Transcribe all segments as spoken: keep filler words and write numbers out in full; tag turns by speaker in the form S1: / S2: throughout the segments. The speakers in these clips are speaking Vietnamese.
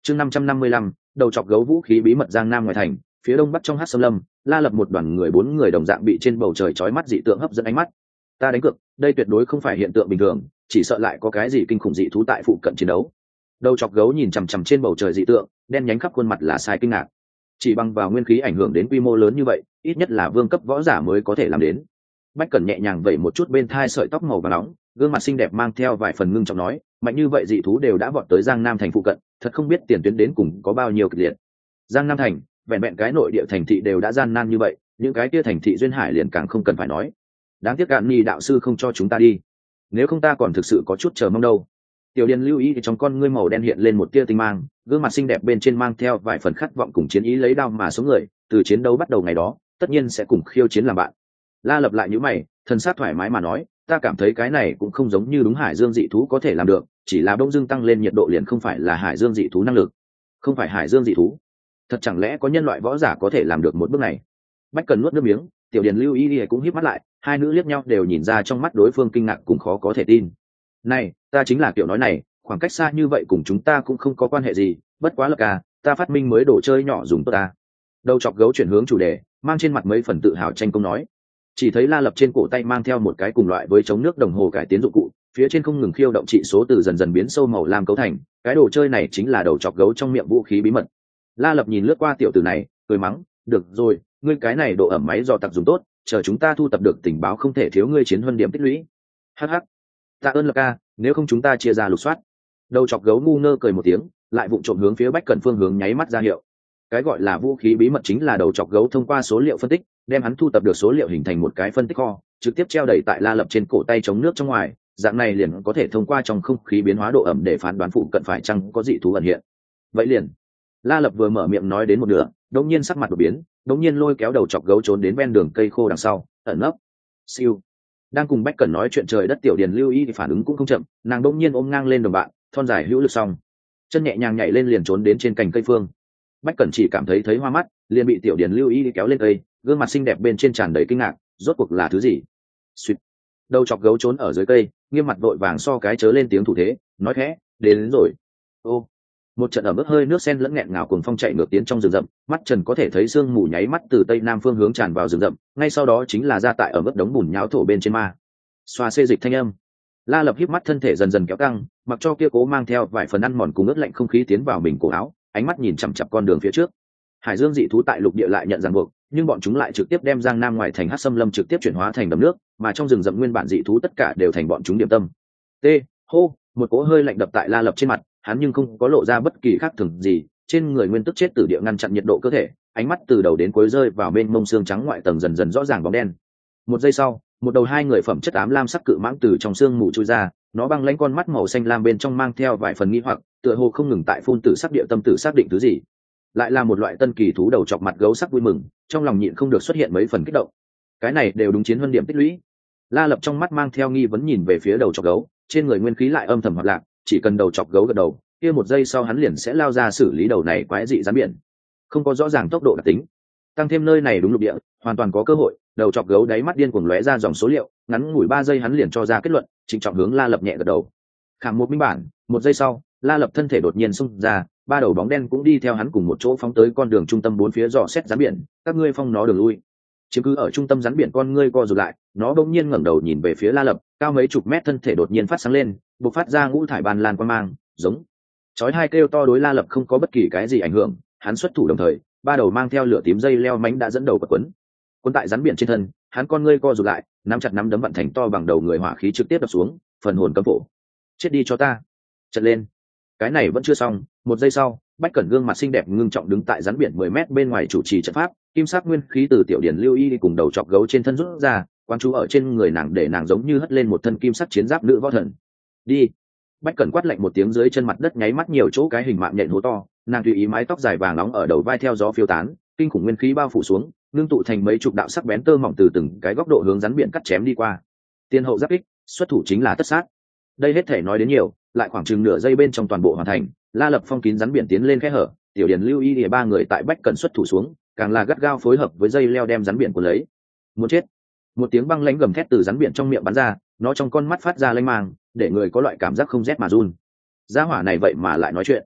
S1: chương năm trăm năm mươi lăm đầu chọc gấu vũ khí bí mật giang nam ngoài thành, phía đông bắc trong hắc xâm lâm, La Lập một đoàn người bốn người đồng dạng bị trên bầu trời chói mắt dị tượng hấp dẫn ánh mắt. Ta đánh cược, đây tuyệt đối không phải hiện tượng bình thường, chỉ sợ lại có cái gì kinh khủng dị thú tại phụ cận chiến đấu. Đầu chọc gấu nhìn chằm chằm trên bầu trời dị tượng, đen nhánh khắp khuôn mặt là sai kinh ngạc. Chỉ bằng vào nguyên khí ảnh hưởng đến quy mô lớn như vậy, ít nhất là vương cấp võ giả mới có thể làm đến. Bách Cẩn nhẹ nhàng vẩy một chút bên thai sợi tóc màu vàng nóng, gương mặt xinh đẹp mang theo vài phần ngưng trọng nói, mạnh như vậy dị thú đều đã vọt tới Giang Nam thành phụ cận, thật không biết tiền tuyến đến cùng có bao nhiêu kịch liệt. Giang Nam thành, vẹn vẹn cái nội địa thành thị đều đã gian nan như vậy, những cái kia thành thị duyên hải liền càng không cần phải nói. Đáng tiếc Cạn Nhi đạo sư không cho chúng ta đi, nếu không ta còn thực sự có chút chờ mong đâu. Tiểu Điền lưu ý thì trong con ngươi màu đen hiện lên một tia tinh mang, gương mặt xinh đẹp bên trên mang theo vài phần khát vọng cùng chiến ý lấy đao mà sống người, từ chiến đấu bắt đầu ngày đó, tất nhiên sẽ cùng khiêu chiến làm bạn. La Lập lại nhíu mày, thần sát thoải mái mà nói, ta cảm thấy cái này cũng không giống như đúng hải dương dị thú có thể làm được, chỉ là đông dương tăng lên nhiệt độ liền không phải là hải dương dị thú năng lực. Không phải hải dương dị thú? Thật chẳng lẽ có nhân loại võ giả có thể làm được một bước này? Bách Cần nuốt nước miếng, Tiểu Điền lưu ý cũng híp mắt lại, hai nữ liếc nhau đều nhìn ra trong mắt đối phương kinh ngạc cùng khó có thể tin. Này, ta chính là kiểu nói này, khoảng cách xa như vậy cùng chúng ta cũng không có quan hệ gì, bất quá Lập ca, ta phát minh mới đồ chơi nhỏ dùng tốt ta. Đầu chọc gấu chuyển hướng chủ đề, mang trên mặt mấy phần tự hào tranh công nói. Chỉ thấy La Lập trên cổ tay mang theo một cái cùng loại với chống nước đồng hồ cải tiến dụng cụ, phía trên không ngừng khiêu động trị số từ dần dần biến sâu màu lam cấu thành, cái đồ chơi này chính là đầu chọc gấu trong miệng vũ khí bí mật. La Lập nhìn lướt qua tiểu tử này, cười mắng, được rồi, ngươi cái này độ ẩm máy dò tặc dùng tốt, chờ chúng ta thu tập được tình báo không thể thiếu ngươi chiến huân điểm tích lũy. Hắc hắc, tạ ơn Lập ca, nếu không chúng ta chia ra lục soát. Đầu chọc gấu ngu ngơ cười một tiếng, lại vụng trộm hướng phía Bách Cẩn phương hướng nháy mắt ra hiệu. Cái gọi là vũ khí bí mật chính là đầu chọc gấu thông qua số liệu phân tích, đem hắn thu tập được số liệu hình thành một cái phân tích kho, trực tiếp treo đẩy tại La Lập trên cổ tay chống nước trong ngoài, dạng này liền có thể thông qua trong không khí biến hóa độ ẩm để phán đoán phụ cận phải chăng có dị thú ẩn hiện. Vậy liền, La Lập vừa mở miệng nói đến một nửa, đột nhiên sắc mặt đột biến, đột nhiên lôi kéo đầu chọc gấu trốn đến ven đường cây khô đằng sau, ẩn nấp. Siêu. Đang cùng Bách Cẩn nói chuyện trời đất Tiểu Điền lưu ý thì phản ứng cũng không chậm, nàng đột nhiên ôm ngang lên đồng bạn, thon dài hữu lực xong, chân nhẹ nhàng nhảy lên liền trốn đến trên cành cây phương. Bách Cẩn chỉ cảm thấy thấy hoa mắt, liền bị Tiểu Điền lưu ý kéo lên cây, gương mặt xinh đẹp bên trên tràn đầy kinh ngạc, rốt cuộc là thứ gì? Xuyệt. Đầu chọc gấu trốn ở dưới cây, nghiêm mặt vội vàng so cái chớ lên tiếng thủ thế, nói khẽ, đến, đến rồi. Ô. Một trận ẩm ướt hơi nước sen lẫn nghẹn ngào cùng phong chạy ngược tiến trong rừng rậm, mắt Trần có thể thấy sương mù nháy mắt từ tây nam phương hướng tràn vào rừng rậm, ngay sau đó chính là ra tại ở mức đống bùn nhão thổ bên trên ma. Xoa xê dịch thanh âm. La Lập híp mắt thân thể dần dần kéo căng, mặc cho kia cố mang theo vài phần ăn mòn cùng ướt lạnh không khí tiến vào mình cổ áo, ánh mắt nhìn chằm chằm con đường phía trước. Hải dương dị thú tại lục địa lại nhận ràng buộc, nhưng bọn chúng lại trực tiếp đem Giang Nam ngoài thành hắc xâm lâm trực tiếp chuyển hóa thành đầm nước, mà trong rừng rậm nguyên bản dị thú tất cả đều thành bọn chúng điểm tâm. T, hô, một cỗ hơi lạnh đập tại La Lập trên mặt, hắn nhưng không có lộ ra bất kỳ khác thường gì, trên người nguyên tức chết từ địa ngăn chặn nhiệt độ cơ thể, ánh mắt từ đầu đến cuối rơi vào bên mông xương trắng ngoại tầng dần dần rõ ràng bóng đen. Một giây sau, một đầu hai người phẩm chất ám lam sắc cự mãng từ trong xương mù chui ra, nó băng lãnh con mắt màu xanh lam bên trong mang theo vài phần nghi hoặc, tựa hồ không ngừng tại phun tử sắc địa tâm tử xác định thứ gì. Lại là một loại tân kỳ thú đầu chọc mặt gấu sắc vui mừng, trong lòng nhịn không được xuất hiện mấy phần kích động. Cái này đều đúng chiến huân điểm tích lũy. La Lập trong mắt mang theo nghi vấn nhìn về phía đầu chọc gấu, trên người nguyên khí lại âm thầm hoạt lạc, chỉ cần đầu chọc gấu gật đầu, kia một giây sau hắn liền sẽ lao ra xử lý đầu này quái dị rắn biển. Không có rõ ràng tốc độ đặc tính, tăng thêm nơi này đúng lục địa, hoàn toàn có cơ hội. Đầu chọc gấu đáy mắt điên cuồng lóe ra dòng số liệu, ngắn ngủi ba giây hắn liền cho ra kết luận, trịnh trọng hướng La Lập nhẹ gật đầu. Khảm một minh bản, một giây sau, La Lập thân thể đột nhiên xung ra, ba đầu bóng đen cũng đi theo hắn cùng một chỗ phóng tới con đường trung tâm bốn phía dò xét rắn biển, các ngươi phong nó đường lui. Chiếm cứ ở trung tâm rắn biển con ngươi co rụt lại, nó bỗng nhiên ngẩng đầu nhìn về phía La Lập, cao mấy chục mét thân thể đột nhiên phát sáng lên, bộc phát ra ngũ thải ban lan quang mang, giống chói hai kêu to đối La Lập không có bất kỳ cái gì ảnh hưởng, hắn xuất thủ đồng thời, ba đầu mang theo lửa tím dây leo mánh đã dẫn đầu quật quấn. Cuốn tại rắn biển trên thân, hắn con ngươi co rụt lại, nắm chặt nắm đấm vận thành to bằng đầu người hỏa khí trực tiếp đập xuống, phần hồn cấm phổ. Chết đi cho ta. Chợt lên. Cái này vẫn chưa xong, một giây sau, Bách Cẩn gương mặt xinh đẹp ngưng trọng đứng tại rắn biển mười mét bên ngoài chủ trì trận pháp, kim sắc nguyên khí từ Tiểu Điền lưu y cùng đầu chọc gấu trên thân rút ra, quan chú ở trên người nàng để nàng giống như hất lên một thân kim sắc chiến giáp nữ võ thần. Đi. Bách Cẩn quát lạnh một tiếng, dưới chân mặt đất nháy mắt nhiều chỗ cái hình mạng nhện hố to, nàng tùy ý mái tóc dài vàng nóng ở đầu vai theo gió phiêu tán, kinh khủng nguyên khí bao phủ xuống, ngưng tụ thành mấy chục đạo sắc bén tơ mỏng từ từng cái góc độ hướng rắn biển cắt chém đi qua. Tiên hậu giáp kích, xuất thủ chính là tất sát. Đây hết thể nói đến nhiều, lại khoảng chừng nửa giây bên trong toàn bộ hoàn thành. La Lập phong kín rắn biển tiến lên khe hở, Tiểu Điền lưu y để ba người tại Bách Cẩn xuất thủ xuống, càng là gắt gao phối hợp với dây leo đem rắn biển của lấy. Muốn chết. Một tiếng băng lãnh gầm thét từ rắn biển trong miệng bắn ra, nó trong con mắt phát ra lanh mang, để người có loại cảm giác không rét mà run. Gia hỏa này vậy mà lại nói chuyện.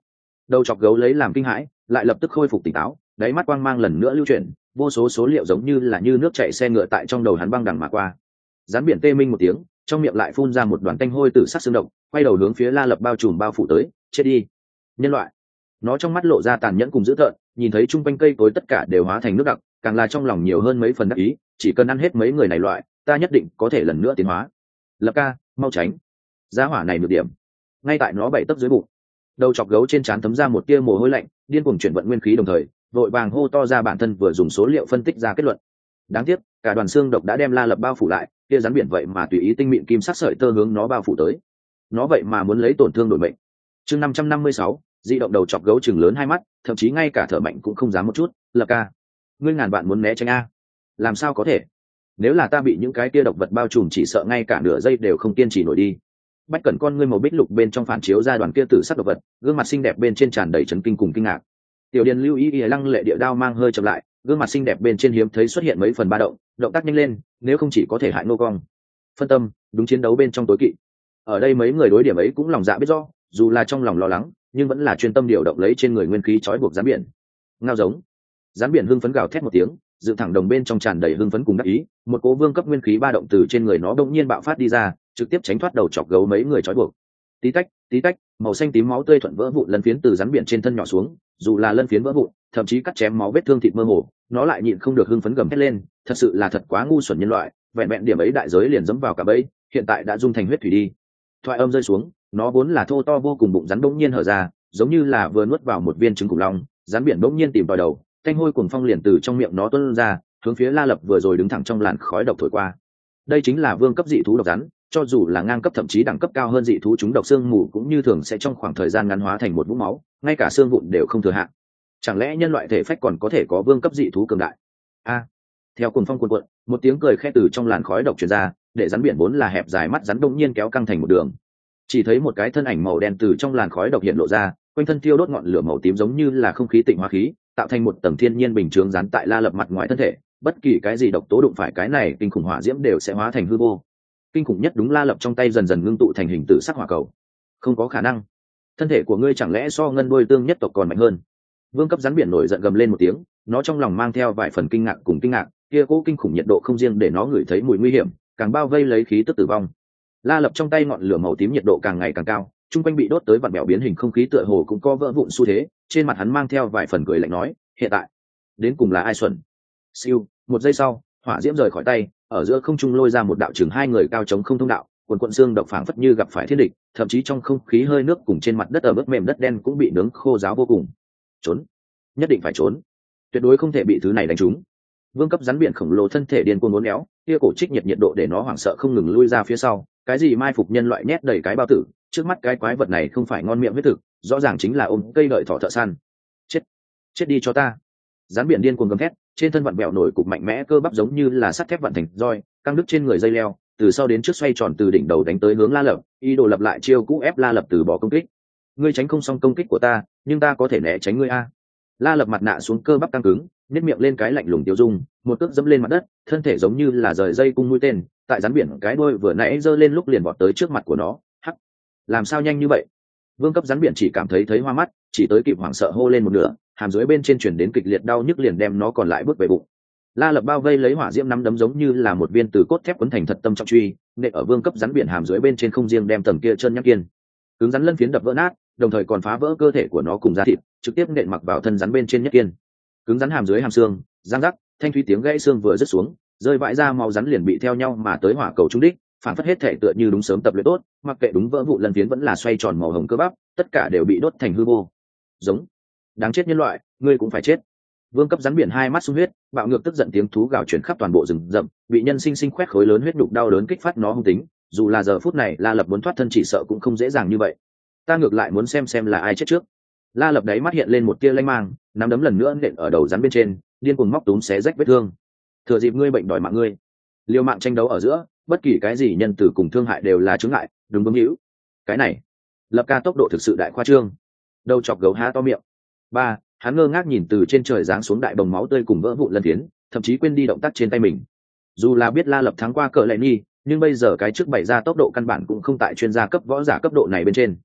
S1: Đầu chọc gấu lấy làm kinh hãi, lại lập tức khôi phục tỉnh táo, đáy mắt quang mang lần nữa lưu chuyển, vô số số liệu giống như là như nước chảy xe ngựa tại trong đầu hắn băng đằng mà qua. Rắn biển tê minh một tiếng, trong miệng lại phun ra một đoàn tanh hôi tử sắc xương độc, quay đầu hướng phía La Lập bao trùm bao phủ tới. Chết đi, nhân loại! Nó trong mắt lộ ra tàn nhẫn cùng dữ tợn, nhìn thấy chung quanh cây cối tất cả đều hóa thành nước đặc, càng là trong lòng nhiều hơn mấy phần đắc ý. Chỉ cần ăn hết mấy người này loại, ta nhất định có thể lần nữa tiến hóa. Lập ca, mau tránh! Giá hỏa này được điểm, ngay tại nó bảy tấc dưới bụng. Đầu chọc gấu trên trán thấm ra một tia mồ hôi lạnh, điên cuồng chuyển vận nguyên khí đồng thời vội vàng hô to ra bản thân vừa dùng số liệu phân tích ra kết luận. Đáng tiếc cả đoàn xương độc đã đem La Lập bao phủ lại, kia rắn biển vậy mà tùy ý tinh mịn kim sắc sợi tơ hướng nó bao phủ tới. Nó vậy mà muốn lấy tổn thương đổi mệnh. Chương năm trăm năm mươi sáu, di động đầu chọc gấu chừng lớn hai mắt, thậm chí ngay cả thở mạnh cũng không dám một chút. Lập ca, ngươi ngàn bạn muốn né tránh a? Làm sao có thể? Nếu là ta bị những cái kia độc vật bao trùm chỉ sợ ngay cả nửa giây đều không kiên trì nổi đi. Bách Cẩn con ngươi màu bích lục bên trong phản chiếu ra đoàn kia tử sắc độc vật, gương mặt xinh đẹp bên trên tràn đầy chấn kinh cùng kinh ngạc. Tiểu Điền lưu ý y lăng lệ địa đao mang hơi chậm lại, gương mặt xinh đẹp bên trên hiếm thấy xuất hiện mấy phần ba động, động tác nhanh lên, nếu không chỉ có thể hại nô cong. Phân tâm, đúng chiến đấu bên trong tối kỵ. Ở đây mấy người đối điểm ấy cũng lòng dạ biết rõ, dù là trong lòng lo lắng, nhưng vẫn là chuyên tâm điều động lấy trên người nguyên khí trói buộc rắn biển. Ngao giống. Rắn biển hưng phấn gào thét một tiếng, dựng thẳng đồng bên trong tràn đầy hưng phấn cùng đắc ý, một cỗ vương cấp nguyên khí ba động từ trên người nó đột nhiên bạo phát đi ra, trực tiếp tránh thoát đầu chọc gấu mấy người trói buộc. Tí tách, tí tách, màu xanh tím máu tươi thuận vỡ vụn lân phiến từ rắn biển trên thân nhỏ xuống, dù là lân phiến vỡ vụn, thậm chí cắt chém máu vết thương thịt mơ hồ, nó lại nhịn không được hưng phấn gầm hét lên, thật sự là thật quá ngu xuẩn nhân loại, vẹn vẹn điểm ấy đại giới liền dẫm vào cả bẫy, hiện tại đã dung thành huyết thủy đi. Thoại âm rơi xuống, nó vốn là thô to vô cùng bụng rắn bỗng nhiên hở ra, giống như là vừa nuốt vào một viên trứng khủng long, rắn biển bỗng nhiên tìm vào đầu, thanh hôi cuồng phong liền từ trong miệng nó tuôn ra, hướng phía La Lập vừa rồi đứng thẳng trong làn khói độc thổi qua. Đây chính là vương cấp dị thú độc rắn, cho dù là ngang cấp thậm chí đẳng cấp cao hơn dị thú chúng độc xương mù cũng như thường sẽ trong khoảng thời gian ngắn hóa thành một vũng máu, ngay cả xương vụn đều không thừa hạn. Chẳng lẽ nhân loại thể phách còn có thể có vương cấp dị thú cường đại? A! Theo cuồng phong cuồn cuộn, một tiếng cười khẽ từ trong làn khói độc truyền ra, để rắn biển vốn là hẹp dài mắt rắn đông nhiên kéo căng thành một đường. Chỉ thấy một cái thân ảnh màu đen từ trong làn khói độc hiện lộ ra, quanh thân tiêu đốt ngọn lửa màu tím giống như là không khí tịnh hóa khí, tạo thành một tầng thiên nhiên bình chướng dán tại La Lập mặt ngoài thân thể, bất kỳ cái gì độc tố đụng phải cái này kinh khủng hỏa diễm đều sẽ hóa thành hư vô. Kinh khủng nhất đúng La Lập trong tay dần dần ngưng tụ thành hình tử sắc hỏa cầu. Không có khả năng, thân thể của ngươi chẳng lẽ so ngân đôi tương nhất tộc còn mạnh hơn? Vương cấp rắn biển nổi giận gầm lên một tiếng, nó trong lòng mang theo vài phần kinh ngạc cùng kinh ngạc, kia cố kinh khủng nhiệt độ không riêng để nó ngửi thấy mùi nguy hiểm, càng bao vây lấy khí tức tử vong. La Lập trong tay ngọn lửa màu tím nhiệt độ càng ngày càng cao, trung quanh bị đốt tới vặn bèo biến hình không khí tựa hồ cũng có vỡ vụn xu thế, trên mặt hắn mang theo vài phần cười lạnh nói, hiện tại đến cùng là ai xuẩn? Siêu, một giây sau, hỏa diễm rời khỏi tay, ở giữa không trung lôi ra một đạo chừng hai người cao chống không thông đạo, quần quận xương độc phảng phất như gặp phải thiên địch, thậm chí trong không khí hơi nước cùng trên mặt đất ở mức mềm đất đen cũng bị nướng khô ráo vô cùng. Trốn, nhất định phải trốn, tuyệt đối không thể bị thứ này đánh trúng. Vương cấp rắn biển khổng lồ thân thể điên cuồng uốn éo, kia cổ trích nhiệt nhiệt độ để nó hoảng sợ không ngừng lui ra phía sau. Cái gì mai phục nhân loại nhét đầy cái bao tử, trước mắt cái quái vật này không phải ngon miệng huyết thực, rõ ràng chính là ôm cây đợi thỏ thợ săn. Chết, chết đi cho ta! Rắn biển điên cuồng gầm thét, trên thân vặn bẹo nổi cục mạnh mẽ cơ bắp giống như là sắt thép vặn thành roi, căng đứt trên người dây leo, từ sau đến trước xoay tròn từ đỉnh đầu đánh tới hướng La Lập, ý đồ lập lại chiêu cũ ép La Lập từ bỏ công kích. Ngươi tránh không xong công kích của ta, nhưng ta có thể né tránh ngươi a. La Lập mặt nạ xuống cơ bắp căng cứng, nhếch miệng lên cái lạnh lùng tiêu dung, một cước dẫm lên mặt đất, thân thể giống như là rời dây cung mũi tên, tại rắn biển cái đuôi vừa nãy giơ lên lúc liền vọt tới trước mặt của nó. Hắc, làm sao nhanh như vậy? Vương cấp rắn biển chỉ cảm thấy thấy hoa mắt, chỉ tới kịp hoảng sợ hô lên một nửa, hàm dưới bên trên chuyển đến kịch liệt đau nhức liền đem nó còn lại bước về bụng. La Lập bao vây lấy hỏa diễm nắm đấm giống như là một viên từ cốt thép quấn thành thật tâm trọng truy, nện ở vương cấp rắn biển hàm dưới bên trên không riêng đem tầng kia chân nhắc kiên, cứng rắn lân phiến đập vỡ nát, đồng thời còn phá vỡ cơ thể của nó cùng da thịt, trực tiếp nện mặc vào thân rắn bên trên nhất kiên. Cứng rắn hàm dưới hàm xương, răng rắc, thanh thúy tiếng gãy xương vừa rứt xuống, rơi vãi ra máu rắn liền bị theo nhau mà tới hỏa cầu trúng đích, phản phất hết thể tựa như đúng sớm tập luyện tốt, mặc kệ đúng vỡ vụ lần phiến vẫn là xoay tròn màu hồng cơ bắp, tất cả đều bị đốt thành hư vô. Giống, đáng chết nhân loại, ngươi cũng phải chết. Vương cấp rắn biển hai mắt sung huyết, bạo ngược tức giận tiếng thú gào chuyển khắp toàn bộ rừng rậm, bị nhân sinh sinh khoét khối lớn huyết đục đau đớn kích phát nó hung tính, dù là giờ phút này La Lập muốn thoát thân chỉ sợ cũng không dễ dàng như vậy. Ta ngược lại muốn xem xem là ai chết trước. La Lập đáy mắt hiện lên một tia lanh mang, nắm đấm lần nữa nện ở đầu rắn bên trên, điên cuồng móc túm xé rách vết thương. Thừa dịp ngươi bệnh đòi mạng ngươi, liều mạng tranh đấu ở giữa, bất kỳ cái gì nhân tử cùng thương hại đều là chướng ngại, đúng đúng hữu. Cái này, Lập ca tốc độ thực sự đại khoa trương. Đầu chọc gấu há to miệng. Ba, hắn ngơ ngác nhìn từ trên trời giáng xuống đại bồng máu tươi cùng vỡ vụn lân phiến, thậm chí quên đi động tác trên tay mình. Dù là biết La Lập thắng qua cỡ lệ nhi, nhưng bây giờ cái trước bày ra tốc độ căn bản cũng không tại chuyên gia cấp võ giả cấp độ này bên trên.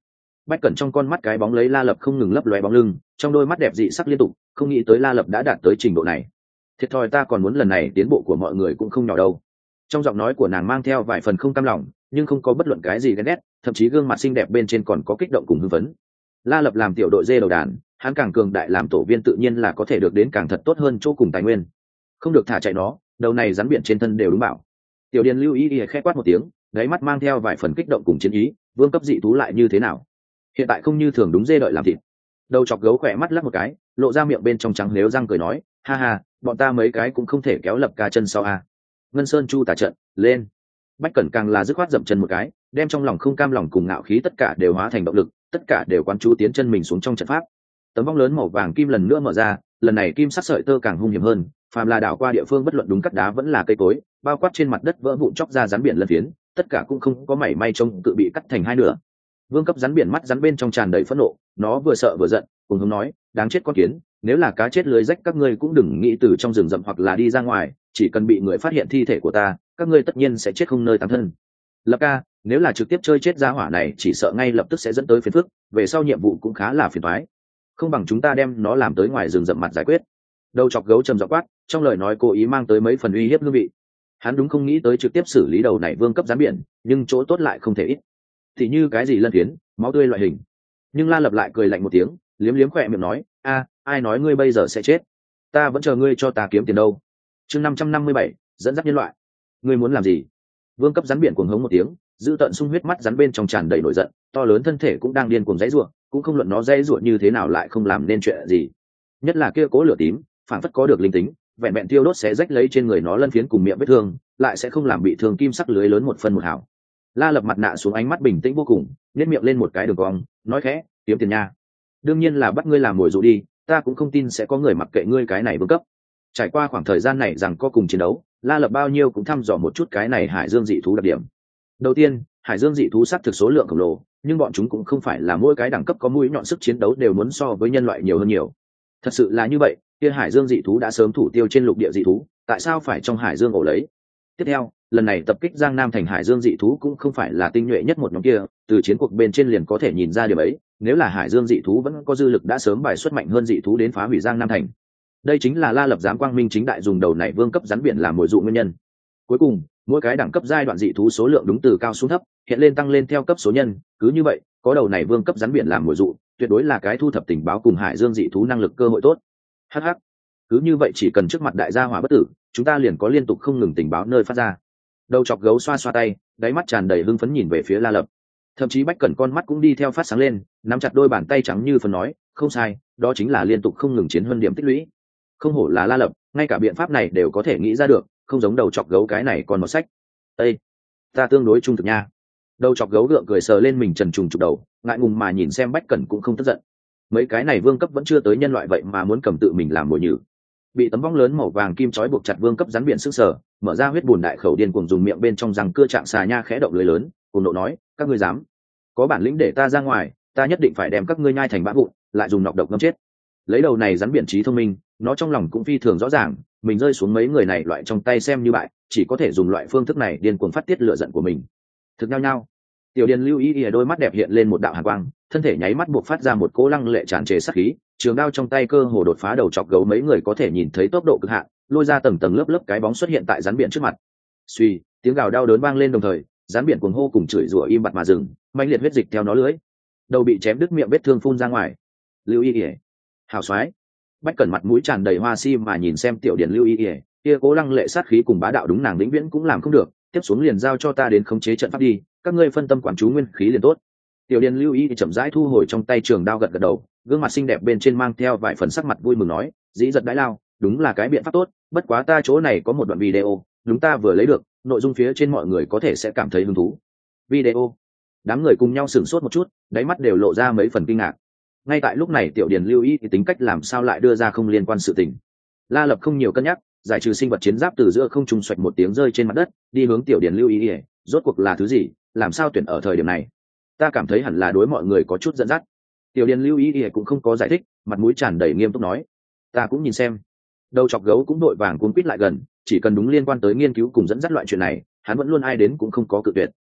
S1: Bách Cẩn trong con mắt cái bóng lấy La Lập không ngừng lấp lóe bóng lưng, trong đôi mắt đẹp dị sắc liên tục, không nghĩ tới La Lập đã đạt tới trình độ này. Thiệt thòi ta còn muốn lần này tiến bộ của mọi người cũng không nhỏ đâu. Trong giọng nói của nàng mang theo vài phần không cam lòng, nhưng không có bất luận cái gì ghen ghét, thậm chí gương mặt xinh đẹp bên trên còn có kích động cùng hưng phấn. La Lập làm tiểu đội dê đầu đàn, hắn càng cường đại làm tổ viên tự nhiên là có thể được đến càng thật tốt hơn chỗ cùng tài nguyên. Không được thả chạy nó, đầu này rắn biển trên thân đều đúng bảo. Tiểu Điền lưu ý y khẽ quát một tiếng, đáy mắt mang theo vài phần kích động cùng chiến ý, vương cấp dị thú lại như thế nào? Hiện tại không như thường đúng dê đợi làm thịt. Đầu chọc gấu khỏe mắt lắc một cái, lộ ra miệng bên trong trắng nếu răng cười nói, ha ha, bọn ta mấy cái cũng không thể kéo Lập ca chân sau a. Ngân Sơn Chu tả trận, lên. Bách Cẩn càng là dứt khoát dậm chân một cái, đem trong lòng không cam lòng cùng ngạo khí tất cả đều hóa thành động lực, tất cả đều quán chú tiến chân mình xuống trong trận pháp. Tấm vong lớn màu vàng kim lần nữa mở ra, lần này kim sắc sợi tơ càng hung hiểm hơn, phàm là đảo qua địa phương bất luận đúng cắt đá vẫn là cây cối, bao quát trên mặt đất vỡ vụn chóc ra rắn biển lân phiến, tất cả cũng không có mảy may trông tự bị cắt thành hai nửa. Vương cấp rắn biển mắt rắn bên trong tràn đầy phẫn nộ, nó vừa sợ vừa giận, cùng hướng nói, đáng chết con kiến, nếu là cá chết lưới rách các ngươi cũng đừng nghĩ từ trong rừng rậm hoặc là đi ra ngoài, chỉ cần bị người phát hiện thi thể của ta, các ngươi tất nhiên sẽ chết không nơi táng thân. Lập ca, nếu là trực tiếp chơi chết gia hỏa này chỉ sợ ngay lập tức sẽ dẫn tới phiền phức, về sau nhiệm vụ cũng khá là phiền toái. Không bằng chúng ta đem nó làm tới ngoài rừng rậm mặt giải quyết. Đầu chọc gấu trầm giọng quát, trong lời nói cố ý mang tới mấy phần uy hiếp hương vị. Hắn đúng không nghĩ tới trực tiếp xử lý đầu này vương cấp rắn biển, nhưng chỗ tốt lại không thể ít. Thì như cái gì lân phiến, máu tươi loại hình. Nhưng La Lập lại cười lạnh một tiếng, liếm liếm khỏe miệng nói, a, ai nói ngươi bây giờ sẽ chết? Ta vẫn chờ ngươi cho ta kiếm tiền đâu. Chương năm trăm năm mươi bảy, dẫn dắt nhân loại. Ngươi muốn làm gì? Vương cấp rắn biển cuồng hống một tiếng, giữ tận sung huyết mắt rắn bên trong tràn đầy nổi giận, to lớn thân thể cũng đang điên cuồng dãy rủa, cũng không luận nó dãy rủa như thế nào lại không làm nên chuyện gì. Nhất là kia cố lửa tím, phản phất có được linh tính, vẹn vẹn tiêu đốt sẽ rách lấy trên người nó lân phiến cùng miệng vết thương, lại sẽ không làm bị thương kim sắc lưới lớn một phân một hào. La Lập mặt nạ xuống, ánh mắt bình tĩnh vô cùng, nhếch miệng lên một cái đường cong, nói khẽ, kiếm tiền nha. Đương nhiên là bắt ngươi làm mồi dụ đi, ta cũng không tin sẽ có người mặc kệ ngươi cái này vương cấp. Trải qua khoảng thời gian này rằng có cùng chiến đấu, La Lập bao nhiêu cũng thăm dò một chút cái này hải dương dị thú đặc điểm. Đầu tiên, hải dương dị thú xác thực số lượng khổng lồ, nhưng bọn chúng cũng không phải là mỗi cái đẳng cấp có mũi nhọn sức chiến đấu đều muốn so với nhân loại nhiều hơn nhiều. Thật sự là như vậy, kia hải dương dị thú đã sớm thủ tiêu trên lục địa dị thú, tại sao phải trong hải dương ổ lấy? Tiếp theo, lần này tập kích Giang Nam thành hải dương dị thú cũng không phải là tinh nhuệ nhất một nhóm kia, từ chiến cuộc bên trên liền có thể nhìn ra điều ấy, nếu là hải dương dị thú vẫn có dư lực đã sớm bài xuất mạnh hơn dị thú đến phá hủy Giang Nam thành. Đây chính là La Lập dám quang minh chính đại dùng đầu này vương cấp rắn biển làm mồi dụ nguyên nhân. Cuối cùng, mỗi cái đẳng cấp giai đoạn dị thú số lượng đúng từ cao xuống thấp, hiện lên tăng lên theo cấp số nhân, cứ như vậy, có đầu này vương cấp rắn biển làm mồi dụ, tuyệt đối là cái thu thập tình báo cùng hải dương dị thú năng lực cơ hội tốt. Hắc hắc. Cứ như vậy chỉ cần trước mặt đại gia hỏa bất tử, chúng ta liền có liên tục không ngừng tình báo nơi phát ra. Đầu chọc gấu xoa xoa tay, đáy mắt tràn đầy hưng phấn nhìn về phía La Lập. Thậm chí Bách Cẩn con mắt cũng đi theo phát sáng lên, nắm chặt đôi bàn tay trắng như phấn nói, không sai, đó chính là liên tục không ngừng chiến huân điểm tích lũy. Không hổ là La Lập, ngay cả biện pháp này đều có thể nghĩ ra được, không giống đầu chọc gấu cái này còn một sách. Ê, ta tương đối trung thực nha. Đầu chọc gấu gượng cười sờ lên mình trần trùng trục đầu, ngại ngùng mà nhìn xem Bách Cẩn cũng không tức giận. Mấy cái này vương cấp vẫn chưa tới nhân loại vậy mà muốn cầm tự mình làm mồi nhử. Bị tấm vong lớn màu vàng kim trói buộc chặt vương cấp rắn biển sức sở, mở ra huyết bùn đại khẩu điên cuồng dùng miệng bên trong răng cưa trạng xà nha khẽ động lưới lớn, cùng nộ nói, các ngươi dám? Có bản lĩnh để ta ra ngoài, ta nhất định phải đem các ngươi nhai thành bã vụn, lại dùng nọc độc ngâm chết. Lấy đầu này rắn biển trí thông minh, nó trong lòng cũng phi thường rõ ràng, mình rơi xuống mấy người này loại trong tay xem như bại, chỉ có thể dùng loại phương thức này điên cuồng phát tiết lửa giận của mình. Thực nhau nhau. Tiểu Điền lưu ý, ý đôi mắt đẹp hiện lên một đạo hàn quang, thân thể nháy mắt buộc phát ra một cỗ lăng lệ tràn trề sát khí, trường đao trong tay cơ hồ đột phá đầu chọc gấu mấy người có thể nhìn thấy tốc độ cực hạn, lôi ra tầng tầng lớp lớp cái bóng xuất hiện tại rắn biển trước mặt. Suy, tiếng gào đau đớn vang lên đồng thời, rắn biển cuồng hô cùng chửi rủa im bặt mà dừng, manh liệt huyết dịch theo nó lưới, đầu bị chém đứt, miệng vết thương phun ra ngoài. Lưu ý, ý hào xoái. Bách Cẩn mặt mũi tràn đầy hoa si mà nhìn xem Tiểu Điền lưu ý, ý kia cố lăng lệ sát khí cùng bá đạo đúng nàng vĩnh viễn cũng làm không được, tiếp xuống liền giao cho ta đến khống chế trận pháp đi, các ngươi phân tâm quản chú nguyên khí liền tốt. Tiểu Điền lưu ý thì chậm rãi thu hồi trong tay trường đao, gật gật đầu, gương mặt xinh đẹp bên trên mang theo vài phần sắc mặt vui mừng nói, dĩ giật đãi lao, đúng là cái biện pháp tốt, bất quá ta chỗ này có một đoạn video, chúng ta vừa lấy được, nội dung phía trên mọi người có thể sẽ cảm thấy hứng thú. Video? Đám người cùng nhau sửng sốt một chút, đáy mắt đều lộ ra mấy phần kinh ngạc. Ngay tại lúc này Tiểu Điền lưu ý thì tính cách làm sao lại đưa ra không liên quan sự tình. La Lập không nhiều cân nhắc, giải trừ sinh vật chiến giáp từ giữa không trung xoạch một tiếng rơi trên mặt đất, đi hướng Tiểu Điền lưu ý, ý rốt cuộc là thứ gì, làm sao tuyển ở thời điểm này? Ta cảm thấy hẳn là đối mọi người có chút dẫn dắt. Tiểu Điền lưu ý, ý cũng không có giải thích, mặt mũi tràn đầy nghiêm túc nói, ta cũng nhìn xem. Đầu chọc gấu cũng đội vàng cuốn quýt lại gần, chỉ cần đúng liên quan tới nghiên cứu cùng dẫn dắt loại chuyện này, hắn vẫn luôn ai đến cũng không có cự tuyệt.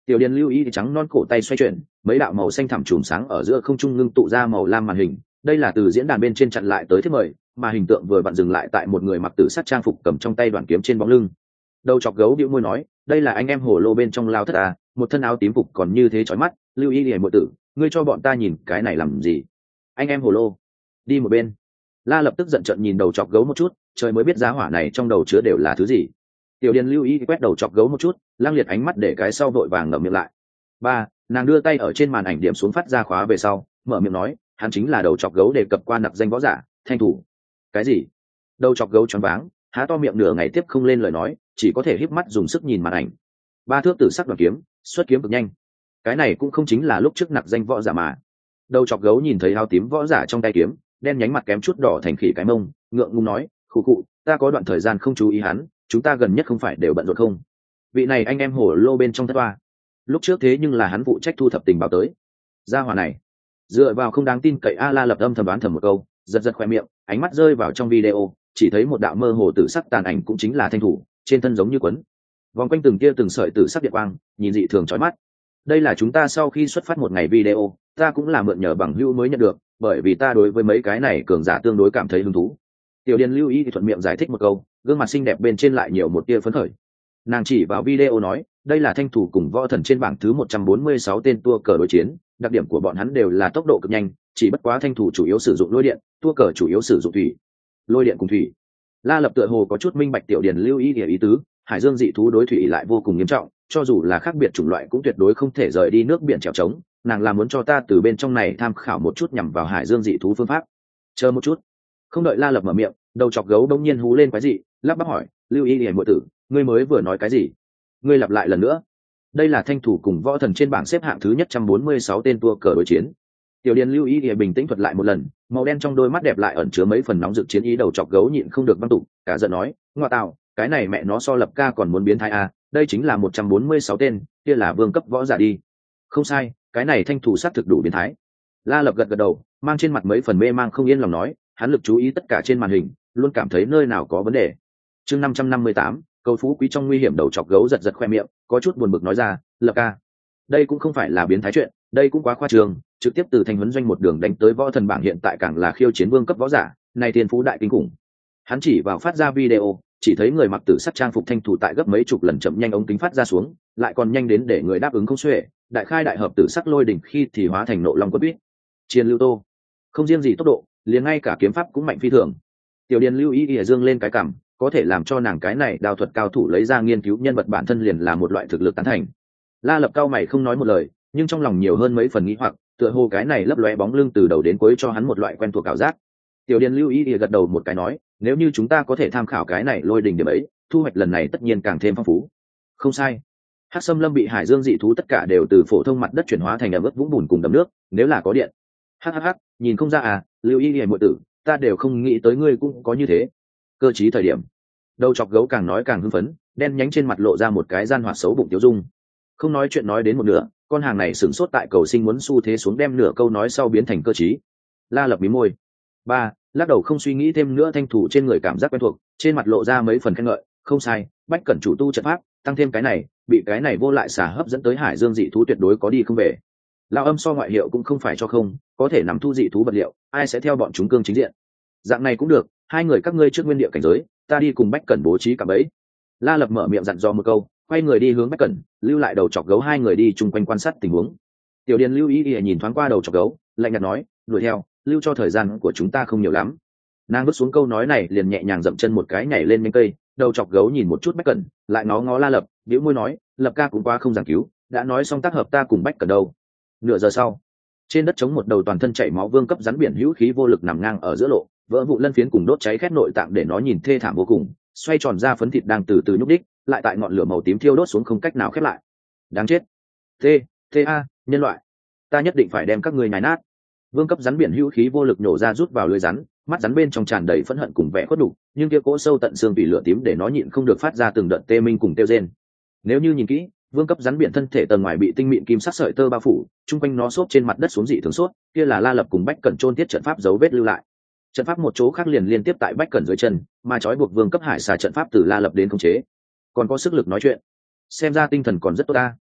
S1: Tiểu Điền lưu ý thì trắng non cổ tay xoay chuyển, mấy đạo màu xanh thẳm chùm sáng ở giữa không trung ngưng tụ ra màu lam màn hình. Đây là từ diễn đàn bên trên chặn lại tới thiết mời, mà hình tượng vừa vặn dừng lại tại một người mặc tử sắc trang phục cầm trong tay đoạn kiếm trên bóng lưng. Đầu chọc gấu bĩu môi nói, đây là anh em hồ lô bên trong lao thất à, một thân áo tím phục còn như thế chói mắt, lưu ý liền muội tử, ngươi cho bọn ta nhìn cái này làm gì? Anh em hồ lô, đi một bên. La lập tức giận trợn nhìn đầu chọc gấu một chút, trời mới biết giá hỏa này trong đầu chứa đều là thứ gì. Tiểu Điền lưu ý quét đầu chọc gấu một chút, lang liệt ánh mắt để cái sau vội vàng ngậm miệng lại. Ba, nàng đưa tay ở trên màn ảnh điểm xuống phát ra khóa về sau, mở miệng nói, hắn chính là đầu chọc gấu đề cập qua nặc danh võ giả, Thanh Thủ. Cái gì? Đầu chọc gấu choáng váng, há to miệng nửa ngày tiếp không lên lời nói, chỉ có thể híp mắt dùng sức nhìn màn ảnh. Ba thước tử sắc đoàn kiếm, xuất kiếm cực nhanh. Cái này cũng không chính là lúc trước nặc danh võ giả mà. Đầu chọc gấu nhìn thấy áo tím võ giả trong tay kiếm, đen nhánh mặt kém chút đỏ thành khỉ cái mông, ngượng ngùng nói, khụ khụ, ta có đoạn thời gian không chú ý hắn, chúng ta gần nhất không phải đều bận rộn không? Vị này anh em hồ lô bên trong thất toa, lúc trước thế nhưng là hắn phụ trách thu thập tình báo tới. Gia hỏa này, dựa vào không đáng tin cậy. A La lập âm thầm đoán thầm một câu, giật giật khoe miệng, ánh mắt rơi vào trong video, chỉ thấy một đạo mơ hồ tử sắc tàn ảnh cũng chính là Thanh Thủ, trên thân giống như quấn vòng quanh từng kia từng sợi tử sắc điện quang, nhìn dị thường chói mắt. Đây là chúng ta sau khi xuất phát một ngày video, ta cũng là mượn nhờ bằng hữu mới nhận được, bởi vì ta đối với mấy cái này cường giả tương đối cảm thấy hứng thú. Tiểu Điền lưu ý thì thuận miệng giải thích một câu, gương mặt xinh đẹp bên trên lại nhiều một tia phấn khởi. Nàng chỉ vào video nói, đây là Thanh Thủ cùng võ thần trên bảng thứ một trăm bốn mươi sáu tên tua cờ đối chiến, đặc điểm của bọn hắn đều là tốc độ cực nhanh, chỉ bất quá Thanh Thủ chủ yếu sử dụng lôi điện, tua cờ chủ yếu sử dụng thủy. Lôi điện cùng thủy. La lập tựa hồ có chút minh bạch Tiểu Điền lưu ý địa ý tứ, hải dương dị thú đối thủy lại vô cùng nghiêm trọng, cho dù là khác biệt chủng loại cũng tuyệt đối không thể rời đi nước biển trèo trống, nàng là muốn cho ta từ bên trong này tham khảo một chút nhằm vào hải dương dị thú phương pháp. Chờ một chút. Không đợi La lập mở miệng, đầu chọc gấu đông nhiên hú lên quái dị, lắp bắp hỏi, lưu ý điển muội tử, ngươi mới vừa nói cái gì? Ngươi lặp lại lần nữa. Đây là Thanh Thủ cùng võ thần trên bảng xếp hạng thứ nhất trăm bốn mươi sáu tên tua cờ đối chiến. Tiểu Điền lưu ý địa bình tĩnh thuật lại một lần, màu đen trong đôi mắt đẹp lại ẩn chứa mấy phần nóng rực chiến ý. Đầu chọc gấu nhịn không được băng tục, cả giận nói, ngoa tạo, cái này mẹ nó so lập ca còn muốn biến thái à, đây chính là một trăm bốn mươi sáu tên, kia là vương cấp võ giả đi. Không sai, cái này Thanh Thủ xác thực đủ biến thái. La lập gật gật đầu, mang trên mặt mấy phần mê mang không yên lòng nói, hắn lực chú ý tất cả trên màn hình, luôn cảm thấy nơi nào có vấn đề. Chương năm trăm năm mươi tám, cầu phú quý trong nguy hiểm. Đầu chọc gấu giật giật khoe miệng, có chút buồn bực nói ra, lập ca, đây cũng không phải là biến thái chuyện, đây cũng quá khoa trương, trực tiếp từ thanh huấn doanh một đường đánh tới võ thần bảng, hiện tại càng là khiêu chiến vương cấp võ giả, này thiên phú đại kinh khủng. Hắn chỉ vào phát ra video, chỉ thấy người mặc tử sắc trang phục Thanh Thủ tại gấp mấy chục lần chậm nhanh ống kính phát ra xuống, lại còn nhanh đến để người đáp ứng không xuể, đại khai đại hợp tử sắc lôi đỉnh khi thì hóa thành nộ long quất bít, chiên lưu tô, không riêng gì tốc độ, liền ngay cả kiếm pháp cũng mạnh phi thường. Tiểu Điền lưu ý ỉa dương lên cái cằm, có thể làm cho nàng cái này đao thuật cao thủ lấy ra nghiên cứu nhân vật bản thân liền là một loại thực lực tán thành. La lập cao mày không nói một lời, nhưng trong lòng nhiều hơn mấy phần nghĩ hoặc, tựa hồ cái này lấp lóe bóng lưng từ đầu đến cuối cho hắn một loại quen thuộc cảm giác. Tiểu Điền lưu ý ỉa gật đầu một cái nói, nếu như chúng ta có thể tham khảo cái này lôi đình điểm ấy, thu hoạch lần này tất nhiên càng thêm phong phú. Không sai, hắc xâm lâm bị hải dương dị thú tất cả đều từ phổ thông mặt đất chuyển hóa thành ẩm ướt vũng bùn cùng đầm nước, nếu là có điện. Hắc hắc hắc, nhìn không ra à, lưu ý ỉa muội tử, ta đều không nghĩ tới ngươi cũng có như thế cơ trí thời điểm. Đầu chọc gấu càng nói càng hưng phấn, đen nhánh trên mặt lộ ra một cái gian hoạt xấu bụng tiêu dung. Không nói chuyện nói đến một nửa, con hàng này sửng sốt tại cầu sinh muốn xu thế xuống, đem nửa câu nói sau biến thành cơ trí. La lập mí môi. Ba, lắc đầu không suy nghĩ thêm nữa. Thanh Thủ trên người cảm giác quen thuộc, trên mặt lộ ra mấy phần khen ngợi, không sai, bách cẩn chủ tu trận pháp, tăng thêm cái này, bị cái này vô lại xả hấp dẫn tới hải dương dị thú tuyệt đối có đi không về. Lao âm so ngoại hiệu cũng không phải cho không, có thể nắm thu dị thú vật liệu, ai sẽ theo bọn chúng cương chính diện. Dạng này cũng được, hai người các ngươi trước nguyên địa cảnh giới, ta đi cùng bách cẩn bố trí cả bẫy. La lập mở miệng dặn dò một câu, quay người đi hướng bách cẩn, lưu lại đầu chọc gấu hai người đi chung quanh quan sát tình huống. Tiểu Điền lưu ý ý nhìn thoáng qua đầu chọc gấu, lạnh nhạt nói, đuổi theo, lưu cho thời gian của chúng ta không nhiều lắm. Nàng vứt xuống câu nói này liền nhẹ nhàng dậm chân một cái nhảy lên nhánh cây. Đầu chọc gấu nhìn một chút bách cẩn, lại ngó ngó La lập, bĩu môi nói, lập ca cũng quá không giảng cứu, đã nói xong tác hợp ta cùng bách cẩn đâu. Nửa giờ sau, trên đất trống một đầu toàn thân chảy máu vương cấp rắn biển hữu khí vô lực nằm ngang ở giữa lộ, vỡ vụ lân phiến cùng đốt cháy khét nội tạng để nó nhìn thê thảm vô cùng, xoay tròn ra phấn thịt đang từ từ nhúc đích, lại tại ngọn lửa màu tím thiêu đốt xuống không cách nào khép lại. Đáng chết. T, T A, nhân loại, ta nhất định phải đem các ngươi nhái nát. Vương cấp rắn biển hữu khí vô lực nhổ ra rút vào lưới rắn, mắt rắn bên trong tràn đầy phẫn hận cùng vẻ khuất đục, nhưng kia cỗ sâu tận xương vì lửa tím để nó nhịn không được phát ra từng đợt tê minh cùng tiêu rên. Nếu như nhìn kỹ, vương cấp rắn biển thân thể tầng ngoài bị tinh mịn kim sắc sợi tơ bao phủ, trung quanh nó xốp trên mặt đất xuống dị thường sốt, kia là La lập cùng bách cẩn chôn thiết trận pháp dấu vết lưu lại. Trận pháp một chỗ khác liền liên tiếp tại bách cẩn dưới chân, mà trói buộc vương cấp hải xà trận pháp từ La lập đến khống chế. Còn có sức lực nói chuyện, xem ra tinh thần còn rất tốt ta.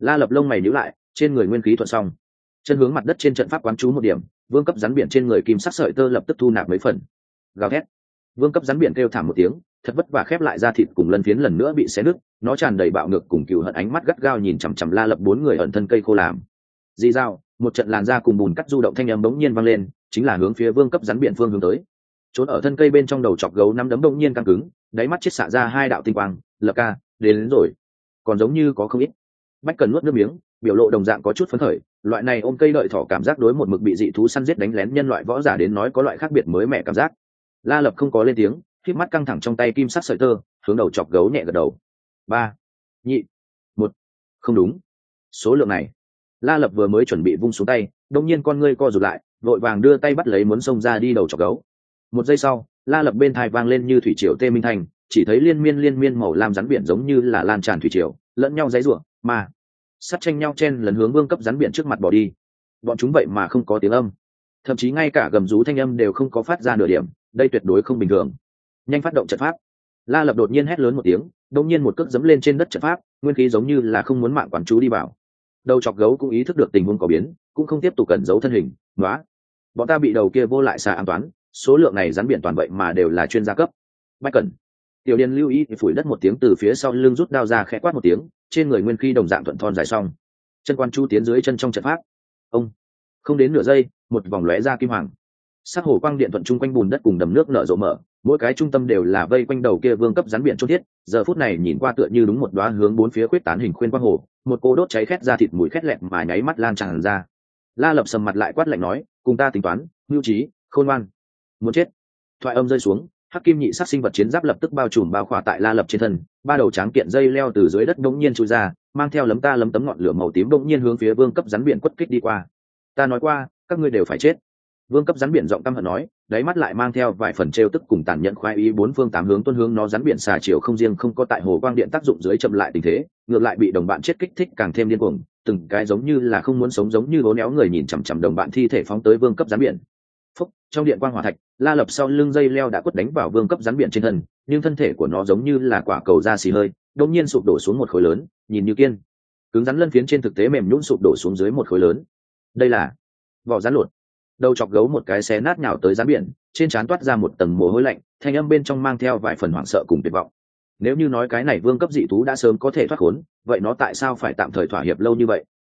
S1: La Lập lông mày nhíu lại, trên người nguyên khí thuận xong, chân hướng mặt đất trên trận pháp quán chú một điểm, vương cấp rắn biển trên người kim sắc sợi tơ lập tức thu nạp mấy phần. Gào thét, vương cấp rắn biển kêu thảm một tiếng, thật vất vả khép lại ra thịt cùng lân phiến lần nữa bị xé nứt, nó tràn đầy bạo ngược cùng cừu hận ánh mắt gắt gao nhìn chằm chằm La Lập bốn người ẩn thân cây khô làm. Dì dao, một trận làn da cùng bùn cắt du động thanh âm bỗng nhiên vang lên, chính là hướng phía vương cấp rắn biển phương hướng tới. Trốn ở thân cây bên trong đầu chọc gấu nắm đấm bỗng nhiên căng cứng, đáy mắt chết xạ ra hai đạo tinh quang. Lập ca, đến, đến rồi, còn giống như có không ít. Bách Cần nuốt nước miếng, biểu lộ đồng dạng có chút phấn khởi, loại này ôm cây đợi thỏ cảm giác đối một mực bị dị thú săn giết đánh lén nhân loại võ giả đến nói có loại khác biệt mới mẻ cảm giác. La Lập không có lên tiếng, khép mắt căng thẳng trong tay kim sắc sợi tơ, hướng đầu chọc gấu nhẹ gật đầu. Ba, nhị, một, không đúng, số lượng này. La Lập vừa mới chuẩn bị vung xuống tay, đột nhiên con ngươi co rụt lại, vội vàng đưa tay bắt lấy muốn xông ra đi đầu chọc gấu. Một giây sau, La Lập bên tai vang lên như thủy triều tê minh thành, chỉ thấy liên miên liên miên màu lam rắn biển giống như là lan tràn thủy triều, lẫn nhau giãy giụa, mà sắt tranh nhau chen lấn hướng vương cấp rắn biển trước mặt bỏ đi. Bọn chúng vậy mà không có tiếng âm, thậm chí ngay cả gầm rú thanh âm đều không có phát ra nửa điểm, đây tuyệt đối không bình thường. Nhanh phát động trận pháp. La Lập đột nhiên hét lớn một tiếng, đột nhiên một cước giẫm lên trên đất trận pháp, nguyên khí giống như là không muốn mạng quản chú đi vào. Đầu chọc gấu cũng ý thức được tình huống có biến, cũng không tiếp tục cẩn giấu thân hình. Nóa, bọn ta bị đầu kia vô lại xà an toán, số lượng này rắn biển toàn vậy mà đều là chuyên gia cấp. Bách Cẩn, Tiểu Điền lưu ý thì phủi đất một tiếng từ phía sau lưng rút đao ra khẽ quát một tiếng, trên người nguyên khí đồng dạng thuận thon dài xong, chân quan chu tiến dưới chân trong trận pháp. Ông, không đến nửa giây, một vòng lóe ra kim hoàng, sắc hồ quang điện thuận chung quanh bùn đất cùng đầm nước nở rộ mở, mỗi cái trung tâm đều là vây quanh đầu kia vương cấp rắn biển chốt thiết. Giờ phút này nhìn qua tựa như đúng một đóa hướng bốn phía quyết tán hình khuyên quang hồ, một cô đốt cháy khét ra thịt mùi khét lẹt mà nháy mắt lan tràn ra. La Lập sầm mặt lại quát lạnh nói, cùng ta tính toán, mưu trí, khôn ngoan, muốn chết. Thoại âm rơi xuống, hắc kim nhị sắc sinh vật chiến giáp lập tức bao trùm bao khỏa tại La Lập trên thân, ba đầu tráng kiện dây leo từ dưới đất đống nhiên chui ra, mang theo lấm ta lấm tấm ngọn lửa màu tím đống nhiên hướng phía vương cấp rắn biển quất kích đi qua. Ta nói qua, các ngươi đều phải chết. Vương cấp rắn biển giọng căm hận nói, đáy mắt lại mang theo vài phần trêu tức cùng tàn nhẫn khoái ý, bốn phương tám hướng tuôn hướng nó. Rắn biển xà chiều không riêng không có tại hồ quang điện tác dụng dưới chậm lại tình thế, ngược lại bị đồng bạn chết kích thích càng thêm điên cuồng, từng cái giống như là không muốn sống, giống như bố néo người nhìn chằm chằm đồng bạn thi thể phóng tới vương cấp rắn biển. Phúc, trong điện quang hỏa thạch, La Lập sau lưng dây leo đã quất đánh vào vương cấp rắn biển trên thân, nhưng thân thể của nó giống như là quả cầu da xì hơi, đột nhiên sụp đổ xuống một khối lớn, nhìn như kiên cứng rắn lân phiến trên thực tế mềm nhũn sụp đổ xuống dưới một khối lớn. Đây là vỏ rắn lột. Đầu chọc gấu một cái xé nát nhào tới rắn biển, trên trán toát ra một tầng mồ hôi lạnh, thanh âm bên trong mang theo vài phần hoảng sợ cùng tuyệt vọng. Nếu như nói cái này vương cấp dị thú đã sớm có thể thoát khốn, vậy nó tại sao phải tạm thời thỏa hiệp lâu như vậy?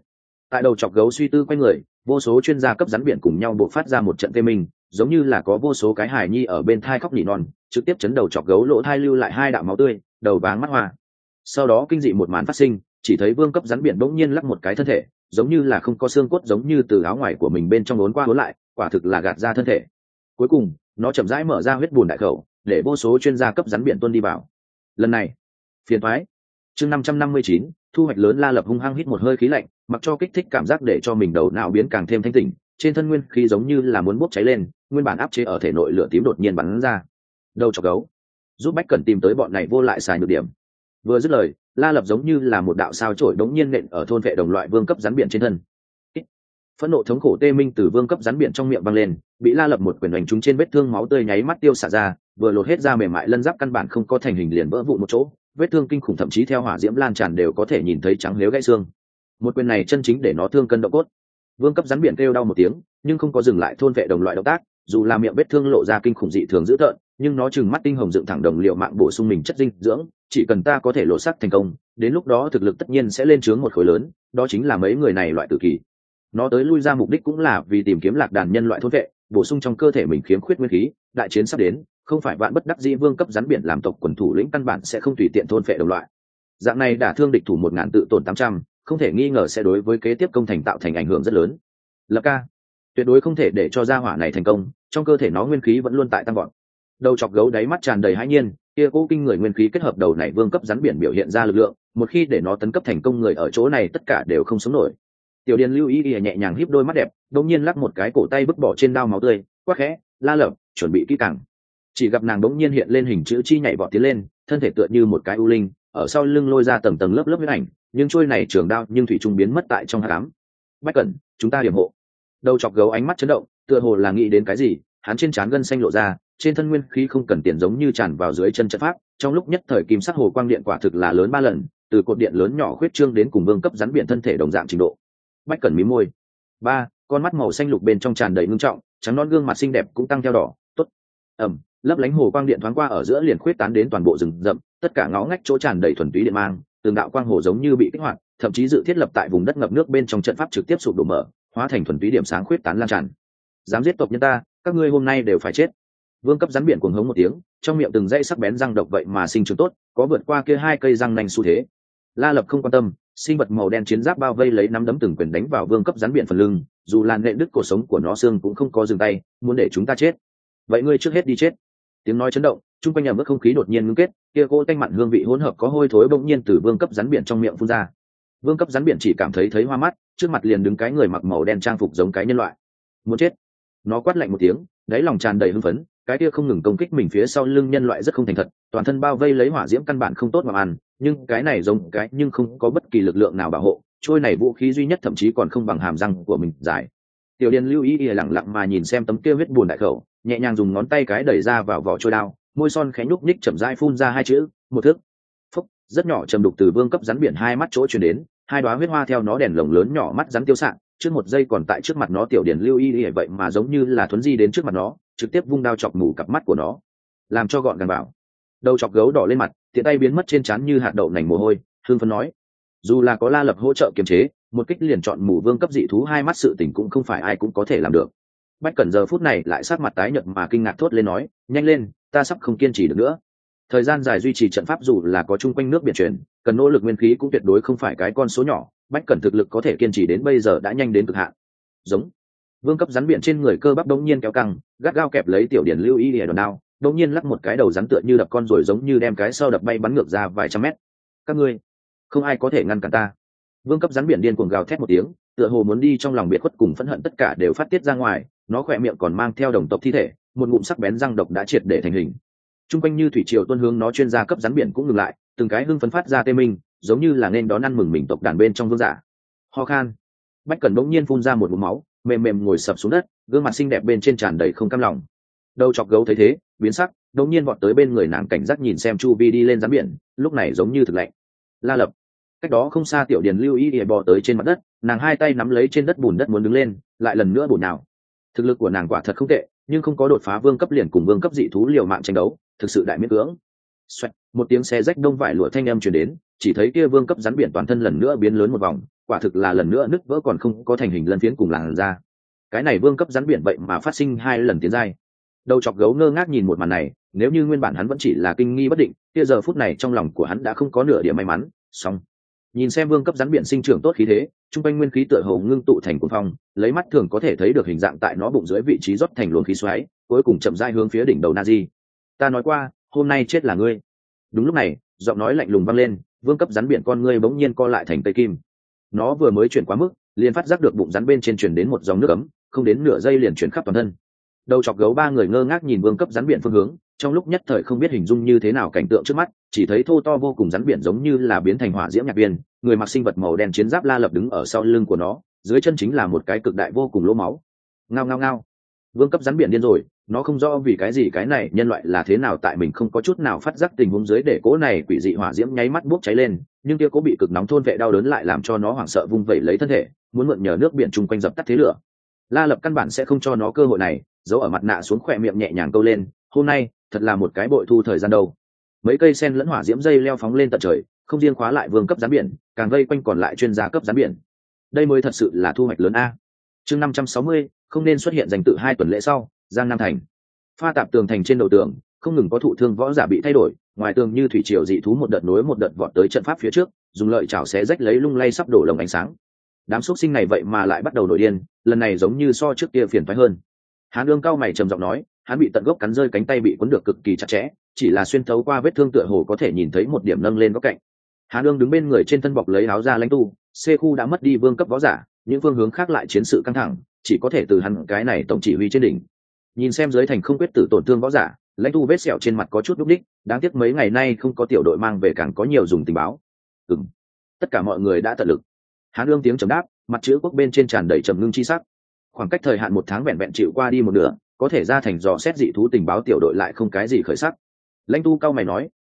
S1: Tại đầu chọc gấu suy tư quanh người, vô số chuyên gia cấp rắn biển cùng nhau bộc phát ra một trận tê minh, giống như là có vô số cái hài nhi ở bên thai khóc nỉ non, trực tiếp chấn đầu chọc gấu lỗ thai lưu lại hai đạo máu tươi, đầu váng mắt hoa. Sau đó kinh dị một màn phát sinh, chỉ thấy vương cấp rắn biển bỗng nhiên lắc một cái thân thể, giống như là không có xương cốt, giống như từ áo ngoài của mình bên trong uốn qua uốn lại, quả thực là gạt ra thân thể. Cuối cùng, nó chậm rãi mở ra huyết bùn đại khẩu, để vô số chuyên gia cấp rắn biển tuôn đi vào. Lần này, phiền toái. Chương năm trăm năm mươi chín, thu hoạch lớn. La Lập hung hăng hít một hơi khí lạnh, mặc cho kích thích cảm giác để cho mình đầu não biến càng thêm thanh tỉnh, trên thân nguyên khí giống như là muốn bốc cháy lên, nguyên bản áp chế ở thể nội lửa tím đột nhiên bắn ra. Đầu chọc gấu, giúp Bách Cẩn tìm tới bọn này vô lại xài nhược điểm. Vừa dứt lời, La Lập giống như là một đạo sao chổi đống nhiên nện ở thôn vệ đồng loại vương cấp rắn biển trên thân. Phẫn nộ thống khổ tê minh từ vương cấp rắn biển trong miệng văng lên, bị La Lập một quyền đánh trúng trên vết thương, máu tươi nháy mắt tiêu xả ra, vừa lột hết ra mềm mại lân giáp căn bản không có thành hình liền vỡ vụn một chỗ, vết thương kinh khủng thậm chí theo hỏa diễm lan tràn đều có thể nhìn thấy trắng nếu gãy xương. Một quyền này chân chính để nó thương cân động cốt. Vương cấp rắn biển kêu đau một tiếng, nhưng không có dừng lại thôn vệ đồng loại động tác, dù là miệng vết thương lộ ra kinh khủng dị thường dữ tợn, nhưng nó trừng mắt tinh hồng dựng thẳng đồng liệu mạng bổ sung mình chất dinh dưỡng, chỉ cần ta có thể lộ sắc thành công, đến lúc đó thực lực tất nhiên sẽ lên trướng một khối lớn, đó chính là mấy người này loại tử kỳ. Nó tới lui ra mục đích cũng là vì tìm kiếm lạc đàn nhân loại thôn vệ, bổ sung trong cơ thể mình khiếm khuyết nguyên khí, đại chiến sắp đến, không phải vạn bất đắc dĩ vương cấp rắn biển làm tộc quần thủ lĩnh căn bản sẽ không tùy tiện thôn vệ đồng loại. Dạng này đả thương địch thủ một ngàn tự tổn tám trăm, không thể nghi ngờ sẽ đối với kế tiếp công thành tạo thành ảnh hưởng rất lớn. Lập ca, tuyệt đối không thể để cho gia hỏa này thành công, trong cơ thể nó nguyên khí vẫn luôn tại tăng vọt. Đầu chọc gấu đáy mắt tràn đầy hãi nhiên, kia cố kinh người nguyên khí kết hợp đầu này vương cấp rắn biển biểu hiện ra lực lượng, một khi để nó tấn cấp thành công, người ở chỗ này tất cả đều không sống nổi. Tiểu Điền lưu ý ý nhẹ nhàng híp đôi mắt đẹp, đột nhiên lắc một cái cổ tay bứt bỏ trên đao máu tươi, quát khẽ, La Lập, chuẩn bị kỹ càng. Chỉ gặp nàng đột nhiên hiện lên hình chữ chi nhảy vọt tiến lên, thân thể tựa như một cái u linh, ở sau lưng lôi ra tầng tầng lớp lớp huyết ảnh, nhưng trôi này trường đao nhưng thủy trung biến mất tại trong hắc ám. Bách Cẩn, chúng ta điểm hộ. Đầu chọc gấu ánh mắt chấn động, tựa hồ là nghĩ đến cái gì, hắn trên trán gân xanh lộ ra, trên thân nguyên khí không cần tiền giống như tràn vào dưới chân trận pháp, trong lúc nhất thời kim sắc hồ quang điện quả thực là lớn ba lần, từ cột điện lớn nhỏ khuyết trương đến cùng vương cấp rắn biển thân thể đồng dạng trình độ. Bách Cẩn mím môi. Ba, con mắt màu xanh lục bên trong tràn đầy ngưng trọng, trắng non gương mặt xinh đẹp cũng tăng theo đỏ. Tốt. Ẩm, lấp lánh hồ quang điện thoáng qua ở giữa liền khuyết tán đến toàn bộ rừng rậm, tất cả ngõ ngách chỗ tràn đầy thuần túy điện mang, từng đạo quang hồ giống như bị kích hoạt, thậm chí dự thiết lập tại vùng đất ngập nước bên trong trận pháp trực tiếp sụp đổ mở, hóa thành thuần túy điểm sáng khuyết tán lan tràn. Dám giết tộc nhân ta, các ngươi hôm nay đều phải chết. Vương cấp rắn biển cuồng hống một tiếng, trong miệng từng dãy sắc bén răng độc vậy mà sinh trưởng tốt, có vượt qua kia hai cây răng nanh xu thế. La Lập không quan tâm, sinh vật màu đen chiến giáp bao vây lấy nắm đấm từng quyền đánh vào vương cấp rắn biển phần lưng, dù là nện đứt cổ sống của nó xương cũng không có dừng tay, muốn để chúng ta chết. Vậy ngươi trước hết đi chết. Tiếng nói chấn động, trung quanh nhà mức không khí đột nhiên ngưng kết, kia cỗ tanh mặn hương vị hỗn hợp có hôi thối bỗng nhiên từ vương cấp rắn biển trong miệng phun ra. Vương cấp rắn biển chỉ cảm thấy thấy hoa mắt, trước mặt liền đứng cái người mặc màu đen trang phục giống cái nhân loại. Muốn chết. Nó quát lạnh một tiếng, đáy lòng tràn đầy hưng phấn, cái kia không ngừng công kích mình phía sau lưng nhân loại rất không thành thật, toàn thân bao vây lấy hỏa diễm căn bản không tốt mà ăn, nhưng cái này giống cái nhưng không có bất kỳ lực lượng nào bảo hộ, trôi này vũ khí duy nhất thậm chí còn không bằng hàm răng của mình dài. Tiểu Điền lưu ý y lặng lặng mà nhìn xem tấm kia huyết buồn đại khẩu, nhẹ nhàng dùng ngón tay cái đẩy ra vào vỏ trôi đao, môi son khẽ nhúc nhích chậm rãi phun ra hai chữ, một thước. Phúc, rất nhỏ trầm đục từ vương cấp rắn biển hai mắt chỗ truyền đến, hai đóa huyết hoa theo nó đèn lồng lớn nhỏ mắt rắn tiêu xạ, trước một giây còn tại trước mặt nó Tiểu Điền lưu ý y vậy mà giống như là thuấn di đến trước mặt nó, trực tiếp vung đao chọc mù cặp mắt của nó, làm cho gọn gàng bảo. Đầu chọc gấu đỏ lên mặt, tiện tay biến mất trên trán như hạt đậu nành mồ hôi, hương phấn nói: dù là có La Lập hỗ trợ kiềm chế, một kích liền chọn mù vương cấp dị thú hai mắt sự tình cũng không phải ai cũng có thể làm được. Bách Cẩn giờ phút này lại sát mặt tái nhợt mà kinh ngạc thốt lên nói: nhanh lên, ta sắp không kiên trì được nữa. Thời gian dài duy trì trận pháp dù là có chung quanh nước biển chuyển, cần nỗ lực nguyên khí cũng tuyệt đối không phải cái con số nhỏ. Bách Cẩn thực lực có thể kiên trì đến bây giờ đã nhanh đến cực hạn. Giống. Vương cấp rắn biển trên người cơ bắp đống nhiên kéo căng, gắt gao kẹp lấy Tiểu Điển lưu ý để đòn đao, đống nhiên lắc một cái đầu rắn tựa như đập con rồi giống như đem cái sau đập bay bắn ngược ra vài trăm mét. Các ngươi, không ai có thể ngăn cản ta. Vương cấp rắn biển điên cuồng gào thét một tiếng, tựa hồ muốn đi trong lòng biệt khuất cùng phẫn hận tất cả đều phát tiết ra ngoài, nó khỏe miệng còn mang theo đồng tộc thi thể, một ngụm sắc bén răng độc đã triệt để thành hình. Trung quanh như thủy triều tuôn hướng nó chuyên gia cấp rắn biển cũng ngừng lại, từng cái hưng phấn phát ra tê minh, giống như là nên đón ăn mừng mình tộc đàn bên trong vương giả. Ho khan. Bách Cẩn bỗng nhiên phun ra một ngụm máu, mềm mềm ngồi sập xuống đất, gương mặt xinh đẹp bên trên tràn đầy không cam lòng. Đầu chọc gấu thấy thế, biến sắc, đột nhiên vọt tới bên người nàng cảnh giác nhìn xem chu vi đi lên rắn biển, lúc này giống như thực lạnh. La Lập. Cách đó không xa Tiểu Điền lưu ý ỉa bò tới trên mặt đất, nàng hai tay nắm lấy trên đất bùn đất muốn đứng lên, lại lần nữa bùn nào. Thực lực của nàng quả thật không tệ, nhưng không có đột phá vương cấp liền cùng vương cấp dị thú liều mạng tranh đấu, thực sự đại miễn cưỡng. Xoẹt, một tiếng xe rách đông vải lụa thanh âm truyền đến, chỉ thấy kia vương cấp rắn biển toàn thân lần nữa biến lớn một vòng, quả thực là lần nữa nứt vỡ còn không có thành hình lân phiến cùng làn da. Cái này vương cấp rắn biển vậy mà phát sinh hai lần tiến giai. Đầu chọc gấu ngơ ngác nhìn một màn này, nếu như nguyên bản hắn vẫn chỉ là kinh nghi bất định, kia giờ phút này trong lòng của hắn đã không có nửa điểm may mắn. Xong, nhìn xem vương cấp rắn biển sinh trưởng tốt khí thế, trung quanh nguyên khí tựa hồ ngưng tụ thành cuồng phong, lấy mắt thường có thể thấy được hình dạng tại nó bụng dưới vị trí rót thành luồng khí xoáy, cuối cùng chậm rãi hướng phía đỉnh đầu Nazi. Ta nói qua, hôm nay chết là ngươi. Đúng lúc này, giọng nói lạnh lùng vang lên, vương cấp rắn biển con ngươi bỗng nhiên co lại thành cây kim. Nó vừa mới chuyển quá mức, liền phát giác được bụng rắn bên trên truyền đến một dòng nước ấm, không đến nửa giây liền chuyển khắp toàn thân. Đầu chọc gấu ba người ngơ ngác nhìn vương cấp rắn biển phương hướng, trong lúc nhất thời không biết hình dung như thế nào cảnh tượng trước mắt, chỉ thấy thô to vô cùng rắn biển giống như là biến thành hỏa diễm nhạc viên, người mặc sinh vật màu đen chiến giáp La Lập đứng ở sau lưng của nó, dưới chân chính là một cái cực đại vô cùng lỗ máu. Ngao ngao ngao. Vương cấp rắn biển điên rồi, nó không rõ vì cái gì cái này nhân loại là thế nào tại mình không có chút nào phát giác tình huống dưới để cố này quỷ dị hỏa diễm nháy mắt bốc cháy lên, nhưng kia cố bị cực nóng thôn vệ đau đớn lại làm cho nó hoảng sợ vung vẩy lấy thân thể, muốn mượn nhờ nước biển chung quanh dập tắt thế lửa. La Lập căn bản sẽ không cho nó cơ hội này, giấu ở mặt nạ xuống khỏe miệng nhẹ nhàng câu lên, hôm nay thật là một cái bội thu thời gian đâu. Mấy cây sen lẫn hỏa diễm dây leo phóng lên tận trời, không riêng khóa lại vương cấp rắn biển, càng vây quanh còn lại chuyên gia cấp rắn biển. Đây mới thật sự là thu hoạch lớn a. Chương năm trăm sáu mươi, không nên xuất hiện danh tự hai tuần lễ sau, Giang Nam thành. Pha tạp tường thành trên đầu tường, không ngừng có thụ thương võ giả bị thay đổi, ngoài tường như thủy triều dị thú một đợt nối một đợt vọt tới trận pháp phía trước, dùng lợi chảo xé rách lấy lung lay sắp đổ lồng ánh sáng. Đám xuất sinh này vậy mà lại bắt đầu nổi điên, lần này giống như so trước kia phiền toái hơn. Hán Dương cao mày trầm giọng nói, hắn bị tận gốc cắn rơi cánh tay bị cuốn được cực kỳ chặt chẽ, chỉ là xuyên thấu qua vết thương tựa hồ có thể nhìn thấy một điểm nâng lên góc cạnh. Hán Dương đứng bên người trên thân bọc lấy áo da lãnh tu, C khu đã mất đi vương cấp võ giả, những phương hướng khác lại chiến sự căng thẳng, chỉ có thể từ hắn cái này tổng chỉ huy trên đỉnh. Nhìn xem dưới thành không quyết tử tổn thương võ giả, lãnh tu vết sẹo trên mặt có chút đúc đích, đáng tiếc mấy ngày nay không có tiểu đội mang về càng có nhiều dùng tình báo. Ừm, tất cả mọi người đã tận lực. Hán Dương tiếng trầm đáp, mặt chữ quốc bên trên tràn đầy trầm ngưng chi sắc. Khoảng cách thời hạn một tháng vẹn vẹn chịu qua đi một nửa, có thể ra thành dò xét dị thú tình báo tiểu đội lại không cái gì khởi sắc. Lãnh tu cao mày nói,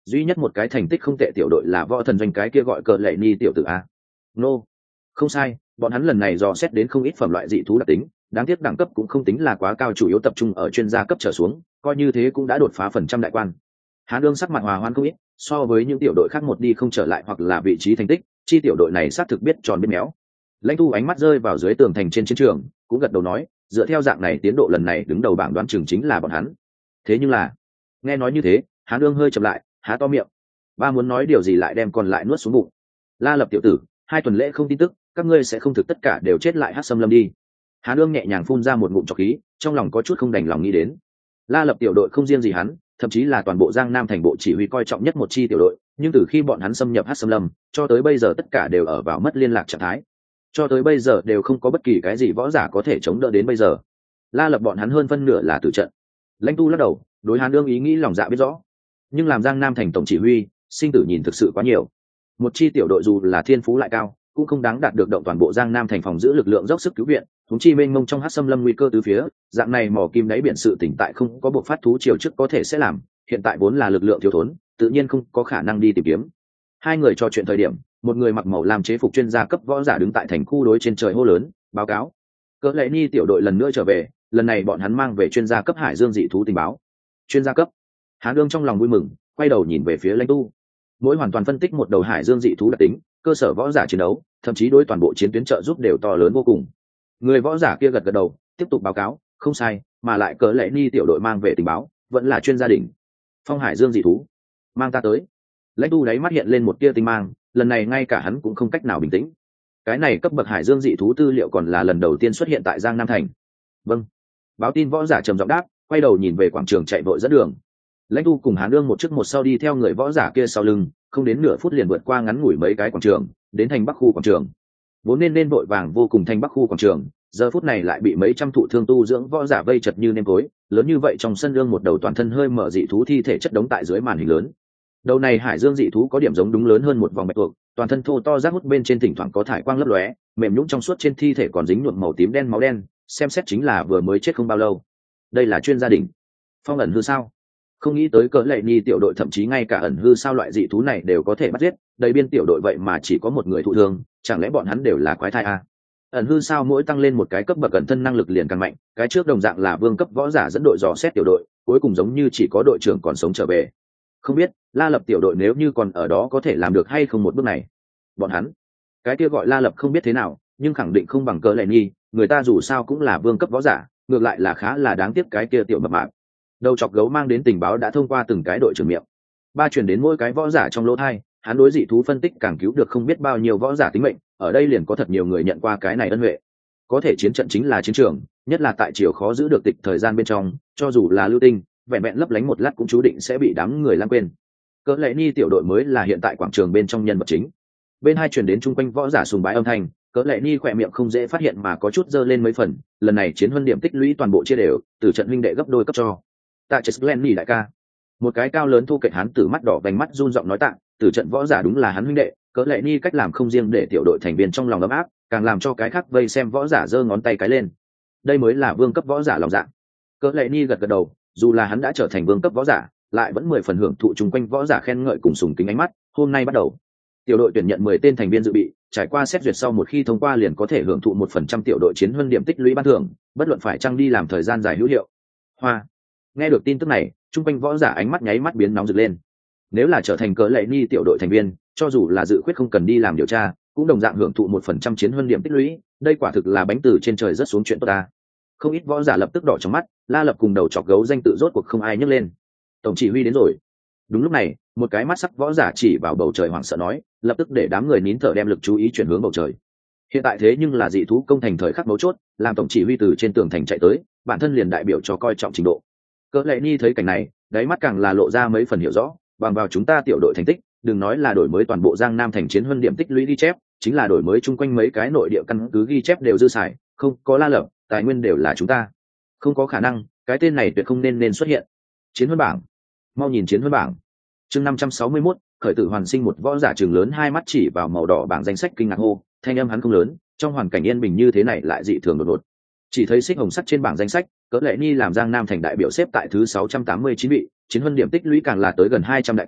S1: duy nhất một cái thành tích không tệ tiểu đội là võ thần doanh cái kia gọi cờ lệ ni tiểu tử a. Nô, không sai, bọn hắn lần này dò xét đến không ít phẩm loại dị thú đặc tính, đáng tiếc đẳng cấp cũng không tính là quá cao, chủ yếu tập trung ở chuyên gia cấp trở xuống, coi như thế cũng đã đột phá phần trăm đại quan. Hán đương sắc mặt hòa hoãn không ít, so với những tiểu đội khác một đi không trở lại hoặc là vị trí thành tích, chi tiểu đội này xác thực biết tròn biết méo. Lãnh Tu ánh mắt rơi vào dưới tường thành trên chiến trường, cũng gật đầu nói, dựa theo dạng này tiến độ lần này đứng đầu bảng đoán chừng chính là bọn hắn. Thế nhưng là, nghe nói như thế, Hán đương hơi chậm lại, há to miệng. Ba muốn nói điều gì lại đem còn lại nuốt xuống bụng. La Lập tiểu tử, hai tuần lễ không tin tức, các ngươi sẽ không thực tất cả đều chết lại Hắc Xâm Lâm đi. Hán đương nhẹ nhàng phun ra một ngụm trọc khí, trong lòng có chút không đành lòng nghĩ đến. La Lập tiểu đội không riêng gì hắn, thậm chí là toàn bộ Giang Nam thành bộ chỉ huy coi trọng nhất một chi tiểu đội, nhưng từ khi bọn hắn xâm nhập Hắc Xâm Lâm, cho tới bây giờ tất cả đều ở vào mất liên lạc trạng thái. Cho tới bây giờ đều không có bất kỳ cái gì võ giả có thể chống đỡ đến bây giờ. La Lập bọn hắn hơn phân nửa là tử trận. Lãnh Tu lắc đầu, đối Hán đương ý nghĩ lòng dạ biết rõ, nhưng làm Giang Nam thành tổng chỉ huy, sinh tử nhìn thực sự quá nhiều. Một chi tiểu đội dù là thiên phú lại cao, cũng không đáng đạt được động toàn bộ Giang Nam thành phòng giữ lực lượng dốc sức cứu viện, chúng chi mênh mông trong Hắc Xâm Lâm nguy cơ tứ phía, dạng này mò kim đáy biển sự tỉnh tại không có buộc phát thú triều trước có thể sẽ làm, hiện tại vốn là lực lượng thiếu thốn, tự nhiên không có khả năng đi tìm kiếm. Hai người trò chuyện thời điểm, một người mặc màu lam chế phục chuyên gia cấp võ giả đứng tại thành khu đối trên trời hô lớn, báo cáo. Cỡ Lệ Ni tiểu đội lần nữa trở về, lần này bọn hắn mang về chuyên gia cấp hải dương dị thú tình báo. Chuyên gia cấp. Hán đương trong lòng vui mừng, quay đầu nhìn về phía Lãnh Tu. Mỗi hoàn toàn phân tích một đầu hải dương dị thú đặc tính, cơ sở võ giả chiến đấu, thậm chí đối toàn bộ chiến tuyến trợ giúp đều to lớn vô cùng. Người võ giả kia gật gật đầu, tiếp tục báo cáo, không sai, mà lại Cỡ Lệ Ni tiểu đội mang về tình báo, vẫn là chuyên gia đỉnh. Phong hải dương dị thú, mang ta tới. Lãnh Tu đáy mắt hiện lên một tia tinh mang, lần này ngay cả hắn cũng không cách nào bình tĩnh. Cái này cấp bậc hải dương dị thú tư liệu còn là lần đầu tiên xuất hiện tại Giang Nam thành. Vâng. Báo tin võ giả trầm giọng đáp, quay đầu nhìn về quảng trường chạy vội dẫn đường. Lãnh Tu cùng Hán Ương một trước một sau đi theo người võ giả kia sau lưng, không đến nửa phút liền vượt qua ngắn ngủi mấy cái quảng trường, đến thành Bắc khu quảng trường. Vốn nên nên vội vàng vô cùng thành Bắc khu quảng trường, giờ phút này lại bị mấy trăm thụ thương tu dưỡng võ giả vây chật như nêm tối, lớn như vậy trong sân lương một đầu toàn thân hơi mở dị thú thi thể chất đống tại dưới màn hình lớn. Đầu này hải dương dị thú có điểm giống đúng lớn hơn một vòng bạch tuộc, toàn thân thô to rác hút bên trên thỉnh thoảng có thải quang lấp lóe, mềm nhũn trong suốt trên thi thể còn dính nhuộm màu tím đen máu đen, xem xét chính là vừa mới chết không bao lâu. Đây là chuyên gia đình. Phong ẩn hư sao? Không nghĩ tới Cỡ Lệ Ni tiểu đội thậm chí ngay cả ẩn hư sao loại dị thú này đều có thể bắt giết, đầy biên tiểu đội vậy mà chỉ có một người thụ thương, chẳng lẽ bọn hắn đều là quái thai à? Ẩn hư sao mỗi tăng lên một cái cấp bậc ẩn thân năng lực liền càng mạnh, cái trước đồng dạng là vương cấp võ giả dẫn đội dò xét tiểu đội, cuối cùng giống như chỉ có đội trưởng còn sống trở về. Không biết La Lập tiểu đội nếu như còn ở đó có thể làm được hay không một bước này. Bọn hắn, cái kia gọi La Lập không biết thế nào, nhưng khẳng định không bằng Cỡ Lệ Ni, người ta dù sao cũng là vương cấp võ giả, ngược lại là khá là đáng tiếc cái kia tiểu mập mạp. Đầu chọc gấu mang đến tình báo đã thông qua từng cái đội trưởng miệng, ba chuyển đến mỗi cái võ giả trong lỗ thai, hắn đối dị thú phân tích càng cứu được không biết bao nhiêu võ giả tính mệnh, ở đây liền có thật nhiều người nhận qua cái này ân huệ. Có thể chiến trận chính là chiến trường, nhất là tại chiều khó giữ được tịch thời gian bên trong, cho dù là lưu tinh, vẹn vẹn lấp lánh một lát cũng chú định sẽ bị đám người lãng quên. Cỡ Lệ Ni tiểu đội mới là hiện tại quảng trường bên trong nhân vật chính. Bên hai chuyển đến chung quanh võ giả sùng bái âm thanh, Cỡ Lệ Ni khỏe miệng không dễ phát hiện mà có chút dơ lên mấy phần, lần này chiến huân điểm tích lũy toàn bộ chia đều, từ trận huynh đệ gấp đôi cấp cho. Tạ chết Glenny đại ca. Một cái cao lớn thu kệch hắn từ mắt đỏ vành mắt run giọng nói tạ, từ trận võ giả đúng là hắn huynh đệ, Cỡ Lệ Ni cách làm không riêng để tiểu đội thành viên trong lòng ấm áp, càng làm cho cái khác vây xem võ giả giơ ngón tay cái lên. Đây mới là vương cấp võ giả lòng dạ. Cỡ Lệ Ni gật gật đầu, dù là hắn đã trở thành vương cấp võ giả, lại vẫn mười phần hưởng thụ chung quanh võ giả khen ngợi cùng sùng kính ánh mắt. Hôm nay bắt đầu, tiểu đội tuyển nhận mười tên thành viên dự bị, trải qua xét duyệt sau một khi thông qua liền có thể hưởng thụ một phần trăm tiểu đội chiến huân điểm tích lũy ban thưởng, bất luận phải chăng đi làm thời gian dài hữu hiệu. Hoa. Nghe được tin tức này, chung quanh võ giả ánh mắt nháy mắt biến nóng rực lên. Nếu là trở thành Cỡ Lệ Ni tiểu đội thành viên, cho dù là dự khuyết không cần đi làm điều tra, cũng đồng dạng hưởng thụ một phần trăm chiến huân điểm tích lũy, đây quả thực là bánh từ trên trời rớt xuống chuyện tốt ta. Không ít võ giả lập tức đỏ trong mắt, La Lập cùng đầu chọc gấu danh tự rốt cuộc không ai nhấc lên. Tổng chỉ huy đến rồi. Đúng lúc này, một cái mắt sắc võ giả chỉ vào bầu trời hoảng sợ nói, lập tức để đám người nín thở đem lực chú ý chuyển hướng bầu trời. Hiện tại thế nhưng là dị thú công thành thời khắc mấu chốt, làm tổng chỉ huy từ trên tường thành chạy tới, bản thân liền đại biểu cho coi trọng trình độ. Cỡ Lệ Ni thấy cảnh này, đáy mắt càng là lộ ra mấy phần hiểu rõ, bằng vào chúng ta tiểu đội thành tích, đừng nói là đổi mới toàn bộ Giang Nam thành chiến huân điểm tích lũy ghi chép, chính là đổi mới chung quanh mấy cái nội địa căn cứ ghi chép đều dư xài, không có La Lập, tài nguyên đều là chúng ta. Không có khả năng, cái tên này tuyệt không nên nên xuất hiện. Chiến huân bảng, mau nhìn chiến huân bảng. Chương năm trăm sáu mươi mốt, khởi tử hoàn sinh một võ giả trường lớn hai mắt chỉ vào màu đỏ bảng danh sách kinh ngạc hô, thanh âm hắn không lớn, trong hoàn cảnh yên bình như thế này lại dị thường đột ngột. Chỉ thấy xích hồng sắt trên bảng danh sách, Cỡ Lệ Ni làm Giang Nam thành đại biểu xếp tại thứ sáu trăm tám mươi chín vị, chiến huân điểm tích lũy càng là tới gần hai trăm đại quan,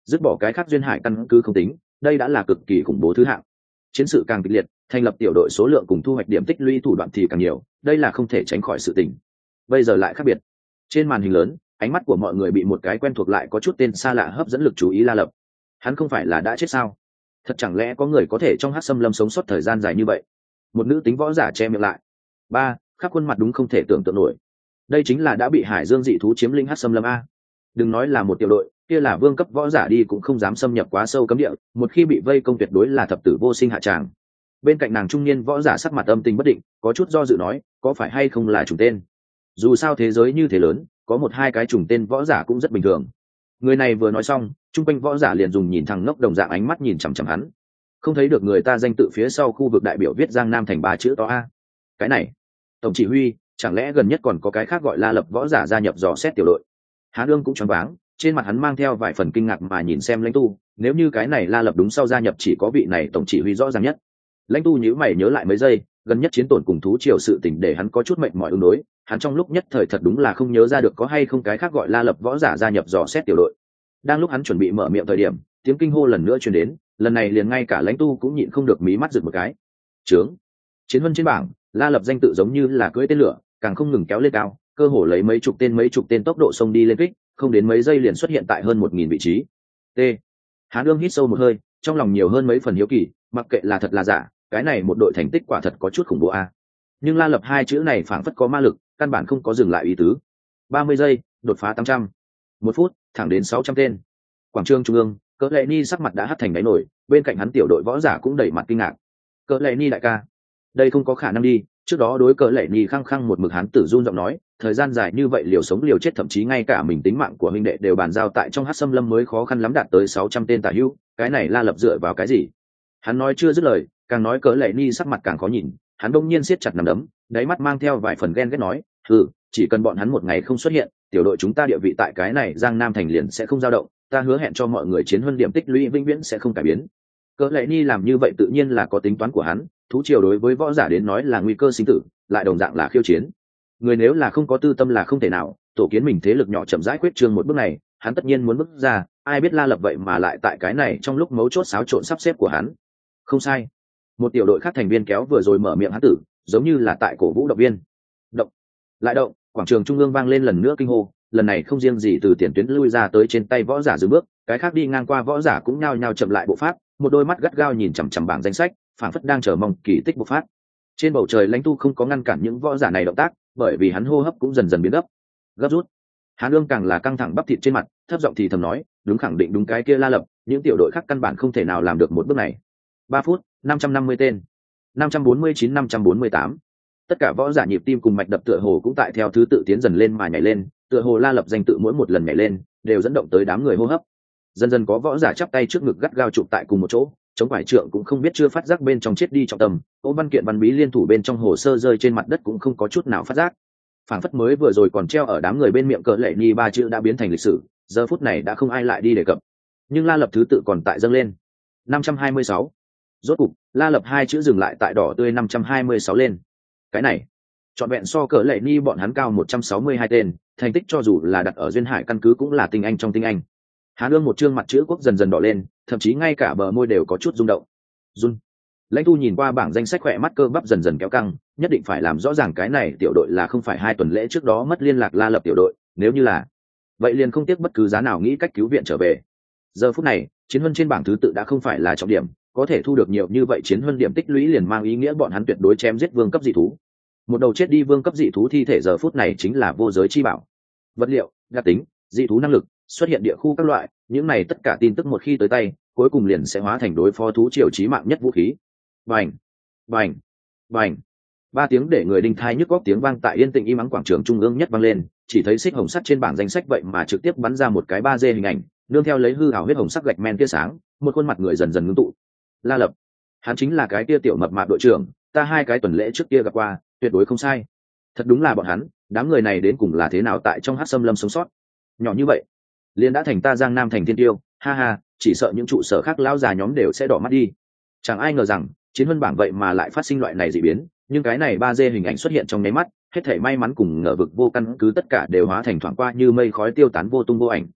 S1: dứt bỏ cái khác duyên hải căn cứ không tính, đây đã là cực kỳ khủng bố thứ hạng. Chiến sự càng kịch liệt, thành lập tiểu đội số lượng cùng thu hoạch điểm tích lũy thủ đoạn thì càng nhiều, đây là không thể tránh khỏi sự tình. Bây giờ lại khác biệt. Trên màn hình lớn, ánh mắt của mọi người bị một cái quen thuộc lại có chút tên xa lạ hấp dẫn lực chú ý. La Lập, hắn không phải là đã chết sao? Thật chẳng lẽ có người có thể trong hắc xâm lâm sống sót thời gian dài như vậy? Một nữ tính võ giả che miệng lại. Ba, khắp khuôn mặt đúng không thể tưởng tượng nổi. Đây chính là đã bị hải dương dị thú chiếm lĩnh hắc xâm lâm a. Đừng nói là một tiểu đội, kia là vương cấp võ giả đi cũng không dám xâm nhập quá sâu cấm địa, một khi bị vây công tuyệt đối là thập tử vô sinh hạ tràng. Bên cạnh nàng trung niên võ giả sắc mặt âm tình bất định, có chút do dự nói, có phải hay không là trùng tên? Dù sao thế giới như thế lớn, có một hai cái trùng tên võ giả cũng rất bình thường. Người này vừa nói xong, trung quanh võ giả liền dùng nhìn thằng ngốc đồng dạng ánh mắt nhìn chằm chằm hắn. Không thấy được người ta danh tự phía sau khu vực đại biểu viết Giang Nam thành ba chữ to a. Cái này, tổng chỉ huy, chẳng lẽ gần nhất còn có cái khác gọi La Lập võ giả gia nhập dò xét tiểu đội? Hán Dương cũng choáng váng, trên mặt hắn mang theo vài phần kinh ngạc mà nhìn xem Lãnh Tu, nếu như cái này La Lập đúng sau gia nhập chỉ có vị này tổng chỉ huy rõ ràng nhất. Lãnh Tu nhíu mày nhớ lại mấy giây, gần nhất chiến tổn cùng thú triều sự tình để hắn có chút mệt mỏi ứng đối, hắn trong lúc nhất thời thật đúng là không nhớ ra được có hay không cái khác gọi La Lập võ giả gia nhập dò xét tiểu đội. Đang lúc hắn chuẩn bị mở miệng thời điểm, tiếng kinh hô lần nữa truyền đến, lần này liền ngay cả Lãnh Tu cũng nhịn không được mí mắt giật một cái. Trướng, chiến huân trên bảng, La Lập danh tự giống như là cưỡi tên lửa, càng không ngừng kéo lên cao, cơ hồ lấy mấy chục tên mấy chục tên tốc độ xông đi lên kích, không đến mấy giây liền xuất hiện tại hơn một nghìn vị trí. T. Hán Dương hít sâu một hơi, trong lòng nhiều hơn mấy phần hiếu kỳ, mặc kệ là thật là giả, cái này một đội thành tích quả thật có chút khủng bố a. Nhưng La Lập hai chữ này phảng phất có ma lực, căn bản không có dừng lại ý tứ. ba mươi giây, đột phá tám trăm. Một phút, thẳng đến sáu trăm tên. Quảng trường trung ương, Cỡ Lệ Ni sắc mặt đã hắt thành đáy nổi, bên cạnh hắn tiểu đội võ giả cũng đầy mặt kinh ngạc. Cỡ Lệ Ni đại ca, đây không có khả năng đi, trước đó đối Cỡ Lệ Ni khăng khăng một mực hắn tử run giọng nói, thời gian dài như vậy liều sống liều chết, thậm chí ngay cả mình tính mạng của huynh đệ đều bàn giao tại trong hắc xâm lâm mới khó khăn lắm đạt tới sáu trăm tên tả hữu, cái này La Lập dựa vào cái gì? Hắn nói chưa dứt lời, càng nói Cỡ Lệ Ni sắc mặt càng khó nhìn, hắn đông nhiên siết chặt nắm đấm, đáy mắt mang theo vài phần ghen ghét nói, ừ, chỉ cần bọn hắn một ngày không xuất hiện, tiểu đội chúng ta địa vị tại cái này Giang Nam thành liền sẽ không dao động, ta hứa hẹn cho mọi người chiến huân điểm tích lũy vĩnh viễn sẽ không cải biến. Cỡ Lệ Ni làm như vậy tự nhiên là có tính toán của hắn, thú triều đối với võ giả đến nói là nguy cơ sinh tử, lại đồng dạng là khiêu chiến. Người nếu là không có tư tâm là không thể nào, tổ kiến mình thế lực nhỏ chậm rãi quyết trương một bước này, hắn tất nhiên muốn bước ra, ai biết La Lập vậy mà lại tại cái này trong lúc mấu chốt xáo trộn sắp xếp của hắn. Không sai. Một tiểu đội khác thành viên kéo vừa rồi mở miệng hắn tử, giống như là tại cổ vũ động viên. Động, lại động, quảng trường trung ương vang lên lần nữa kinh hô, lần này không riêng gì từ tiền tuyến lui ra tới trên tay võ giả dừng bước, cái khác đi ngang qua võ giả cũng nhao nhao chậm lại bộ pháp, một đôi mắt gắt gao nhìn chằm chằm bảng danh sách, phảng phất đang chờ mong kỳ tích bộc phát. Trên bầu trời Lãnh Tu không có ngăn cản những võ giả này động tác, bởi vì hắn hô hấp cũng dần dần biến gấp gấp rút. Hán Dương càng là căng thẳng bắp thịt trên mặt, thấp giọng thì thầm nói, đúng, khẳng định đúng cái kia La Lập, những tiểu đội khác căn bản không thể nào làm được một bước này. Ba phút, năm trăm năm mươi tên, năm trăm bốn mươi chín, năm trăm bốn mươi tám. Tất cả võ giả nhịp tim cùng mạch đập tựa hồ cũng tại theo thứ tự tiến dần lên mà nhảy lên, tựa hồ La Lập danh tự mỗi một lần nhảy lên đều dẫn động tới đám người hô hấp. Dần dần có võ giả chắp tay trước ngực gắt gao chụp tại cùng một chỗ, chống quải trượng cũng không biết chưa phát giác bên trong chết đi trọng tâm, ôm văn kiện văn bí liên thủ bên trong hồ sơ rơi trên mặt đất cũng không có chút nào phát giác. Phảng phất mới vừa rồi còn treo ở đám người bên miệng Cỡ Lệ Ni ba chữ đã biến thành lịch sử, giờ phút này đã không ai lại đi đề cập. Nhưng La Lập thứ tự còn tại dâng lên. năm trăm hai mươi sáu. Rốt cục, La Lập hai chữ dừng lại tại đỏ tươi năm trăm hai mươi sáu lên. Cái này, trọn vẹn so Cỡ Lệ Ni bọn hắn cao một trăm sáu mươi hai tên, thành tích cho dù là đặt ở duyên hải căn cứ cũng là tinh anh trong tinh anh. Hán Dương một trương mặt chữ quốc dần dần đỏ lên, thậm chí ngay cả bờ môi đều có chút rung động. Run. Lãnh Tu nhìn qua bảng danh sách khỏe mắt cơ bắp dần dần kéo căng, nhất định phải làm rõ ràng cái này tiểu đội là không phải hai tuần lễ trước đó mất liên lạc La Lập tiểu đội, nếu như là, vậy liền không tiếc bất cứ giá nào nghĩ cách cứu viện trở về. Giờ phút này, chiến huân trên bảng thứ tự đã không phải là trọng điểm, có thể thu được nhiều như vậy chiến huân điểm tích lũy liền mang ý nghĩa bọn hắn tuyệt đối chém giết vương cấp dị thú. Một đầu chết đi vương cấp dị thú thi thể giờ phút này chính là vô giới chi bảo. Vật liệu, đặc tính, dị thú năng lực, xuất hiện địa khu các loại, những này tất cả tin tức một khi tới tay, cuối cùng liền sẽ hóa thành đối phó thú triều chí mạng nhất vũ khí. Bành, bành, bành. Ba tiếng để người đinh thai nhức góc tiếng vang tại yên tĩnh im ắng quảng trường trung ương nhất vang lên, chỉ thấy xích hồng sắt trên bảng danh sách vậy mà trực tiếp bắn ra một cái ba D hình ảnh, nương theo lấy hư ảo huyết hồng sắc gạch men tia sáng, một khuôn mặt người dần dần ngưng tụ. La Lập, hắn chính là cái tia tiểu mập mạp đội trưởng, ta hai cái tuần lễ trước kia gặp qua, tuyệt đối không sai. Thật đúng là bọn hắn, đám người này đến cùng là thế nào tại trong hắc xâm lâm sống sót? Nhỏ như vậy, liền đã thành ta Giang Nam thành thiên tiêu, ha ha, chỉ sợ những trụ sở khác lão già nhóm đều sẽ đỏ mắt đi. Chẳng ai ngờ rằng chiến huân bảng vậy mà lại phát sinh loại này dị biến, nhưng cái này ba D hình ảnh xuất hiện trong nháy mắt, hết thảy may mắn cùng ngờ vực vô căn cứ tất cả đều hóa thành thoáng qua như mây khói tiêu tán vô tung vô ảnh.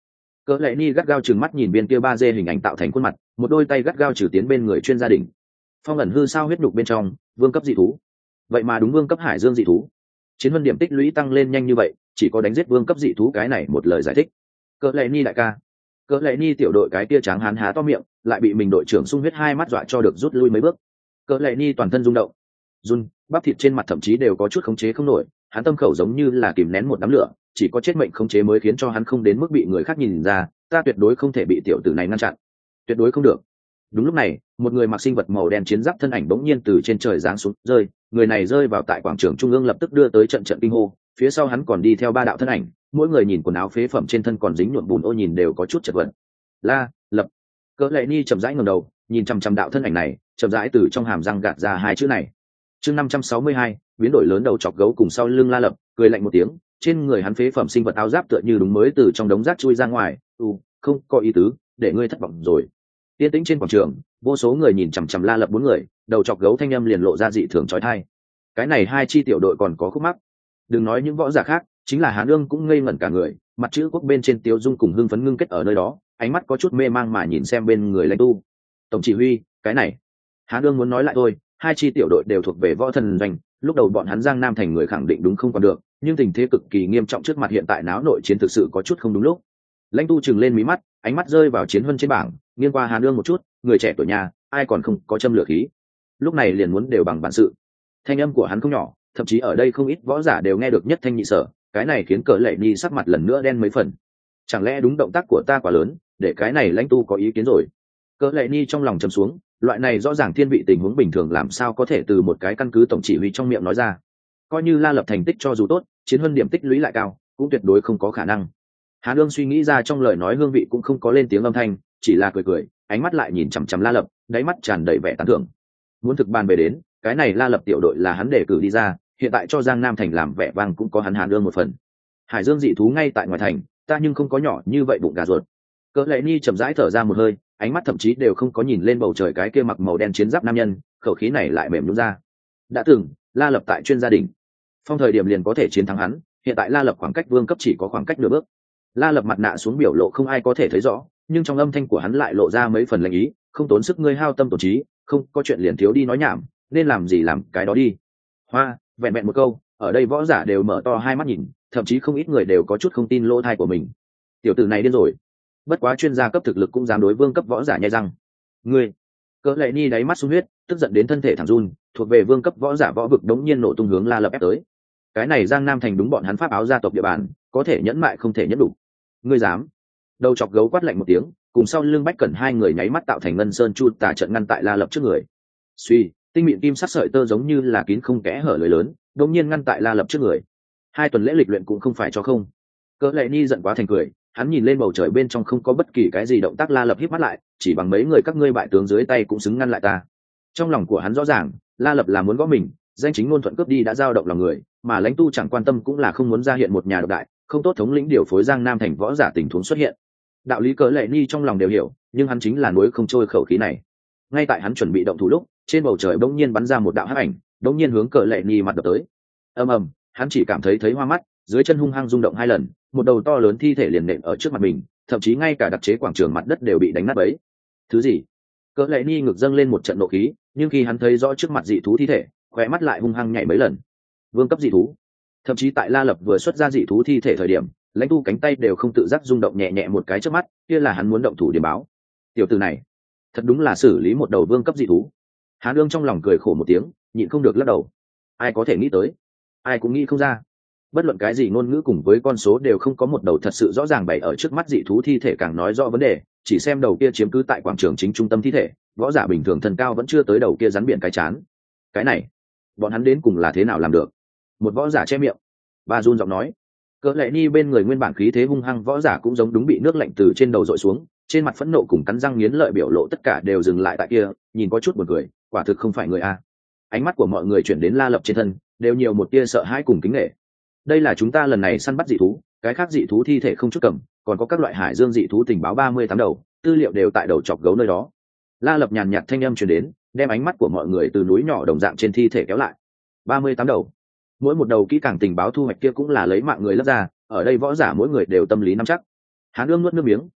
S1: Cỡ lệ ni gắt gao trừng mắt nhìn viên kia ba d hình ảnh tạo thành khuôn mặt, một đôi tay gắt gao trừ tiến bên người chuyên gia đình. Phong ẩn hư sao huyết nhục bên trong, vương cấp dị thú. Vậy mà đúng vương cấp hải dương dị thú. Chiến huân điểm tích lũy tăng lên nhanh như vậy, chỉ có đánh giết vương cấp dị thú cái này một lời giải thích. Cỡ lệ ni đại ca. Cỡ lệ ni tiểu đội cái kia tráng hán há to miệng, lại bị mình đội trưởng sung huyết hai mắt dọa cho được rút lui mấy bước. Cỡ lệ ni toàn thân rung động, run, bắp thịt trên mặt thậm chí đều có chút khống chế không nổi, hắn tâm khẩu giống như là kìm nén một đám lửa, chỉ có chết mệnh khống chế mới khiến cho hắn không đến mức bị người khác nhìn ra, ta tuyệt đối không thể bị tiểu tử này ngăn chặn, tuyệt đối không được. Đúng lúc này, một người mặc sinh vật màu đen chiến giáp thân ảnh bỗng nhiên từ trên trời giáng xuống, rơi, người này rơi vào tại quảng trường trung ương lập tức đưa tới trận trận kinh hô, phía sau hắn còn đi theo ba đạo thân ảnh, mỗi người nhìn quần áo phế phẩm trên thân còn dính nhuộm bùn ô nhìn đều có chút chật vật. La, Lập. Cỡ lệ ni chậm rãi ngẩng đầu, nhìn chằm chằm đạo thân ảnh này, chậm rãi từ trong hàm răng gạt ra hai chữ này. Chương năm trăm sáu mươi hai, biến đổi lớn đầu chọc gấu cùng sau lưng La Lập, cười lạnh một tiếng, trên người hắn phế phẩm sinh vật áo giáp tựa như đúng mới từ trong đống rác chui ra ngoài, "Ừ, không, có ý tứ, để ngươi thất vọng rồi." Tiên tĩnh trên quảng trường, vô số người nhìn chằm chằm La Lập bốn người, đầu chọc gấu thanh âm liền lộ ra dị thường chói tai. Cái này hai chi tiểu đội còn có khúc mắc. Đừng nói những võ giả khác, chính là Hán Ương cũng ngây ngẩn cả người, mặt chữ quốc bên trên tiêu dung cùng hưng phấn ngưng kết ở nơi đó, ánh mắt có chút mê mang mà nhìn xem bên người lãnh tu. Tổng chỉ huy, cái này. Hán Ương muốn nói lại thôi, hai chi tiểu đội đều thuộc về võ thần doanh, lúc đầu bọn hắn Giang Nam thành người khẳng định đúng không còn được, nhưng tình thế cực kỳ nghiêm trọng trước mặt hiện tại náo nội chiến thực sự có chút không đúng lúc. Lãnh tu chừng lên mí mắt, ánh mắt rơi vào chiến huân trên bảng, nghiêng qua Hàn Ương một chút, người trẻ tuổi nhà, ai còn không có châm lửa khí. Lúc này liền muốn đều bằng bản sự. Thanh âm của hắn không nhỏ, thậm chí ở đây không ít võ giả đều nghe được nhất thanh nhị sở, cái này khiến Cờ Lệ Ni sắc mặt lần nữa đen mấy phần. Chẳng lẽ đúng động tác của ta quá lớn, để cái này lãnh tu có ý kiến rồi? Cờ Lệ Ni trong lòng trầm xuống, loại này rõ ràng thiên vị tình huống bình thường làm sao có thể từ một cái căn cứ tổng chỉ huy trong miệng nói ra. Coi như La Lập thành tích cho dù tốt, chiến huân điểm tích lũy lại cao, cũng tuyệt đối không có khả năng. Hàn Ương suy nghĩ ra trong lời nói hương vị cũng không có lên tiếng âm thanh, chỉ là cười cười, ánh mắt lại nhìn chằm chằm La Lập, đáy mắt tràn đầy vẻ tán thưởng. Muốn thực bàn về đến, cái này La Lập tiểu đội là hắn đề cử đi ra, hiện tại cho Giang Nam thành làm vẻ vang cũng có hắn Hàn Ương một phần. Hải Dương dị thú ngay tại ngoài thành, ta nhưng không có nhỏ như vậy bụng gà ruột. Cỡ Lệ Ni chậm rãi thở ra một hơi, ánh mắt thậm chí đều không có nhìn lên bầu trời cái kia mặc màu đen chiến giáp nam nhân, khẩu khí này lại mềm nhũn ra. Đã từng, La Lập tại chuyên gia đình, phong thời điểm liền có thể chiến thắng hắn, hiện tại La Lập khoảng cách vương cấp chỉ có khoảng cách nửa bước. La Lập mặt nạ xuống biểu lộ không ai có thể thấy rõ, nhưng trong âm thanh của hắn lại lộ ra mấy phần lạnh ý, không tốn sức ngươi hao tâm tổn trí, không có chuyện liền thiếu đi nói nhảm, nên làm gì làm cái đó đi. Hoa, vẹn vẹn một câu, ở đây võ giả đều mở to hai mắt nhìn, thậm chí không ít người đều có chút không tin lỗ tai của mình. Tiểu tử này điên rồi. Bất quá chuyên gia cấp thực lực cũng dám đối vương cấp võ giả nhai răng. Ngươi, Cỡ Lệ Ni đáy mắt sung huyết, tức giận đến thân thể thẳng run, thuộc về vương cấp võ giả võ vực đống nhiên nổ tung hướng La Lập ép tới. Cái này Giang Nam thành đúng bọn hắn pháp áo gia tộc địa bàn, có thể nhẫn mại không thể nhẫn đủ. Ngươi dám? Đầu chọc gấu quát lạnh một tiếng, cùng sau lưng Bách Cẩn hai người nháy mắt tạo thành ngân sơn chu tà trận ngăn tại La Lập trước người. Suy, tinh mịn kim sắc sợi tơ giống như là kín không kẽ hở lưới lớn, đột nhiên ngăn tại La Lập trước người. Hai tuần lễ lịch luyện cũng không phải cho không. Cỡ Lệ Ni giận quá thành cười, hắn nhìn lên bầu trời bên trong không có bất kỳ cái gì động tác. La Lập híp mắt lại, chỉ bằng mấy người các ngươi bại tướng dưới tay cũng xứng ngăn lại ta. Trong lòng của hắn rõ ràng, La Lập là muốn gõ mình, danh chính ngôn thuận cướp đi đã dao động lòng người, mà lãnh tu chẳng quan tâm cũng là không muốn ra hiện một nhà độc đại, không tốt thống lĩnh điều phối Giang Nam thành võ giả tình huống xuất hiện. Đạo lý Cỡ Lệ Ni trong lòng đều hiểu, nhưng hắn chính là nuối không trôi khẩu khí này. Ngay tại hắn chuẩn bị động thủ lúc, trên bầu trời bỗng nhiên bắn ra một đạo hắc ảnh, bỗng nhiên hướng Cỡ Lệ Ni mặt đập tới. Ầm ầm, hắn chỉ cảm thấy thấy hoa mắt, dưới chân hung hăng rung động hai lần, một đầu to lớn thi thể liền nện ở trước mặt mình, thậm chí ngay cả đặc chế quảng trường mặt đất đều bị đánh nát bấy. Thứ gì? Cỡ Lệ Ni ngực dâng lên một trận nộ khí, nhưng khi hắn thấy rõ trước mặt dị thú thi thể, khóe mắt lại hung hăng nhảy mấy lần. Vương cấp dị thú. Thậm chí tại La Lập vừa xuất ra dị thú thi thể thời điểm, lãnh tu cánh tay đều không tự giác rung động nhẹ nhẹ một cái trước mắt, kia là hắn muốn động thủ điểm báo. Tiểu tử này, thật đúng là xử lý một đầu vương cấp dị thú. Hán Ương trong lòng cười khổ một tiếng, nhịn không được lắc đầu. Ai có thể nghĩ tới, ai cũng nghĩ không ra. Bất luận cái gì ngôn ngữ cùng với con số đều không có một đầu thật sự rõ ràng bày ở trước mắt dị thú thi thể càng nói rõ vấn đề, chỉ xem đầu kia chiếm cứ tại quảng trường chính trung tâm thi thể, võ giả bình thường thân cao vẫn chưa tới đầu kia rắn biển cái chán. Cái này, bọn hắn đến cùng là thế nào làm được? Một võ giả che miệng, bà run giọng nói. Cỡ Lệ Ni bên người nguyên bản khí thế hung hăng võ giả cũng giống đúng bị nước lạnh từ trên đầu dội xuống, trên mặt phẫn nộ cùng cắn răng nghiến lợi biểu lộ tất cả đều dừng lại tại kia, nhìn có chút buồn cười, quả thực không phải người a. Ánh mắt của mọi người chuyển đến La Lập trên thân, đều nhiều một tia sợ hãi cùng kính nể. Đây là chúng ta lần này săn bắt dị thú, cái khác dị thú thi thể không chút cầm, còn có các loại hải dương dị thú tình báo ba mươi tám đầu, tư liệu đều tại đầu chọc gấu nơi đó. La Lập nhàn nhạt thanh âm truyền đến, đem ánh mắt của mọi người từ núi nhỏ đồng dạng trên thi thể kéo lại. ba mươi tám đầu. Mỗi một đầu kỹ càng tình báo thu hoạch kia cũng là lấy mạng người lấp ra, ở đây võ giả mỗi người đều tâm lý nắm chắc. Hán Ương nuốt nước miếng,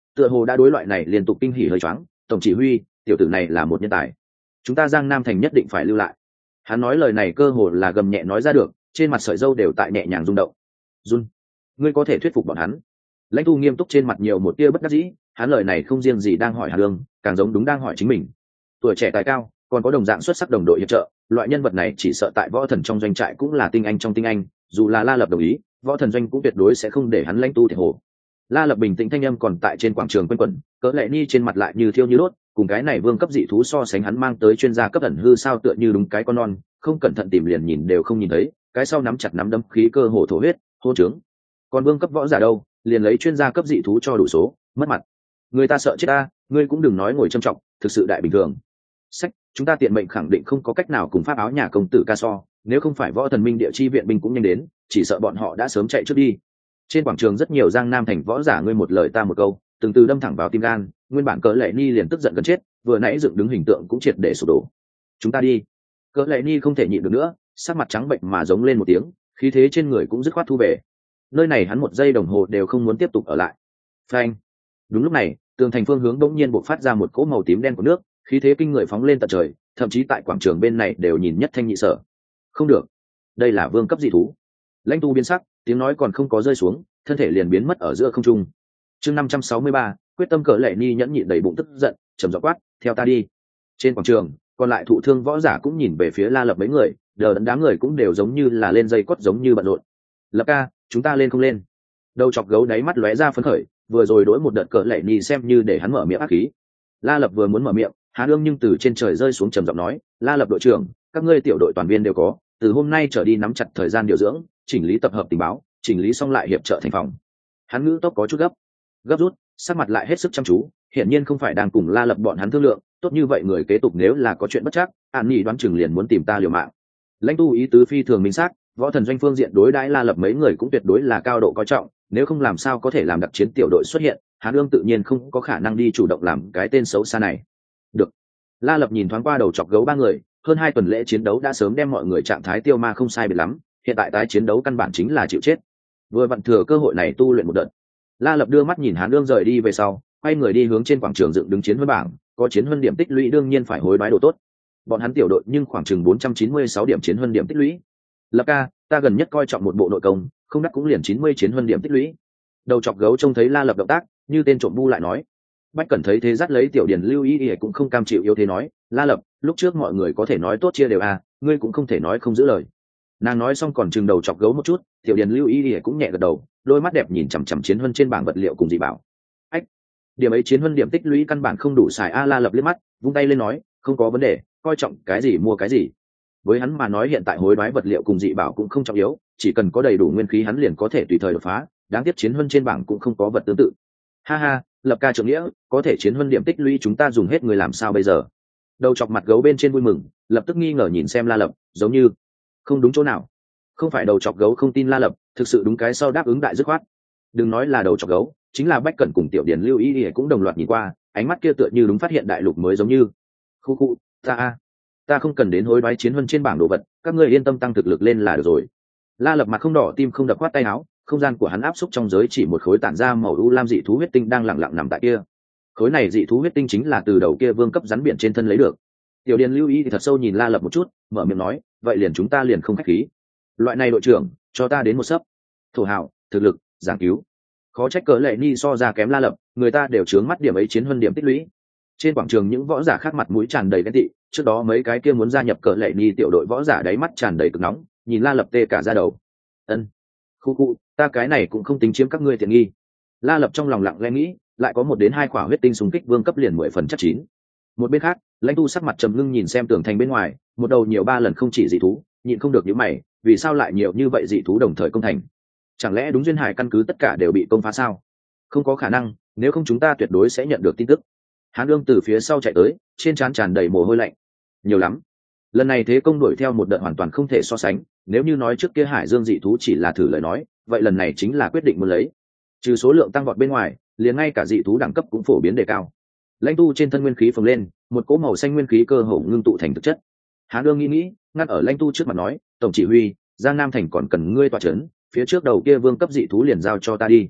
S1: tựa hồ đã đối loại này liên tục kinh hỉ hơi choáng. Tổng chỉ huy, tiểu tử này là một nhân tài, chúng ta Giang Nam thành nhất định phải lưu lại. Hắn nói lời này cơ hồ là gầm nhẹ nói ra được, trên mặt sợi râu đều tại nhẹ nhàng rung động. Run, ngươi có thể thuyết phục bọn hắn? Lãnh Tu nghiêm túc trên mặt nhiều một tia bất đắc dĩ, hắn lời này không riêng gì đang hỏi Hàn Lương, càng giống đúng đang hỏi chính mình. Tuổi trẻ tài cao, còn có đồng dạng xuất sắc đồng đội hiệp trợ, loại nhân vật này chỉ sợ tại võ thần trong doanh trại cũng là tinh anh trong tinh anh, dù là La Lập đồng ý, võ thần doanh cũng tuyệt đối sẽ không để hắn Lãnh Tu thiệt hồ. La Lập bình tĩnh thanh âm còn tại trên quảng trường quanh quẩn, Cỡ Lệ Ni trên mặt lại như thiêu như đốt, cùng cái này vương cấp dị thú so sánh hắn mang tới chuyên gia cấp ẩn hư sao tựa như đúng cái con non, không cẩn thận tìm liền nhìn đều không nhìn thấy, cái sau nắm chặt nắm đấm khí cơ hồ thổ huyết, hô trướng. Còn vương cấp võ giả đâu, liền lấy chuyên gia cấp dị thú cho đủ số, mất mặt. Người ta sợ chết ta, ngươi cũng đừng nói ngồi trầm trọng, thực sự đại bình thường. Sách, chúng ta tiện mệnh khẳng định không có cách nào cùng pháp áo nhà công tử ca so, nếu không phải võ thần minh địa chi viện binh cũng nhanh đến, chỉ sợ bọn họ đã sớm chạy trước đi. Trên quảng trường rất nhiều Giang Nam thành võ giả ngươi một lời ta một câu, từng từ đâm thẳng vào tim gan, nguyên bản Cỡ Lệ Ni liền tức giận gần chết, vừa nãy dựng đứng hình tượng cũng triệt để sụp đổ. Chúng ta đi. Cỡ Lệ Ni không thể nhịn được nữa, sắc mặt trắng bệnh mà giống lên một tiếng, khí thế trên người cũng dứt khoát thu về. Nơi này hắn một giây đồng hồ đều không muốn tiếp tục ở lại. Phanh. Đúng lúc này, tường thành phương hướng bỗng nhiên bộc phát ra một cỗ màu tím đen của nước, khí thế kinh người phóng lên tận trời, thậm chí tại quảng trường bên này đều nhìn nhất thanh nhị sở. Không được, đây là vương cấp dị thú. Lãnh Tu biến sắc, tiếng nói còn không có rơi xuống, thân thể liền biến mất ở giữa không trung. Chương năm trăm sáu mươi ba, quyết tâm Cỡ Lệ Ni nhẫn nhịn đầy bụng tức giận, trầm giọng quát, theo ta đi. Trên quảng trường, còn lại thụ thương võ giả cũng nhìn về phía La Lập mấy người, đờ đẫn đám người cũng đều giống như là lên dây cót giống như bận rộn. Lập ca, chúng ta lên không lên? Đầu chọc gấu đáy mắt lóe ra phấn khởi, vừa rồi đối một đợt Cỡ Lệ Ni xem như để hắn mở miệng ác khí. La Lập vừa muốn mở miệng, Hàn Ương nhưng từ trên trời rơi xuống trầm giọng nói, La Lập đội trưởng, các ngươi tiểu đội toàn viên đều có, từ hôm nay trở đi nắm chặt thời gian điều dưỡng, chỉnh lý tập hợp tình báo, chỉnh lý xong lại hiệp trợ thành phòng. Hắn ngữ tốc có chút gấp, gấp rút, sắc mặt lại hết sức chăm chú, hiển nhiên không phải đang cùng La Lập bọn hắn thương lượng, tốt như vậy người kế tục nếu là có chuyện bất chắc, An Nhi đoán chừng liền muốn tìm ta liều mạng. Lãnh Tu ý tứ phi thường minh xác, võ thần doanh phương diện đối đãi La Lập mấy người cũng tuyệt đối là cao độ coi trọng, nếu không làm sao có thể làm đặc chiến tiểu đội xuất hiện, Hàn Ương tự nhiên không có khả năng đi chủ động làm cái tên xấu xa này. Được. La Lập nhìn thoáng qua đầu chọc gấu ba người, hơn hai tuần lễ chiến đấu đã sớm đem mọi người trạng thái tiêu ma không sai biệt lắm, hiện tại tái chiến đấu căn bản chính là chịu chết. Vừa vặn thừa cơ hội này tu luyện một đợt. La Lập đưa mắt nhìn Hàn Ương rời đi về sau, quay người đi hướng trên quảng trường dựng đứng chiến huân bảng, có chiến huân điểm tích lũy đương nhiên phải hối đoái đồ tốt. Bọn hắn tiểu đội nhưng khoảng chừng bốn trăm chín mươi sáu điểm chiến huân điểm tích lũy. Lập ca, ta gần nhất coi trọng một bộ nội công, không đắc cũng liền chín mươi chiến huân điểm tích lũy. Đầu chọc gấu trông thấy La Lập động tác, như tên trộm bu lại nói. Bách Cẩn thấy thế dắt lấy tiểu điền lưu ý ý cũng không cam chịu yếu thế nói, La Lập, lúc trước mọi người có thể nói tốt chia đều à, ngươi cũng không thể nói không giữ lời. Nàng nói xong còn chừng đầu chọc gấu một chút, tiểu điền lưu ý ý cũng nhẹ gật đầu, đôi mắt đẹp nhìn chằm chằm chiến huân trên bảng vật liệu cùng dị bảo. Ách, điểm ấy chiến huân điểm tích lũy căn bản không đủ xài a. La Lập liếc mắt, vung tay lên nói, không có vấn đề, coi trọng cái gì mua cái gì. Với hắn mà nói hiện tại hối đoái vật liệu cùng dị bảo cũng không trọng yếu, chỉ cần có đầy đủ nguyên khí hắn liền có thể tùy thời đột phá, đáng tiếc chiến huân trên bảng cũng không có vật tương tự. Ha ha, Lập ca trưởng nghĩa, có thể chiến huân điểm tích lũy chúng ta dùng hết người làm sao bây giờ? Đầu chọc mặt gấu bên trên vui mừng, lập tức nghi ngờ nhìn xem La Lập, giống như không đúng chỗ nào. Không phải đầu chọc gấu không tin La Lập, thực sự đúng cái sau đáp ứng đại dứt khoát. Đừng nói là đầu chọc gấu, chính là Bách Cẩn cùng tiểu điển lưu ý ý cũng đồng loạt nhìn qua, ánh mắt kia tựa như đúng phát hiện đại lục mới giống như. Khu khu, ta a, ta không cần đến hối đoái chiến huân trên bảng đồ vật, các ngươi yên tâm tăng thực lực lên là được rồi. La Lập mặt không đỏ tim không đập khoát tay áo, không gian của hắn áp xúc trong giới chỉ một khối tản ra màu u lam dị thú huyết tinh đang lặng lặng nằm tại kia. Khối này dị thú huyết tinh chính là từ đầu kia vương cấp rắn biển trên thân lấy được. Tiểu điền lưu ý thì thật sâu nhìn La Lập một chút, mở miệng nói, vậy liền chúng ta liền không khách khí. Loại này đội trưởng, cho ta đến một sấp. Thổ hào, thực lực, giảng cứu. Khó trách Cỡ Lệ Ni so ra kém La Lập, người ta đều chướng mắt điểm ấy chiến huân điểm tích lũy. Trên quảng trường những võ giả khác mặt mũi tràn đầy ghen tị, trước đó mấy cái kia muốn gia nhập Cỡ Lệ Ni tiểu đội võ giả đáy mắt tràn đầy cực nóng, nhìn La Lập tê cả da đầu. Ân, khu khu, ta cái này cũng không tính chiếm các ngươi tiện nghi. La Lập trong lòng lặng lẽ nghĩ, lại có một đến hai quả huyết tinh xung kích vương cấp liền mười phần chắc chín. Một bên khác, Lãnh Tu sắc mặt trầm ngưng nhìn xem tường thành bên ngoài, một đầu nhiều ba lần không chỉ dị thú, nhịn không được nhíu mày, vì sao lại nhiều như vậy dị thú đồng thời công thành? Chẳng lẽ đúng duyên hải căn cứ tất cả đều bị công phá sao? Không có khả năng, nếu không chúng ta tuyệt đối sẽ nhận được tin tức. Hán Dương từ phía sau chạy tới, trên trán tràn đầy mồ hôi lạnh. Nhiều lắm. Lần này thế công đuổi theo một đợt hoàn toàn không thể so sánh, nếu như nói trước kia Hải Dương dị thú chỉ là thử lời nói, vậy lần này chính là quyết định muốn lấy. Trừ số lượng tăng vọt bên ngoài, liền ngay cả dị thú đẳng cấp cũng phổ biến đề cao. Lãnh Tu trên thân nguyên khí phồng lên, một cỗ màu xanh nguyên khí cơ hồ ngưng tụ thành thực chất. Hán Dương nghĩ nghĩ, ngắt ở Lãnh Tu trước mặt nói, tổng chỉ huy, Giang Nam thành còn cần ngươi tọa chấn, phía trước đầu kia vương cấp dị thú liền giao cho ta đi.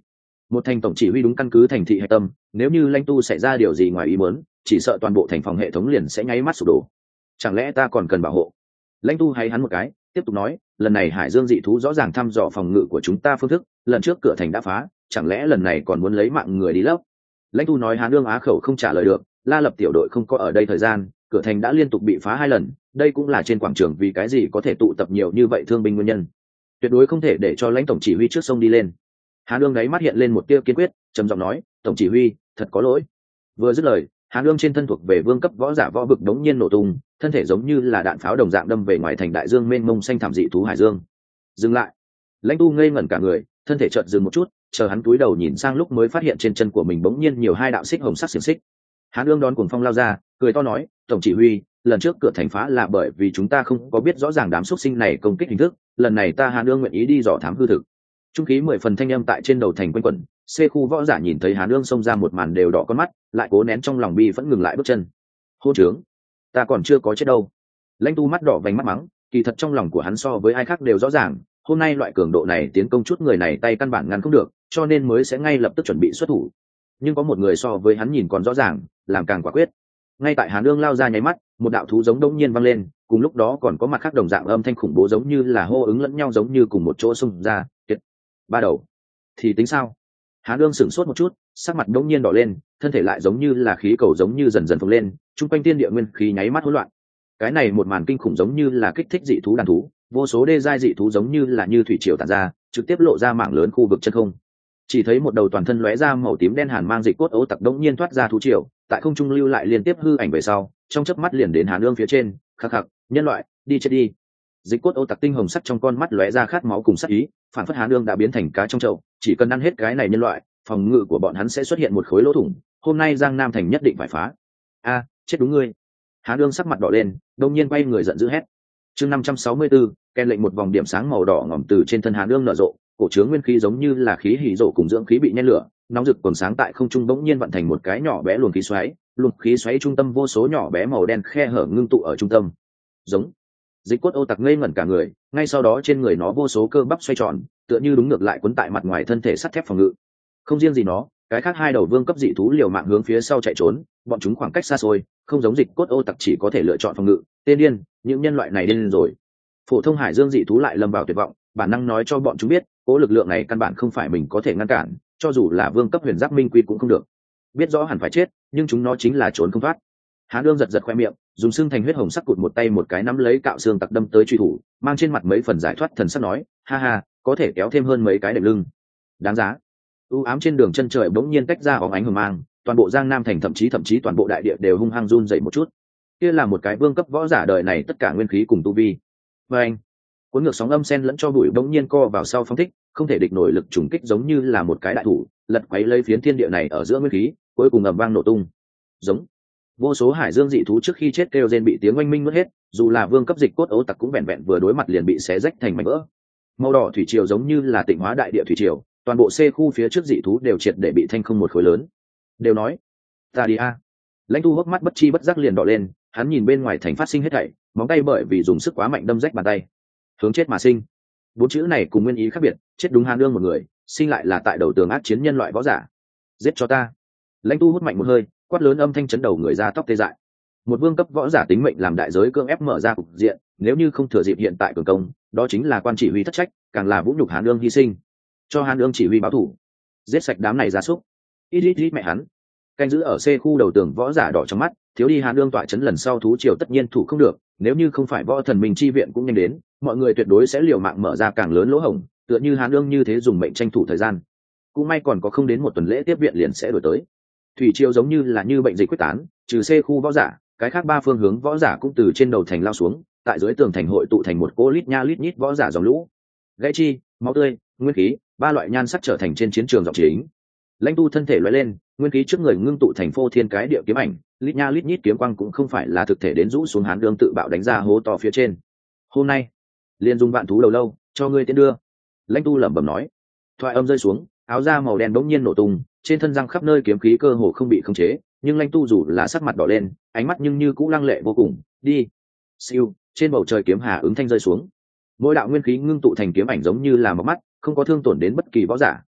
S1: Một thành tổng chỉ huy đúng căn cứ thành thị hạch tâm, nếu như lãnh tu xảy ra điều gì ngoài ý muốn, chỉ sợ toàn bộ thành phòng hệ thống liền sẽ nháy mắt sụp đổ. Chẳng lẽ ta còn cần bảo hộ? Lãnh tu hay hắn một cái, tiếp tục nói, lần này hải dương dị thú rõ ràng thăm dò phòng ngự của chúng ta phương thức, lần trước cửa thành đã phá, chẳng lẽ lần này còn muốn lấy mạng người đi lấp? Lãnh tu nói hán đương á khẩu không trả lời được, La Lập tiểu đội không có ở đây thời gian, cửa thành đã liên tục bị phá hai lần, đây cũng là trên quảng trường vì cái gì có thể tụ tập nhiều như vậy thương binh nguyên nhân. Tuyệt đối không thể để cho lãnh tổng chỉ huy trước sông đi lên. Hán đương đáy mắt hiện lên một tia kiên quyết, trầm giọng nói, tổng chỉ huy, thật có lỗi. Vừa dứt lời, Hán đương trên thân thuộc về vương cấp võ giả võ vực đống nhiên nổ tung, thân thể giống như là đạn pháo đồng dạng đâm về ngoài thành đại dương mênh mông xanh thảm dị thú hải dương. Dừng lại. Lãnh tu ngây ngẩn cả người, thân thể chợt dừng một chút, chờ hắn cúi đầu nhìn sang lúc mới phát hiện trên chân của mình bỗng nhiên nhiều hai đạo xích hồng sắc xiềng xích. Hán đương đón cuồng phong lao ra, cười to nói, tổng chỉ huy, lần trước cửa thành phá là bởi vì chúng ta không có biết rõ ràng đám xuất sinh này công kích hình thức, lần này ta Hán đương nguyện ý đi dò thám hư thực. Trung khí mười phần thanh âm tại trên đầu thành quanh quẩn, C khu võ giả nhìn thấy Hán đương xông ra một màn đều đỏ con mắt, lại cố nén trong lòng bi vẫn ngừng lại bước chân. Hô trướng, ta còn chưa có chết đâu. Lãnh tu mắt đỏ vành mắt mắng, kỳ thật trong lòng của hắn so với ai khác đều rõ ràng, hôm nay loại cường độ này tiến công chút người này tay căn bản ngăn không được, cho nên mới sẽ ngay lập tức chuẩn bị xuất thủ. Nhưng có một người so với hắn nhìn còn rõ ràng, làm càng quả quyết. Ngay tại Hán đương lao ra nháy mắt, một đạo thú giống đông nhiên vang lên, cùng lúc đó còn có mặt khác đồng dạng âm thanh khủng bố giống như là hô ứng lẫn nhau giống như cùng một chỗ xung ra. Kiệt. Ba đầu. Thì tính sao? Hán đương sửng sốt một chút, sắc mặt đông nhiên đỏ lên, thân thể lại giống như là khí cầu giống như dần dần phồng lên, trung quanh tiên địa nguyên khí nháy mắt hỗn loạn. Cái này một màn kinh khủng giống như là kích thích dị thú đàn thú, vô số đê giai dị thú giống như là như thủy triều tản ra, trực tiếp lộ ra mảng lớn khu vực chân không. Chỉ thấy một đầu toàn thân lóe ra màu tím đen hàn mang dịch cốt ấu tặc đống nhiên thoát ra thú triều, tại không trung lưu lại liên tiếp hư ảnh về sau, trong chớp mắt liền đến Hán đương phía trên, khắc khắc, nhân loại, đi chết đi. Dịch cốt ấu tặc tinh hồng sắc trong con mắt lóe ra khát máu cùng sát ý, phản phất Hán đương đã biến thành cá trong chậu, chỉ cần ăn hết cái này nhân loại, phòng ngự của bọn hắn sẽ xuất hiện một khối lỗ thủng, hôm nay Giang Nam thành nhất định phải phá. A, chết đúng ngươi. Hán đương sắc mặt đỏ lên, đột nhiên quay người giận dữ hét. Chương năm trăm sáu mươi tư, ken lệnh một vòng điểm sáng màu đỏ ngòm từ trên thân Hán đương nở rộ, cổ chướng nguyên khí giống như là khí hỉ rộ cùng dưỡng khí bị nhen lửa, nóng rực còn sáng tại không trung bỗng nhiên vận thành một cái nhỏ bé luồng khí xoáy, luồng khí xoáy trung tâm vô số nhỏ bé màu đen khe hở ngưng tụ ở trung tâm. Giống. Dịch cốt ô tặc ngây ngẩn cả người, ngay sau đó trên người nó vô số cơ bắp xoay tròn, tựa như đúng ngược lại quấn tại mặt ngoài thân thể sắt thép phòng ngự. Không riêng gì nó, cái khác hai đầu vương cấp dị thú liều mạng hướng phía sau chạy trốn, bọn chúng khoảng cách xa xôi, không giống dịch cốt ô tặc chỉ có thể lựa chọn phòng ngự. Tên điên, những nhân loại này điên rồi. Phổ thông hải dương dị thú lại lâm vào tuyệt vọng, bản năng nói cho bọn chúng biết, cố lực lượng này căn bản không phải mình có thể ngăn cản, cho dù là vương cấp huyền giác minh quy cũng không được. Biết rõ hẳn phải chết, nhưng chúng nó chính là trốn không thoát. Hán đương giật giật khoe miệng, dùng xương thành huyết hồng sắc cụt một tay một cái nắm lấy cạo xương tặc đâm tới truy thủ, mang trên mặt mấy phần giải thoát thần sắc nói, ha ha, có thể kéo thêm hơn mấy cái đệm lưng, đáng giá. U ám trên đường chân trời bỗng nhiên tách ra óng ánh hừng mang, toàn bộ Giang Nam thành thậm chí thậm chí toàn bộ đại địa đều hung hăng run dậy một chút. Kia là một cái vương cấp võ giả đời này tất cả nguyên khí cùng tu vi. Và anh, cuốn ngược sóng âm sen lẫn cho bụi bỗng nhiên co vào sau phóng thích, không thể địch nổi lực trùng kích giống như là một cái đại thủ, lật quấy lấy phiến thiên địa này ở giữa nguyên khí, cuối cùng ầm vang nổ tung. Giống. Vô số hải dương dị thú trước khi chết kêu rên bị tiếng oanh minh nuốt hết, dù là vương cấp dịch cốt ấu tặc cũng vẹn vẹn vừa đối mặt liền bị xé rách thành mảnh vỡ. Màu đỏ thủy triều giống như là tịnh hóa đại địa thủy triều, toàn bộ C khu phía trước dị thú đều triệt để bị thanh không một khối lớn. Đều nói, ta đi a. Lãnh Tu hốc mắt bất chi bất giác liền đỏ lên, hắn nhìn bên ngoài thành phát sinh hết thảy, móng tay bởi vì dùng sức quá mạnh đâm rách bàn tay. Hướng chết mà sinh. Bốn chữ này cùng nguyên ý khác biệt, chết đúng Hán đương một người, sinh lại là tại đầu tường ác chiến nhân loại võ giả. Giết cho ta. Lãnh Tu hút mạnh một hơi, quát lớn âm thanh chấn đầu người ra tóc tê dại. Một vương cấp võ giả tính mệnh làm đại giới cưỡng ép mở ra cục diện, nếu như không thừa dịp hiện tại cường công, đó chính là quan chỉ huy thất trách, càng là vũ nhục Hán đương hy sinh. Cho Hán đương chỉ huy báo thủ, giết sạch đám này gia súc. Ít ít ít mẹ hắn. Canh giữ ở C khu đầu tường võ giả đỏ trong mắt, thiếu đi Hán đương tọa chấn lần sau thú triều tất nhiên thủ không được, nếu như không phải võ thần minh chi viện cũng nhanh đến, mọi người tuyệt đối sẽ liều mạng mở ra càng lớn lỗ hổng, tựa như Hán đương như thế dùng mệnh tranh thủ thời gian. Cũng may còn có không đến một tuần lễ tiếp viện liền sẽ đổi tới. Thủy triều giống như là như bệnh dịch quyết tán, trừ C khu võ giả, cái khác ba phương hướng võ giả cũng từ trên đầu thành lao xuống, tại dưới tường thành hội tụ thành một cỗ lít nha lít nhít võ giả dòng lũ. Gãy chi, máu tươi, nguyên khí, ba loại nhan sắc trở thành trên chiến trường giọng chính. Lãnh Tu thân thể lóe lên, nguyên khí trước người ngưng tụ thành phô thiên cái địa kiếm ảnh, lít nha lít nhít kiếm quang cũng không phải là thực thể đến rũ xuống Hán đương tự bạo đánh ra hố to phía trên. Hôm nay, liên dung vạn thú đầu lâu, cho ngươi tiến đưa. Lãnh Tu lẩm bẩm nói. Thoại âm rơi xuống, áo da màu đen bỗng nhiên nổ tung, trên thân răng khắp nơi kiếm khí cơ hồ không bị khống chế, nhưng Lãnh Tu dù là sắc mặt đỏ lên, ánh mắt nhưng như cũng lăng lệ vô cùng. Đi. Siêu, trên bầu trời kiếm hà ứng thanh rơi xuống. Mỗi đạo nguyên khí ngưng tụ thành kiếm ảnh giống như là một mắt, không có thương tổn đến bất kỳ võ giả,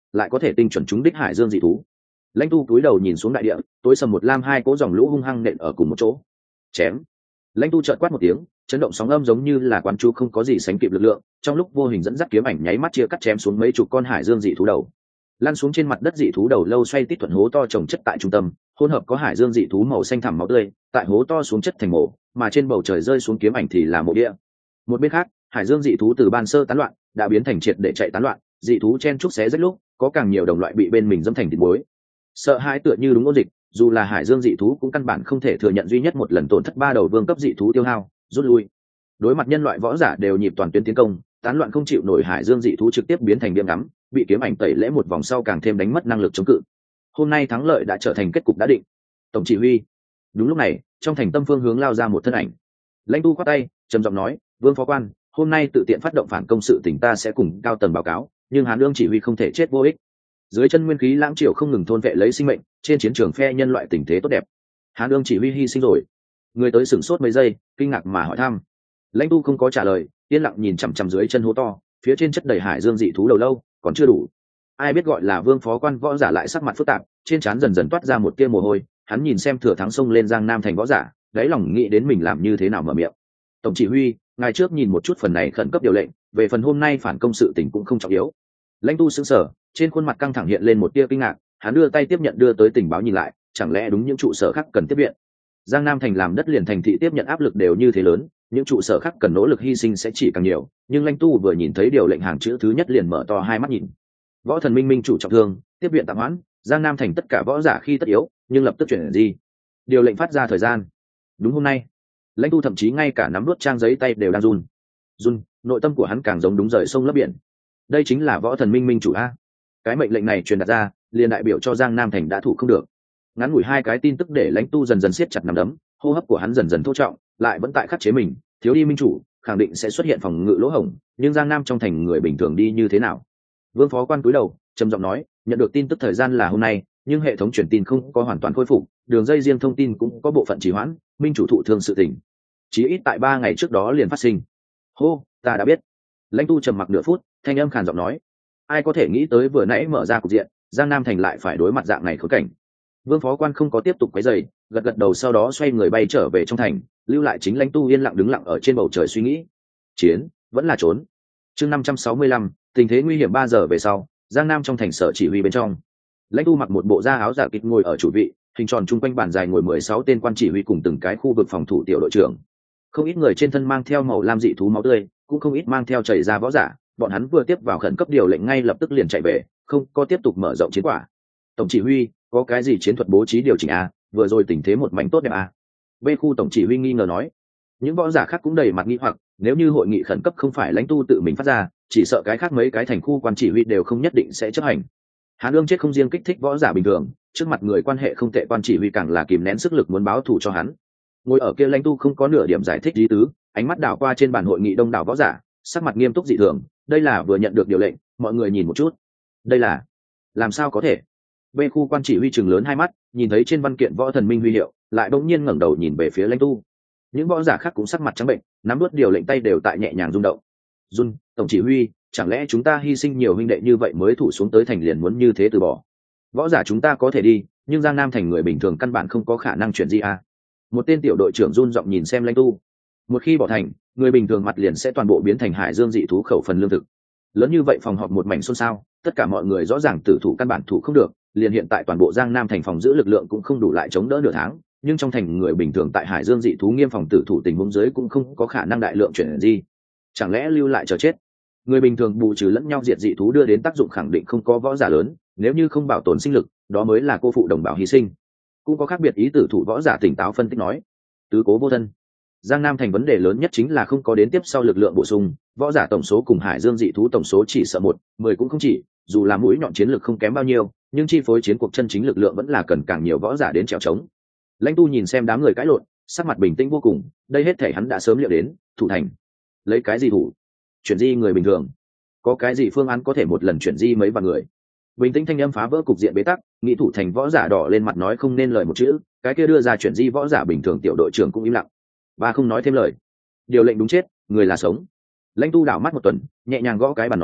S1: lại có thể tinh chuẩn trúng đích hải dương dị thú. Lãnh tu túi đầu nhìn xuống đại địa, tối sầm một lam hai cỗ dòng lũ hung hăng nện ở cùng một chỗ. Chém. Lãnh tu chợt quát một tiếng, chấn động sóng âm giống như là quán chú không có gì sánh kịp lực lượng, trong lúc vô hình dẫn dắt kiếm ảnh nháy mắt chia cắt chém xuống mấy chục con hải dương dị thú đầu. Lăn xuống trên mặt đất dị thú đầu lâu xoay tít thuận hố to trồng chất tại trung tâm, hỗn hợp có hải dương dị thú màu xanh thẳm máu tươi, tại hố to xuống chất thành mộ, mà trên bầu trời rơi xuống kiếm ảnh thì là mộ địa. Một bên khác, hải dương dị thú từ ban sơ tán loạn, đã biến thành triệt để chạy tán loạn, dị thú chen trúc xé rách lúc, có càng nhiều đồng loại bị bên mình dẫm thành thịt muối. Sợ hãi tựa như đúng ôn dịch, dù là hải dương dị thú cũng căn bản không thể thừa nhận duy nhất một lần tổn thất ba đầu vương cấp dị thú tiêu hao, rút lui. Đối mặt nhân loại võ giả đều nhịp toàn tuyến tiến công, tán loạn không chịu nổi hải dương dị thú trực tiếp biến thành điểm ngắm, bị kiếm ảnh tẩy lễ một vòng sau càng thêm đánh mất năng lực chống cự. Hôm nay thắng lợi đã trở thành kết cục đã định. Tổng chỉ huy. Đúng lúc này, trong thành tâm phương hướng lao ra một thân ảnh. Lãnh tu khoát tay, trầm giọng nói, Vương phó quan, hôm nay tự tiện phát động phản công sự tỉnh ta sẽ cùng cao tầng báo cáo, nhưng Hán Ương chỉ huy không thể chết vô ích. Dưới chân nguyên khí lãng triều không ngừng thôn vệ lấy sinh mệnh, trên chiến trường phe nhân loại tình thế tốt đẹp. Hán Ương chỉ huy hy sinh rồi. Người tới sửng sốt mấy giây, kinh ngạc mà hỏi thăm. Lãnh tu không có trả lời, yên lặng nhìn chằm chằm dưới chân hố to, phía trên chất đầy hải dương dị thú đầu lâu, còn chưa đủ. Ai biết gọi là Vương phó quan võ giả lại sắc mặt phức tạp, trên trán dần dần toát ra một tia mồ hôi, hắn nhìn xem thừa thắng xông lên Giang Nam thành võ giả, đáy lòng nghĩ đến mình làm như thế nào mở miệng. Tổng chỉ huy, ngày trước nhìn một chút phần này khẩn cấp điều lệnh, về phần hôm nay phản công sự tình cũng không trọng yếu. Lãnh tu sững sờ, trên khuôn mặt căng thẳng hiện lên một tia kinh ngạc, hắn đưa tay tiếp nhận đưa tới tình báo nhìn lại, chẳng lẽ đúng những trụ sở khác cần tiếp viện? Giang Nam thành làm đất liền thành thị tiếp nhận áp lực đều như thế lớn, những trụ sở khác cần nỗ lực hy sinh sẽ chỉ càng nhiều, nhưng Lãnh tu vừa nhìn thấy điều lệnh hàng chữ thứ nhất liền mở to hai mắt nhìn. Võ thần minh minh chủ trọng thương, tiếp viện tạm hoãn, Giang Nam thành tất cả võ giả khi tất yếu, nhưng lập tức chuyển gì? Điều lệnh phát ra thời gian. Đúng hôm nay. Lãnh tu thậm chí ngay cả nắm nuốt trang giấy tay đều đang run. Run, nội tâm của hắn càng giống đúng rời sông lấp biển. Đây chính là võ thần minh minh chủ a. Cái mệnh lệnh này truyền đạt ra, liền đại biểu cho Giang Nam thành đã thủ không được. Ngắn ngủi hai cái tin tức để Lãnh tu dần dần siết chặt nắm đấm, hô hấp của hắn dần dần thô trọng, lại vẫn tại khắc chế mình, thiếu đi minh chủ, khẳng định sẽ xuất hiện phòng ngự lỗ hổng, nhưng Giang Nam trong thành người bình thường đi như thế nào? Vương phó quan cúi đầu, trầm giọng nói, nhận được tin tức thời gian là hôm nay, nhưng hệ thống truyền tin không có hoàn toàn khôi phục, đường dây riêng thông tin cũng có bộ phận trì hoãn, minh chủ thụ thương sự tình, chí ít tại ba ngày trước đó liền phát sinh. Hô, ta đã biết. Lãnh tu trầm mặc nửa phút, thanh âm khàn giọng nói, ai có thể nghĩ tới vừa nãy mở ra cục diện, Giang Nam thành lại phải đối mặt dạng này khốn cảnh. Vương phó quan không có tiếp tục quấy rầy, gật gật đầu sau đó xoay người bay trở về trong thành, lưu lại chính Lãnh tu yên lặng đứng lặng ở trên bầu trời suy nghĩ. Chiến, vẫn là trốn. Chương năm trăm sáu mươi lăm, tình thế nguy hiểm ba giờ về sau, Giang Nam trong thành sở chỉ huy bên trong. Lãnh tu mặc một bộ da áo giả kịch ngồi ở chủ vị, hình tròn chung quanh bàn dài ngồi mười sáu tên quan chỉ huy cùng từng cái khu vực phòng thủ tiểu đội trưởng. Không ít người trên thân mang theo màu lam dị thú máu tươi, cũng không ít mang theo chảy ra võ giả, bọn hắn vừa tiếp vào khẩn cấp điều lệnh ngay lập tức liền chạy về, không có tiếp tục mở rộng chiến quả. Tổng chỉ huy, có cái gì chiến thuật bố trí điều chỉnh à, vừa rồi tình thế một mảnh tốt đẹp à? B khu tổng chỉ huy nghi ngờ nói. Những võ giả khác cũng đầy mặt nghi hoặc, nếu như hội nghị khẩn cấp không phải Lãnh tu tự mình phát ra, chỉ sợ cái khác mấy cái thành khu quan chỉ huy đều không nhất định sẽ chấp hành. Hán Ương chết không riêng kích thích võ giả bình thường, trước mặt người quan hệ không tệ quan chỉ huy càng là kìm nén sức lực muốn báo thù cho hắn. Ngồi ở kia Lãnh tu không có nửa điểm giải thích lý tứ, ánh mắt đảo qua trên bàn hội nghị đông đảo võ giả, sắc mặt nghiêm túc dị thường. Đây là vừa nhận được điều lệnh, mọi người nhìn một chút. Đây là làm sao có thể? B khu quan chỉ huy trừng lớn hai mắt, nhìn thấy trên văn kiện võ thần minh huy hiệu, lại bỗng nhiên ngẩng đầu nhìn về phía Lãnh tu. Những võ giả khác cũng sắc mặt trắng bệnh, nắm nuốt điều lệnh tay đều tại nhẹ nhàng rung động. Run, tổng chỉ huy, chẳng lẽ chúng ta hy sinh nhiều huynh đệ như vậy mới thủ xuống tới thành liền muốn như thế từ bỏ? Võ giả chúng ta có thể đi, nhưng Giang Nam thành người bình thường căn bản không có khả năng chuyển di à? Một tên tiểu đội trưởng run giọng nhìn xem Lãnh tu. Một khi bỏ thành, người bình thường mặt liền sẽ toàn bộ biến thành hải dương dị thú khẩu phần lương thực. Lớn như vậy phòng họp một mảnh xôn xao, tất cả mọi người rõ ràng tử thủ căn bản thủ không được, liền hiện tại toàn bộ Giang Nam thành phòng giữ lực lượng cũng không đủ lại chống đỡ nửa tháng, nhưng trong thành người bình thường tại hải dương dị thú nghiêm phòng tử thủ tình huống dưới cũng không có khả năng đại lượng chuyển di. Chẳng lẽ lưu lại chờ chết? Người bình thường bù trừ lẫn nhau diệt dị thú đưa đến tác dụng khẳng định không có võ giả lớn, nếu như không bảo tồn sinh lực, đó mới là cô phụ đồng bào hy sinh. Cũng có khác biệt ý tử thủ võ giả tỉnh táo phân tích nói, tứ cố vô thân. Giang Nam thành vấn đề lớn nhất chính là không có đến tiếp sau lực lượng bổ sung, võ giả tổng số cùng hải dương dị thú tổng số chỉ sợ một, mười cũng không chỉ, dù là mũi nhọn chiến lực không kém bao nhiêu, nhưng chi phối chiến cuộc chân chính lực lượng vẫn là cần càng nhiều võ giả đến trèo trống. Lãnh tu nhìn xem đám người cãi lộn, sắc mặt bình tĩnh vô cùng, đây hết thể hắn đã sớm liệu đến, thủ thành. Lấy cái gì thủ? Chuyển di người bình thường. Có cái gì phương án có thể một lần chuyển di mấy vạn người? Bình tĩnh thanh âm phá vỡ cục diện bế tắc, nghĩ thủ thành võ giả đỏ lên mặt nói không nên lời một chữ, cái kia đưa ra chuyển di võ giả bình thường tiểu đội trưởng cũng im lặng. Và không nói thêm lời. Điều lệnh đúng chết, người là sống. Lãnh tu đảo mắt một tuần, nhẹ nhàng gõ cái bàn nói,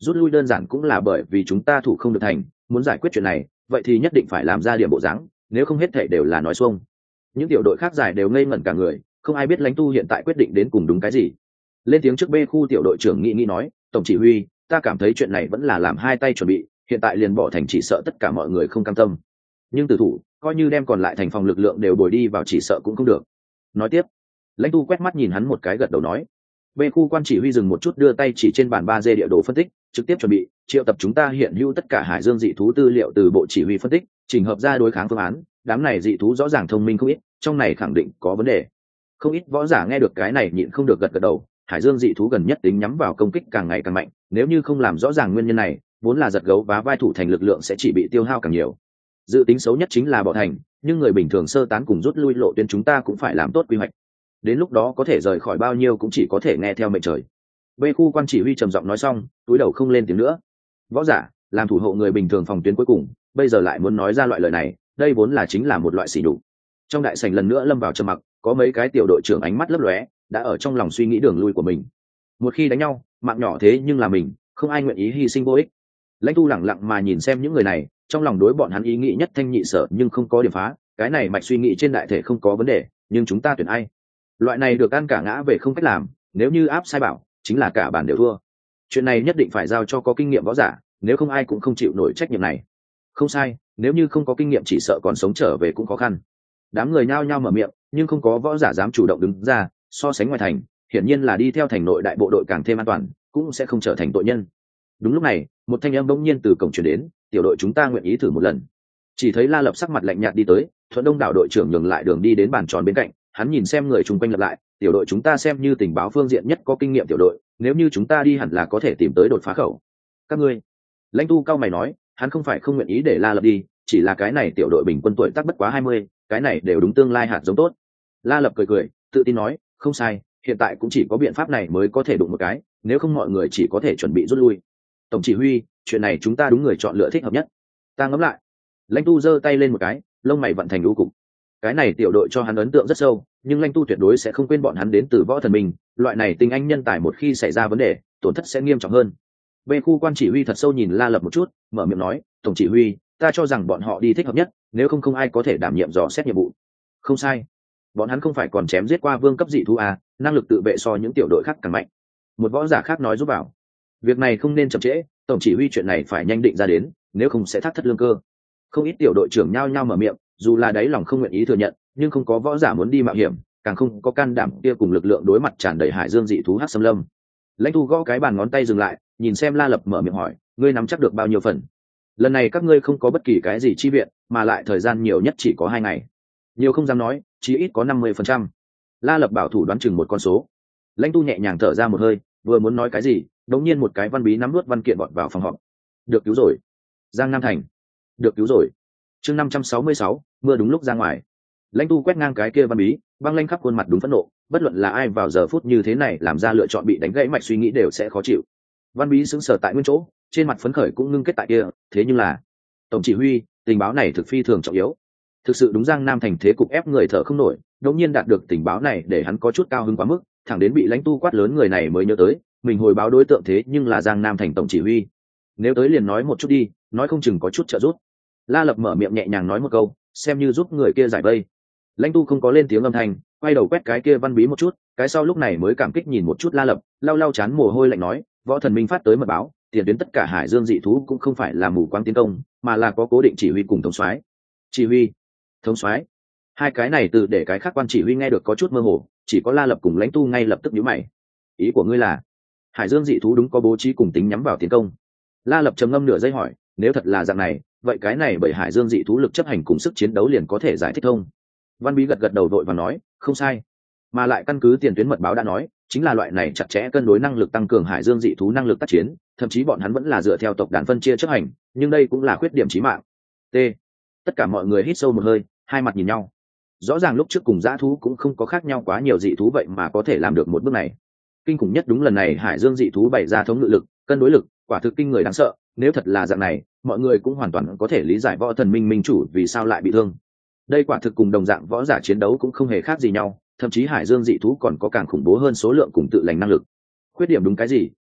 S1: rút lui đơn giản cũng là bởi vì chúng ta thủ không được thành, muốn giải quyết chuyện này vậy thì nhất định phải làm ra điểm bộ dáng, nếu không hết thể đều là nói xuông. Những tiểu đội khác giải đều ngây ngẩn cả người, không ai biết lãnh tu hiện tại quyết định đến cùng đúng cái gì. Lên tiếng trước B khu tiểu đội trưởng nghĩ nghĩ nói, tổng chỉ huy, ta cảm thấy chuyện này vẫn là làm hai tay chuẩn bị, hiện tại liền bỏ thành chỉ sợ tất cả mọi người không cam tâm, nhưng tử thủ coi như đem còn lại thành phòng lực lượng đều bồi đi vào chỉ sợ cũng không được. Nói tiếp, lãnh tu quét mắt nhìn hắn một cái gật đầu nói. B khu quan chỉ huy dừng một chút đưa tay chỉ trên bản ba d địa đồ phân tích, trực tiếp chuẩn bị triệu tập chúng ta hiện hữu tất cả hải dương dị thú tư liệu từ bộ chỉ huy phân tích, chỉnh hợp ra đối kháng phương án. Đám này dị thú rõ ràng thông minh không ít, trong này khẳng định có vấn đề. Không ít võ giả nghe được cái này nhịn không được gật gật đầu. Hải dương dị thú gần nhất tính nhắm vào công kích càng ngày càng mạnh, nếu như không làm rõ ràng nguyên nhân này, vốn là giật gấu vá vai thủ thành lực lượng sẽ chỉ bị tiêu hao càng nhiều. Dự tính xấu nhất chính là bỏ thành, nhưng người bình thường sơ tán cùng rút lui lộ tuyến chúng ta cũng phải làm tốt quy hoạch. Đến lúc đó có thể rời khỏi bao nhiêu cũng chỉ có thể nghe theo mệnh trời. B khu quan chỉ huy trầm giọng nói xong, túi đầu không lên tiếng nữa. Võ giả làm thủ hộ người bình thường phòng tuyến cuối cùng, bây giờ lại muốn nói ra loại lời này, đây vốn là chính là một loại sỉ nhục. Trong đại sảnh lần nữa lâm vào trầm mặc, có mấy cái tiểu đội trưởng ánh mắt lấp lóe, đã ở trong lòng suy nghĩ đường lui của mình. Một khi đánh nhau, mạng nhỏ thế nhưng là mình, không ai nguyện ý hy sinh vô ích. Lãnh tu lẳng lặng mà nhìn xem những người này, trong lòng đối bọn hắn ý nghĩ nhất thanh nhị sở nhưng không có điểm phá, cái này mạch suy nghĩ trên đại thể không có vấn đề, nhưng chúng ta tuyển ai? Loại này được ăn cả ngã về không cách làm, nếu như áp sai bảo, chính là cả bàn đều thua. Chuyện này nhất định phải giao cho có kinh nghiệm võ giả, nếu không ai cũng không chịu nổi trách nhiệm này. Không sai, nếu như không có kinh nghiệm chỉ sợ còn sống trở về cũng khó khăn. Đám người nhao nhao mở miệng, nhưng không có võ giả dám chủ động đứng ra, so sánh ngoài thành, hiển nhiên là đi theo thành nội đại bộ đội càng thêm an toàn, cũng sẽ không trở thành tội nhân. Đúng lúc này, một thanh âm bỗng nhiên từ cổng truyền đến, tiểu đội chúng ta nguyện ý thử một lần. Chỉ thấy La Lập sắc mặt lạnh nhạt đi tới, Thuận Đông đảo đội trưởng nhường lại đường đi đến bàn tròn bên cạnh, hắn nhìn xem người chung quanh lặp lại, tiểu đội chúng ta xem như tình báo phương diện nhất có kinh nghiệm tiểu đội, nếu như chúng ta đi hẳn là có thể tìm tới đột phá khẩu. Các ngươi, Lãnh Tu cao mày nói, hắn không phải không nguyện ý để La Lập đi, chỉ là cái này tiểu đội bình quân tuổi tác bất quá hai mươi, cái này đều đúng tương lai hạt giống tốt. La Lập cười cười, tự tin nói, không sai, hiện tại cũng chỉ có biện pháp này mới có thể đụng một cái, nếu không mọi người chỉ có thể chuẩn bị rút lui. Tổng chỉ huy, chuyện này chúng ta đúng người chọn lựa thích hợp nhất. Ta ngẫm lại. Lãnh Tu giơ tay lên một cái, lông mày vận thành lũ cục. Cái này tiểu đội cho hắn ấn tượng rất sâu, nhưng Lãnh Tu tuyệt đối sẽ không quên bọn hắn đến từ võ thần mình, loại này tinh anh nhân tài một khi xảy ra vấn đề, tổn thất sẽ nghiêm trọng hơn. Bên khu quan chỉ huy thật sâu nhìn La Lập một chút, mở miệng nói, tổng chỉ huy, ta cho rằng bọn họ đi thích hợp nhất, nếu không không ai có thể đảm nhiệm dò xét nhiệm vụ. Không sai, bọn hắn không phải còn chém giết qua vương cấp dị thú à, năng lực tự vệ so những tiểu đội khác càng mạnh. Một võ giả khác nói giúp vào, việc này không nên chậm trễ, tổng chỉ huy chuyện này phải nhanh định ra đến, nếu không sẽ thắt thất lương cơ. Không ít tiểu đội trưởng nhao nhao mở miệng, dù là đáy lòng không nguyện ý thừa nhận, nhưng không có võ giả muốn đi mạo hiểm, càng không có can đảm kia cùng lực lượng đối mặt tràn đầy hải dương dị thú hắc xâm lâm. Lãnh Tu gõ cái bàn ngón tay dừng lại, nhìn xem La Lập mở miệng hỏi, ngươi nắm chắc được bao nhiêu phần? Lần này các ngươi không có bất kỳ cái gì chi viện, mà lại thời gian nhiều nhất chỉ có hai ngày. Nhiều không dám nói, chí ít có năm mươi phần trăm. La Lập bảo thủ đoán chừng một con số. Lãnh Tu nhẹ nhàng thở ra một hơi, vừa muốn nói cái gì, đống nhiên một cái văn bí nắm nuốt văn kiện vọt vào phòng họp. Được cứu rồi. Giang Nam Thành. Được cứu rồi. Chương năm trăm sáu mươi sáu, mưa đúng lúc ra ngoài. Lãnh Tu quét ngang cái kia văn bí, băng lanh khắp khuôn mặt đúng phẫn nộ, bất luận là ai vào giờ phút như thế này làm ra lựa chọn bị đánh gãy mạch suy nghĩ đều sẽ khó chịu. Văn bí sững sờ tại nguyên chỗ, trên mặt phấn khởi cũng ngưng kết tại kia, thế nhưng là, tổng chỉ huy, tình báo này thực phi thường trọng yếu. Thực sự đúng Giang Nam Thành thế cục ép người thở không nổi, đột nhiên đạt được tình báo này để hắn có chút cao hứng quá mức, thẳng đến bị Lãnh Tu quát lớn người này mới nhớ tới, mình hồi báo đối tượng thế nhưng là Giang Nam Thành tổng chỉ huy. Nếu tới liền nói một chút đi, nói không chừng có chút trợ giúp. La Lập mở miệng nhẹ nhàng nói một câu, xem như giúp người kia giải vây. Lãnh Tu không có lên tiếng âm thanh, quay đầu quét cái kia văn bí một chút, cái sau lúc này mới cảm kích nhìn một chút La Lập, lau lau chán mồ hôi lạnh nói, võ thần minh phát tới mật báo, tiền tuyến tất cả hải dương dị thú cũng không phải là mù quáng tiến công, mà là có cố định chỉ huy cùng thống soái. Chỉ huy, thống soái, hai cái này từ để cái khác quan chỉ huy nghe được có chút mơ hồ, chỉ có La Lập cùng Lãnh Tu ngay lập tức nhíu mày. Ý của ngươi là, hải dương dị thú đúng có bố trí cùng tính nhắm vào tiến công? La Lập trầm ngâm nửa giây hỏi, nếu thật là dạng này, vậy cái này bởi hải dương dị thú lực chấp hành cùng sức chiến đấu liền có thể giải thích thông. Văn bí gật gật đầu đội và nói, không sai, mà lại căn cứ tiền tuyến mật báo đã nói, chính là loại này chặt chẽ cân đối năng lực tăng cường hải dương dị thú năng lực tác chiến, thậm chí bọn hắn vẫn là dựa theo tộc đàn phân chia chấp hành, nhưng đây cũng là khuyết điểm chí mạng. T. Tất cả mọi người hít sâu một hơi, hai mặt nhìn nhau. Rõ ràng lúc trước cùng dã thú cũng không có khác nhau quá nhiều dị thú vậy mà có thể làm được một bước này. Kinh khủng nhất đúng lần này hải dương dị thú bày ra thống ngự lực, cân đối lực, quả thực kinh người đáng sợ. Nếu thật là dạng này, mọi người cũng hoàn toàn có thể lý giải võ thần minh minh chủ vì sao lại bị thương. Đây quả thực cùng đồng dạng võ giả chiến đấu cũng không hề khác gì nhau, thậm chí hải dương dị thú còn có càng khủng bố hơn số lượng cùng tự lành năng lực. Khuyết điểm đúng cái gì,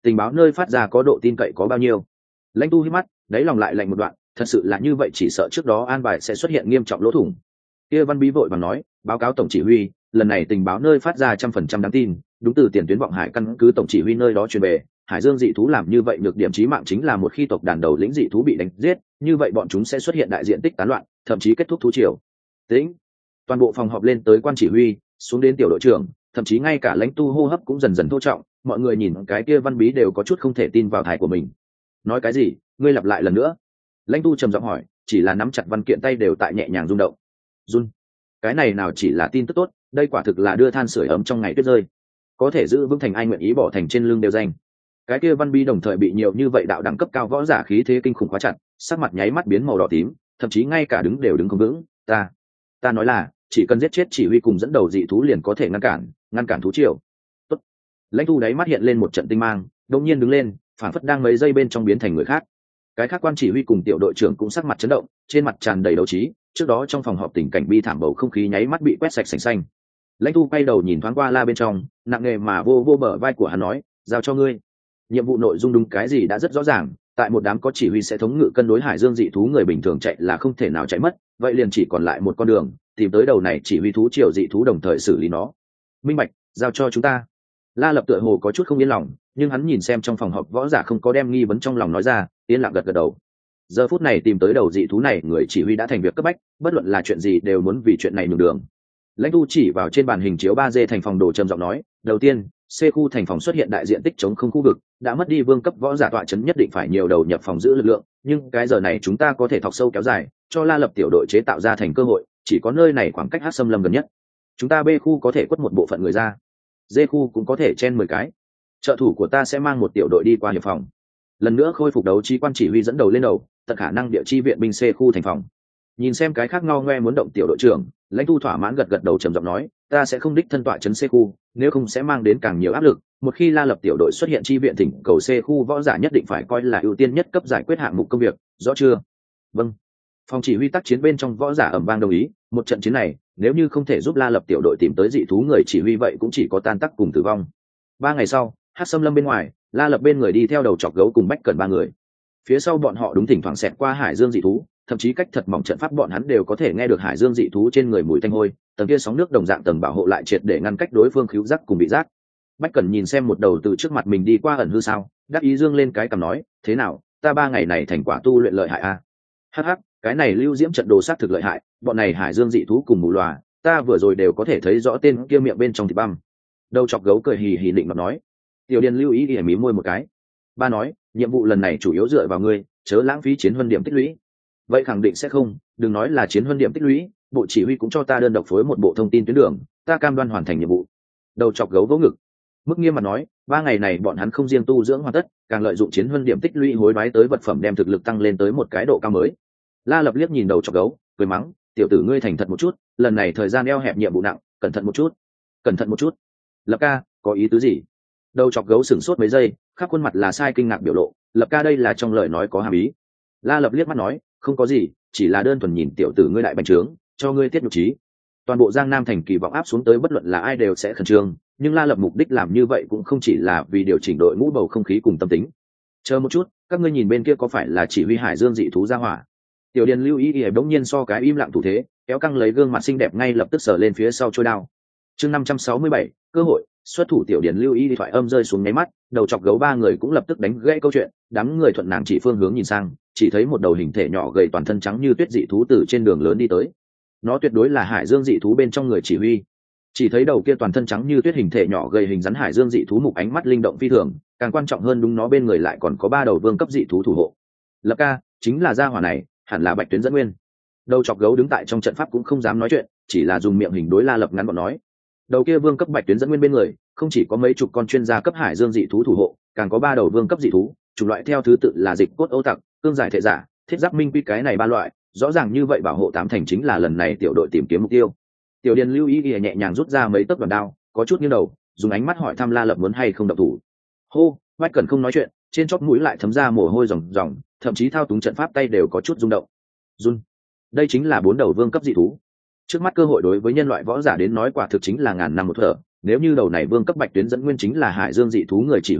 S1: tình báo nơi phát ra có độ tin cậy có bao nhiêu? Lãnh Tu hít mắt, đáy lòng lại lạnh một đoạn, thật sự là như vậy chỉ sợ trước đó an bài sẽ xuất hiện nghiêm trọng lỗ thủng. Kia Văn Bí vội vàng nói, báo cáo tổng chỉ huy, lần này tình báo nơi phát ra trăm phần trăm đáng tin, đúng từ tiền tuyến vọng hải căn cứ tổng chỉ huy nơi đó truyền về, hải dương dị thú làm như vậy được điểm chí mạng chính là một khi tộc đàn đầu lĩnh dị thú bị đánh giết, như vậy bọn chúng sẽ xuất hiện đại diện tích tán loạn, thậm chí kết thúc thú triều. Tĩnh. Toàn bộ phòng họp lên tới quan chỉ huy, xuống đến tiểu đội trưởng, thậm chí ngay cả Lãnh Tu hô hấp cũng dần dần thô trọng, mọi người nhìn cái kia Văn Bí đều có chút không thể tin vào thai của mình. Nói cái gì? Ngươi lặp lại lần nữa. Lãnh Tu trầm giọng hỏi, chỉ là nắm chặt văn kiện tay đều tại nhẹ nhàng rung động. Run. Cái này nào chỉ là tin tức tốt, đây quả thực là đưa than sưởi ấm trong ngày tuyết rơi, có thể giữ vững thành ai nguyện ý bỏ thành trên lưng đều danh. Cái kia Văn Bí đồng thời bị nhiều như vậy đạo đẳng cấp cao võ giả khí thế kinh khủng quá chặt, sắc mặt nháy mắt biến màu đỏ tím, thậm chí ngay cả đứng đều đứng không vững. Ta, ta nói là, chỉ cần giết chết chỉ huy cùng dẫn đầu dị thú liền có thể ngăn cản, ngăn cản thú triều. Tốt. Lãnh Tu đáy mắt hiện lên một trận tinh mang, đột nhiên đứng lên, phản phất đang mấy giây bên trong biến thành người khác. Cái khác quan chỉ huy cùng tiểu đội trưởng cũng sắc mặt chấn động, trên mặt tràn đầy đấu trí. Trước đó trong phòng họp tình cảnh bi thảm bầu không khí nháy mắt bị quét sạch sành xanh. Lãnh Tu quay đầu nhìn thoáng qua La bên trong, nặng nề mà vô vô bờ vai của hắn nói, giao cho ngươi. Nhiệm vụ nội dung đúng cái gì đã rất rõ ràng, tại một đám có chỉ huy sẽ thống ngự cân đối hải dương dị thú người bình thường chạy là không thể nào chạy mất, vậy liền chỉ còn lại một con đường, tìm tới đầu này chỉ huy thú triều dị thú đồng thời xử lý nó. Minh bạch, giao cho chúng ta. La Lập tựa hồ có chút không yên lòng, nhưng hắn nhìn xem trong phòng họp võ giả không có đem nghi vấn trong lòng nói ra, yên lặng gật gật đầu. Giờ phút này tìm tới đầu dị thú này, người chỉ huy đã thành việc cấp bách, bất luận là chuyện gì đều muốn vì chuyện này nhường đường. Lãnh Tu chỉ vào trên màn hình chiếu ba D thành phòng đồ trầm giọng nói, đầu tiên, C khu thành phòng xuất hiện đại diện tích chống không khu vực, đã mất đi vương cấp võ giả tọa chấn nhất định phải nhiều đầu nhập phòng giữ lực lượng, nhưng cái giờ này chúng ta có thể thọc sâu kéo dài, cho La Lập tiểu đội chế tạo ra thành cơ hội, chỉ có nơi này khoảng cách Hắc Xâm Lâm gần nhất. Chúng ta B khu có thể quất một bộ phận người ra, D khu cũng có thể chen mười cái. Trợ thủ của ta sẽ mang một tiểu đội đi qua hiệp phòng. Lần nữa khôi phục đấu trí quan chỉ huy dẫn đầu lên đầu, tận khả năng địa chi viện binh C khu thành phòng. Nhìn xem cái khác ngao ngoe muốn động tiểu đội trưởng, Lãnh Tu thỏa mãn gật gật đầu trầm giọng nói, ta sẽ không đích thân tọa chấn C khu, nếu không sẽ mang đến càng nhiều áp lực. Một khi La Lập tiểu đội xuất hiện chi viện thỉnh cầu C khu võ giả nhất định phải coi là ưu tiên nhất cấp giải quyết hạng mục công việc, rõ chưa? Vâng. Phòng chỉ huy tác chiến bên trong võ giả ầm vang đồng ý, một trận chiến này, nếu như không thể giúp La Lập tiểu đội tìm tới dị thú người chỉ huy vậy cũng chỉ có tan tác cùng tử vong. Ba ngày sau, Hắc Xâm Lâm bên ngoài, La Lập bên người đi theo đầu chọc gấu cùng Bách Cẩn ba người. Phía sau bọn họ đúng thỉnh thoảng xẹt qua hải dương dị thú, thậm chí cách thật mỏng trận pháp bọn hắn đều có thể nghe được hải dương dị thú trên người mùi tanh hôi, tầng kia sóng nước đồng dạng tầng bảo hộ lại triệt để ngăn cách đối phương khứu giác cùng bị giác. Bách Cẩn nhìn xem một đầu từ trước mặt mình đi qua ẩn hư sao, đắc ý dương lên cái cằm nói, thế nào, ta ba ngày này thành quả tu luyện lợi hại a? À? Hắc hắc, cái này lưu diễm trận đồ sát thực lợi hại, bọn này hải dương dị thú cùng mù lòa, ta vừa rồi đều có thể thấy rõ tên kia miệng bên trong thịt băm. Đầu chọc gấu cười hì hì định mà nói. Tiểu Điền lưu ý ỉa mí môi một cái. Ba nói, nhiệm vụ lần này chủ yếu dựa vào ngươi, chớ lãng phí chiến huân điểm tích lũy. Vậy khẳng định sẽ không, đừng nói là chiến huân điểm tích lũy, bộ chỉ huy cũng cho ta đơn độc phối một bộ thông tin tuyến đường, ta cam đoan hoàn thành nhiệm vụ. Đầu chọc gấu vỗ ngực. Mức nghiêm mặt nói, ba ngày này bọn hắn không riêng tu dưỡng hoàn tất, càng lợi dụng chiến huân điểm tích lũy hối đoái tới vật phẩm đem thực lực tăng lên tới một cái độ cao mới. La Lập liếc nhìn đầu chọc gấu, cười mắng, tiểu tử ngươi thành thật một chút, lần này thời gian eo hẹp nhiệm vụ nặng, cẩn thận một chút, cẩn thận một chút. Lập ca, có ý tứ gì? Đầu chọc gấu sửng sốt mấy giây, khắp khuôn mặt là sai kinh ngạc biểu lộ. Lập ca đây là trong lời nói có hàm ý. La Lập liếc mắt nói, không có gì, chỉ là đơn thuần nhìn tiểu tử ngươi lại bành trướng, cho ngươi tiết nhục trí. Toàn bộ Giang Nam thành kỳ vọng áp xuống tới bất luận là ai đều sẽ khẩn trương, nhưng La Lập mục đích làm như vậy cũng không chỉ là vì điều chỉnh đội ngũ bầu không khí cùng tâm tính. Chờ một chút, các ngươi nhìn bên kia có phải là chỉ huy hải dương dị thú ra hỏa? Tiểu Điền lưu ý ỉa bỗng nhiên so cái im lặng thủ thế, kéo căng lấy gương mặt xinh đẹp ngay lập tức sờ lên phía sau trôi đao. Chương năm trăm sáu mươi bảy, cơ hội. Xuất thủ. Tiểu Điền lưu ý điện thoại âm rơi xuống nháy mắt, đầu chọc gấu ba người cũng lập tức đánh gãy câu chuyện, đám người thuận nàng chỉ phương hướng nhìn sang, chỉ thấy một đầu hình thể nhỏ gầy toàn thân trắng như tuyết dị thú từ trên đường lớn đi tới. Nó tuyệt đối là hải dương dị thú bên trong người chỉ huy. Chỉ thấy đầu kia toàn thân trắng như tuyết hình thể nhỏ gầy hình rắn hải dương dị thú mục ánh mắt linh động phi thường, càng quan trọng hơn đúng nó bên người lại còn có ba đầu vương cấp dị thú thủ hộ. Lập ca, chính là gia hỏa này, hẳn là Bạch Tuyến dẫn nguyên. Đầu chọc gấu đứng tại trong trận pháp cũng không dám nói chuyện, chỉ là dùng miệng hình đối La Lập ngắn gọn nói. Đầu kia vương cấp Bạch Tuyến dẫn nguyên bên người, không chỉ có mấy chục con chuyên gia cấp hải dương dị thú thủ hộ, càng có ba đầu vương cấp dị thú, chủng loại theo thứ tự là dịch cốt âu tặc, cương giải thể giả, thiết giáp minh quy, cái này ba loại, rõ ràng như vậy bảo hộ tám thành chính là lần này tiểu đội tìm kiếm mục tiêu. Tiểu Điền lưu ý nhẹ nhàng rút ra mấy tấc đoàn đao, có chút nghiêng đầu, dùng ánh mắt hỏi thăm La Lập muốn hay không động thủ. Hô, Bách Cẩn không nói chuyện, trên chóp mũi lại thấm ra mồ hôi ròng ròng, thậm chí thao túng trận pháp tay đều có chút rung động. Run. Đây chính là bốn đầu vương cấp dị thú. Trước mắt cơ hội đối với nhân loại võ giả đến nói quả thực chính là ngàn năm một thở, nếu như đầu này vương cấp Bạch Tuyến dẫn nguyên chính là hải dương dị thú người chỉ huy,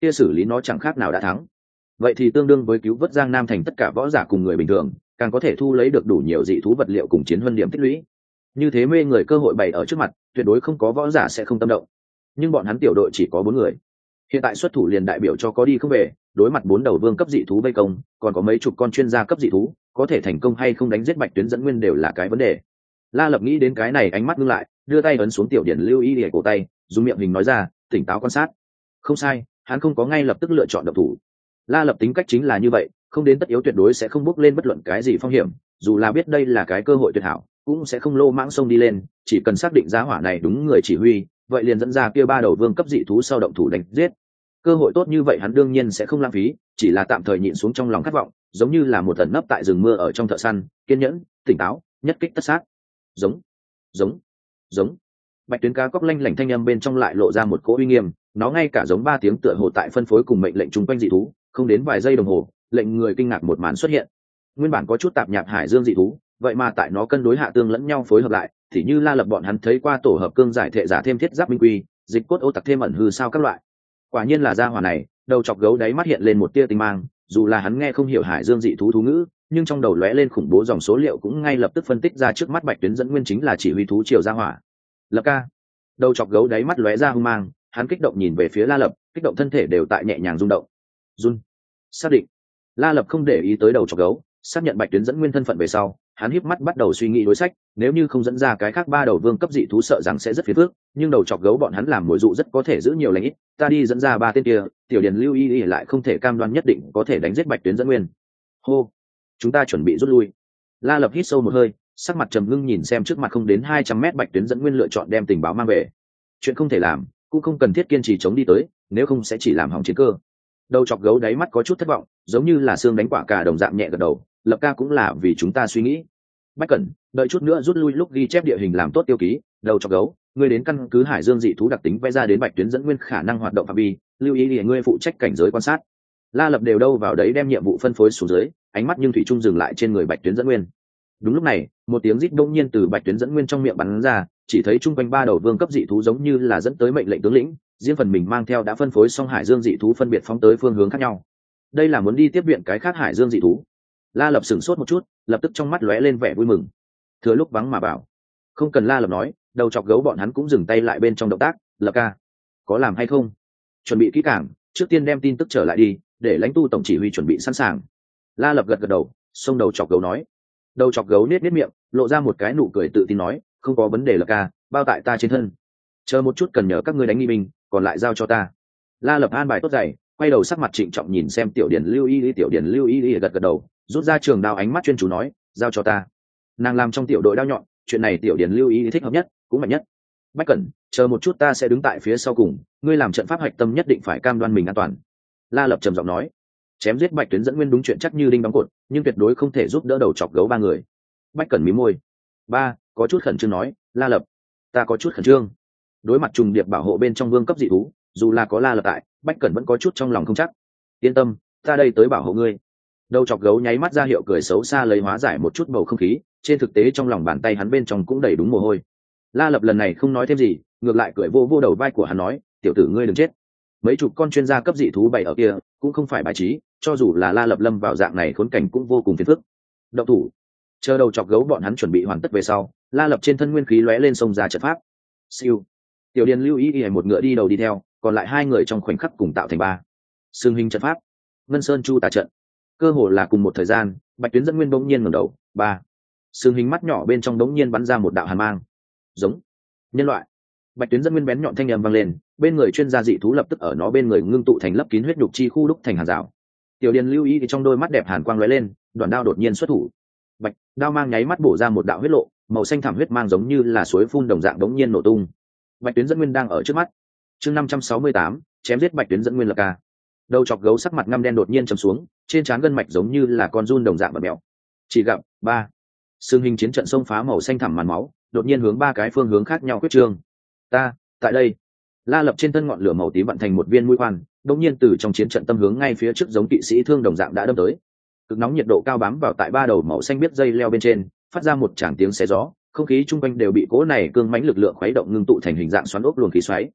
S1: kia xử lý nó chẳng khác nào đã thắng. Vậy thì tương đương với cứu vớt Giang Nam thành tất cả võ giả cùng người bình thường, càng có thể thu lấy được đủ nhiều dị thú vật liệu cùng chiến huân điểm tích lũy. Như thế mê người cơ hội bày ở trước mặt, tuyệt đối không có võ giả sẽ không tâm động. Nhưng bọn hắn tiểu đội chỉ có bốn người, hiện tại xuất thủ liền đại biểu cho có đi không về, đối mặt bốn đầu vương cấp dị thú vây công, còn có mấy chục con chuyên gia cấp dị thú, có thể thành công hay không đánh giết Bạch Tuyến dẫn nguyên đều là cái vấn đề. La Lập nghĩ đến cái này, ánh mắt ngưng lại, đưa tay ấn xuống tiểu điển lưu ý để cổ tay, dùng miệng hình nói ra, tỉnh táo quan sát. Không sai, hắn không có ngay lập tức lựa chọn động thủ. La Lập tính cách chính là như vậy, không đến tất yếu tuyệt đối sẽ không bước lên bất luận cái gì phong hiểm, dù là biết đây là cái cơ hội tuyệt hảo, cũng sẽ không lô mãng xông đi lên, chỉ cần xác định giá hỏa này đúng người chỉ huy, vậy liền dẫn ra kia ba đầu vương cấp dị thú sau động thủ đánh giết. Cơ hội tốt như vậy hắn đương nhiên sẽ không lãng phí, chỉ là tạm thời nhịn xuống trong lòng khát vọng, giống như là một tần nấp tại rừng mưa ở trong thợ săn, kiên nhẫn, tỉnh táo, nhất kích tất sát. Giống, giống, giống. Bạch Tuyến cá cóc lanh lảnh thanh âm bên trong lại lộ ra một cỗ uy nghiêm, nó ngay cả giống ba tiếng tựa hồ tại phân phối cùng mệnh lệnh chung quanh dị thú, không đến vài giây đồng hồ, lệnh người kinh ngạc một màn xuất hiện. Nguyên bản có chút tạp nhạp hải dương dị thú, vậy mà tại nó cân đối hạ tương lẫn nhau phối hợp lại, thì như La Lập bọn hắn thấy qua tổ hợp cương giải thể giả thêm thiết giáp minh quy, dịch cốt ô tặc thêm ẩn hư sao các loại. Quả nhiên là gia hỏa này, đầu chọc gấu đáy mắt hiện lên một tia tinh mang, dù là hắn nghe không hiểu hải dương dị thú thú ngữ, nhưng trong đầu lóe lên khủng bố dòng số liệu cũng ngay lập tức phân tích ra trước mắt Bạch Tuyến dẫn nguyên chính là chỉ huy thú triều gia hỏa. Lập ca. Đầu chọc gấu đáy mắt lóe ra hung mang, hắn kích động nhìn về phía La Lập, kích động thân thể đều tại nhẹ nhàng rung động. Run. Xác định. La Lập không để ý tới đầu chọc gấu, xác nhận Bạch Tuyến dẫn nguyên thân phận về sau, hắn híp mắt bắt đầu suy nghĩ đối sách, nếu như không dẫn ra cái khác ba đầu vương cấp dị thú sợ rằng sẽ rất phiền phức, nhưng đầu chọc gấu bọn hắn làm mồi dụ rất có thể giữ nhiều lành ít, ta đi dẫn ra ba tên kia, tiểu điền lưu ý, ý lại không thể cam đoan nhất định có thể đánh giết Bạch Tuyến dẫn nguyên. Hô, chúng ta chuẩn bị rút lui. La Lập hít sâu một hơi, sắc mặt trầm ngưng nhìn xem trước mặt không đến hai trăm mét Bạch Tuyến dẫn nguyên lựa chọn đem tình báo mang về. Chuyện không thể làm, cũng không cần thiết kiên trì chống đi tới, nếu không sẽ chỉ làm hỏng chiến cơ. Đầu chọc gấu đáy mắt có chút thất vọng, giống như là xương đánh quả cà đồng dạng nhẹ gật đầu, Lập ca cũng là vì chúng ta suy nghĩ. Bách Cẩn, đợi chút nữa rút lui lúc ghi chép địa hình làm tốt tiêu ký. Đầu chọc gấu, ngươi đến căn cứ hải dương dị thú đặc tính vẽ ra đến Bạch Tuyến dẫn nguyên khả năng hoạt động phạm vi, lưu ý để ngươi phụ trách cảnh giới quan sát. La Lập đều đâu vào đấy đem nhiệm vụ phân phối xuống dưới, ánh mắt nhưng thủy trung dừng lại trên người Bạch Tuyến dẫn nguyên. Đúng lúc này, một tiếng rít đột nhiên từ Bạch Tuyến dẫn nguyên trong miệng bắn ra, chỉ thấy chung quanh ba đầu vương cấp dị thú giống như là dẫn tới mệnh lệnh tướng lĩnh, riêng phần mình mang theo đã phân phối xong hải dương dị thú phân biệt phóng tới phương hướng khác nhau. Đây là muốn đi tiếp viện cái khác hải dương dị thú. La Lập sửng sốt một chút, lập tức trong mắt lóe lên vẻ vui mừng. Thừa lúc vắng mà bảo, không cần La Lập nói, đầu chọc gấu bọn hắn cũng dừng tay lại bên trong động tác. Lập ca, có làm hay không? Chuẩn bị kỹ càng, trước tiên đem tin tức trở lại đi, để lãnh tu tổng chỉ huy chuẩn bị sẵn sàng. La Lập gật gật đầu, xông đầu chọc gấu nói. Đầu chọc gấu nết nết miệng, lộ ra một cái nụ cười tự tin nói, không có vấn đề Lập ca, bao tại ta trên thân. Chờ một chút cần nhờ các ngươi đánh nghi binh, còn lại giao cho ta. La Lập an bài tốt giày, quay đầu sắc mặt trịnh trọng nhìn xem tiểu điển lưu y, tiểu điển lưu y gật gật đầu, rút ra trường đao, ánh mắt chuyên chú nói, giao cho ta. Nàng làm trong tiểu đội đao nhọn, chuyện này tiểu điển lưu y thích hợp nhất, cũng mạnh nhất. Bách Cẩn, chờ một chút ta sẽ đứng tại phía sau cùng, ngươi làm trận pháp hạch tâm nhất định phải cam đoan mình an toàn. La Lập trầm giọng nói. Chém giết Bạch Tuyến dẫn nguyên đúng chuyện chắc như đinh đóng cột, nhưng tuyệt đối không thể giúp đỡ đầu chọc gấu ba người. Bách Cẩn mím môi. Ba, có chút khẩn trương nói, La Lập, ta có chút khẩn trương. Đối mặt trùng điệp bảo hộ bên trong vương cấp dị thú, dù là có La Lập tại, Bách Cẩn vẫn có chút trong lòng không chắc. Yên tâm, ta đây tới bảo hộ ngươi. Đầu chọc gấu nháy mắt ra hiệu cười xấu xa lấy hóa giải một chút bầu không khí, trên thực tế trong lòng bàn tay hắn bên trong cũng đầy đúng mồ hôi. La Lập lần này không nói thêm gì, ngược lại cười vô vô đầu vai của hắn nói, tiểu tử ngươi đừng chết. Mấy chục con chuyên gia cấp dị thú bày ở kia, cũng không phải bài trí, cho dù là La Lập lâm vào dạng này khốn cảnh cũng vô cùng phiền phức. Động thủ. Chờ đầu chọc gấu bọn hắn chuẩn bị hoàn tất về sau, La Lập trên thân nguyên khí lóe lên sông ra trận pháp. Siêu. Tiểu điền lưu ý y một ngựa đi đầu đi theo, còn lại hai người trong khoảnh khắc cùng tạo thành ba xương hình trận pháp. Ngân Sơn Chu tà trận. Cơ hồ là cùng một thời gian, Bạch Tuyến dẫn nguyên bỗng nhiên ngẩng đầu, ba xương hình mắt nhỏ bên trong bỗng nhiên bắn ra một đạo hàn mang. Giống nhân loại. Bạch Tuyến dẫn nguyên bén nhọn thanh âm vang lên, bên người chuyên gia dị thú lập tức ở nó bên người ngưng tụ thành lấp kín huyết nhục chi khu đúc thành hàng rào. Tiểu điền lưu ý thì trong đôi mắt đẹp hàn quang lóe lên, đoạn đao đột nhiên xuất thủ. Bạch đao mang nháy mắt bổ ra một đạo huyết lộ, màu xanh thẳm huyết mang giống như là suối phun đồng dạng đống nhiên nổ tung. Bạch Tuyến dẫn nguyên đang ở trước mắt. Chương năm trăm sáu mươi tám, chém giết Bạch Tuyến dẫn nguyên Lập ca. Đầu chọc gấu sắc mặt ngăm đen đột nhiên trầm xuống, trên trán gân mạch giống như là con giun đồng dạng bật mèo. Chỉ gặp ba xương hình chiến trận xông phá màu xanh thẳm màn máu, đột nhiên hướng ba cái phương hướng khác nhau quyết trương. Ta tại đây. La Lập trên thân ngọn lửa màu tím vận thành một viên mũi khoan, đột nhiên từ trong chiến trận tâm hướng ngay phía trước giống kỵ sĩ thương đồng dạng đã đâm tới. Cực nóng nhiệt độ cao bám vào tại ba đầu màu xanh biết dây leo bên trên, phát ra một tràng tiếng xé gió, không khí chung quanh đều bị cỗ này cương mãnh lực lượng khuấy động ngưng tụ thành hình dạng xoắn ốc luồng khí xoáy.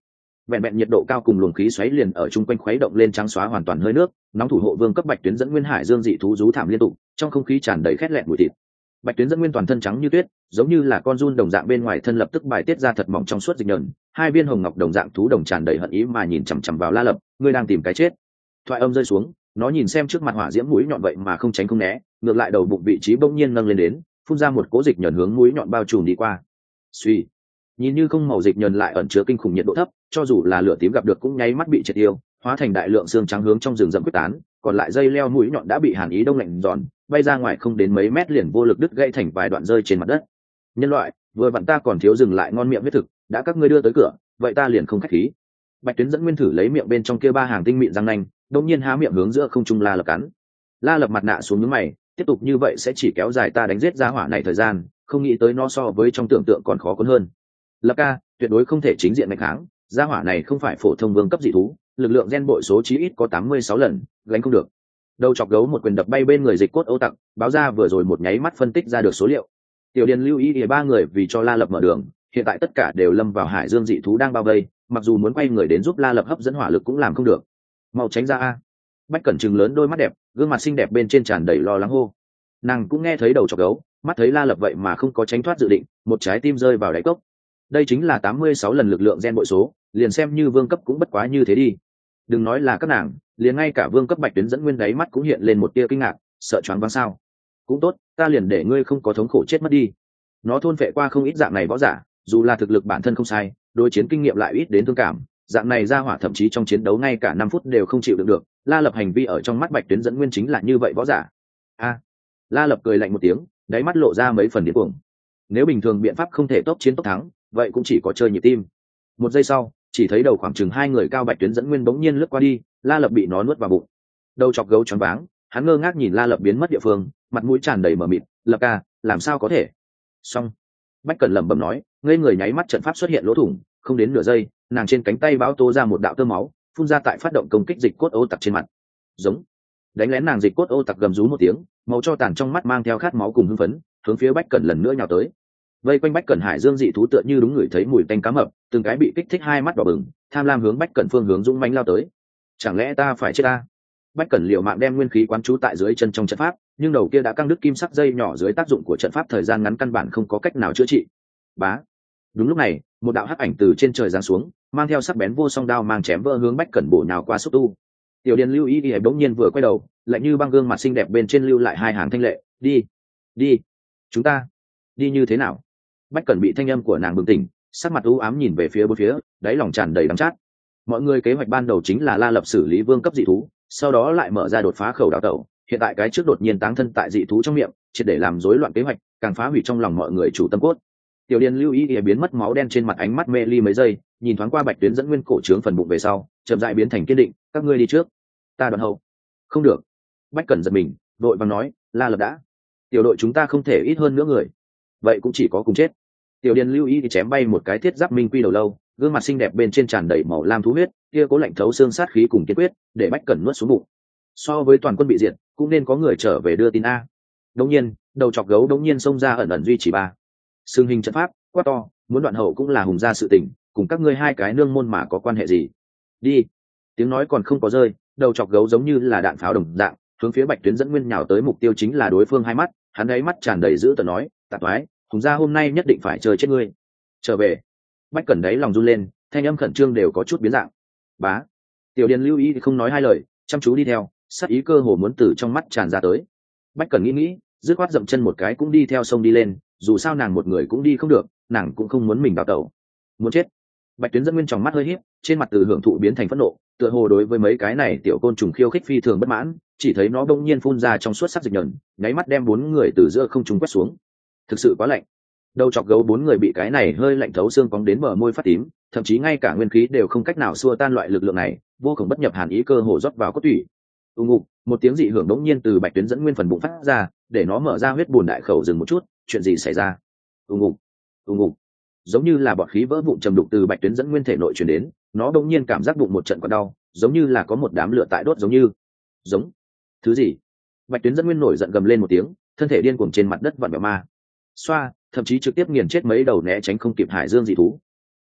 S1: vẹn vẹn nhiệt độ cao cùng luồng khí xoáy liền ở chung quanh khuấy động lên trắng xóa hoàn toàn hơi nước, nóng thủ hộ vương cấp bạch tuyến dẫn nguyên hải dương dị thú rú thảm liên tục, trong không khí tràn đầy khét lẹn mùi thịt. Bạch tuyến dẫn nguyên toàn thân trắng như tuyết, giống như là con giun đồng dạng, bên ngoài thân lập tức bài tiết ra thật mỏng trong suốt dịch nhờn, hai viên hồng ngọc đồng dạng thú đồng tràn đầy hận ý mà nhìn chằm chằm vào La Lập, ngươi đang tìm cái chết. Thoại âm rơi xuống, nó nhìn xem trước mặt hỏa diễm mũi nhọn vậy mà không tránh không né, ngược lại đầu bụng vị trí bỗng nhiên nâng lên đến, phun ra một cỗ dịch nhờn hướng mũi nhọn bao trùm đi qua. Suy, nhìn như không màu dịch nhờn lại ẩn chứa kinh khủng nhiệt độ thấp, cho dù là lửa tím gặp được cũng nháy mắt bị triệt tiêu, hóa thành đại lượng xương trắng hướng trong rừng rậm quyết tán, còn lại dây leo mũi nhọn đã bị hàn ý đông lạnh giòn, bay ra ngoài không đến mấy mét liền vô lực đứt gãy thành vài đoạn rơi trên mặt đất. Nhân loại, vừa vặn ta còn thiếu dừng lại ngon miệng huyết thực, đã các ngươi đưa tới cửa, vậy ta liền không khách khí. Bạch tuyến dẫn nguyên thử lấy miệng bên trong kia ba hàng tinh mịn răng nanh, đột nhiên há miệng hướng giữa không trung La Lập cắn. La Lập mặt nạ xuống nhướng mày, tiếp tục như vậy sẽ chỉ kéo dài ta đánh giết ra hỏa này thời gian, không nghĩ tới nó so với trong tưởng tượng còn khó cuốn hơn. Lập ca, tuyệt đối không thể chính diện đánh kháng, gia hỏa này không phải phổ thông vương cấp dị thú, lực lượng gen bội số chí ít có tám mươi sáu lần, gánh không được. Đầu chọc gấu một quyền đập bay bên người dịch cốt Âu Tặc, báo ra vừa rồi một nháy mắt phân tích ra được số liệu. Tiểu Điền lưu ý thì ba người vì cho La Lập mở đường, hiện tại tất cả đều lâm vào hải dương dị thú đang bao vây, mặc dù muốn quay người đến giúp La Lập hấp dẫn hỏa lực cũng làm không được. Mau tránh ra a! Bách Cẩn trừng lớn đôi mắt đẹp, gương mặt xinh đẹp bên trên tràn đầy lo lắng hô. Nàng cũng nghe thấy đầu chọc gấu, mắt thấy La Lập vậy mà không có tránh thoát dự định, một trái tim rơi vào đáy cốc. Đây chính là tám mươi sáu lần lực lượng gen bội số, liền xem như vương cấp cũng bất quá như thế đi. Đừng nói là các nàng, liền ngay cả vương cấp bạch tuyến dẫn nguyên đáy mắt cũng hiện lên một tia kinh ngạc, sợ choáng váng sao? Cũng tốt, ta liền để ngươi không có thống khổ chết mất đi. Nó thôn phệ qua không ít dạng này võ giả, dù là thực lực bản thân không sai, đối chiến kinh nghiệm lại ít đến thương cảm, dạng này ra hỏa thậm chí trong chiến đấu ngay cả năm phút đều không chịu đựng được. La Lập hành vi ở trong mắt bạch tuyến dẫn nguyên chính là như vậy võ giả. A, La Lập cười lạnh một tiếng, đáy mắt lộ ra mấy phần điên cuồng. Nếu bình thường biện pháp không thể tốc chiến tốc thắng, vậy cũng chỉ có chơi nhịp tim. Một giây sau, chỉ thấy đầu khoảng chừng hai người cao bạch tuyến dẫn nguyên bỗng nhiên lướt qua đi, La Lập bị nó nuốt vào bụng. Đầu chọc gấu choáng váng, hắn ngơ ngác nhìn La Lập biến mất địa phương, mặt mũi tràn đầy mờ mịt. Lập ca, làm sao có thể? Xong. Bách Cẩn lẩm bẩm nói, ngây người nháy mắt trận pháp xuất hiện lỗ thủng, không đến nửa giây, nàng trên cánh tay bão tố ra một đạo tơ máu, phun ra tại phát động công kích dịch cốt Âu Tặc trên mặt. Giống. Đánh lén nàng dịch cốt Âu Tặc gầm rú một tiếng, màu cho tàn trong mắt mang theo khát máu cùng hưng phấn, hướng phía Bách Cẩn lần nữa nhào tới. Vây quanh Bách Cẩn hải dương dị thú tựa như đúng người thấy mùi tanh cá mập, từng cái bị kích thích hai mắt đỏ bừng, tham lam hướng Bách Cẩn phương hướng dũng mãnh lao tới. Chẳng lẽ ta phải chết ta? Bách Cẩn liều mạng đem nguyên khí quán trú tại dưới chân trong trận pháp, nhưng đầu kia đã căng đứt kim sắc dây nhỏ dưới tác dụng của trận pháp thời gian ngắn căn bản không có cách nào chữa trị. Bá. Đúng lúc này, một đạo hắc ảnh từ trên trời giáng xuống, mang theo sắc bén vô song đao mang chém vỡ hướng Bách Cẩn bổ nhào qua xúc tu. Tiểu Điền lưu ý đi bỗng nhiên vừa quay đầu, lạnh như băng gương mặt xinh đẹp bên trên lưu lại hai hàng thanh lệ, đi, đi, chúng ta đi như thế nào? Bách Cẩn bị thanh âm của nàng bừng tỉnh, sắc mặt u ám nhìn về phía bốn phía, đáy lòng tràn đầy đắng chát. Mọi người kế hoạch ban đầu chính là La Lập xử lý vương cấp dị thú, sau đó lại mở ra đột phá khẩu đào tẩu. Hiện tại cái trước đột nhiên táng thân tại dị thú trong miệng, triệt để làm rối loạn kế hoạch, càng phá hủy trong lòng mọi người chủ tâm cốt. Tiểu Điền lưu ý ỉa biến mất máu đen trên mặt, ánh mắt mê ly mấy giây, nhìn thoáng qua bạch tuyến dẫn nguyên cổ trướng phần bụng về sau, chậm rãi biến thành kiên định, các ngươi đi trước, ta đoạn hậu. Không được. Bách Cẩn giật mình, đội vàng nói, La Lập đã. Tiểu đội chúng ta không thể ít hơn nữa người, vậy cũng chỉ có cùng chết. Tiểu Điền lưu ý thì chém bay một cái thiết giáp minh quy đầu lâu, gương mặt xinh đẹp bên trên tràn đầy màu lam thú huyết, kia cố lạnh thấu xương sát khí cùng kiên quyết, để Bách Cẩn nuốt xuống bụng. So với toàn quân bị diệt, cũng nên có người trở về đưa tin a. Đống nhiên, đầu chọc gấu đống nhiên xông ra ẩn ẩn duy trì ba. Xương hình trận pháp, quá to, muốn đoạn hậu cũng là hùng gia sự tình, cùng các ngươi hai cái nương môn mà có quan hệ gì? Đi. Tiếng nói còn không có rơi, đầu chọc gấu giống như là đạn pháo đồng dạng, hướng phía Bạch Tuyến dẫn nguyên nhào tới, mục tiêu chính là đối phương hai mắt, hắn ấy mắt tràn đầy dữ tợn nói, tạp thoái, hùng gia hôm nay nhất định phải chơi chết ngươi. Trở về. Bách Cẩn đấy lòng run lên, thanh âm khẩn trương đều có chút biến dạng. Bá. Tiểu Điền lưu ý thì không nói hai lời, chăm chú đi theo, sát ý cơ hồ muốn từ trong mắt tràn ra tới. Bách Cẩn nghĩ nghĩ, dứt khoát dậm chân một cái cũng đi theo sông đi lên, dù sao nàng một người cũng đi không được, nàng cũng không muốn mình đào tẩu. Muốn chết. Bạch Tuyến dẫn nguyên tròng mắt hơi híp, trên mặt từ hưởng thụ biến thành phẫn nộ, tựa hồ đối với mấy cái này tiểu côn trùng khiêu khích phi thường bất mãn, chỉ thấy nó đông nhiên phun ra trong suốt sắc dịch nhẫn, nháy mắt đem bốn người từ giữa không trung quét xuống. Thực sự quá lạnh. Đầu chọc gấu bốn người bị cái này hơi lạnh thấu xương cóng đến bờ môi phát tím, thậm chí ngay cả nguyên khí đều không cách nào xua tan loại lực lượng này, vô cùng bất nhập hàn ý cơ hồ rót vào cốt tủy. Ùng ục, một tiếng dị hưởng đống nhiên từ Bạch Tuyến dẫn nguyên phần bụng phát ra, để nó mở ra huyết buồn đại khẩu dừng một chút, chuyện gì xảy ra? Ùng ục, ùng ục, giống như là bọt khí vỡ vụn trầm đục từ Bạch Tuyến dẫn nguyên thể nội truyền đến, nó đống nhiên cảm giác bụng một trận quặn đau, giống như là có một đám lửa tại đốt, giống như giống thứ gì? Bạch Tuyến dẫn nguyên nổi giận gầm lên một tiếng, thân thể điên cuồng trên mặt đất vặn vẹo ma xoa, thậm chí trực tiếp nghiền chết mấy đầu né tránh không kịp hải dương dị thú.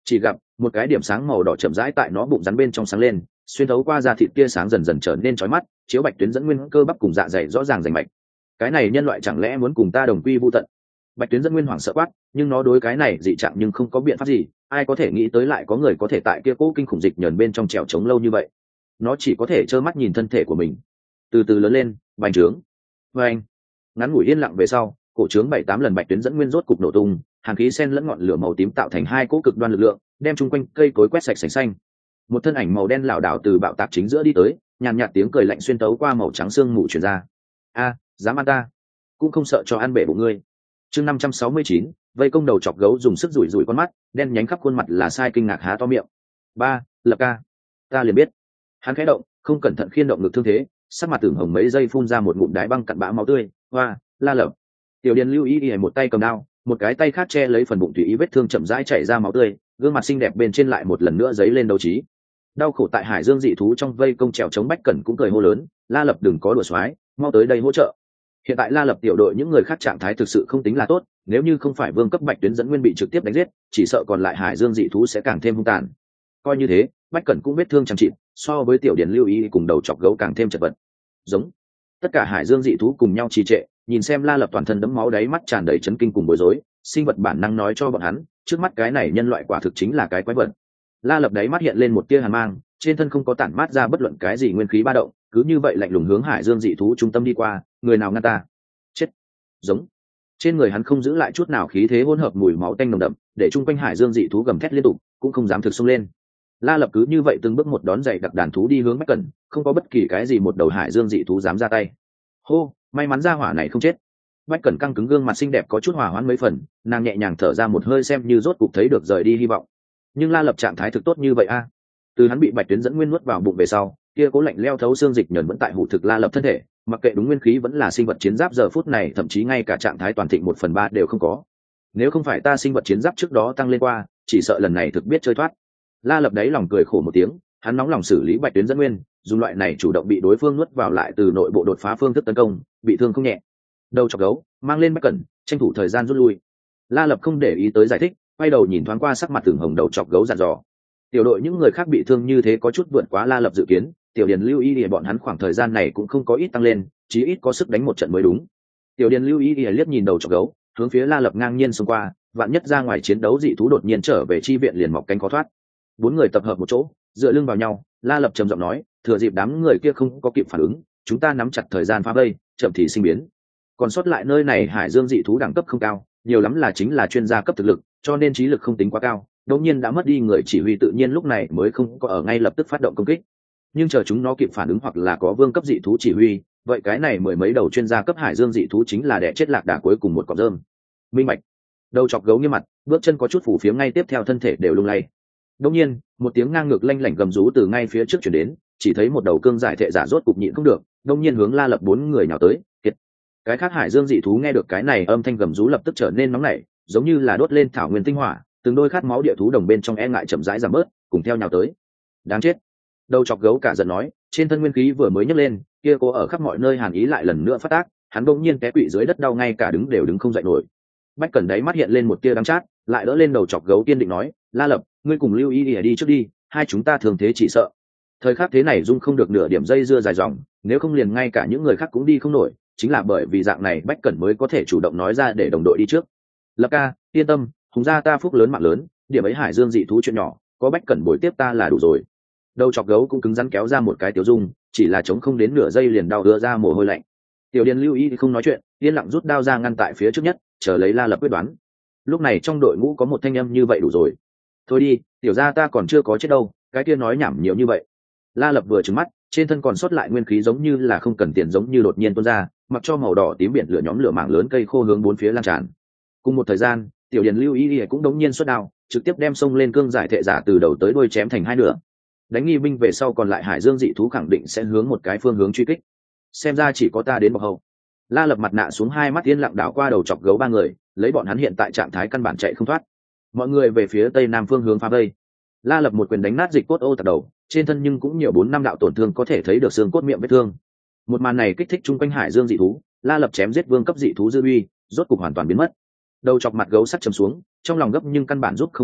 S1: Chỉ gặp một cái điểm sáng màu đỏ chậm rãi tại nó bụng rắn bên trong sáng lên, xuyên thấu qua da thịt tia sáng dần dần trở nên chói mắt, chiếu bạch tuyến dẫn nguyên cơ bắp cùng dạ dày rõ ràng rành mạch. Cái này nhân loại chẳng lẽ muốn cùng ta đồng quy vu tận? Bạch tuyến dẫn nguyên hoảng sợ quát, nhưng nó đối cái này dị trạng nhưng không có biện pháp gì, ai có thể nghĩ tới lại có người có thể tại kia cố kinh khủng dịch nhờn bên trong trèo trống lâu như vậy. Nó chỉ có thể trơ mắt nhìn thân thể của mình từ từ lớn lên, bành trướng. Và anh, ngắn ngủi yên lặng về sau, cổ trướng bảy tám lần bạch tuyến dẫn nguyên rốt cục nổ tung, hàn khí sen lẫn ngọn lửa màu tím tạo thành hai cỗ cực đoan lực lượng, đem chung quanh cây cối quét sạch sành xanh. Một thân ảnh màu đen lảo đảo từ bạo tạc chính giữa đi tới, nhàn nhạt tiếng cười lạnh xuyên tấu qua màu trắng xương mù truyền ra. A, dám ăn ta, cũng không sợ cho ăn bể bụng ngươi. Chương năm trăm sáu mươi chín, vây công đầu chọc gấu dùng sức rủi rủi con mắt, đen nhánh khắp khuôn mặt là sai kinh ngạc há to miệng. Ba, Lập ca, ta liền biết. Hắn khẽ động, không cẩn thận khiên động ngực thương thế, sắc mặt tưởng hồng mấy giây phun ra một ngụm đái băng cặn bã máu tươi. Hoa, La Lập. Tiểu Điền lưu ý ý một tay cầm đao, một cái tay khác che lấy phần bụng tùy ý vết thương chậm rãi chảy ra máu tươi, gương mặt xinh đẹp bên trên lại một lần nữa giấy lên đấu trí. Đau khổ tại hải dương dị thú trong vây công trèo chống bách cẩn cũng cười hô lớn, La Lập đừng có đùa xoái, mau tới đây hỗ trợ. Hiện tại La Lập tiểu đội những người khác trạng thái thực sự không tính là tốt, nếu như không phải vương cấp bạch tuyến dẫn nguyên bị trực tiếp đánh giết, chỉ sợ còn lại hải dương dị thú sẽ càng thêm hung tàn. Coi như thế, bách cẩn cũng vết thương chẳng trị, so với tiểu điển lưu ý cùng đầu chọc gấu càng thêm chật vật. Giống. Tất cả hải dương dị thú cùng nhau trì trệ, nhìn xem La Lập toàn thân đẫm máu, đáy mắt tràn đầy chấn kinh cùng bối rối, sinh vật bản năng nói cho bọn hắn, trước mắt cái này nhân loại quả thực chính là cái quái vật. La Lập đáy mắt hiện lên một tia hàn mang, trên thân không có tản mát ra bất luận cái gì nguyên khí ba động, cứ như vậy lạnh lùng hướng hải dương dị thú trung tâm đi qua, người nào ngăn ta? Chết. Giống. Trên người hắn không giữ lại chút nào khí thế hỗn hợp mùi máu tanh nồng đậm, để chung quanh hải dương dị thú gầm thét liên tục, cũng không dám thực xông lên. La Lập cứ như vậy từng bước một đón dậy đặc đàn thú đi hướng Bách Cẩn, không có bất kỳ cái gì một đầu hải dương dị thú dám ra tay. Hô, may mắn ra hỏa này không chết. Bách Cẩn căng cứng gương mặt xinh đẹp có chút hòa hoãn mấy phần, nàng nhẹ nhàng thở ra một hơi xem như rốt cục thấy được rời đi hy vọng. Nhưng La Lập trạng thái thực tốt như vậy a? Từ hắn bị bạch tuyến dẫn nguyên nuốt vào bụng về sau, kia cố lạnh leo thấu xương dịch nhờn vẫn tại hủ thực La Lập thân thể, mặc kệ đúng nguyên khí vẫn là sinh vật chiến giáp giờ phút này thậm chí ngay cả trạng thái toàn thịnh một phần ba đều không có. Nếu không phải ta sinh vật chiến giáp trước đó tăng lên qua, chỉ sợ lần này thực biết chơi thoát. La Lập đấy lòng cười khổ một tiếng, hắn nóng lòng xử lý bạch tuyến dẫn nguyên, dùng loại này chủ động bị đối phương nuốt vào lại từ nội bộ đột phá phương thức tấn công, bị thương không nhẹ. Đầu chọc gấu mang lên Bách Cẩn, tranh thủ thời gian rút lui. La Lập không để ý tới giải thích, quay đầu nhìn thoáng qua sắc mặt tưởng hồng đầu chọc gấu dặn dò. Tiểu đội những người khác bị thương như thế có chút vượt quá La Lập dự kiến, tiểu điền lưu ý để bọn hắn khoảng thời gian này cũng không có ít tăng lên, chí ít có sức đánh một trận mới đúng. Tiểu điền lưu ý để liếc nhìn đầu chọc gấu, hướng phía La Lập ngang nhiên xông qua, vạn nhất ra ngoài chiến đấu dị thú đột nhiên trở về chi viện liền mọc cánh khó thoát. Bốn người tập hợp một chỗ, dựa lưng vào nhau, La Lập trầm giọng nói, thừa dịp đám người kia không có kịp phản ứng, chúng ta nắm chặt thời gian phá vây, chậm thì sinh biến. Còn sót lại nơi này hải dương dị thú đẳng cấp không cao, nhiều lắm là chính là chuyên gia cấp thực lực, cho nên trí lực không tính quá cao, đột nhiên đã mất đi người chỉ huy tự nhiên lúc này mới không có ở ngay lập tức phát động công kích. Nhưng chờ chúng nó kịp phản ứng hoặc là có vương cấp dị thú chỉ huy, vậy cái này mười mấy đầu chuyên gia cấp hải dương dị thú chính là đẻ chết lạc đà cuối cùng một cọng rơm. Minh bạch. Đầu chọc gấu nghiêm mặt, bước chân có chút phủ phiếm, ngay tiếp theo thân thể đều lung lay. Đột nhiên, một tiếng ngang ngược lanh lảnh gầm rú từ ngay phía trước truyền đến, chỉ thấy một đầu cương giải thệ giả rốt cục nhịn không được, đột nhiên hướng La Lập bốn người nào tới. Kiệt. Cái khác hải dương dị thú nghe được cái này âm thanh gầm rú lập tức trở nên nóng nảy, giống như là đốt lên thảo nguyên tinh hỏa, từng đôi khát máu địa thú đồng bên trong e ngại chậm rãi giảm bớt, cùng theo nhào tới. Đáng chết. Đầu chọc gấu cả giận nói, trên thân nguyên khí vừa mới nhấc lên, kia cô ở khắp mọi nơi hàn ý lại lần nữa phát tác, hắn bỗng nhiên té quỵ dưới đất đau ngay cả đứng đều đứng không dậy nổi. Bách Cẩn đấy mắt hiện lên một tia đắng chát, lại đỡ lên đầu chọc gấu kiên định nói, La Lập, ngươi cùng lưu ý đi, đi trước đi, hai chúng ta thường thế chỉ sợ. Thời khắc thế này dung không được nửa điểm dây dưa dài dòng, nếu không liền ngay cả những người khác cũng đi không nổi, chính là bởi vì dạng này Bách Cẩn mới có thể chủ động nói ra để đồng đội đi trước. Lập ca, yên tâm, hùng gia ta phúc lớn mạng lớn, điểm ấy hải dương dị thú chuyện nhỏ, có Bách Cẩn bồi tiếp ta là đủ rồi. Đầu chọc gấu cũng cứng rắn kéo ra một cái tiểu dung, chỉ là chống không đến nửa giây liền đau đưa ra mồ hôi lạnh. Tiểu Điền lưu ý thì không nói chuyện, yên lặng rút đao ra ngăn tại phía trước nhất, chờ lấy La Lập quyết đoán. Lúc này trong đội ngũ có một thanh âm như vậy đủ rồi. Thôi đi, tiểu gia ta còn chưa có chết đâu, cái kia nói nhảm nhiều như vậy. La Lập vừa trừng mắt, trên thân còn sót lại nguyên khí giống như là không cần tiền giống như đột nhiên tuôn ra, mặc cho màu đỏ tím biển lửa nhóm lửa mảng lớn cây khô hướng bốn phía lan tràn. Cùng một thời gian, Tiểu Điền lưu ý cũng đống nhiên xuất đao, trực tiếp đem xông lên cương giải thệ giả từ đầu tới đuôi chém thành hai nửa. Đánh nghi binh về sau còn lại hải dương dị thú khẳng định sẽ hướng một cái phương hướng truy kích. Xem ra chỉ có ta đến bọc hậu. La Lập mặt nạ xuống, hai mắt yên lặng đảo qua đầu chọc gấu ba người, lấy bọn hắn hiện tại trạng thái căn bản chạy không thoát. Mọi người về phía tây nam phương hướng phá vây. La Lập một quyền đánh nát dịch cốt ô tạc đầu, trên thân nhưng cũng nhiều bốn năm đạo tổn thương, có thể thấy được xương cốt miệng vết thương. Một màn này kích thích chung quanh hải dương dị thú, La Lập chém giết vương cấp dị thú dư uy, rốt cục hoàn toàn biến mất. Đầu chọc mặt gấu sắt chầm xuống, trong lòng gấp nhưng căn bản giúp không được gì,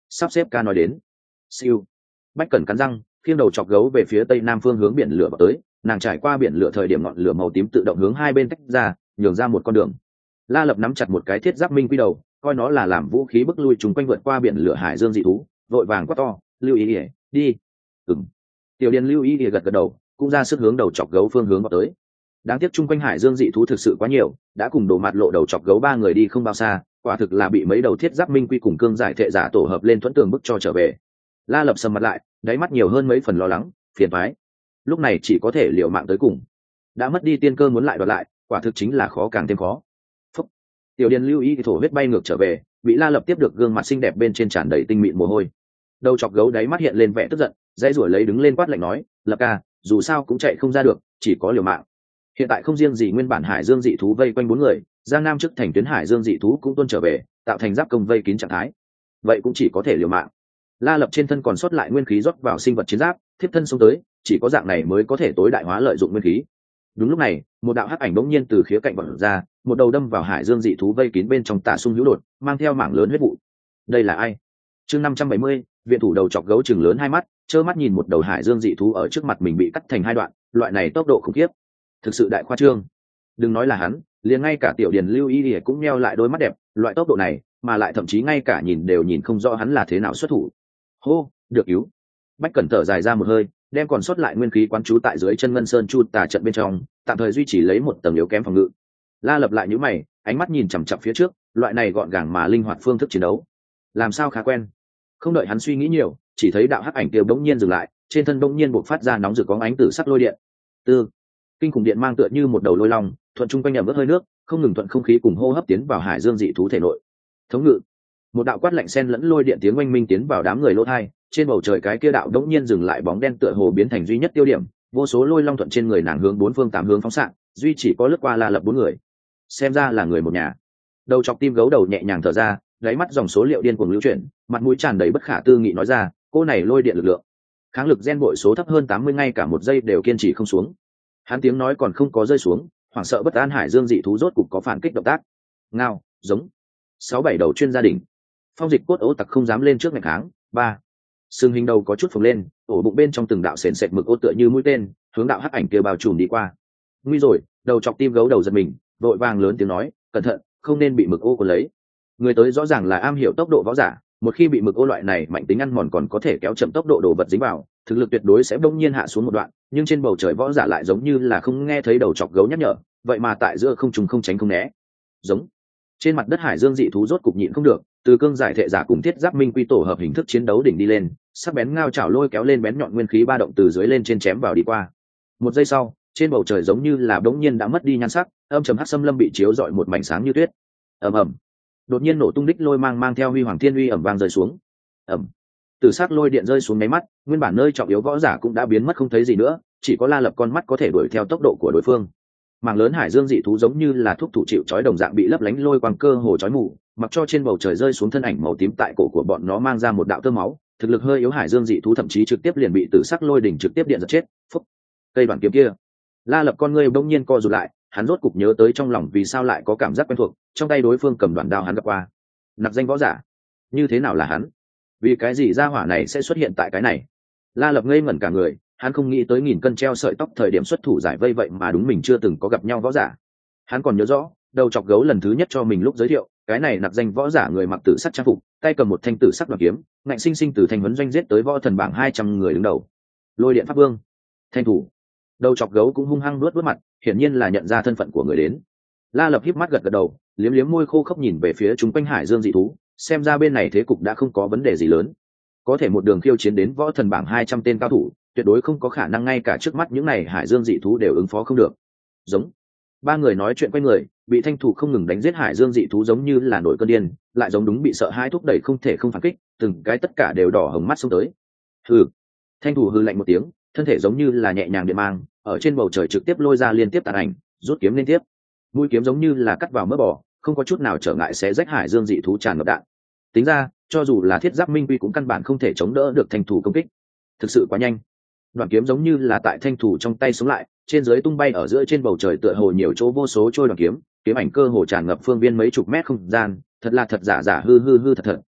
S1: sắp xếp ca nói đến. Siêu. Bách Cẩn cắn răng, khiêng đầu chọc gấu về phía tây nam phương hướng biển lửa vào tới, nàng trải qua biển lửa thời điểm ngọn lửa màu tím tự động hướng hai bên tách ra, nhường ra một con đường. La Lập nắm chặt một cái thiết giáp minh quy đầu, coi nó là làm vũ khí bức lui chúng quanh vượt qua biển lửa hải dương dị thú, vội vàng quát to, lưu ý ỉa, đi. Ừm. Tiểu Điền lưu ý ỉa gật gật đầu, cũng ra sức hướng đầu chọc gấu phương hướng vào tới. Đáng tiếc chung quanh hải dương dị thú thực sự quá nhiều, đã cùng đổ mặt lộ đầu chọc gấu ba người đi không bao xa, quả thực là bị mấy đầu thiết giáp minh quy cùng cương giải thệ giả tổ hợp lên thuẫn tường bức cho trở về. La Lập sầm mặt lại, đáy mắt nhiều hơn mấy phần lo lắng, phiền toái. Lúc này chỉ có thể liều mạng tới cùng. Đã mất đi tiên cơ muốn lại đoạt lại, quả thực chính là khó càng thêm khó. Phúc. Tiểu Điền lưu ý thổ huyết bay ngược trở về, bị La Lập tiếp được gương mặt xinh đẹp bên trên tràn đầy tinh mịn mồ hôi. Đầu chọc gấu đáy mắt hiện lên vẻ tức giận, dãy rủa lấy đứng lên quát lạnh nói, Lập ca, dù sao cũng chạy không ra được, chỉ có liều mạng. Hiện tại không riêng gì nguyên bản hải dương dị thú vây quanh bốn người, Giang Nam trước thành tuyến hải dương dị thú cũng tuôn trở về, tạo thành giáp công vây kín trạng thái. Vậy cũng chỉ có thể liều mạng. La Lập trên thân còn sót lại nguyên khí rót vào sinh vật chiến giáp, thiếp thân xông tới, chỉ có dạng này mới có thể tối đại hóa lợi dụng nguyên khí. Đúng lúc này, một đạo hắc ảnh bỗng nhiên từ khía cạnh vọt ra, một đầu đâm vào hải dương dị thú vây kín bên trong tả sung hữu đột, mang theo mảng lớn huyết vụ. Đây là ai? Chương năm trăm bảy mươi, viện thủ đầu chọc gấu trừng lớn hai mắt, trơ mắt nhìn một đầu hải dương dị thú ở trước mặt mình bị cắt thành hai đoạn, loại này tốc độ khủng khiếp, thực sự đại khoa trương. Đừng nói là hắn, liền ngay cả Tiểu Điền lưu ý cũng nheo lại đôi mắt đẹp, loại tốc độ này, mà lại thậm chí ngay cả nhìn đều nhìn không rõ hắn là thế nào xuất thủ. Hô, được cứu. Bách Cẩn thở dài ra một hơi, đem còn sót lại nguyên khí quán trú tại dưới chân ngân sơn chu tà trận bên trong, tạm thời duy trì lấy một tầng yếu kém phòng ngự. La Lập lại nhíu mày, ánh mắt nhìn chằm chằm phía trước, loại này gọn gàng mà linh hoạt phương thức chiến đấu, làm sao khá quen. Không đợi hắn suy nghĩ nhiều, chỉ thấy đạo hắc ảnh kia bỗng nhiên dừng lại, trên thân bỗng nhiên bộc phát ra nóng rực có ánh tử sắc lôi điện. Tư, kinh khủng điện mang tựa như một đầu lôi long, thuận trung quanh ẩm ướt hơi nước, không ngừng thuận không khí cùng hô hấp tiến vào hải dương dị thú thể nội. Thống ngự. Một đạo quát lạnh xen lẫn lôi điện tiếng oanh minh tiến vào đám người lỗ thai, trên bầu trời cái kia đạo đống nhiên dừng lại bóng đen tựa hồ biến thành duy nhất tiêu điểm, vô số lôi long thuận trên người nàng hướng bốn phương tám hướng phóng xạ, duy chỉ có lướt qua La Lập bốn người. Xem ra là người một nhà. Đầu chọc tim gấu đầu nhẹ nhàng thở ra, đáy mắt dòng số liệu điên cuồng lưu chuyển, mặt mũi tràn đầy bất khả tư nghị nói ra, cô này lôi điện lực lượng, kháng lực gen bội số thấp hơn tám mươi, ngay cả một giây đều kiên trì không xuống. Hắn tiếng nói còn không có rơi xuống, hoảng sợ bất an hải dương dị thú rốt cục có phản kích động tác. Ngao, giống. Sáu bảy đầu chuyên gia đình. Phong dịch cốt ố tặc không dám lên trước ngày kháng. Ba. Sừng hình đầu có chút phồng lên, ổ bụng bên trong từng đạo sền sệt mực ô tựa như mũi tên, hướng đạo hắc ảnh kia bao trùm đi qua. Nguy rồi, đầu chọc tim gấu đầu giật mình, vội vàng lớn tiếng nói, cẩn thận, không nên bị mực ô cuốn lấy. Người tới rõ ràng là am hiểu tốc độ võ giả, một khi bị mực ô loại này mạnh tính ăn mòn còn có thể kéo chậm tốc độ đồ vật dính vào, thực lực tuyệt đối sẽ bỗng nhiên hạ xuống một đoạn, nhưng trên bầu trời võ giả lại giống như là không nghe thấy đầu chọc gấu nhắc nhở, vậy mà tại giữa không trùng không tránh không né. Giống. Trên mặt đất hải dương dị thú rốt cục nhịn không được, từ cương giải thệ giả cùng thiết giáp minh quy tổ hợp hình thức chiến đấu đỉnh đi lên, sắc bén ngao chảo lôi kéo lên bén nhọn nguyên khí ba động từ dưới lên trên chém vào đi qua. Một giây sau, trên bầu trời giống như là bỗng nhiên đã mất đi nhan sắc, âm trầm hắc xâm lâm bị chiếu rọi một mảnh sáng như tuyết. Ầm ầm. Đột nhiên nổ tung đích lôi mang mang theo huy hoàng thiên uy ầm vang rơi xuống. Ầm. Từ sắc lôi điện rơi xuống mấy mắt, nguyên bản nơi trọng yếu võ giả cũng đã biến mất không thấy gì nữa, chỉ có La Lập con mắt có thể đuổi theo tốc độ của đối phương. Mảng lớn hải dương dị thú giống như là thuốc thủ chịu chói đồng dạng bị lấp lánh lôi quang cơ hồ chói mù, mặc cho trên bầu trời rơi xuống thân ảnh màu tím tại cổ của bọn nó mang ra một đạo tơ máu, thực lực hơi yếu hải dương dị thú thậm chí trực tiếp liền bị tử sắc lôi đỉnh trực tiếp điện giật chết. Phúc. Cây đoạn kiếm kia. La Lập con ngươi bỗng nhiên co rụt lại, hắn rốt cục nhớ tới trong lòng vì sao lại có cảm giác quen thuộc, trong tay đối phương cầm đoạn đao hắn gặp qua. Nặc danh võ giả. Như thế nào là hắn? Vì cái gì gia hỏa này sẽ xuất hiện tại cái này? La Lập ngây ngẩn cả người, hắn không nghĩ tới nghìn cân treo sợi tóc thời điểm xuất thủ giải vây vậy mà đúng mình chưa từng có gặp nhau võ giả. Hắn còn nhớ rõ, đầu chọc gấu lần thứ nhất cho mình lúc giới thiệu, cái này nặc danh võ giả người mặc tử sắc trang phục, tay cầm một thanh tử sắc đoạt kiếm, ngạnh sinh sinh từ thanh huấn doanh giết tới võ thần bảng hai trăm người đứng đầu. Lôi điện pháp vương, thanh thủ. Đầu chọc gấu cũng hung hăng nuốt nuốt mặt, hiển nhiên là nhận ra thân phận của người đến. La Lập híp mắt gật gật đầu, liếm liếm môi khô khốc nhìn về phía chúng quanh hải dương dị thú, xem ra bên này thế cục đã không có vấn đề gì lớn. Có thể một đường khiêu chiến đến võ thần bảng hai trăm tên cao thủ, tuyệt đối không có khả năng ngay cả trước mắt những này hải dương dị thú đều ứng phó không được. Giống. Ba người nói chuyện quanh người, bị thanh thủ không ngừng đánh giết hải dương dị thú giống như là nổi cơn điên, lại giống đúng bị sợ hãi thúc đẩy không thể không phản kích, từng cái tất cả đều đỏ hồng mắt xông tới. Hừ. Thanh thủ hừ lạnh một tiếng, thân thể giống như là nhẹ nhàng điện mang, ở trên bầu trời trực tiếp lôi ra liên tiếp tàn ảnh, rút kiếm liên tiếp. Mũi kiếm giống như là cắt vào mỡ bò, không có chút nào trở ngại xé rách hải dương dị thú tràn ngập đạn. Tính ra, cho dù là thiết giáp minh quy cũng căn bản không thể chống đỡ được thanh thủ công kích. Thực sự quá nhanh. Đoạn kiếm giống như là tại thanh thủ trong tay sống lại, trên dưới tung bay ở giữa trên bầu trời tựa hồ nhiều chỗ vô số trôi đoạn kiếm, kiếm ảnh cơ hồ tràn ngập phương viên mấy chục mét không gian, thật là thật giả giả hư hư hư thật thật,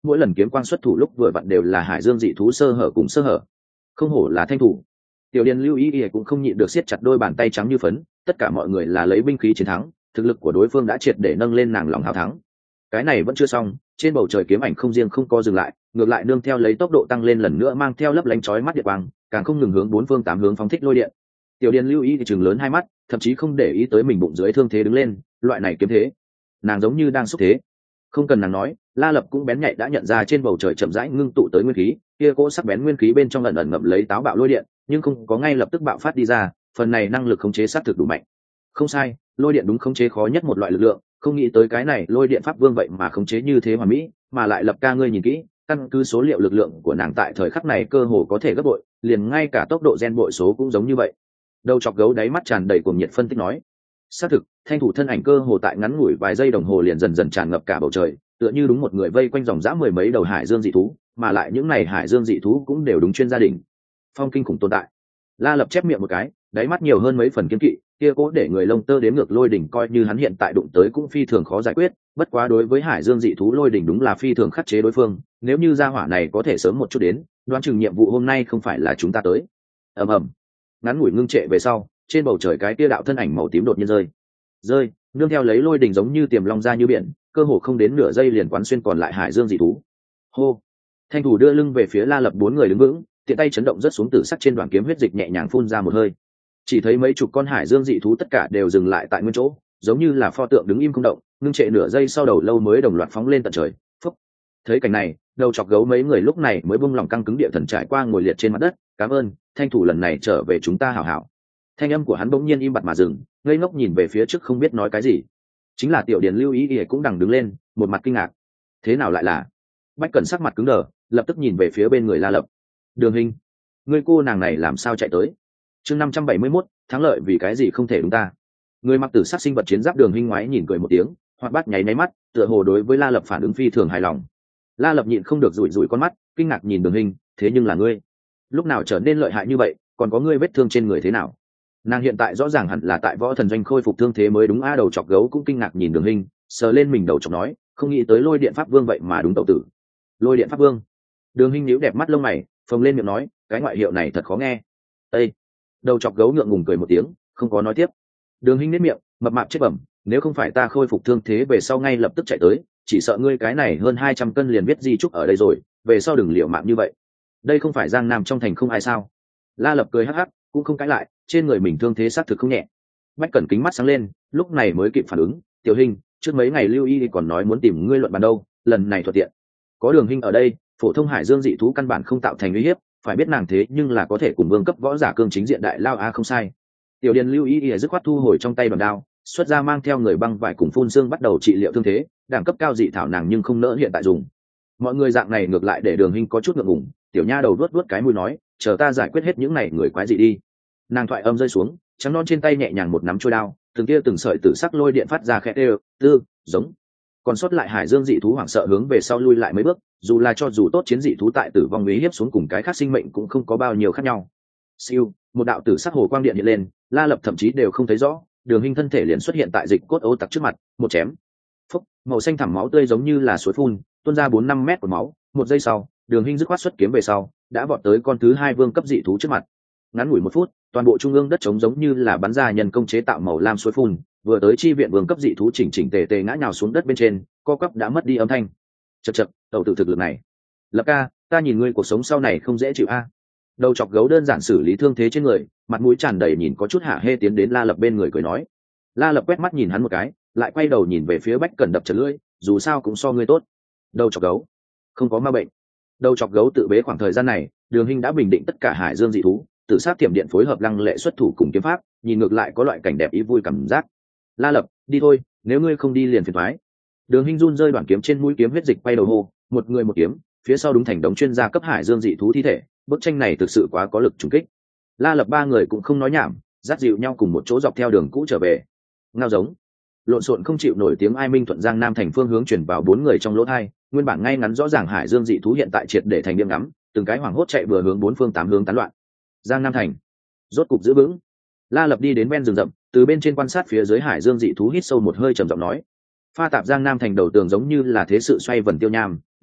S1: mỗi lần kiếm quang xuất thủ lúc vừa vặn đều là hải dương dị thú sơ hở cùng sơ hở. Không hổ là thanh thủ. Tiểu Điền lưu ý ý cũng không nhịn được siết chặt đôi bàn tay trắng như phấn, tất cả mọi người là lấy binh khí chiến thắng, thực lực của đối phương đã triệt để nâng lên nàng lòng hào thắng. Cái này vẫn chưa xong, trên bầu trời kiếm ảnh không riêng không có dừng lại, ngược lại nương theo lấy tốc độ tăng lên lần nữa mang theo lấp lánh chói mắt điện quang, càng không ngừng hướng bốn phương tám hướng phóng thích lôi điện. Tiểu Điền lưu ý thì chừng lớn hai mắt, thậm chí không để ý tới mình bụng dưới thương thế đứng lên, loại này kiếm thế, nàng giống như đang xúc thế. Không cần nàng nói, La Lập cũng bén nhạy đã nhận ra trên bầu trời chậm rãi ngưng tụ tới nguyên khí, kia cỗ sắc bén nguyên khí bên trong ẩn ẩn ngậm lấy táo bạo lôi điện, nhưng không có ngay lập tức bạo phát đi ra, phần này năng lực khống chế sát thực đủ mạnh. Không sai, lôi điện đúng khống chế khó nhất một loại lực lượng, không nghĩ tới cái này lôi điện pháp vương vậy mà khống chế như thế hoàn mỹ, mà lại Lập ca ngươi nhìn kỹ, căn cứ số liệu lực lượng của nàng tại thời khắc này cơ hồ có thể gấp bội, liền ngay cả tốc độ gen bội số cũng giống như vậy. Đầu chọc gấu đáy mắt tràn đầy cuồng nhiệt phân tích nói, xác thực, thanh thủ thân ảnh cơ hồ tại ngắn ngủi vài giây đồng hồ liền dần dần tràn ngập cả bầu trời, tựa như đúng một người vây quanh dòng dã mười mấy đầu hải dương dị thú, mà lại những này hải dương dị thú cũng đều đúng chuyên gia đình phong kinh khủng tồn tại. La Lập chép miệng một cái, đáy mắt nhiều hơn mấy phần kiên kỵ, kia cố để người lông tơ đến ngược lôi đỉnh coi như hắn hiện tại đụng tới cũng phi thường khó giải quyết, bất quá đối với hải dương dị thú lôi đỉnh đúng là phi thường khắc chế đối phương, nếu như gia hỏa này có thể sớm một chút đến, đoán chừng nhiệm vụ hôm nay không phải là chúng ta tới. Ầm ầm. Ngắn ngủi ngưng trệ về sau, trên bầu trời cái kia đạo thân ảnh màu tím đột nhiên rơi. Rơi, nương theo lấy lôi đỉnh giống như tiềm long ra như biển, cơ hồ không đến nửa giây liền quán xuyên còn lại hải dương dị thú. Hô. Thanh thủ đưa lưng về phía La Lập, bốn người đứng vững, tiện tay chấn động rất xuống tử sắc trên đoàn kiếm, huyết dịch nhẹ nhàng phun ra một hơi. Chỉ thấy mấy chục con hải dương dị thú tất cả đều dừng lại tại nguyên chỗ, giống như là pho tượng đứng im không động, ngưng trệ nửa giây sau đầu lâu mới đồng loạt phóng lên tận trời. Phúc. Thấy cảnh này, đầu chọc gấu mấy người lúc này mới buông lòng căng cứng địa thần trải qua ngồi liệt trên mặt đất, cảm ơn, thanh thủ lần này trở về chúng ta hảo hảo. Thanh âm của hắn bỗng nhiên im bặt mà dừng, ngây ngốc nhìn về phía trước không biết nói cái gì. Chính là Tiểu Điền lưu ý ý cũng đằng đứng lên, một mặt kinh ngạc. Thế nào lại là? Bách Cẩn sắc mặt cứng đờ, lập tức nhìn về phía bên người La Lập. Đường Hình, người cô nàng này làm sao chạy tới? Chương năm trăm bảy mươi mốt, thắng lợi vì cái gì không thể đúng ta. Người mặc tử sắc sinh vật chiến giáp Đường Hình ngoái nhìn cười một tiếng, hoặc bát nháy nháy mắt, tựa hồ đối với La Lập phản ứng phi thường hài lòng. La Lập nhịn không được rủi rủi con mắt, kinh ngạc nhìn Đường Hình, thế nhưng là ngươi, lúc nào trở nên lợi hại như vậy, còn có ngươi vết thương trên người thế nào? Nàng hiện tại rõ ràng hẳn là tại võ thần doanh khôi phục thương thế mới đúng. A đầu chọc gấu cũng kinh ngạc nhìn Đường Hình, sờ lên mình đầu chọc nói, không nghĩ tới lôi điện pháp vương vậy mà đúng tẩu tử. Lôi điện pháp vương. Đường Hình nhíu đẹp mắt lông mày, phồng lên miệng nói, cái ngoại hiệu này thật khó nghe. Ê! Đầu chọc gấu ngượng ngùng cười một tiếng, không có nói tiếp. Đường Hình nét miệng, mập mạp chết bẩm, nếu không phải ta khôi phục thương thế về sau ngay lập tức chạy tới, chỉ sợ ngươi cái này hơn hai trăm cân liền biết di trúc ở đây rồi, về sau đừng liều mạng như vậy. Đây không phải Giang Nam trong thành không ai sao? La Lập cười hắc hắc, cũng không cãi lại, trên người mình thương thế xác thực không nhẹ. Bách Cẩn kính mắt sáng lên, lúc này mới kịp phản ứng, Tiểu Hình, trước mấy ngày Lưu Y còn nói muốn tìm ngươi luận bàn đâu, lần này thuận tiện. Có Đường Hình ở đây, phổ thông hải dương dị thú căn bản không tạo thành uy hiếp, phải biết nàng thế nhưng là có thể cùng vương cấp võ giả cương chính diện đại lao a không sai. Tiểu Điền Lưu Y dứt khoát thu hồi trong tay đoàn đao, xuất ra mang theo người băng vải cùng phun xương bắt đầu trị liệu thương thế, đẳng cấp cao dị thảo nàng nhưng không nỡ hiện tại dùng. Mọi người dạng này ngược lại để Đường Hình có chút ngượng ngùng, tiểu nha đầu vuốt vuốt cái mũi nói, chờ ta giải quyết hết những này người quái dị đi. Nàng thoại âm rơi xuống, trắng non trên tay nhẹ nhàng một nắm trôi đao, từng kia từng sợi tử sắc lôi điện phát ra khẽ đều, tư, giống. Còn sót lại hải dương dị thú hoảng sợ hướng về sau lui lại mấy bước, dù là cho dù tốt chiến dị thú tại tử vong uy hiếp xuống cùng cái khác sinh mệnh cũng không có bao nhiêu khác nhau. Siêu, một đạo tử sắc hồ quang điện hiện lên, La Lập thậm chí đều không thấy rõ, Đường Hình thân thể liền xuất hiện tại dịch cốt ô tặc trước mặt, một chém. Phúc, màu xanh thẳm máu tươi giống như là suối phun, tuôn ra bốn năm mét của máu, một giây sau, Đường Hình dứt khoát xuất kiếm về sau, đã vọt tới con thứ hai vương cấp dị thú trước mặt. Ngắn ngủi một phút, toàn bộ trung ương đất trống giống như là bắn ra nhân công chế tạo màu lam suối phun, vừa tới chi viện vương cấp dị thú chỉnh chỉnh tề tề ngã nhào xuống đất bên trên, co quắp đã mất đi âm thanh. Chậc chậc, tẩu tử thực lực này. Lập ca, ta nhìn ngươi cuộc sống sau này không dễ chịu a. Đầu chọc gấu đơn giản xử lý thương thế trên người, mặt mũi tràn đầy nhìn có chút hạ hê tiến đến La Lập bên người cười nói. La Lập quét mắt nhìn hắn một cái, lại quay đầu nhìn về phía Bách Cẩn đập chật lưỡi, dù sao cũng so ngươi tốt. Đầu chọc gấu, không có ma bệnh. Đầu chọc gấu tự bế khoảng thời gian này, Đường Hình đã bình định tất cả hải dương dị thú, tự sát tiềm điện phối hợp lăng lệ xuất thủ cùng kiếm pháp, nhìn ngược lại có loại cảnh đẹp ý vui cảm giác. La Lập, đi thôi, nếu ngươi không đi liền phiền toái. Đường Hình run rơi đoạn kiếm trên mũi kiếm huyết dịch bay đầu hô, một người một kiếm, phía sau đúng thành đống chuyên gia cấp hải dương dị thú thi thể, bức tranh này thực sự quá có lực trùng kích. La Lập ba người cũng không nói nhảm, dắt dịu nhau cùng một chỗ dọc theo đường cũ trở về. Ngao giống, lộn xộn không chịu nổi tiếng ai minh thuận Giang Nam thành phương hướng chuyển vào bốn người trong lỗ tai, nguyên bản ngay ngắn rõ ràng hải dương dị thú hiện tại triệt để thành điểm ngắm, từng cái hoảng hốt chạy vừa hướng bốn phương tám hướng tán loạn. Giang Nam thành rốt cục giữ vững. La Lập đi đến ven rừng rậm, từ bên trên quan sát phía dưới hải dương dị thú, hít sâu một hơi trầm giọng nói, pha tạp Giang Nam thành đầu tường giống như là thế sự xoay vần tiêu nham,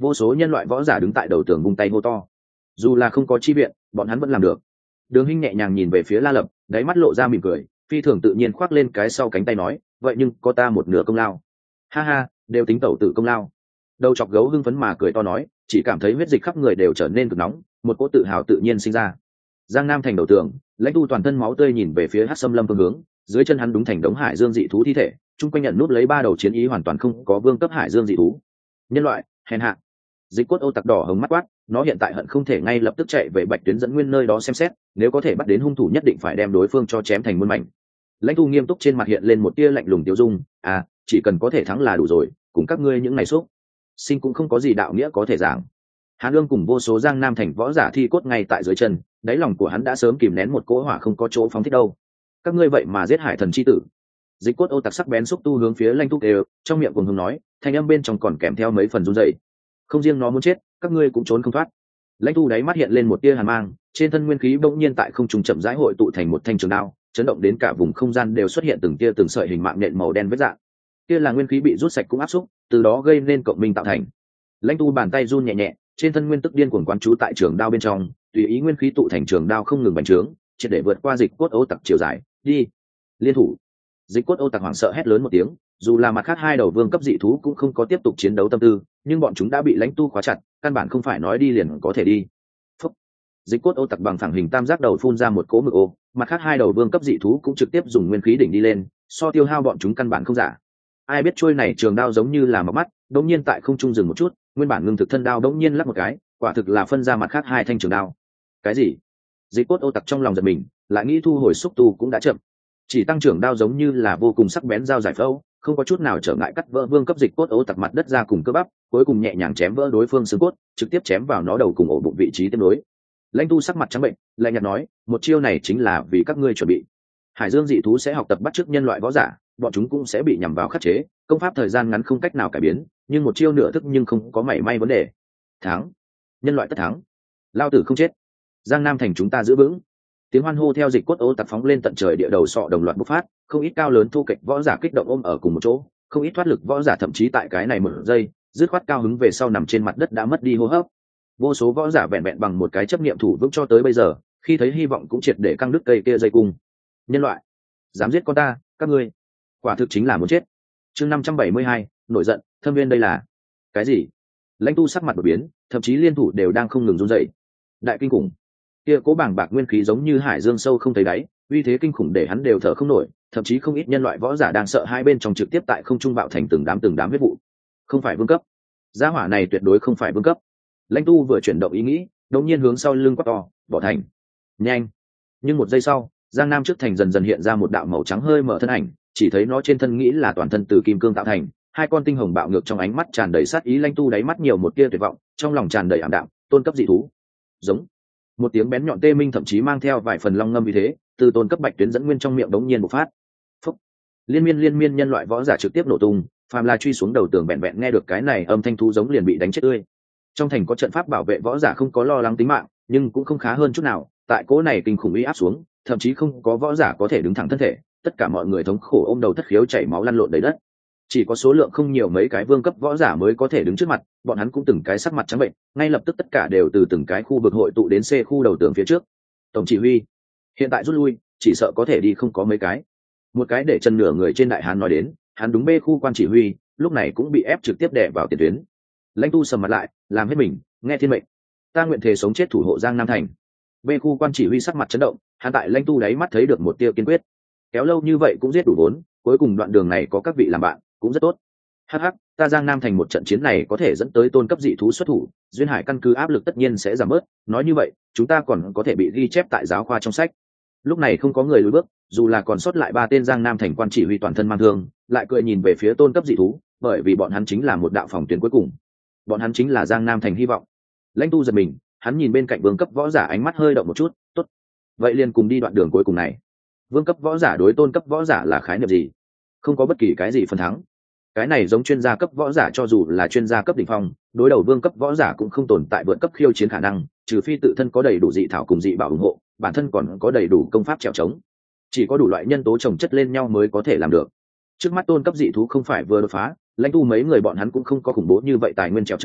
S1: vô số nhân loại võ giả đứng tại đầu tường vung tay hô to. Dù là không có chi viện, bọn hắn vẫn làm được. Đường Hinh nhẹ nhàng nhìn về phía La Lập, đáy mắt lộ ra mỉm cười, phi thường tự nhiên khoác lên cái sau cánh tay nói, vậy nhưng có ta một nửa công lao. Ha ha, đều tính tẩu tự công lao. Đầu chọc gấu hưng phấn mà cười to nói, chỉ cảm thấy huyết dịch khắp người đều trở nên cực nóng, một cỗ tự hào tự nhiên sinh ra. Giang Nam thành đầu tường, Lãnh Tu toàn thân máu tươi nhìn về phía Hắc Sâm Lâm phương hướng, dưới chân hắn đúng thành đống hải dương dị thú thi thể, chung quanh nhận nút lấy ba đầu chiến ý hoàn toàn không có vương cấp hải dương dị thú. Nhân loại, hèn hạ. Dịch Cốt Ô Tặc đỏ hồng mắt quát, nó hiện tại hận không thể ngay lập tức chạy về Bạch Tuyến dẫn nguyên nơi đó xem xét, nếu có thể bắt đến hung thủ nhất định phải đem đối phương cho chém thành muôn mảnh. Lãnh Tu nghiêm túc trên mặt hiện lên một tia lạnh lùng tiêu dung, à, chỉ cần có thể thắng là đủ rồi, cùng các ngươi những ngày xúc sinh cũng không có gì đạo nghĩa có thể giảng. Hàn Ương cùng vô số Giang Nam thành võ giả thi cốt ngay tại dưới chân, đáy lòng của hắn đã sớm kìm nén một cỗ hỏa không có chỗ phóng thích đâu. Các ngươi vậy mà giết Hải Thần chi tử. Dịch Cốt Ô Tặc sắc bén xúc tu hướng phía Lãnh Tu đều, trong miệng cùng hùng nói, thanh âm bên trong còn kèm theo mấy phần run rẩy. Không riêng nó muốn chết, các ngươi cũng trốn không thoát. Lãnh Tu đáy mắt hiện lên một tia hàn mang, trên thân nguyên khí bỗng nhiên tại không trung chậm rãi hội tụ thành một thanh trường đao, chấn động đến cả vùng không gian đều xuất hiện từng tia từng sợi hình mạng nhện màu đen vết dạng. Kia là nguyên khí bị rút sạch cũng áp xúc, từ đó gây nên cộng minh tạo thành. Lãnh Tu bàn tay run nhẹ nhẹ, trên thân nguyên tức điên cuồng quán trú tại trường đao bên trong, tùy ý nguyên khí tụ thành trường đao không ngừng bành trướng, triệt để vượt qua Dịch Cốt Ô Tặc chiều dài. Đi, liên thủ. Dịch Cốt Ô Tặc hoảng sợ hét lớn một tiếng, dù là mặt khác hai đầu vương cấp dị thú cũng không có tiếp tục chiến đấu tâm tư, nhưng bọn chúng đã bị Lãnh Tu khóa chặt, căn bản không phải nói đi liền có thể đi. Phúc. Dịch Cốt Ô Tặc bằng phẳng hình tam giác đầu phun ra một cỗ mực ô, mặt khác hai đầu vương cấp dị thú cũng trực tiếp dùng nguyên khí đỉnh đi lên, so tiêu hao bọn chúng căn bản không giả. Ai biết trôi này trường đao giống như là mọc mắt, đột nhiên tại không trung dừng một chút, nguyên bản ngưng thực thân đao đột nhiên lắc một cái, quả thực là phân ra mặt khác hai thanh trường đao. Cái gì? Dịch Cốt Ô Tặc trong lòng giật mình, lại nghĩ thu hồi xúc tu cũng đã chậm. Chỉ tăng trưởng đao giống như là vô cùng sắc bén dao giải phẫu, không có chút nào trở ngại cắt vỡ vương cấp Dịch Cốt Ô Tặc mặt đất ra cùng cơ bắp, cuối cùng nhẹ nhàng chém vỡ đối phương xương cốt, trực tiếp chém vào nó đầu cùng ổ bụng vị trí tiếp nối. Lãnh Tu sắc mặt trắng bệnh, lạnh nhạt nói, một chiêu này chính là vì các ngươi chuẩn bị. Hải Dương dị thú sẽ học tập bắt chước nhân loại võ giả, bọn chúng cũng sẽ bị nhằm vào khắc chế, công pháp thời gian ngắn không cách nào cải biến, nhưng một chiêu nửa thức nhưng không có mảy may vấn đề. Thắng, nhân loại tất thắng, lao tử không chết, Giang Nam thành chúng ta giữ vững. Tiếng hoan hô theo Dịch Cốt Ô Tặc phóng lên tận trời địa đầu sọ đồng loạt bộc phát, không ít cao lớn thu kịch võ giả kích động ôm ở cùng một chỗ, không ít thoát lực võ giả thậm chí tại cái này một giây, dứt khoát cao hứng về sau nằm trên mặt đất đã mất đi hô hấp. Vô số võ giả vẹn vẹn bằng một cái chấp niệm thủ vững cho tới bây giờ, khi thấy hy vọng cũng triệt để căng đứt cây kia dây cung. Nhân loại, dám giết con ta, các ngươi, quả thực chính là muốn chết. Chương năm trăm bảy mươi hai, nổi giận, Thâm Viên đây là cái gì? Lãnh Tu sắc mặt đột biến, thậm chí liên thủ đều đang không ngừng run rẩy. Đại kinh khủng. Kia cố bảng bạc nguyên khí giống như hải dương sâu không thấy đáy, uy thế kinh khủng để hắn đều thở không nổi, thậm chí không ít nhân loại võ giả đang sợ hai bên trong trực tiếp tại không trung bạo thành từng đám từng đám huyết vụ. Không phải vương cấp. Gia hỏa này tuyệt đối không phải vương cấp. Lãnh Tu vừa chuyển động ý nghĩ, đột nhiên hướng sau lưng quát to, bỏ thành. Nhanh. Nhưng một giây sau, Giang Nam trước thành dần dần hiện ra một đạo màu trắng hơi mở thân ảnh, chỉ thấy nó trên thân nghĩ là toàn thân từ kim cương tạo thành, hai con tinh hồng bạo ngược trong ánh mắt tràn đầy sát ý. Lãnh Tu đáy mắt nhiều một tia tuyệt vọng, trong lòng tràn đầy ảm đạm, tôn cấp dị thú. Giống. Một tiếng bén nhọn tê minh thậm chí mang theo vài phần long ngâm vì thế, từ tôn cấp Bạch Tuyến dẫn nguyên trong miệng đống nhiên bộc phát. Phúc. Liên miên liên miên nhân loại võ giả trực tiếp nổ tung, phàm là truy xuống đầu tường vẹn vẹn nghe được cái này âm thanh thú giống liền bị đánh chết tươi. Trong thành có trận pháp bảo vệ võ giả không có lo lắng tính mạng, nhưng cũng không khá hơn chút nào, tại cỗ này kinh khủng uy áp xuống, thậm chí không có võ giả có thể đứng thẳng thân thể, tất cả mọi người thống khổ ôm đầu thất khiếu chảy máu lăn lộn đầy đất. Chỉ có số lượng không nhiều mấy cái vương cấp võ giả mới có thể đứng trước mặt, bọn hắn cũng từng cái sắc mặt trắng bệnh, ngay lập tức tất cả đều từ từng cái khu vực hội tụ đến C khu đầu tường phía trước. Tổng chỉ huy, hiện tại rút lui, chỉ sợ có thể đi không có mấy cái. Một cái để chân nửa người trên đại hán nói đến, hắn đúng B khu quan chỉ huy, lúc này cũng bị ép trực tiếp đè vào tiền tuyến. Lãnh Tu sầm mặt lại, làm hết mình, nghe thiên mệnh, ta nguyện thể sống chết thủ hộ Giang Nam thành. B khu quan chỉ huy sắc mặt chấn động, hắn tại Lãnh Tu đáy mắt thấy được một tia kiên quyết. Kéo lâu như vậy cũng giết đủ vốn, cuối cùng đoạn đường này có các vị làm bạn, cũng rất tốt. Hắc hắc, ta Giang Nam thành một trận chiến này có thể dẫn tới tôn cấp dị thú xuất thủ, duyên hải căn cứ áp lực tất nhiên sẽ giảm bớt, nói như vậy, chúng ta còn có thể bị ghi chép tại giáo khoa trong sách. Lúc này không có người lùi bước, dù là còn sót lại ba tên Giang Nam thành quan chỉ huy toàn thân mang thương, lại cười nhìn về phía tôn cấp dị thú, bởi vì bọn hắn chính là một đạo phòng tuyến cuối cùng. Bọn hắn chính là Giang Nam thành hy vọng. Lãnh Tu giật mình, hắn nhìn bên cạnh vương cấp võ giả ánh mắt hơi động một chút, tốt, vậy liền cùng đi đoạn đường cuối cùng này. Vương cấp võ giả đối tôn cấp võ giả là khái niệm gì? Không có bất kỳ cái gì phần thắng. Cái này giống chuyên gia cấp võ giả, cho dù là chuyên gia cấp đỉnh phong, đối đầu vương cấp võ giả cũng không tồn tại vượt cấp khiêu chiến khả năng, trừ phi tự thân có đầy đủ dị thảo cùng dị bảo ủng hộ, bản thân còn có đầy đủ công pháp trèo trống. Chỉ có đủ loại nhân tố chồng chất lên nhau mới có thể làm được. Trước mắt tôn cấp dị thú không phải vừa đột phá, Lãnh Tu mấy người bọn hắn cũng không có khủng bố như vậy tài nguyên trèo trống,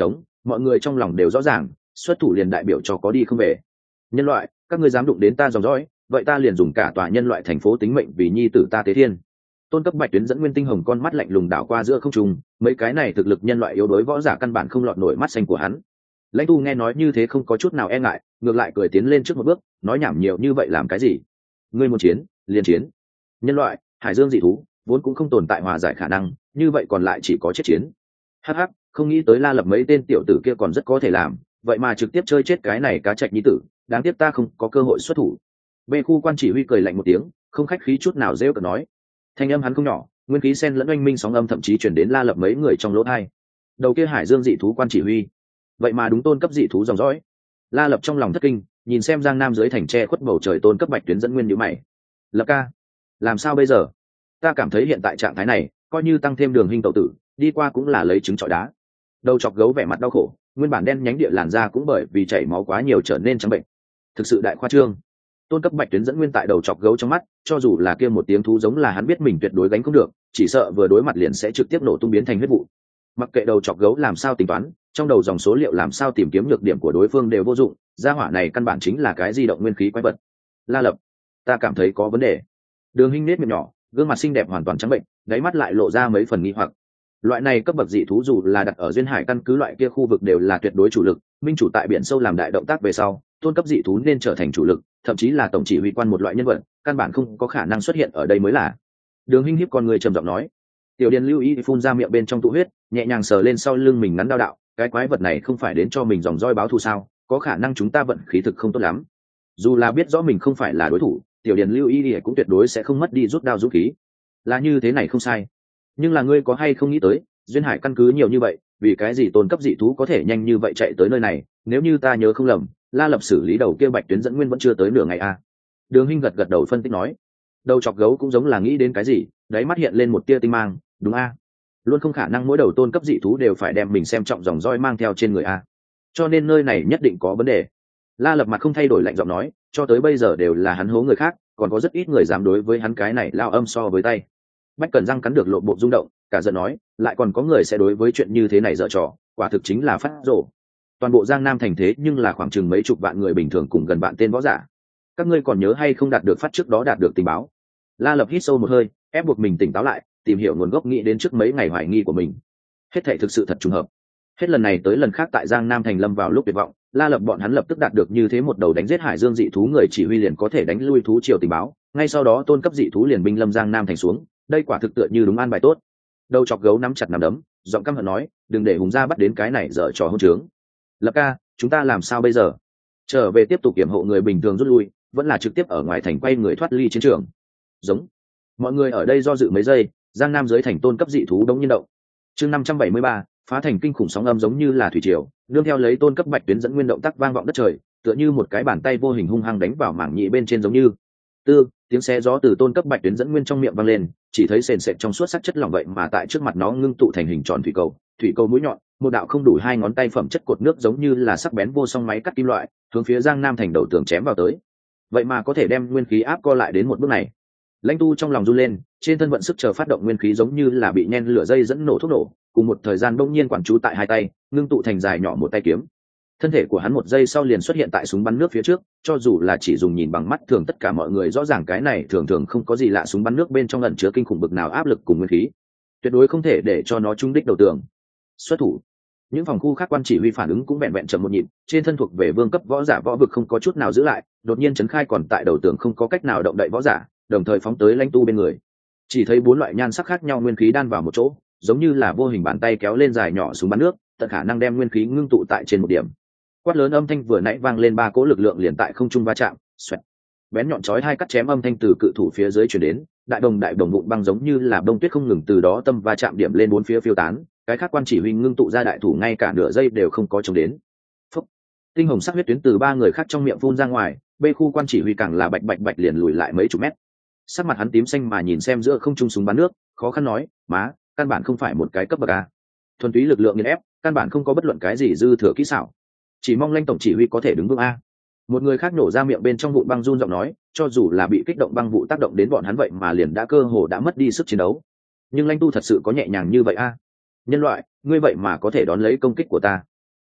S1: mọi người trong lòng đều rõ ràng, xuất thủ liền đại biểu cho có đi không về. Nhân loại, các ngươi dám đụng đến ta dòng dõi, vậy ta liền dùng cả tòa nhân loại thành phố tính mệnh vì nhi tử ta tế thiên. Tôn cấp bạch tuyến dẫn nguyên tinh hồng con mắt lạnh lùng đảo qua giữa không trung, mấy cái này thực lực nhân loại yếu đối võ giả căn bản không lọt nổi mắt xanh của hắn. Lãnh Tu nghe nói như thế không có chút nào e ngại, ngược lại cười tiến lên trước một bước, nói nhảm nhiều như vậy làm cái gì? Ngươi muốn chiến, liền chiến. Nhân loại, hải dương dị thú, vốn cũng không tồn tại hòa giải khả năng, như vậy còn lại chỉ có chết chiến. Hắc hắc, không nghĩ tới La Lập mấy tên tiểu tử kia còn rất có thể làm, vậy mà trực tiếp chơi chết cái này cá trạch nhi tử, đáng tiếc ta không có cơ hội xuất thủ. Bê khu quan chỉ huy cười lạnh một tiếng, không khách khí chút nào rêu cợt nói. Thanh âm hắn không nhỏ, nguyên khí sen lẫn oanh minh sóng âm thậm chí chuyển đến La Lập mấy người trong lỗ tai. Đầu kia hải dương dị thú quan chỉ huy, vậy mà đúng tôn cấp dị thú dòng dõi. La Lập trong lòng thất kinh, nhìn xem Giang Nam dưới thành tre khuất bầu trời tôn cấp bạch tuyến dẫn nguyên nhíu mày. Lập ca, làm sao bây giờ? Ta cảm thấy hiện tại trạng thái này, coi như tăng thêm đường hình tẩu tử, đi qua cũng là lấy trứng trọi đá. Đầu chọc gấu vẻ mặt đau khổ, nguyên bản đen nhánh địa làn da cũng bởi vì chảy máu quá nhiều trở nên trắng bệnh. Thực sự đại khoa trương. Tôn cấp bạch tuyến dẫn nguyên tại đầu chọc gấu trong mắt, cho dù là kia một tiếng thú giống là hắn biết mình tuyệt đối gánh không được, chỉ sợ vừa đối mặt liền sẽ trực tiếp nổ tung biến thành huyết vụ. Mặc kệ đầu chọc gấu làm sao tính toán, trong đầu dòng số liệu làm sao tìm kiếm nhược điểm của đối phương đều vô dụng, gia hỏa này căn bản chính là cái di động nguyên khí quái vật. La Lập, ta cảm thấy có vấn đề. Đường Hinh nết miệng nhỏ, gương mặt xinh đẹp hoàn toàn trắng bệnh, đáy mắt lại lộ ra mấy phần nghi hoặc. Loại này cấp bậc dị thú dù là đặt ở duyên hải căn cứ loại kia khu vực đều là tuyệt đối chủ lực, minh chủ tại biển sâu làm đại động tác về sau, tôn cấp dị thú nên trở thành chủ lực, thậm chí là tổng chỉ huy quan một loại nhân vật, căn bản không có khả năng xuất hiện ở đây mới là. Đường Hinh hiếp con người trầm giọng nói. Tiểu Điền lưu ý phun ra miệng bên trong tụ huyết, nhẹ nhàng sờ lên sau lưng mình ngắn đao đạo, cái quái vật này không phải đến cho mình dòng roi báo thù sao, có khả năng chúng ta vận khí thực không tốt lắm. Dù là biết rõ mình không phải là đối thủ, Tiểu Điền lưu ý cũng tuyệt đối sẽ không mất đi rút đao dũng khí. Là như thế này không sai, nhưng là ngươi có hay không nghĩ tới, duyên hải căn cứ nhiều như vậy, vì cái gì tôn cấp dị thú có thể nhanh như vậy chạy tới nơi này? Nếu như ta nhớ không lầm, La Lập xử lý đầu kia bạch tuyến dẫn nguyên vẫn chưa tới nửa ngày a. À. Đường Hinh gật gật đầu phân tích nói. Đầu chọc gấu cũng giống là nghĩ đến cái gì, đáy mắt hiện lên một tia tinh mang, đúng a? À? Luôn không khả năng mỗi đầu tôn cấp dị thú đều phải đem mình xem trọng dòng roi mang theo trên người a. À? Cho nên nơi này nhất định có vấn đề. La Lập mặt không thay đổi lạnh giọng nói, cho tới bây giờ đều là hắn hố người khác, còn có rất ít người dám đối với hắn cái này lao âm so với tay. Bách Cẩn răng cắn được lộ bộ rung động, cả giận nói, lại còn có người sẽ đối với chuyện như thế này dở trò, quả thực chính là phát rồ. Toàn bộ Giang Nam thành thế nhưng là khoảng chừng mấy chục vạn người bình thường cùng gần vạn tên võ giả. Các ngươi còn nhớ hay không đạt được phát trước đó đạt được tình báo? La Lập hít sâu một hơi, ép buộc mình tỉnh táo lại, tìm hiểu nguồn gốc nghĩ đến trước mấy ngày hoài nghi của mình. Hết thảy thực sự thật trùng hợp. Hết lần này tới lần khác tại Giang Nam thành lâm vào lúc tuyệt vọng, La Lập bọn hắn lập tức đạt được như thế một đầu đánh giết hải dương dị thú người chỉ huy liền có thể đánh lui thú triều tình báo, ngay sau đó tôn cấp dị thú liền binh lâm Giang Nam thành xuống, đây quả thực tựa như đúng an bài tốt. Đầu chọc gấu nắm chặt nắm đấm, giọng căm hận nói, đừng để hùng gia bắt đến cái này dở trò hỗn trướng. Lập ca, chúng ta làm sao bây giờ? Trở về tiếp tục kiểm hộ người bình thường rút lui, vẫn là trực tiếp ở ngoài thành quay người thoát ly chiến trường? Giống. Mọi người ở đây do dự mấy giây, Giang Nam dưới thành tôn cấp dị thú đống nhiên động. Chương năm trăm bảy mươi ba, phá thành kinh khủng sóng âm giống như là thủy triều, nương theo lấy tôn cấp bạch tuyến dẫn nguyên động tác vang vọng đất trời, tựa như một cái bàn tay vô hình hung hăng đánh vào mảng nhị bên trên giống như. Tư, tiếng xé gió từ tôn cấp bạch tuyến dẫn nguyên trong miệng vang lên, chỉ thấy sền sệt trong suốt sắc chất lỏng vậy mà tại trước mặt nó ngưng tụ thành hình tròn thủy cầu, thủy cầu mũi nhọn, một đạo không đủ hai ngón tay phẩm chất cột nước giống như là sắc bén vô song máy cắt kim loại, hướng phía Giang Nam thành đầu tường chém vào tới. Vậy mà có thể đem nguyên khí áp co lại đến một bước này. Lãnh Tu trong lòng run lên, trên thân vận sức chờ phát động nguyên khí giống như là bị nhen lửa dây dẫn nổ thuốc nổ, cùng một thời gian bỗng nhiên quản chú tại hai tay, ngưng tụ thành dài nhỏ một tay kiếm. Thân thể của hắn một giây sau liền xuất hiện tại súng bắn nước phía trước, cho dù là chỉ dùng nhìn bằng mắt thường tất cả mọi người rõ ràng cái này thường thường không có gì lạ, súng bắn nước bên trong ẩn chứa kinh khủng bực nào áp lực cùng nguyên khí, tuyệt đối không thể để cho nó trúng đích đầu tường. Xuất thủ. Những phòng khu khác quan chỉ huy phản ứng cũng vẹn vẹn chậm một nhịp, trên thân thuộc về vương cấp võ giả võ vực không có chút nào giữ lại, đột nhiên chấn khai còn tại đầu tường không có cách nào động đậy võ giả, đồng thời phóng tới Lãnh Tu bên người. Chỉ thấy bốn loại nhan sắc khác nhau nguyên khí đan vào một chỗ, giống như là vô hình bàn tay kéo lên dài nhỏ súng bắn nước, tận khả năng đem nguyên khí ngưng tụ tại trên một điểm. Quát lớn âm thanh vừa nãy vang lên, ba cỗ lực lượng liền tại không trung va chạm, xoẹt. Bén nhọn chói hai cắt chém âm thanh từ cự thủ phía dưới truyền đến, đại đồng đại đồng vụn băng giống như là bông tuyết không ngừng từ đó tâm va chạm điểm lên bốn phía phiêu tán, cái khác quan chỉ huy ngưng tụ ra đại thủ ngay cả nửa giây đều không có chống đến. Phúc. Tinh hồng sắc huyết tuyến từ ba người khác trong miệng phun ra ngoài, bê khu quan chỉ huy càng là bạch bạch bạch liền lùi lại mấy chục mét. Sắc mặt hắn tím xanh mà nhìn xem giữa không trung súng bắn nước, khó khăn nói, má, căn bản không phải một cái cấp bậc a. Thuần túy lực lượng nghiền ép, căn bản không có bất luận cái gì dư thừa kỹ xảo. Chỉ mong Lãnh tổng chỉ huy có thể đứng vững a. Một người khác nổ ra miệng bên trong vụn băng run giọng nói, cho dù là bị kích động băng vụ tác động đến bọn hắn vậy mà liền đã cơ hồ đã mất đi sức chiến đấu. Nhưng Lãnh Tu thật sự có nhẹ nhàng như vậy a? Nhân loại, ngươi vậy mà có thể đón lấy công kích của ta.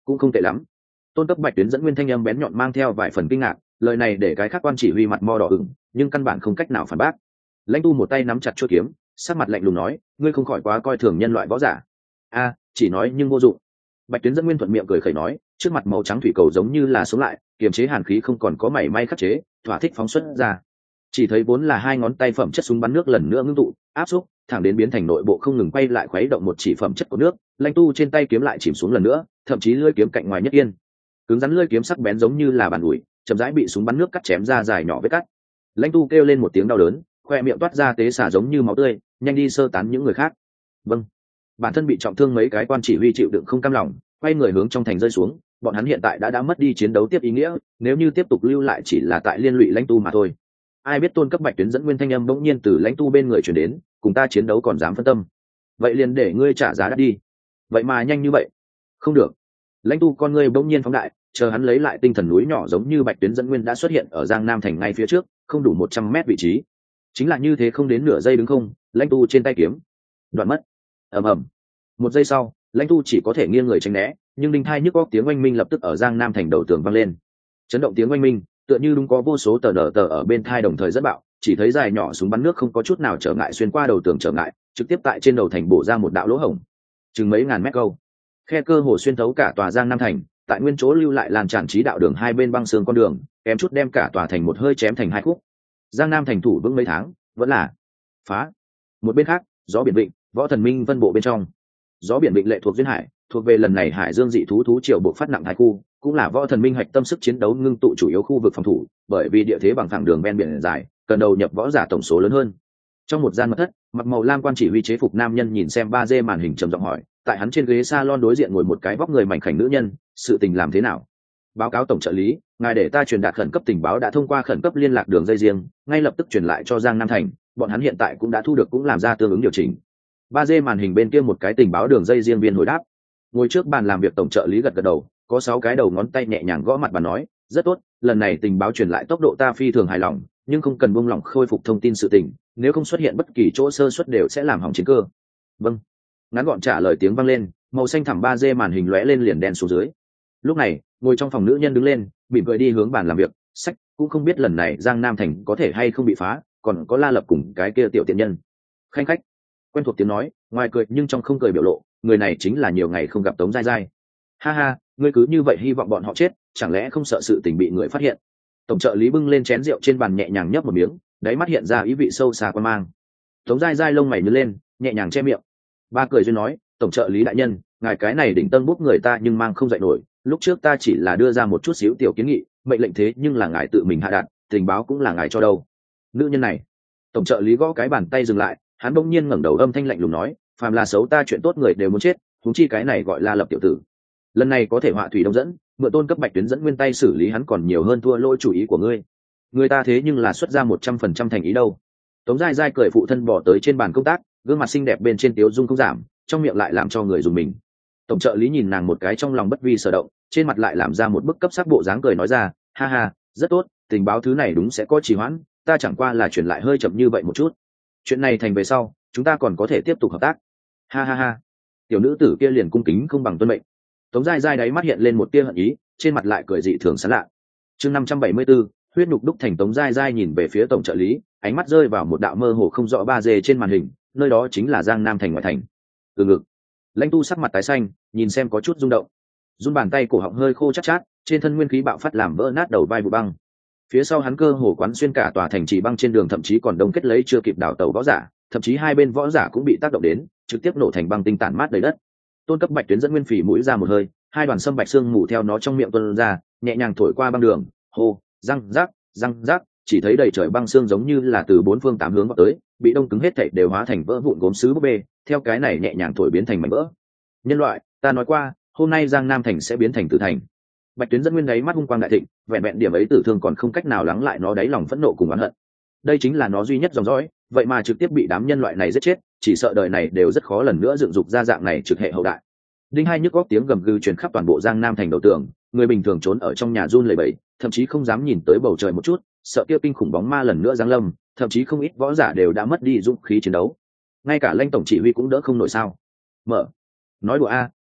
S1: cũng không tệ lắm. Tôn cấp bạch tuyến dẫn nguyên thanh âm bén nhọn mang theo vài phần kinh ngạc, lời này để cái khác quan chỉ huy mặt mo đỏ ửng, nhưng căn bản không cách nào phản bác. Lãnh tu một tay nắm chặt chuôi kiếm, sắc mặt lạnh lùng nói, ngươi không khỏi quá coi thường nhân loại võ giả. A, chỉ nói nhưng vô dụng. Bạch tuyến dẫn nguyên thuận miệng cười khẩy nói, trước mặt màu trắng thủy cầu giống như là sống lại, kiềm chế hàn khí không còn có mảy may khắc chế, thỏa thích phóng xuất ra. Chỉ thấy vốn là hai ngón tay phẩm chất súng bắn nước lần nữa ngưng tụ, áp xúc, thẳng đến biến thành nội bộ không ngừng quay lại khuấy động một chỉ phẩm chất của nước, lãnh tu trên tay kiếm lại chìm xuống lần nữa, thậm chí lưỡi kiếm cạnh ngoài nhất yên. Cứng rắn lưỡi kiếm sắc bén giống như là bàn ủi, chậm rãi bị súng bắn nước cắt chém ra dài nhỏ vết cắt. Lãnh tu kêu lên một tiếng đau đớn, khoe miệng toát ra tế xả giống như máu tươi, nhanh đi sơ tán những người khác. Vâng. Bản thân bị trọng thương mấy cái quan chỉ huy chịu đựng không cam lòng, quay người hướng trong thành rơi xuống. Bọn hắn hiện tại đã đã mất đi chiến đấu tiếp ý nghĩa, nếu như tiếp tục lưu lại chỉ là tại liên lụy lãnh tu mà thôi. Ai biết tôn cấp bạch tuyến dẫn nguyên thanh âm bỗng nhiên từ lãnh tu bên người chuyển đến, cùng ta chiến đấu còn dám phân tâm, vậy liền để ngươi trả giá đắt đi. Vậy mà nhanh như vậy, không được. Lãnh tu con ngươi bỗng nhiên phóng đại, chờ hắn lấy lại tinh thần, núi nhỏ giống như bạch tuyến dẫn nguyên đã xuất hiện ở Giang Nam thành ngay phía trước, không đủ một trăm mét vị trí. Chính là như thế, không đến nửa giây đứng không, lãnh tu trên tay kiếm đoạn mất. Ầm ầm. Một giây sau, lãnh tu chỉ có thể nghiêng người tránh né, nhưng đinh thai nhức óc tiếng oanh minh lập tức ở Giang Nam thành đầu tường vang lên. Chấn động tiếng oanh minh tựa như đúng có vô số tờ nở tờ ở bên thai đồng thời rất bạo, chỉ thấy dài nhỏ súng bắn nước không có chút nào trở ngại xuyên qua đầu tường trở ngại, trực tiếp tại trên đầu thành bổ ra một đạo lỗ hổng chừng mấy ngàn mét câu, khe cơ hồ xuyên thấu cả tòa Giang Nam thành, tại nguyên chỗ lưu lại làn tràn trí đạo đường hai bên băng xương con đường, kém chút đem cả tòa thành một hơi chém thành hai khúc. Giang Nam thành thủ vững mấy tháng, vẫn là phá. Một bên khác, gió biển vịnh, võ thần minh vân bộ bên trong. Gió biển vịnh lệ thuộc duyên hải, thuộc về lần này hải dương dị thú thú triều buộc phát nặng thái khu, cũng là võ thần minh hạch tâm sức chiến đấu ngưng tụ chủ yếu khu vực phòng thủ, bởi vì địa thế bằng phẳng đường ven biển dài, cần đầu nhập võ giả tổng số lớn hơn. Trong một gian mật thất, mặc màu lam quan chỉ huy chế phục nam nhân nhìn xem ba D màn hình trầm giọng hỏi, tại hắn trên ghế salon đối diện ngồi một cái vóc người mảnh khảnh nữ nhân, sự tình làm thế nào? Báo cáo tổng trợ lý, ngài để ta truyền đạt khẩn cấp tình báo đã thông qua khẩn cấp liên lạc đường dây riêng, ngay lập tức truyền lại cho Giang Nam thành, bọn hắn hiện tại cũng đã thu được cũng làm ra tương ứng điều chỉnh. ba D màn hình bên kia một cái tình báo đường dây riêng viên hồi đáp. Ngồi trước bàn làm việc tổng trợ lý gật gật đầu, có sáu cái đầu ngón tay nhẹ nhàng gõ mặt bàn nói, rất tốt, lần này tình báo truyền lại tốc độ ta phi thường hài lòng, nhưng không cần buông lỏng khôi phục thông tin sự tình, nếu không xuất hiện bất kỳ chỗ sơ suất đều sẽ làm hỏng chiến cơ. Vâng. Ngắn gọn trả lời tiếng vang lên, màu xanh thẳm ba D màn hình lóe lên liền đen xuống dưới. Lúc này, ngồi trong phòng nữ nhân đứng lên, mỉm cười đi hướng bàn làm việc, sách, cũng không biết lần này Giang Nam thành có thể hay không bị phá, còn có La Lập cùng cái kia tiểu tiện nhân. Khanh khách. Quen thuộc tiếng nói, ngoài cười nhưng trong không cười biểu lộ, người này chính là nhiều ngày không gặp Tống Giai Giai. Ha ha, ngươi cứ như vậy hy vọng bọn họ chết, chẳng lẽ không sợ sự tình bị người phát hiện? Tổng trợ lý bưng lên chén rượu trên bàn nhẹ nhàng nhấp một miếng, đáy mắt hiện ra ý vị sâu xa quan mang. Tống Giai Giai lông mày nhướng lên, nhẹ nhàng che miệng. Ba cười duyên nói, tổng trợ lý đại nhân, ngài cái này đỉnh tân bút người ta nhưng mang không dậy nổi, lúc trước ta chỉ là đưa ra một chút xíu tiểu kiến nghị, mệnh lệnh thế nhưng là ngài tự mình hạ đạt, tình báo cũng là ngài cho đâu. Nữ nhân này. Tổng trợ lý gõ cái bàn tay dừng lại, hắn bỗng nhiên ngẩng đầu âm thanh lạnh lùng nói, phàm là xấu ta chuyện tốt người đều muốn chết, huống chi cái này gọi là lập tiểu tử. Lần này có thể họa thủy đông dẫn, mượn tôn cấp bạch tuyến dẫn nguyên tay xử lý hắn còn nhiều hơn thua lỗi chủ ý của ngươi. Người ta thế nhưng là xuất ra một trăm phần trăm thành ý đâu. Tống Giai Giai cười phụ thân bỏ tới trên bàn công tác, gương mặt xinh đẹp bên trên tiếu dung không giảm, trong miệng lại làm cho người dùng mình. Tổng trợ lý nhìn nàng một cái trong lòng bất vi sở động, trên mặt lại làm ra một bức cấp sắc bộ dáng cười nói ra, ha ha, rất tốt, tình báo thứ này đúng sẽ có trì hoãn, ta chẳng qua là chuyển lại hơi chậm như vậy một chút. Chuyện này thành về sau, chúng ta còn có thể tiếp tục hợp tác. Ha ha ha. Tiểu nữ tử kia liền cung kính không bằng tuân mệnh. Tống Giai Giai đáy mắt hiện lên một tia hận ý, trên mặt lại cười dị thường sán lạ. Chương năm trăm bảy mươi 74, huyết nhục đúc thành. Tống Giai Giai nhìn về phía tổng trợ lý, ánh mắt rơi vào một đạo mơ hồ không rõ ba D trên màn hình, nơi đó chính là Giang Nam thành ngoại thành. Từ ngực. Lãnh Tu sắc mặt tái xanh, nhìn xem có chút rung động. Run bàn tay cổ họng hơi khô chát chát, trên thân nguyên khí bạo phát làm vỡ nát đầu vai vụ băng. Phía sau hắn cơ hồ quán xuyên cả tòa thành trì băng trên đường, thậm chí còn đông kết lấy chưa kịp đảo tàu võ giả, thậm chí hai bên võ giả cũng bị tác động đến, trực tiếp nổ thành băng tinh tản mát đầy đất. Tôn cấp bạch tuyến dẫn nguyên phỉ mũi ra một hơi, hai đoàn sâm bạch xương mù theo nó trong miệng tuôn ra, nhẹ nhàng thổi qua băng đường, hô, răng rác, răng rác, chỉ thấy đầy trời băng xương giống như là từ bốn phương tám hướng vào tới, bị đông cứng hết thảy đều hóa thành vỡ vụn gốm sứ búp bê, theo cái này nhẹ nhàng thổi biến thành mảnh vỡ. Nhân loại, ta nói qua, hôm nay Giang Nam thành sẽ biến thành tử thành. Bạch tuyến dẫn nguyên đáy mắt hung quang đại thịnh, vẹn vẹn điểm ấy tử thương còn không cách nào lắng lại nó đáy lòng phẫn nộ cùng oán hận. Đây chính là nó duy nhất dòng dõi, vậy mà trực tiếp bị đám nhân loại này giết chết, chỉ sợ đời này đều rất khó lần nữa dựng dục ra dạng này trực hệ hậu đại. Đinh hai nhức góc tiếng gầm gừ truyền khắp toàn bộ Giang Nam thành đầu tường, người bình thường trốn ở trong nhà run lẩy bẩy, thậm chí không dám nhìn tới bầu trời một chút, sợ kia kinh khủng bóng ma lần nữa giáng lâm, thậm chí không ít võ giả đều đã mất đi dũng khí chiến đấu. Ngay cả Lãnh tổng chỉ huy cũng đỡ không nổi sao? Mở. Nói đùa a,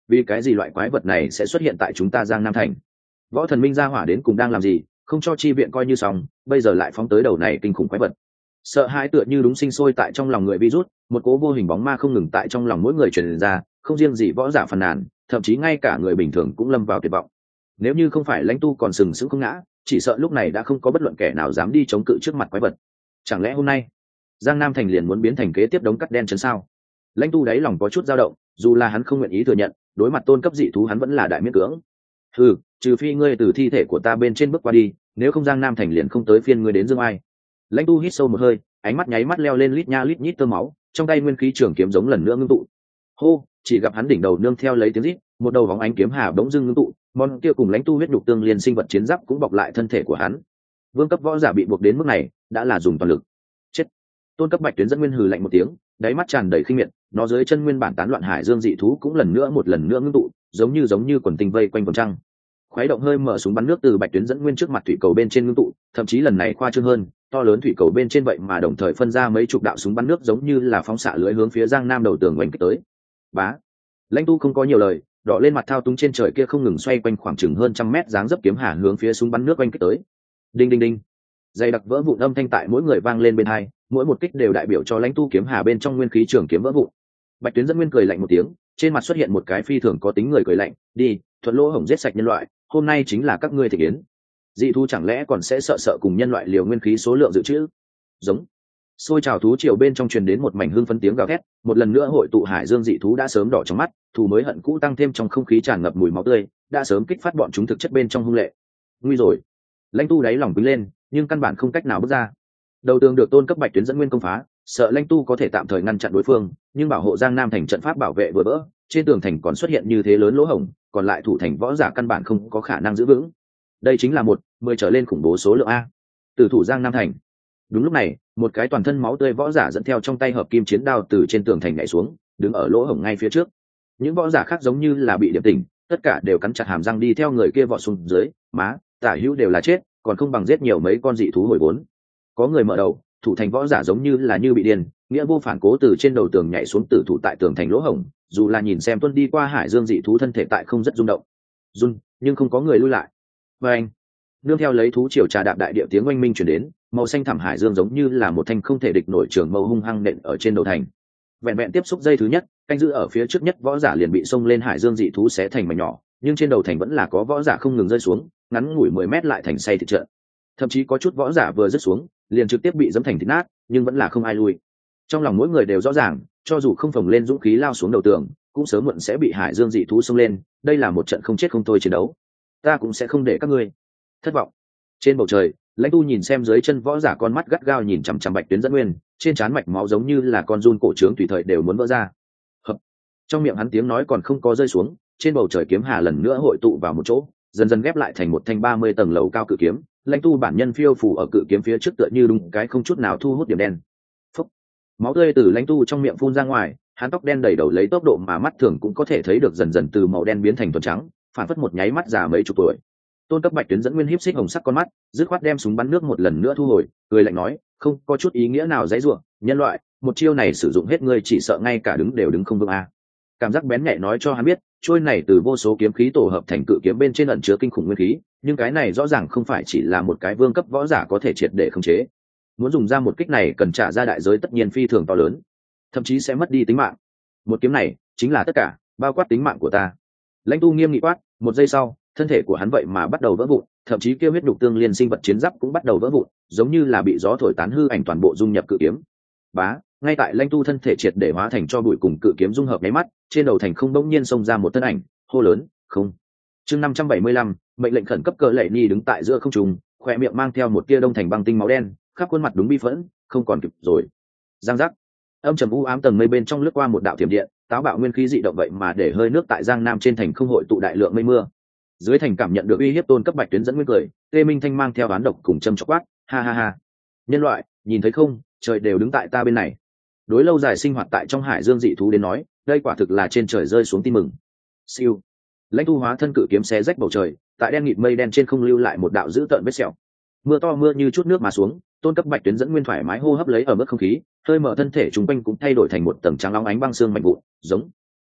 S1: vì cái gì loại quái vật này sẽ xuất hiện tại chúng ta Giang Nam thành? Võ thần minh gia hỏa đến cùng đang làm gì? Không cho chi viện coi như xong, bây giờ lại phóng tới đầu này kinh khủng quái vật. Sợ hãi tựa như đúng sinh sôi tại trong lòng người virus, một cố vô hình bóng ma không ngừng tại trong lòng mỗi người truyền ra, không riêng gì võ giả phàn nàn, thậm chí ngay cả người bình thường cũng lâm vào tuyệt vọng. Nếu như không phải lãnh tu còn sừng sững không ngã, chỉ sợ lúc này đã không có bất luận kẻ nào dám đi chống cự trước mặt quái vật. Chẳng lẽ hôm nay Giang Nam thành liền muốn biến thành kế tiếp đống cắt đen chấn sao? Lãnh tu đáy lòng có chút dao động, dù là hắn không nguyện ý thừa nhận, đối mặt tôn cấp dị thú hắn vẫn là đại miễn cưỡng. Ừ, trừ phi ngươi từ thi thể của ta bên trên bước qua đi, nếu không Giang Nam thành liền không tới phiên ngươi đến dương ai. Lãnh tu hít sâu một hơi, ánh mắt nháy mắt leo lên lít nha lít nhít tơ máu, trong tay nguyên khí trường kiếm giống lần nữa ngưng tụ. Hô, chỉ gặp hắn đỉnh đầu nương theo lấy tiếng rít, một đầu vóng ánh kiếm hà bỗng dưng ngưng tụ, món kia cùng lãnh tu huyết nhục tương liên sinh vật chiến giáp cũng bọc lại thân thể của hắn. Vương cấp võ giả bị buộc đến mức này, đã là dùng toàn lực. Chết. Tôn cấp Bạch Tuyến Dẫn Nguyên hừ lạnh một tiếng, đáy mắt tràn đầy khinh miệt, nó dưới chân nguyên bản tán loạn hải dương dị thú cũng lần nữa một lần nữa ngưng tụ, giống như giống như quần tinh vây quanh vòng trăng. Khuấy động hơi mở súng bắn nước từ Bạch Tuyến Dẫn Nguyên trước mặt thủy cầu bên trên ngưng tụ, thậm chí lần này khoa trương hơn, to lớn thủy cầu bên trên vậy mà đồng thời phân ra mấy chục đạo súng bắn nước giống như là phóng xạ lưới hướng phía Giang Nam đầu tường oanh kích tới. Bá. Lãnh tu không có nhiều lời, đọ lên mặt thao túng trên trời kia không ngừng xoay quanh khoảng chừng hơn trăm mét dáng dấp kiếm hà hướng phía súng bắn nước oanh kích tới. Đinh đinh đinh. Dày đặc vỡ vụn âm thanh tại mỗi người vang lên bên hai, mỗi một kích đều đại biểu cho lãnh tu kiếm hà bên trong nguyên khí trường kiếm vỡ vụn. Bạch Tuyến Dẫn Nguyên cười lạnh một tiếng, trên mặt xuất hiện một cái phi thường có tính người cười lạnh, đi, thuận lỗ hổng giết sạch nhân loại, hôm nay chính là các ngươi thể kiến. Dị thú chẳng lẽ còn sẽ sợ sợ cùng nhân loại liều nguyên khí số lượng dự trữ? Giống. Xôi trào thú triều bên trong truyền đến một mảnh hương phấn tiếng gào thét, một lần nữa hội tụ hải dương dị thú đã sớm đỏ trong mắt, thù mới hận cũ tăng thêm trong không khí tràn ngập mùi máu tươi, đã sớm kích phát bọn chúng thực chất bên trong hung lệ. Nguy rồi. Lãnh tu đáy lòng quýnh lên, nhưng căn bản không cách nào bước ra. Đầu tường được tôn cấp Bạch Tuyến Dẫn Nguyên công phá, sợ lãnh tu có thể tạm thời ngăn chặn đối phương, nhưng bảo hộ Giang Nam thành trận pháp bảo vệ vừa vỡ, trên tường thành còn xuất hiện như thế lớn lỗ hổng, còn lại thủ thành võ giả căn bản không có khả năng giữ vững. Đây chính là một mười trở lên khủng bố số lượng a. Từ thủ Giang Nam thành. Đúng lúc này, một cái toàn thân máu tươi võ giả dẫn theo trong tay hợp kim chiến đao từ trên tường thành nhảy xuống, đứng ở lỗ hổng ngay phía trước. Những võ giả khác giống như là bị điểm tỉnh, tất cả đều cắn chặt hàm răng đi theo người kia vọt xuống dưới, má, tả hữu đều là chết, còn không bằng giết nhiều mấy con dị thú hồi vốn. Có người mở đầu, thủ thành võ giả giống như là như bị điên, nghĩa vô phản cố từ trên đầu tường nhảy xuống tử thủ tại tường thành lỗ hổng, dù là nhìn xem tuân đi qua hải dương dị thú thân thể tại không rất rung động. Run, nhưng không có người lui lại. Và anh, nương theo lấy thú triều trà đạp đại địa tiếng oanh minh truyền đến, màu xanh thẳm hải dương giống như là một thanh không thể địch nổi trường mâu hung hăng nện ở trên đầu thành. Vẹn vẹn tiếp xúc dây thứ nhất, canh giữ ở phía trước nhất võ giả liền bị xông lên hải dương dị thú xé thành mảnh nhỏ, nhưng trên đầu thành vẫn là có võ giả không ngừng rơi xuống, ngắn ngủi mười mét lại thành say thịt trận. Thậm chí có chút võ giả vừa rớt xuống, liền trực tiếp bị dẫm thành thịt nát, nhưng vẫn là không ai lui. Trong lòng mỗi người đều rõ ràng, cho dù không phồng lên dũng khí lao xuống đầu tường, cũng sớm muộn sẽ bị hải dương dị thú xông lên, đây là một trận không chết không thôi chiến đấu. Ta cũng sẽ không để các ngươi thất vọng. Trên bầu trời, lãnh tu nhìn xem dưới chân võ giả con mắt gắt gao nhìn chằm chằm Bạch Tuyến Dẫn Nguyên, trên trán mạch máu giống như là con giun cổ trướng tùy thời đều muốn vỡ ra. Hợp. Trong miệng hắn tiếng nói còn không có rơi xuống, trên bầu trời kiếm hà lần nữa hội tụ vào một chỗ, dần dần ghép lại thành một thanh ba mươi tầng lầu cao cự kiếm. Lãnh tu bản nhân phiêu phủ ở cự kiếm phía trước tựa như đúng cái không chút nào thu hút điểm đen. Phúc. Máu tươi từ lãnh tu trong miệng phun ra ngoài, hắn tóc đen đầy đầu lấy tốc độ mà mắt thường cũng có thể thấy được dần dần từ màu đen biến thành thuần trắng, phản phất một nháy mắt già mấy chục tuổi. Tôn cấp Bạch Tuyến Dẫn Nguyên híp xích hồng sắc con mắt, dứt khoát đem súng bắn nước một lần nữa thu hồi, cười lạnh nói, không có chút ý nghĩa nào dãy rủa, nhân loại, một chiêu này sử dụng hết ngươi chỉ sợ ngay cả đứng đều đứng không vững a. Cảm giác bén nhạy nói cho hắn biết, trôi này từ vô số kiếm khí tổ hợp thành cự kiếm bên trên ẩn chứa kinh khủng nguyên khí, nhưng cái này rõ ràng không phải chỉ là một cái vương cấp võ giả có thể triệt để khống chế. Muốn dùng ra một kích này cần trả ra đại giới tất nhiên phi thường to lớn, thậm chí sẽ mất đi tính mạng. Một kiếm này chính là tất cả, bao quát tính mạng của ta. Lãnh tu nghiêm nghị quát, một giây sau, thân thể của hắn vậy mà bắt đầu vỡ vụn, thậm chí kêu huyết đục tương liên sinh vật chiến giáp cũng bắt đầu vỡ vụn, giống như là bị gió thổi tán hư ảnh toàn bộ dung nhập cự kiếm. Bá, ngay tại lãnh tu thân thể triệt để hóa thành cho bụi cùng cự kiếm dung hợp nháy mắt, trên đầu thành không bỗng nhiên xông ra một thân ảnh, hô lớn, không. Chương năm trăm bảy mươi lăm, mệnh lệnh khẩn cấp cờ lệ ni đứng tại giữa không trung, khỏe miệng mang theo một tia đông thành băng tinh máu đen, khắp khuôn mặt đúng bi phẫn, không còn kịp rồi. Giang giác. Âm trầm u ám tầng mây bên trong lướt qua một đạo thiểm điện, táo bạo nguyên khí dị động vậy mà để hơi nước tại Giang Nam trên thành không hội tụ đại lượng mây mưa. Dưới thành cảm nhận được uy hiếp tôn cấp Bạch Tuyến Dẫn Nguyên cười, Tê Minh Thanh mang theo oán độc cùng châm chọc quát, ha ha ha. Nhân loại, nhìn thấy không, trời đều đứng tại ta bên này. Đối lâu dài sinh hoạt tại trong hải dương dị thú đến nói, đây quả thực là trên trời rơi xuống tin mừng. Siêu. Lãnh tu hóa thân cự kiếm xé rách bầu trời, tại đen nghịt mây đen trên không lưu lại một đạo dữ tợn vết sẹo. Mưa to mưa như chút nước mà xuống, tôn cấp Bạch Tuyến Dẫn Nguyên thoải mái hô hấp lấy ở mức không khí, hơi mở thân thể chúng quanh cũng thay đổi thành một tầng trắng óng ánh băng xương mạnh vụn, giống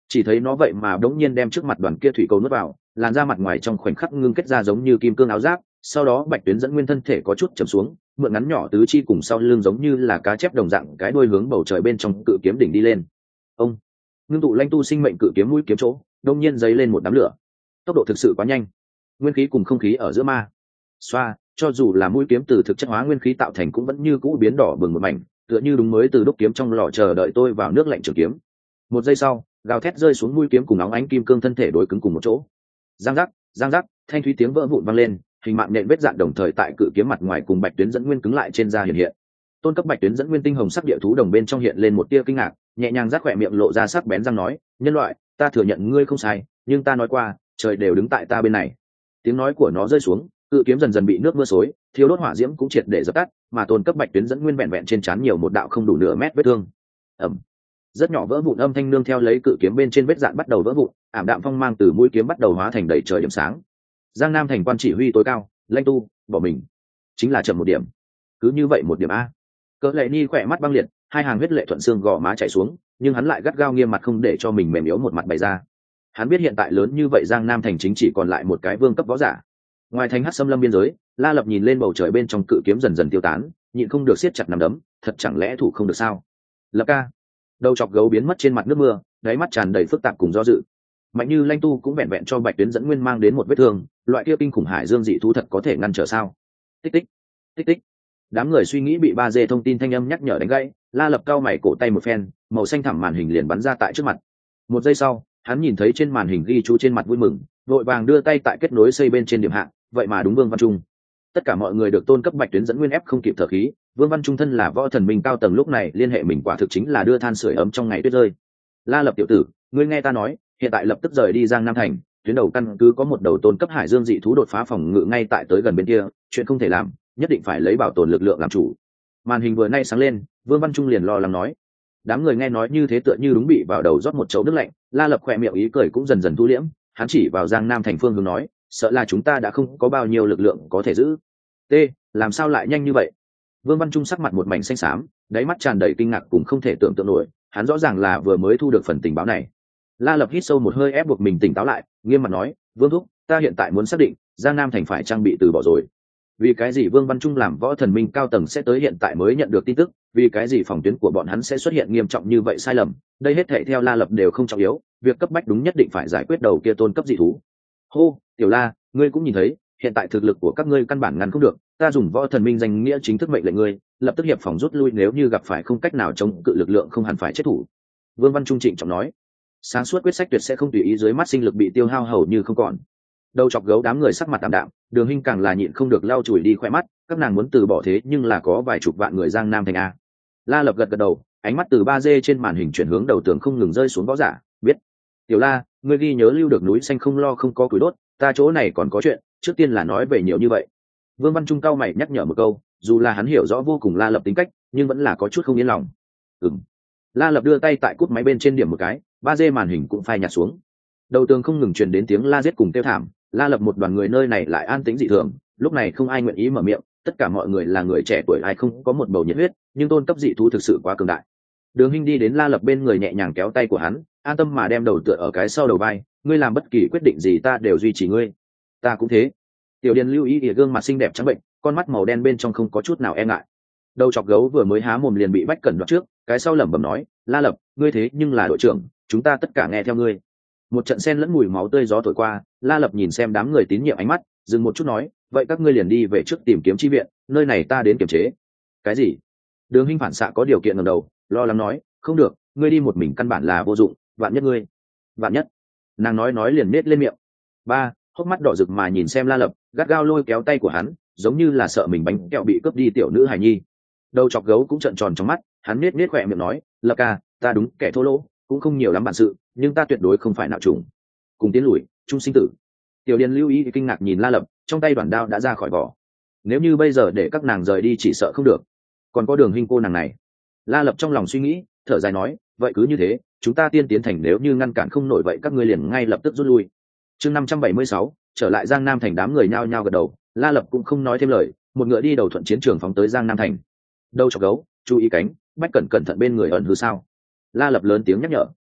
S1: chỉ thấy nó vậy mà đống nhiên đem trước mặt đoàn kia thủy cầu nuốt vào, làn da mặt ngoài trong khoảnh khắc ngưng kết ra giống như kim cương áo giáp. Sau đó Bạch Tuyến dẫn nguyên thân thể có chút chầm xuống, mượn ngắn nhỏ tứ chi cùng sau lưng giống như là cá chép đồng dạng cái đuôi hướng bầu trời bên trong cự kiếm đỉnh đi lên. Ông ngưng tụ lanh tu sinh mệnh cự kiếm mũi kiếm chỗ, đột nhiên giấy lên một đám lửa. Tốc độ thực sự quá nhanh, nguyên khí cùng không khí ở giữa ma xoa, cho dù là mũi kiếm từ thực chất hóa nguyên khí tạo thành cũng vẫn như cũ biến đỏ bừng một mảnh, tựa như đúng mới từ đúc kiếm trong lò chờ đợi tôi vào nước lạnh trường kiếm. Một giây sau, gào thét rơi xuống mũi kiếm cùng óng ánh kim cương thân thể đối cứng cùng một chỗ. Giang giác, giang giác, thanh thúy tiếng vỡ vụn vang lên, hình mạng nện vết dạn đồng thời tại cự kiếm mặt ngoài cùng Bạch Tuyến dẫn nguyên cứng lại trên da hiện hiện. Tôn cấp Bạch Tuyến dẫn nguyên tinh hồng sắc địa thú đồng bên trong hiện lên một tia kinh ngạc, nhẹ nhàng rát khỏe miệng lộ ra sắc bén răng nói, nhân loại, ta thừa nhận ngươi không sai, nhưng ta nói qua, trời đều đứng tại ta bên này. Tiếng nói của nó rơi xuống, cự kiếm dần dần bị nước mưa xối, thiếu đốt hỏa diễm cũng triệt để dập tắt, mà tôn cấp Bạch Tuyến dẫn nguyên vẹn vẹn trên trán nhiều một đạo không đủ nửa mét vết thương. Ầm. Rất nhỏ vỡ vụn âm thanh nương theo lấy cự kiếm bên trên vết dạn bắt đầu vỡ vụn, ảm đạm phong mang từ mũi kiếm bắt đầu hóa thành đầy trời điểm sáng. Giang Nam thành quan chỉ huy tối cao, Lãnh Tu, bỏ mình, chính là chậm một điểm. Cứ như vậy một điểm a. Cỡ Lệ Ni khỏe mắt băng liệt, hai hàng huyết lệ thuận xương gò má chảy xuống, nhưng hắn lại gắt gao nghiêm mặt không để cho mình mềm yếu một mặt bày ra. Hắn biết hiện tại lớn như vậy Giang Nam thành chính chỉ còn lại một cái vương cấp võ giả. Ngoài thành Hắc Xâm Lâm biên giới, La Lập nhìn lên bầu trời bên trong cự kiếm dần dần tiêu tán, nhịn không được siết chặt nắm đấm, thật chẳng lẽ thủ không được sao? Lập ca. Đầu chọc gấu biến mất trên mặt nước mưa, đáy mắt tràn đầy phức tạp cùng do dự. Mạnh như Lãnh Tu cũng vẹn vẹn cho Bạch Tuyến dẫn nguyên mang đến một vết thương, loại kia kinh khủng hải dương dị thú thật có thể ngăn trở sao? Tích tích, tích tích. Đám người suy nghĩ bị ba dê thông tin thanh âm nhắc nhở đánh gãy, La Lập cao mày cổ tay một phen, màu xanh thẳm màn hình liền bắn ra tại trước mặt. Một giây sau, hắn nhìn thấy trên màn hình ghi chú trên mặt vui mừng, vội vàng đưa tay tại kết nối xây bên trên điểm hạng, vậy mà đúng Vương Văn Trung. Tất cả mọi người được tôn cấp Bạch Tuyến dẫn nguyên ép không kịp thở khí, Vương Văn Trung thân là võ thần minh cao tầng lúc này liên hệ mình quả thực chính là đưa than sưởi ấm trong ngày tuyết rơi. La Lập tiểu tử, ngươi nghe ta nói, hiện tại lập tức rời đi Giang Nam thành, tuyến đầu căn cứ có một đầu tôn cấp hải dương dị thú đột phá phòng ngự ngay tại tới gần bên kia, chuyện không thể làm, nhất định phải lấy bảo tồn lực lượng làm chủ. Màn hình vừa nay sáng lên, Vương Văn Trung liền lo lắng nói. Đám người nghe nói như thế tựa như đúng bị vào đầu rót một chậu nước lạnh, La Lập khỏe miệng ý cười cũng dần dần thu liễm, hắn chỉ vào Giang Nam thành phương hướng nói, sợ là chúng ta đã không có bao nhiêu lực lượng có thể giữ. T, làm sao lại nhanh như vậy? Vương Văn Trung sắc mặt một mảnh xanh xám, đáy mắt tràn đầy kinh ngạc cùng không thể tưởng tượng nổi, hắn rõ ràng là vừa mới thu được phần tình báo này. La Lập hít sâu một hơi ép buộc mình tỉnh táo lại, nghiêm mặt nói, Vương thúc, ta hiện tại muốn xác định, Giang Nam thành phải trang bị từ bỏ rồi. Vì cái gì Vương Văn Trung làm võ thần minh cao tầng sẽ tới hiện tại mới nhận được tin tức, vì cái gì phòng tuyến của bọn hắn sẽ xuất hiện nghiêm trọng như vậy sai lầm, đây hết thảy theo La Lập đều không trọng yếu, việc cấp bách đúng nhất định phải giải quyết đầu kia tôn cấp dị thú. Hô, Tiểu La, ngươi cũng nhìn thấy, hiện tại thực lực của các ngươi căn bản ngăn không được, ta dùng võ thần minh danh nghĩa chính thức mệnh lệnh ngươi, lập tức hiệp phòng rút lui, nếu như gặp phải không cách nào chống cự lực lượng không hẳn phải chết thủ. Vương Văn Trung trịnh trọng nói. Sáng suốt quyết sách tuyệt sẽ không tùy ý dưới mắt sinh lực bị tiêu hao hầu như không còn. Đầu chọc gấu đám người sắc mặt tạm đạm, Đường Hinh càng là nhịn không được lau chùi đi khóe mắt, các nàng muốn từ bỏ thế nhưng là có vài chục vạn người Giang Nam thành a. La Lập gật gật đầu, ánh mắt từ ba D trên màn hình chuyển hướng đầu tường không ngừng rơi xuống võ giả, biết. Tiểu La, ngươi ghi nhớ lưu được núi xanh không lo không có củi đốt, ta chỗ này còn có chuyện, trước tiên là nói về nhiều như vậy. Vương Văn Trung cao mày nhắc nhở một câu, dù là hắn hiểu rõ vô cùng La Lập tính cách, nhưng vẫn là có chút không yên lòng. Ừm. La Lập đưa tay tại cúp máy bên trên điểm một cái, ba D màn hình cũng phai nhạt xuống. Đầu tường không ngừng truyền đến tiếng la giết cùng kêu thảm, La Lập một đoàn người nơi này lại an tĩnh dị thường, lúc này không ai nguyện ý mở miệng, tất cả mọi người là người trẻ tuổi ai không có một bầu nhiệt huyết, nhưng tôn cấp dị thú thực sự quá cường đại. Đường Hinh đi đến La Lập bên người nhẹ nhàng kéo tay của hắn, an tâm mà đem đầu tựa ở cái sau đầu vai, ngươi làm bất kỳ quyết định gì ta đều duy trì ngươi. Ta cũng thế. Tiểu Điền lưu ý ỉa gương mặt xinh đẹp trắng bệnh, con mắt màu đen bên trong không có chút nào e ngại. Đầu chọc gấu vừa mới há mồm liền bị Bách Cẩn đoạt trước, cái sau lẩm bẩm nói, La Lập, ngươi thế nhưng là đội trưởng, chúng ta tất cả nghe theo ngươi. Một trận sen lẫn mùi máu tươi gió thổi qua, La Lập nhìn xem đám người tín nhiệm ánh mắt, dừng một chút nói, vậy các ngươi liền đi về trước tìm kiếm chi viện, nơi này ta đến kiểm chế. Cái gì? Đường Hinh phản xạ có điều kiện ngẩng đầu, lo lắng nói, không được, ngươi đi một mình căn bản là vô dụng, vạn nhất ngươi. Vạn nhất. Nàng nói nói liền nết lên miệng. Ba, hốc mắt đỏ rực mà nhìn xem La Lập, gắt gao lôi kéo tay của hắn, giống như là sợ mình bánh kẹo bị cướp đi tiểu nữ hài nhi. Đầu chọc gấu cũng trợn tròn trong mắt, hắn nết nết khỏe miệng nói, Lập ca, ta đúng kẻ thô lỗ, cũng không nhiều lắm bản sự, nhưng ta tuyệt đối không phải nạo trùng. Cùng tiến lùi, chung sinh tử. Tiểu Điền lưu ý kinh ngạc nhìn La Lập, trong tay đoạn đao đã ra khỏi vỏ. Nếu như bây giờ để các nàng rời đi chỉ sợ không được. Còn có Đường Hinh cô nàng này. La Lập trong lòng suy nghĩ, thở dài nói, vậy cứ như thế, chúng ta tiên tiến thành, nếu như ngăn cản không nổi vậy các ngươi liền ngay lập tức rút lui. Chương năm trăm bảy mươi sáu, trở lại Giang Nam thành, đám người nhao nhao gật đầu, La Lập cũng không nói thêm lời, một ngựa đi đầu thuận chiến trường phóng tới Giang Nam thành. Đầu chọc gấu, chú ý cánh, Bách Cẩn cẩn thận bên người ẩn hư sao. La Lập lớn tiếng nhắc nhở.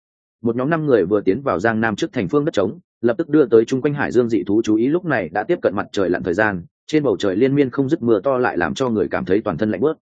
S1: một nhóm năm người vừa tiến vào Giang Nam trước thành phương đất trống, lập tức đưa tới chung quanh hải dương dị thú chú ý. Lúc này đã tiếp cận mặt trời lặn thời gian, trên bầu trời liên miên không dứt mưa to lại làm cho người cảm thấy toàn thân lạnh bớt.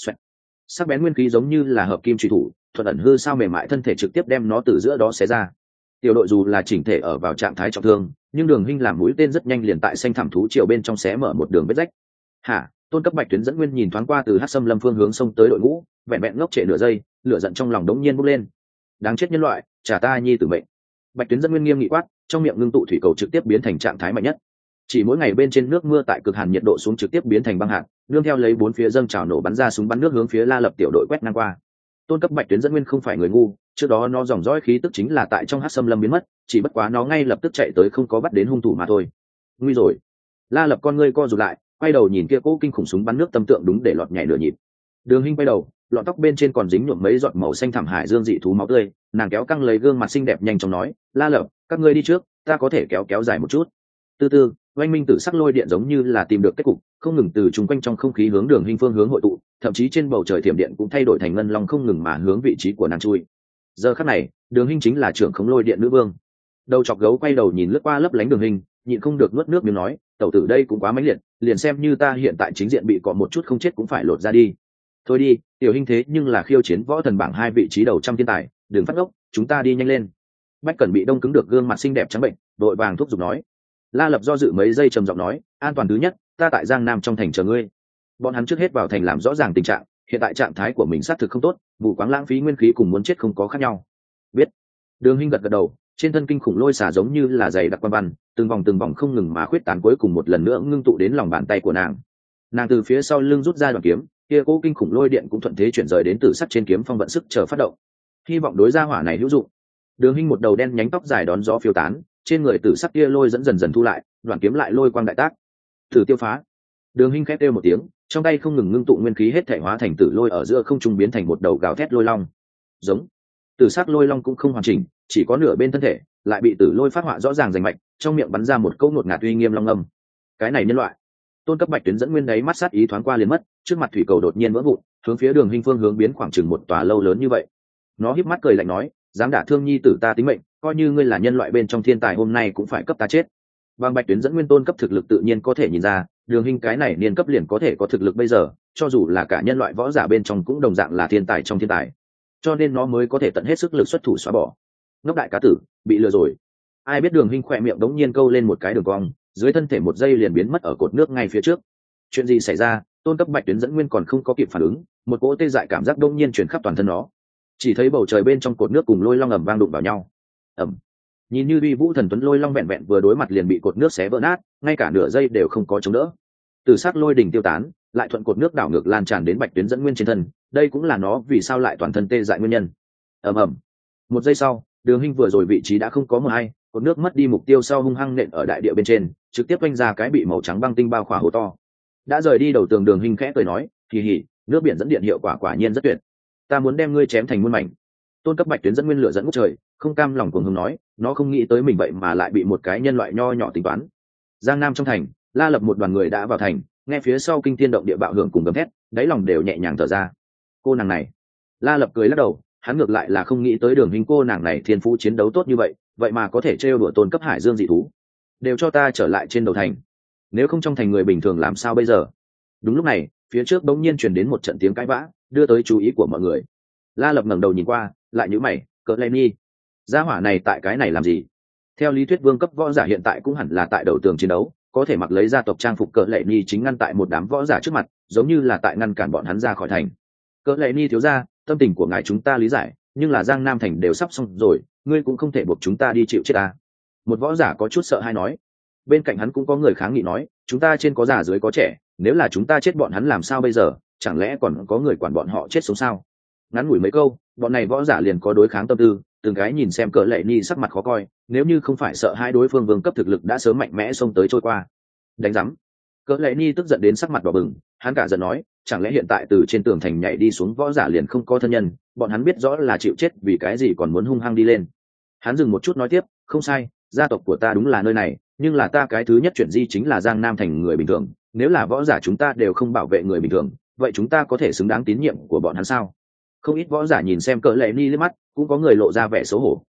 S1: Sắc bén nguyên khí giống như là hợp kim truy thủ, thuận ẩn hư sao mềm mại thân thể trực tiếp đem nó từ giữa đó xé ra. Tiểu đội dù là chỉnh thể ở vào trạng thái trọng thương, nhưng Đường Hinh làm mũi tên rất nhanh liền tại xanh thảm thú triều bên trong xé mở một đường vết rách. Hả? Tôn cấp Bạch Tuyến dẫn nguyên nhìn thoáng qua từ Hắc Sâm Lâm phương hướng xông tới đội ngũ, vẹn vẹn ngốc trệ nửa giây, lửa giận trong lòng đống nhiên bốc lên. Đáng chết nhân loại, trả ta nhi tử mệnh. Bạch Tuyến dẫn nguyên nghiêm nghị quát, trong miệng ngưng tụ thủy cầu trực tiếp biến thành trạng thái mạnh nhất. Chỉ mỗi ngày bên trên nước mưa tại cực hàn nhiệt độ xuống trực tiếp biến thành băng hạt, nương theo lấy bốn phía dâng trào nổ bắn ra súng bắn nước hướng phía La Lập tiểu đội quét ngang qua. Tôn cấp Bạch Tuyến dẫn nguyên không phải người ngu, trước đó nó dòng dõi khí tức chính là tại trong Hắc Sâm Lâm biến mất, chỉ bất quá nó ngay lập tức chạy tới không có bắt đến hung thủ mà thôi. Nguy rồi. La Lập con ngươi co rụt lại, quay đầu nhìn kia cỗ kinh khủng súng bắn nước tâm tượng đúng để lọt nhảy nửa nhịp. Đường Hinh quay đầu, lọn tóc bên trên còn dính nhuộm mấy giọt màu xanh thảm hải dương dị thú máu tươi, nàng kéo căng lấy gương mặt xinh đẹp nhanh chóng nói, La Lập, các ngươi đi trước, ta có thể kéo kéo dài một chút. Từ từ, oanh minh tử sắc lôi điện giống như là tìm được kết cục, không ngừng từ chung quanh trong không khí hướng Đường Hinh phương hướng hội tụ, thậm chí trên bầu trời thiểm điện cũng thay đổi thành ngân long không ngừng mà hướng vị trí của nàng chui. Giờ khắc này, Đường Hinh chính là trưởng khống lôi điện nữ vương. Đầu chọc gấu quay đầu nhìn lướt qua lấp lánh Đường Hinh, nhịn không được nuốt nước miếng nói, tẩu tử đây cũng quá mãnh liệt, liền xem như ta hiện tại chính diện bị cọ một chút không chết cũng phải lột ra đi. Thôi đi, tiểu Hinh thế nhưng là khiêu chiến võ thần bảng hai vị trí đầu trăm thiên tài, đừng phát ốc, chúng ta đi nhanh lên. Bách Cẩn bị đông cứng được gương mặt xinh đẹp trắng bệnh, đội vàng thúc giục nói. La Lập do dự mấy giây trầm giọng nói, an toàn thứ nhất, ta tại Giang Nam trong thành chờ ngươi. Bọn hắn trước hết vào thành làm rõ ràng tình trạng, hiện tại trạng thái của mình xác thực không tốt, vụ quáng lãng phí nguyên khí cùng muốn chết không có khác nhau. Biết. Đường Hinh gật gật đầu, trên thân kinh khủng lôi xả giống như là dày đặc quan văn, từng vòng từng vòng không ngừng mà khuyết tán, cuối cùng một lần nữa ngưng tụ đến lòng bàn tay của nàng. Nàng từ phía sau lưng rút ra đoạn kiếm, kia cố kinh khủng lôi điện cũng thuận thế chuyển rời đến từ sắt trên kiếm phong vận sức chờ phát động. Hy vọng đối gia hỏa này hữu dụng. Đường Hinh một đầu đen nhánh tóc dài đón gió phiêu tán, trên người tử sắc kia lôi dẫn dần dần thu lại, đoạn kiếm lại lôi quang đại tác. Thử tiêu phá. Đường Hinh khét kêu một tiếng, trong tay không ngừng ngưng tụ nguyên khí hết thể hóa thành tử lôi ở giữa không trung biến thành một đầu gào thét lôi long. Giống. Tử sắc lôi long cũng không hoàn chỉnh, chỉ có nửa bên thân thể, lại bị tử lôi phát họa rõ ràng rành mạch, trong miệng bắn ra một câu ngột ngạt uy nghiêm long âm. Cái này nhân loại. Tôn cấp Bạch Tuyến dẫn nguyên đấy mắt sát ý thoáng qua liền mất, trước mặt thủy cầu đột nhiên vỡ vụn, hướng phía Đường Hinh phương hướng biến khoảng chừng một tòa lâu lớn như vậy. Nó híp mắt cười lạnh nói, dám đả thương nhi tử ta tính mệnh, coi như ngươi là nhân loại bên trong thiên tài hôm nay cũng phải cấp ta chết. Bằng Bạch Tuyến dẫn nguyên tôn cấp thực lực tự nhiên có thể nhìn ra, Đường Hinh cái này niên cấp liền có thể có thực lực bây giờ, cho dù là cả nhân loại võ giả bên trong cũng đồng dạng là thiên tài trong thiên tài, cho nên nó mới có thể tận hết sức lực xuất thủ xóa bỏ. Ngốc đại cá tử, bị lừa rồi. Ai biết Đường Hinh khỏe miệng đống nhiên câu lên một cái đường cong, dưới thân thể một giây liền biến mất ở cột nước ngay phía trước. Chuyện gì xảy ra? Tôn cấp Bạch Tuyến dẫn nguyên còn không có kịp phản ứng, một cỗ tê dại cảm giác đống nhiên truyền khắp toàn thân nó. Chỉ thấy bầu trời bên trong cột nước cùng lôi long ầm vang đụng vào nhau. Ầm. Nhìn như uy vũ thần tuấn lôi long vẹn vẹn vừa đối mặt liền bị cột nước xé vỡ nát, ngay cả nửa giây đều không có chống đỡ. Từ sắc lôi đỉnh tiêu tán, lại thuận cột nước đảo ngược lan tràn đến Bạch Tuyến dẫn nguyên trên thân, đây cũng là nó vì sao lại toàn thân tê dại nguyên nhân. Ầm ầm. Một giây sau, Đường Hinh vừa rồi vị trí đã không có mờ hay, cột nước mất đi mục tiêu sau hung hăng nện ở đại địa bên trên, trực tiếp vênh ra cái bị màu trắng băng tinh bao khỏa hố to. Đã rời đi đầu tường, Đường Hinh khẽ cười nói, kỳ hỉ, nước biển dẫn điện hiệu quả quả nhiên rất tuyệt. Ta muốn đem ngươi chém thành muôn mảnh. Tôn cấp Bạch Tuyến dẫn nguyên lửa dẫn ngút trời, không cam lòng cuồng hùng nói, nó không nghĩ tới mình vậy mà lại bị một cái nhân loại nho nhỏ tính toán. Giang Nam trong thành, La Lập một đoàn người đã vào thành, nghe phía sau kinh thiên động địa bạo hưởng cùng gầm thét, đáy lòng đều nhẹ nhàng thở ra. Cô nàng này. La Lập cười lắc đầu, hắn ngược lại là không nghĩ tới Đường Hinh cô nàng này thiên phú chiến đấu tốt như vậy, vậy mà có thể trêu đùa tôn cấp hải dương dị thú. Đều cho ta trở lại trên đầu thành. Nếu không trong thành người bình thường làm sao bây giờ? Đúng lúc này, phía trước bỗng nhiên truyền đến một trận tiếng cãi vã, đưa tới chú ý của mọi người. La Lập ngẩng đầu nhìn qua, lại nhíu mày, cỡ lên đi. Gia hỏa này tại cái này làm gì? Theo lý thuyết vương cấp võ giả hiện tại cũng hẳn là tại đầu tường chiến đấu, có thể mặc lấy gia tộc trang phục cỡ lệ ni chính ngăn tại một đám võ giả trước mặt, giống như là tại ngăn cản bọn hắn ra khỏi thành. Cỡ lệ ni thiếu gia, tâm tình của ngài chúng ta lý giải, nhưng là Giang Nam thành đều sắp xong rồi, ngươi cũng không thể buộc chúng ta đi chịu chết ta. Một võ giả có chút sợ hay nói. Bên cạnh hắn cũng có người kháng nghị nói, chúng ta trên có già dưới có trẻ, nếu là chúng ta chết bọn hắn làm sao bây giờ, chẳng lẽ còn có người quản bọn họ chết sống sao? Ngắn ngủi mấy câu, bọn này võ giả liền có đối kháng tâm tư, từng cái nhìn xem cỡ lệ ni sắc mặt khó coi, nếu như không phải sợ hai đối phương vương cấp thực lực đã sớm mạnh mẽ xông tới trôi qua. Đánh rắm. Cỡ lệ ni tức giận đến sắc mặt đỏ bừng, hắn cả giận nói, chẳng lẽ hiện tại từ trên tường thành nhảy đi xuống võ giả liền không có thân nhân, bọn hắn biết rõ là chịu chết vì cái gì còn muốn hung hăng đi lên. Hắn dừng một chút nói tiếp, không sai, gia tộc của ta đúng là nơi này, nhưng là ta cái thứ nhất chuyển di chính là Giang Nam thành người bình thường, nếu là võ giả chúng ta đều không bảo vệ người bình thường, vậy chúng ta có thể xứng đáng tín nhiệm của bọn hắn sao? Không ít võ giả nhìn xem cỡ lệ ni liếc mắt, cũng có người lộ ra vẻ xấu hổ,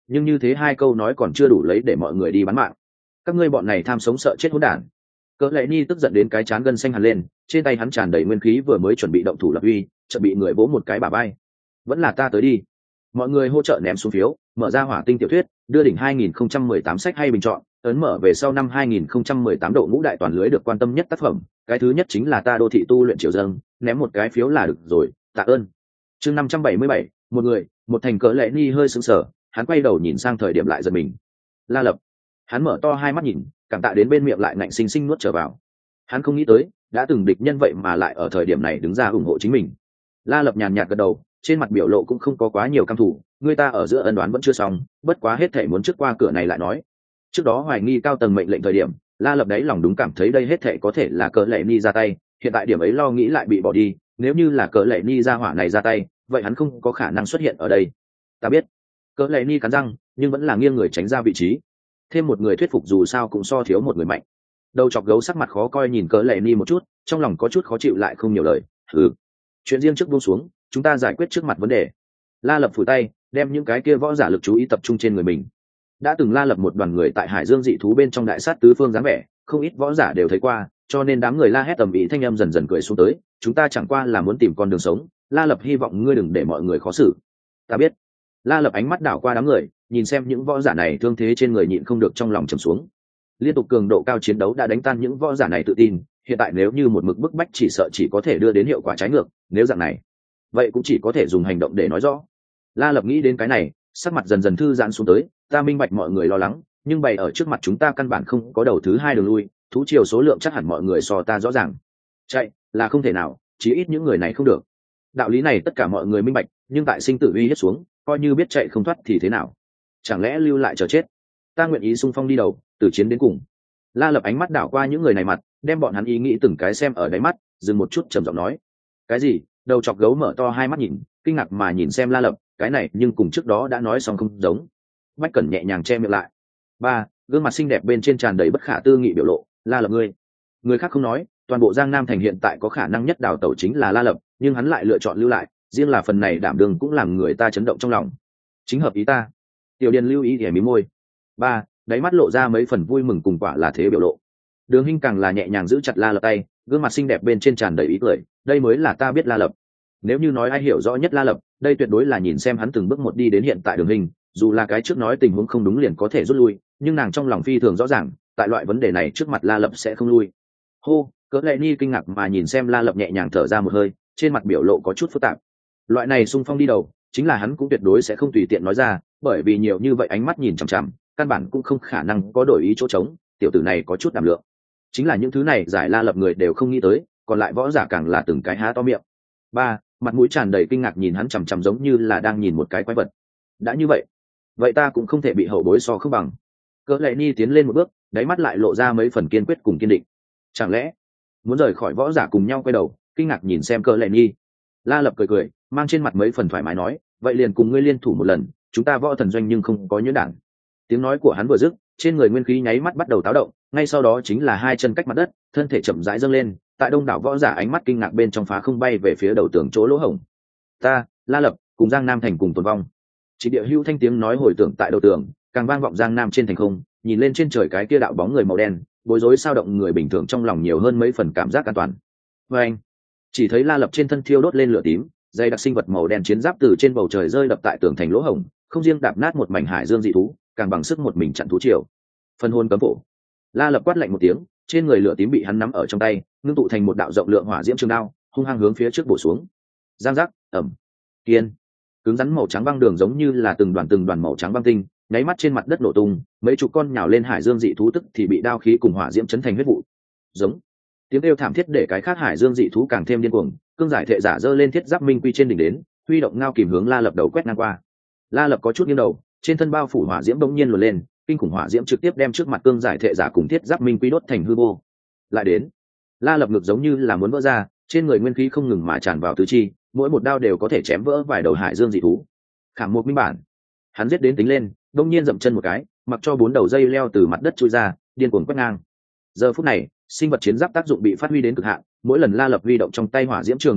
S1: nhưng như thế hai câu nói còn chưa đủ lấy để mọi người đi bán mạng. Các ngươi bọn này tham sống sợ chết hỗn đản. Cỡ lệ ni tức giận đến cái trán gân xanh hẳn lên, trên tay hắn tràn đầy nguyên khí vừa mới chuẩn bị động thủ lập uy, chợt bị người vỗ một cái bả vai. Vẫn là ta tới đi. Mọi người hỗ trợ ném xuống phiếu, mở ra hỏa tinh tiểu thuyết, đưa đỉnh hai nghìn không trăm mười tám sách hay bình chọn, ấn mở về sau năm hai nghìn không trăm mười tám độ ngũ đại toàn lưới được quan tâm nhất tác phẩm, cái thứ nhất chính là ta đô thị tu luyện triều dâng, ném một cái phiếu là được rồi, tạ ơn. Chương năm trăm bảy mươi bảy, một người, một thành. Cỡ lệ ni hơi sững sờ, hắn quay đầu nhìn sang thời điểm lại giật mình. La Lập. Hắn mở to hai mắt nhìn, cảm tạ đến bên miệng lại ngạnh sinh sinh nuốt trở vào. Hắn không nghĩ tới, đã từng địch nhân vậy mà lại ở thời điểm này đứng ra ủng hộ chính mình. La Lập nhàn nhạt gật đầu, trên mặt biểu lộ cũng không có quá nhiều căm thù, người ta ở giữa ân đoán vẫn chưa xong, bất quá hết thảy muốn trước qua cửa này lại nói. Trước đó hoài nghi cao tầng mệnh lệnh thời điểm, La Lập đấy lòng đúng cảm thấy đây hết thảy có thể là Cỡ lệ ni ra tay, hiện tại điểm ấy lo nghĩ lại bị bỏ đi, nếu như là Cỡ lệ ni ra hỏa này ra tay, vậy hắn không có khả năng xuất hiện ở đây. Ta biết. Cỡ lệ ni cắn răng, nhưng vẫn là nghiêng người tránh ra vị trí. Thêm một người thuyết phục dù sao cũng so thiếu một người mạnh. Đầu chọc gấu sắc mặt khó coi nhìn Cỡ lệ ni một chút, trong lòng có chút khó chịu lại không nhiều lời. Ừ, chuyện riêng trước buông xuống, chúng ta giải quyết trước mặt vấn đề. La Lập phủi tay, đem những cái kia võ giả lực chú ý tập trung trên người mình. Đã từng La Lập một đoàn người tại Hải Dương dị thú bên trong đại sát tứ phương dáng vẻ, không ít võ giả đều thấy qua, cho nên đám người la hét tầm ý thanh âm dần dần cười xuống tới. Chúng ta chẳng qua là muốn tìm con đường sống, La Lập hy vọng ngươi đừng để mọi người khó xử. Ta biết. La Lập ánh mắt đảo qua đám người, nhìn xem những võ giả này thương thế trên người nhịn không được trong lòng trầm xuống. Liên tục cường độ cao chiến đấu đã đánh tan những võ giả này tự tin, hiện tại nếu như một mực bức bách chỉ sợ chỉ có thể đưa đến hiệu quả trái ngược, nếu dạng này, vậy cũng chỉ có thể dùng hành động để nói rõ. La Lập nghĩ đến cái này, sắc mặt dần dần thư giãn xuống tới, ta minh bạch mọi người lo lắng, nhưng bày ở trước mặt chúng ta căn bản không có đầu thứ hai đường lui, thú triều số lượng chắc hẳn mọi người so ta rõ ràng. Chạy là không thể nào, chí ít những người này không được. Đạo lý này tất cả mọi người minh bạch, nhưng tại sinh tử uy hiếp xuống, coi như biết chạy không thoát thì thế nào? Chẳng lẽ lưu lại chờ chết? Ta nguyện ý xung phong đi đầu, từ chiến đến cùng. La Lập ánh mắt đảo qua những người này mặt, đem bọn hắn ý nghĩ từng cái xem ở đáy mắt, dừng một chút trầm giọng nói: cái gì? Đầu chọc gấu mở to hai mắt nhìn, kinh ngạc mà nhìn xem La Lập, cái này nhưng cùng trước đó đã nói xong không giống. Bách Cẩn nhẹ nhàng che miệng lại. Ba, gương mặt xinh đẹp bên trên tràn đầy bất khả tư nghị biểu lộ. La Lập ngươi, người khác không nói, toàn bộ Giang Nam thành hiện tại có khả năng nhất đào tẩu chính là La Lập, nhưng hắn lại lựa chọn lưu lại, riêng là phần này đảm đường cũng làm người ta chấn động trong lòng. Chính hợp ý ta. Tiểu Điền lưu ý thì mí môi. Ba, đáy mắt lộ ra mấy phần vui mừng cùng quả là thế biểu lộ. Đường Hinh càng là nhẹ nhàng giữ chặt La Lập tay, gương mặt xinh đẹp bên trên tràn đầy ý cười, đây mới là ta biết La Lập. Nếu như nói ai hiểu rõ nhất La Lập, đây tuyệt đối là nhìn xem hắn từng bước một đi đến hiện tại Đường Hinh, dù là cái trước nói tình huống không đúng liền có thể rút lui, nhưng nàng trong lòng phi thường rõ ràng, tại loại vấn đề này trước mặt La Lập sẽ không lui. Hô, Cỡ lệ ni kinh ngạc mà nhìn xem La Lập nhẹ nhàng thở ra một hơi, trên mặt biểu lộ có chút phức tạp. Loại này xung phong đi đầu, chính là hắn cũng tuyệt đối sẽ không tùy tiện nói ra, bởi vì nhiều như vậy ánh mắt nhìn chằm chằm, căn bản cũng không khả năng có đổi ý chỗ trống, tiểu tử này có chút đảm lượng. Chính là những thứ này giải La Lập người đều không nghĩ tới, còn lại võ giả càng là từng cái há to miệng. Ba, mặt mũi tràn đầy kinh ngạc nhìn hắn chằm chằm giống như là đang nhìn một cái quái vật. Đã như vậy, vậy ta cũng không thể bị hậu bối so không bằng. Cỡ lệ ni tiến lên một bước, đáy mắt lại lộ ra mấy phần kiên quyết cùng kiên định. Chẳng lẽ muốn rời khỏi võ giả cùng nhau quay đầu, kinh ngạc nhìn xem Cỡ lệ ni. La Lập cười cười, mang trên mặt mấy phần thoải mái nói, vậy liền cùng ngươi liên thủ một lần, chúng ta võ thần doanh nhưng không có nhuyễn đản. Tiếng nói của hắn vừa dứt, trên người nguyên khí nháy mắt bắt đầu táo động, ngay sau đó chính là hai chân cách mặt đất, thân thể chậm rãi dâng lên, tại đông đảo võ giả ánh mắt kinh ngạc bên trong phá không bay về phía đầu tường chỗ lỗ hổng. Ta, La Lập, cùng Giang Nam thành cùng tồn vong. Chỉ địa hưu thanh tiếng nói hồi tưởng tại đầu tường, càng vang vọng Giang Nam trên thành không, nhìn lên trên trời cái kia đạo bóng người màu đen, bối rối sao động người bình thường trong lòng nhiều hơn mấy phần cảm giác an toàn. Và anh, chỉ thấy La Lập trên thân thiêu đốt lên lửa tím, dây đặc sinh vật màu đen chiến giáp từ trên bầu trời rơi đập tại tường thành lỗ hổng, không riêng đạp nát một mảnh hải dương dị thú, càng bằng sức một mình chặn thú triều. Phân hồn cấm phổ. La Lập quát lạnh một tiếng, trên người lửa tím bị hắn nắm ở trong tay, ngưng tụ thành một đạo rộng lượng hỏa diễm trường đao, hung hăng hướng phía trước bổ xuống. Giang giác, ẩm, kiên, cứng rắn màu trắng băng đường giống như là từng đoàn từng đoàn màu trắng băng tinh, nháy mắt trên mặt đất nổ tung, mấy chục con nhào lên hải dương dị thú tức thì bị đao khí cùng hỏa diễm chấn thành huyết vụ. Giống, tiếng kêu thảm thiết để cái khác hải dương dị thú càng thêm điên cuồng, cương giải thệ giả giơ lên thiết giáp minh quy trên đỉnh đến, huy động ngao kìm hướng La Lập đầu quét ngang qua. La Lập có chút nghiêng đầu, trên thân bao phủ hỏa diễm bỗng nhiên luồn lên, kinh khủng hỏa diễm trực tiếp đem trước mặt cương giải thệ giả cùng thiết giáp minh quy đốt thành hư vô. Lại đến, La Lập ngực giống như là muốn vỡ ra, trên người nguyên khí không ngừng mà tràn vào tứ chi, mỗi một đao đều có thể chém vỡ vài đầu hải dương dị thú. Khảm một minh bản, hắn giết đến tính lên, đông nhiên dậm chân một cái, mặc cho bốn đầu dây leo từ mặt đất chui ra, điên cuồng quét ngang. Giờ phút này, sinh vật chiến giáp tác dụng bị phát huy đến cực hạn, mỗi lần La Lập huy động trong tay hỏa diễm trường đao lúc,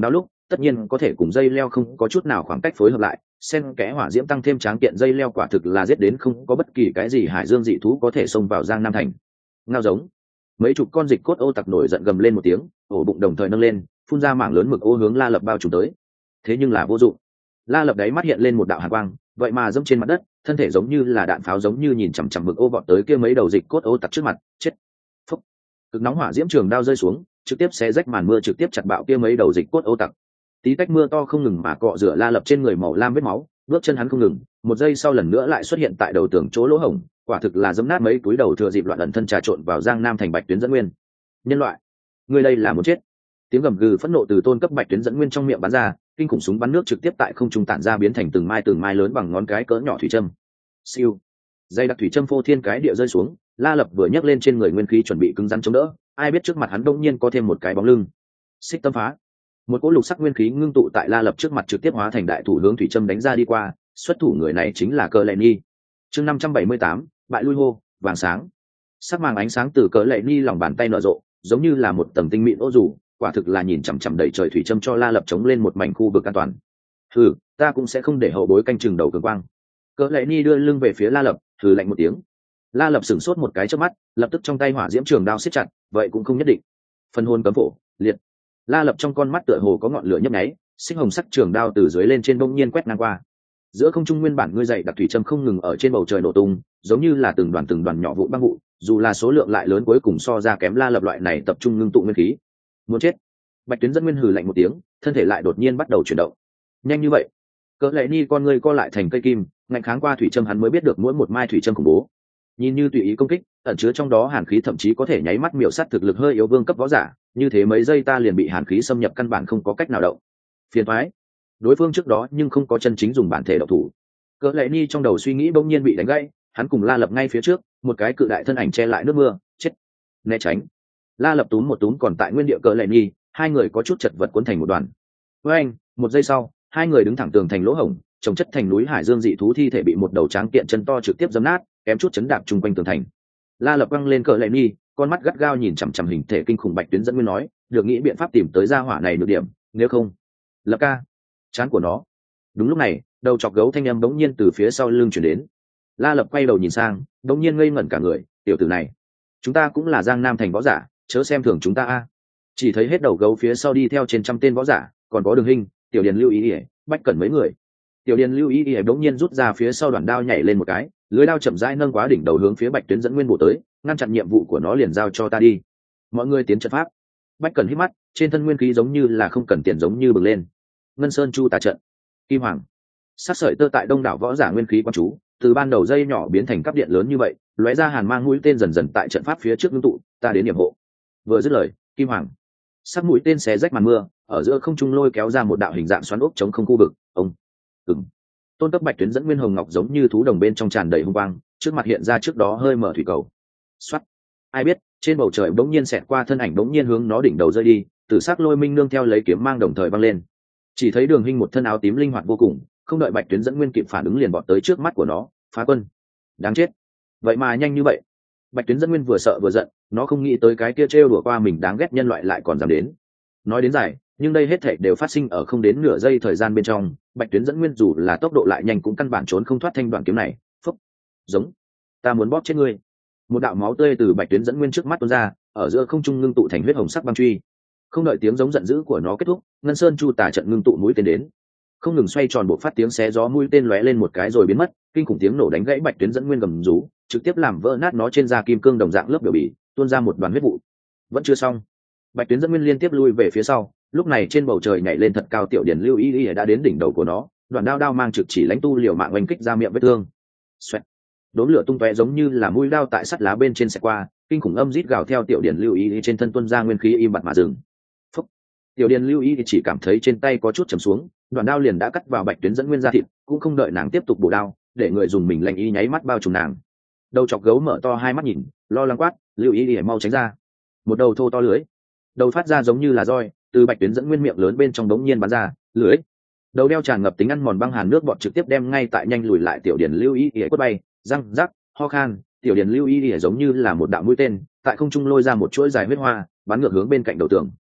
S1: tất nhiên có thể cùng dây leo không có chút nào khoảng cách phối hợp lại, xen kẽ hỏa diễm tăng thêm tráng kiện dây leo quả thực là giết đến không có bất kỳ cái gì hải dương dị thú có thể xông vào Giang Nam thành. Ngao giống. Mấy chục con dịch cốt ô tặc nổi giận gầm lên một tiếng, ổ bụng đồng thời nâng lên, phun ra mảng lớn mực ô hướng La Lập bao trùm tới. Thế nhưng là vô dụng. La Lập đáy mắt hiện lên một đạo hàn quang, vậy mà dẫm trên mặt đất, thân thể giống như là đạn pháo giống như nhìn chằm chằm mực ô vọt tới kia mấy đầu dịch cốt ô tặc trước mặt, chết. Phốc. Cực nóng hỏa diễm trường đao rơi xuống, trực tiếp xé rách màn mưa trực tiếp chặt bạo kia mấy đầu dịch cốt ô tặc. Tí tách mưa to không ngừng mà cọ rửa La Lập trên người màu lam vết máu, bước chân hắn không ngừng, một giây sau lần nữa lại xuất hiện tại đầu tường chỗ lỗ hổng, quả thực là dẫm nát mấy túi đầu thừa dịp loạn ẩn thân trà trộn vào Giang Nam thành Bạch Tuyến dẫn nguyên. Nhân loại, ngươi đây là muốn chết. Tiếng gầm gừ phẫn nộ từ tôn cấp Bạch Tuyến dẫn nguyên trong miệng bắn ra, kinh khủng súng bắn nước trực tiếp tại không trung tản ra biến thành từng mai từng mai lớn bằng ngón cái cỡ nhỏ thủy châm. Siêu. Dây đặc thủy châm phô thiên cái địa rơi xuống, La Lập vừa nhấc lên trên người nguyên khí chuẩn bị cứng rắn chống đỡ, ai biết trước mặt hắn đông nhiên có thêm một cái bóng lưng. Xích tâm phá. Một cỗ lục sắc nguyên khí ngưng tụ tại La Lập trước mặt trực tiếp hóa thành đại thủ hướng thủy châm đánh ra đi qua, xuất thủ người này chính là Cờ Lệ Nhi. Chương năm trăm bảy mươi tám, bại lui hô, vàng sáng. Sắc màng ánh sáng từ Cờ Lệ Nhi lòng bàn tay nở rộ, giống như là một tầng tinh mịn ô dù, quả thực là nhìn chằm chằm đầy trời thủy châm cho La Lập chống lên một mảnh khu vực an toàn. Hừ, ta cũng sẽ không để hậu bối canh chừng đầu cường quang. Cờ Lệ Nhi đưa lưng về phía La Lập, hừ lạnh một tiếng. La Lập sửng sốt một cái chớp mắt, lập tức trong tay hỏa diễm trường đao siết chặt, vậy cũng không nhất định. Phân hồn cấm phổ, liệt. La Lập trong con mắt tựa hồ có ngọn lửa nhấp nháy, xích hồng sắc trường đao từ dưới lên trên bỗng nhiên quét ngang qua. Giữa không trung nguyên bản ngươi dậy đặc thủy châm không ngừng ở trên bầu trời nổ tung, giống như là từng đoàn từng đoàn nhỏ vụ băng vụ, dù là số lượng lại lớn cuối cùng so ra kém La Lập loại này tập trung ngưng tụ nguyên khí. Muốn chết. Bạch Tuyến dẫn nguyên hừ lạnh một tiếng, thân thể lại đột nhiên bắt đầu chuyển động. Nhanh như vậy? Cỡ Lệ Ni con ngươi co lại thành cây kim, ngạnh kháng qua thủy châm hắn mới biết được mỗi một mai thủy châm khủng bố. Nhìn như tùy ý công kích, ẩn chứa trong đó hàn khí thậm chí có thể nháy mắt miểu sát thực lực hơi yếu vương cấp võ giả, như thế mấy giây ta liền bị hàn khí xâm nhập căn bản không có cách nào động. Phiền toái. Đối phương trước đó nhưng không có chân chính dùng bản thể độc thủ. Cỡ Lệ Ni trong đầu suy nghĩ bỗng nhiên bị đánh gãy, hắn cùng La Lập ngay phía trước, một cái cự đại thân ảnh che lại nước mưa, chết. Né tránh. La Lập túm một túm còn tại nguyên địa Cỡ Lệ Ni, hai người có chút chật vật cuốn thành một đoàn. Với anh, một giây sau, hai người đứng thẳng tường thành lỗ hổng, trồng chất thành núi hải dương dị thú thi thể bị một đầu tráng kiện chân to trực tiếp giẫm nát, kém chút chấn đạp chung quanh tường thành. La Lập quăng lên Cỡ Lệ Ni, con mắt gắt gao nhìn chằm chằm hình thể kinh khủng Bạch Tuyến dẫn nguyên nói, được nghĩ biện pháp tìm tới gia hỏa này nhược điểm, nếu không, Lập ca, chán của nó. Đúng lúc này, đầu chọc gấu thanh âm bỗng nhiên từ phía sau lưng chuyển đến. La Lập quay đầu nhìn sang, bỗng nhiên ngây ngẩn cả người, tiểu tử này, chúng ta cũng là Giang Nam thành võ giả, chớ xem thường chúng ta a. Chỉ thấy hết đầu gấu phía sau đi theo trên trăm tên võ giả, còn có Đường Hinh, Tiểu Điền Lưu Ý Ỉa, Bách Cẩn mấy người. Tiểu Điền Lưu Ý Ỉa bỗng nhiên rút ra phía sau đoạn đao nhảy lên một cái, lưới đao chậm rãi nâng quá đỉnh đầu hướng phía Bạch Tuyến dẫn nguyên bổ tới, ngăn chặn nhiệm vụ của nó liền giao cho ta đi. Mọi người tiến trận pháp. Bách Cẩn hít mắt, trên thân nguyên khí giống như là không cần tiền giống như bừng lên. Ngân Sơn Chu tà trận. Kim Hoàng. Sát sợi tơ tại đông đảo võ giả nguyên khí quan chú, từ ban đầu dây nhỏ biến thành cáp điện lớn như vậy, lóe ra hàn mang mũi tên dần dần tại trận pháp phía trước ngưng tụ, ta đến điểm hộ. Vừa dứt lời, Kim Hoàng sắc mũi tên xé rách màn mưa, ở giữa không trung lôi kéo ra một đạo hình dạng xoắn ốc chống không khu vực. Ông ừng tôn cấp Bạch Tuyến dẫn nguyên hồng ngọc giống như thú đồng bên trong tràn đầy hung quang, trước mặt hiện ra trước đó hơi mở thủy cầu. Xoát. Ai biết, trên bầu trời bỗng nhiên xẹt qua thân ảnh bỗng nhiên hướng nó đỉnh đầu rơi đi, tử sắc lôi minh nương theo lấy kiếm mang đồng thời văng lên. Chỉ thấy Đường Hinh một thân áo tím linh hoạt vô cùng, không đợi Bạch Tuyến dẫn nguyên kịp phản ứng liền bọt tới trước mắt của nó, phá quân. Đáng chết. Vậy mà nhanh như vậy. Bạch Tuyến dẫn nguyên vừa sợ vừa giận, nó không nghĩ tới cái kia trêu đùa qua mình đáng ghét nhân loại lại còn dám đến. Nói đến dài, nhưng đây hết thảy đều phát sinh ở không đến nửa giây thời gian bên trong, Bạch Tuyến dẫn nguyên dù là tốc độ lại nhanh cũng căn bản trốn không thoát thanh đoạn kiếm này. Phúc. Giống. Ta muốn bóp chết ngươi. Một đạo máu tươi từ Bạch Tuyến dẫn nguyên trước mắt tuôn ra, ở giữa không trung ngưng tụ thành huyết hồng sắc băng truy. Không đợi tiếng giống giận dữ của nó kết thúc, Ngân Sơn Chu tà trận ngưng tụ mũi tên đến, không ngừng xoay tròn bộ phát tiếng xé gió, mũi tên lóe lên một cái rồi biến mất, kinh khủng tiếng nổ đánh gãy Bạch Tuyến dẫn nguyên gầm rú, trực tiếp làm vỡ nát nó trên da kim cương đồng dạng lớp biểu bì, tuôn ra một đoàn huyết vụ. Vẫn chưa xong, Bạch Tuyến dẫn nguyên liên tiếp lui về phía sau, lúc này trên bầu trời nhảy lên thật cao, Tiểu Điền Lưu Ý Ý đã đến đỉnh đầu của nó, đoạn đao đao mang trực chỉ lãnh tu liều mạng oanh kích ra miệng vết thương. Xoẹt. Đốm lửa tung tóe giống như là mũi đao tại sắt lá bên trên xẹt qua, kinh khủng âm rít gào theo Tiểu Điền Lưu Ý trên thân tuôn ra nguyên khí im bặt mà dừng. Phúc. Tiểu Điền Lưu Ý chỉ cảm thấy trên tay có chút trầm xuống, đoạn đao liền đã cắt vào Bạch Tuyến dẫn nguyên da thịt, cũng không đợi nàng tiếp tục bổ đao, để người dùng mình lạnh y nháy mắt bao trùm nàng. Đầu chọc gấu mở to hai mắt nhìn, lo lắng quát, Lưu Ý để mau tránh ra. Một đầu thô to lưới, đầu phát ra giống như là roi, từ Bạch Tuyến dẫn nguyên miệng lớn bên trong đống nhiên bắn ra, lưới đầu đeo tràn ngập tính ăn mòn băng hàn nước bọt trực tiếp đem ngay tại nhanh lùi lại Tiểu Điền Lưu Ý để quất bay, răng rắc, ho khan, Tiểu Điền Lưu Ý để giống như là một đạo mũi tên, tại không trung lôi ra một chuỗi dài huyết hoa, bắn ngược hướng bên cạnh đầu tường.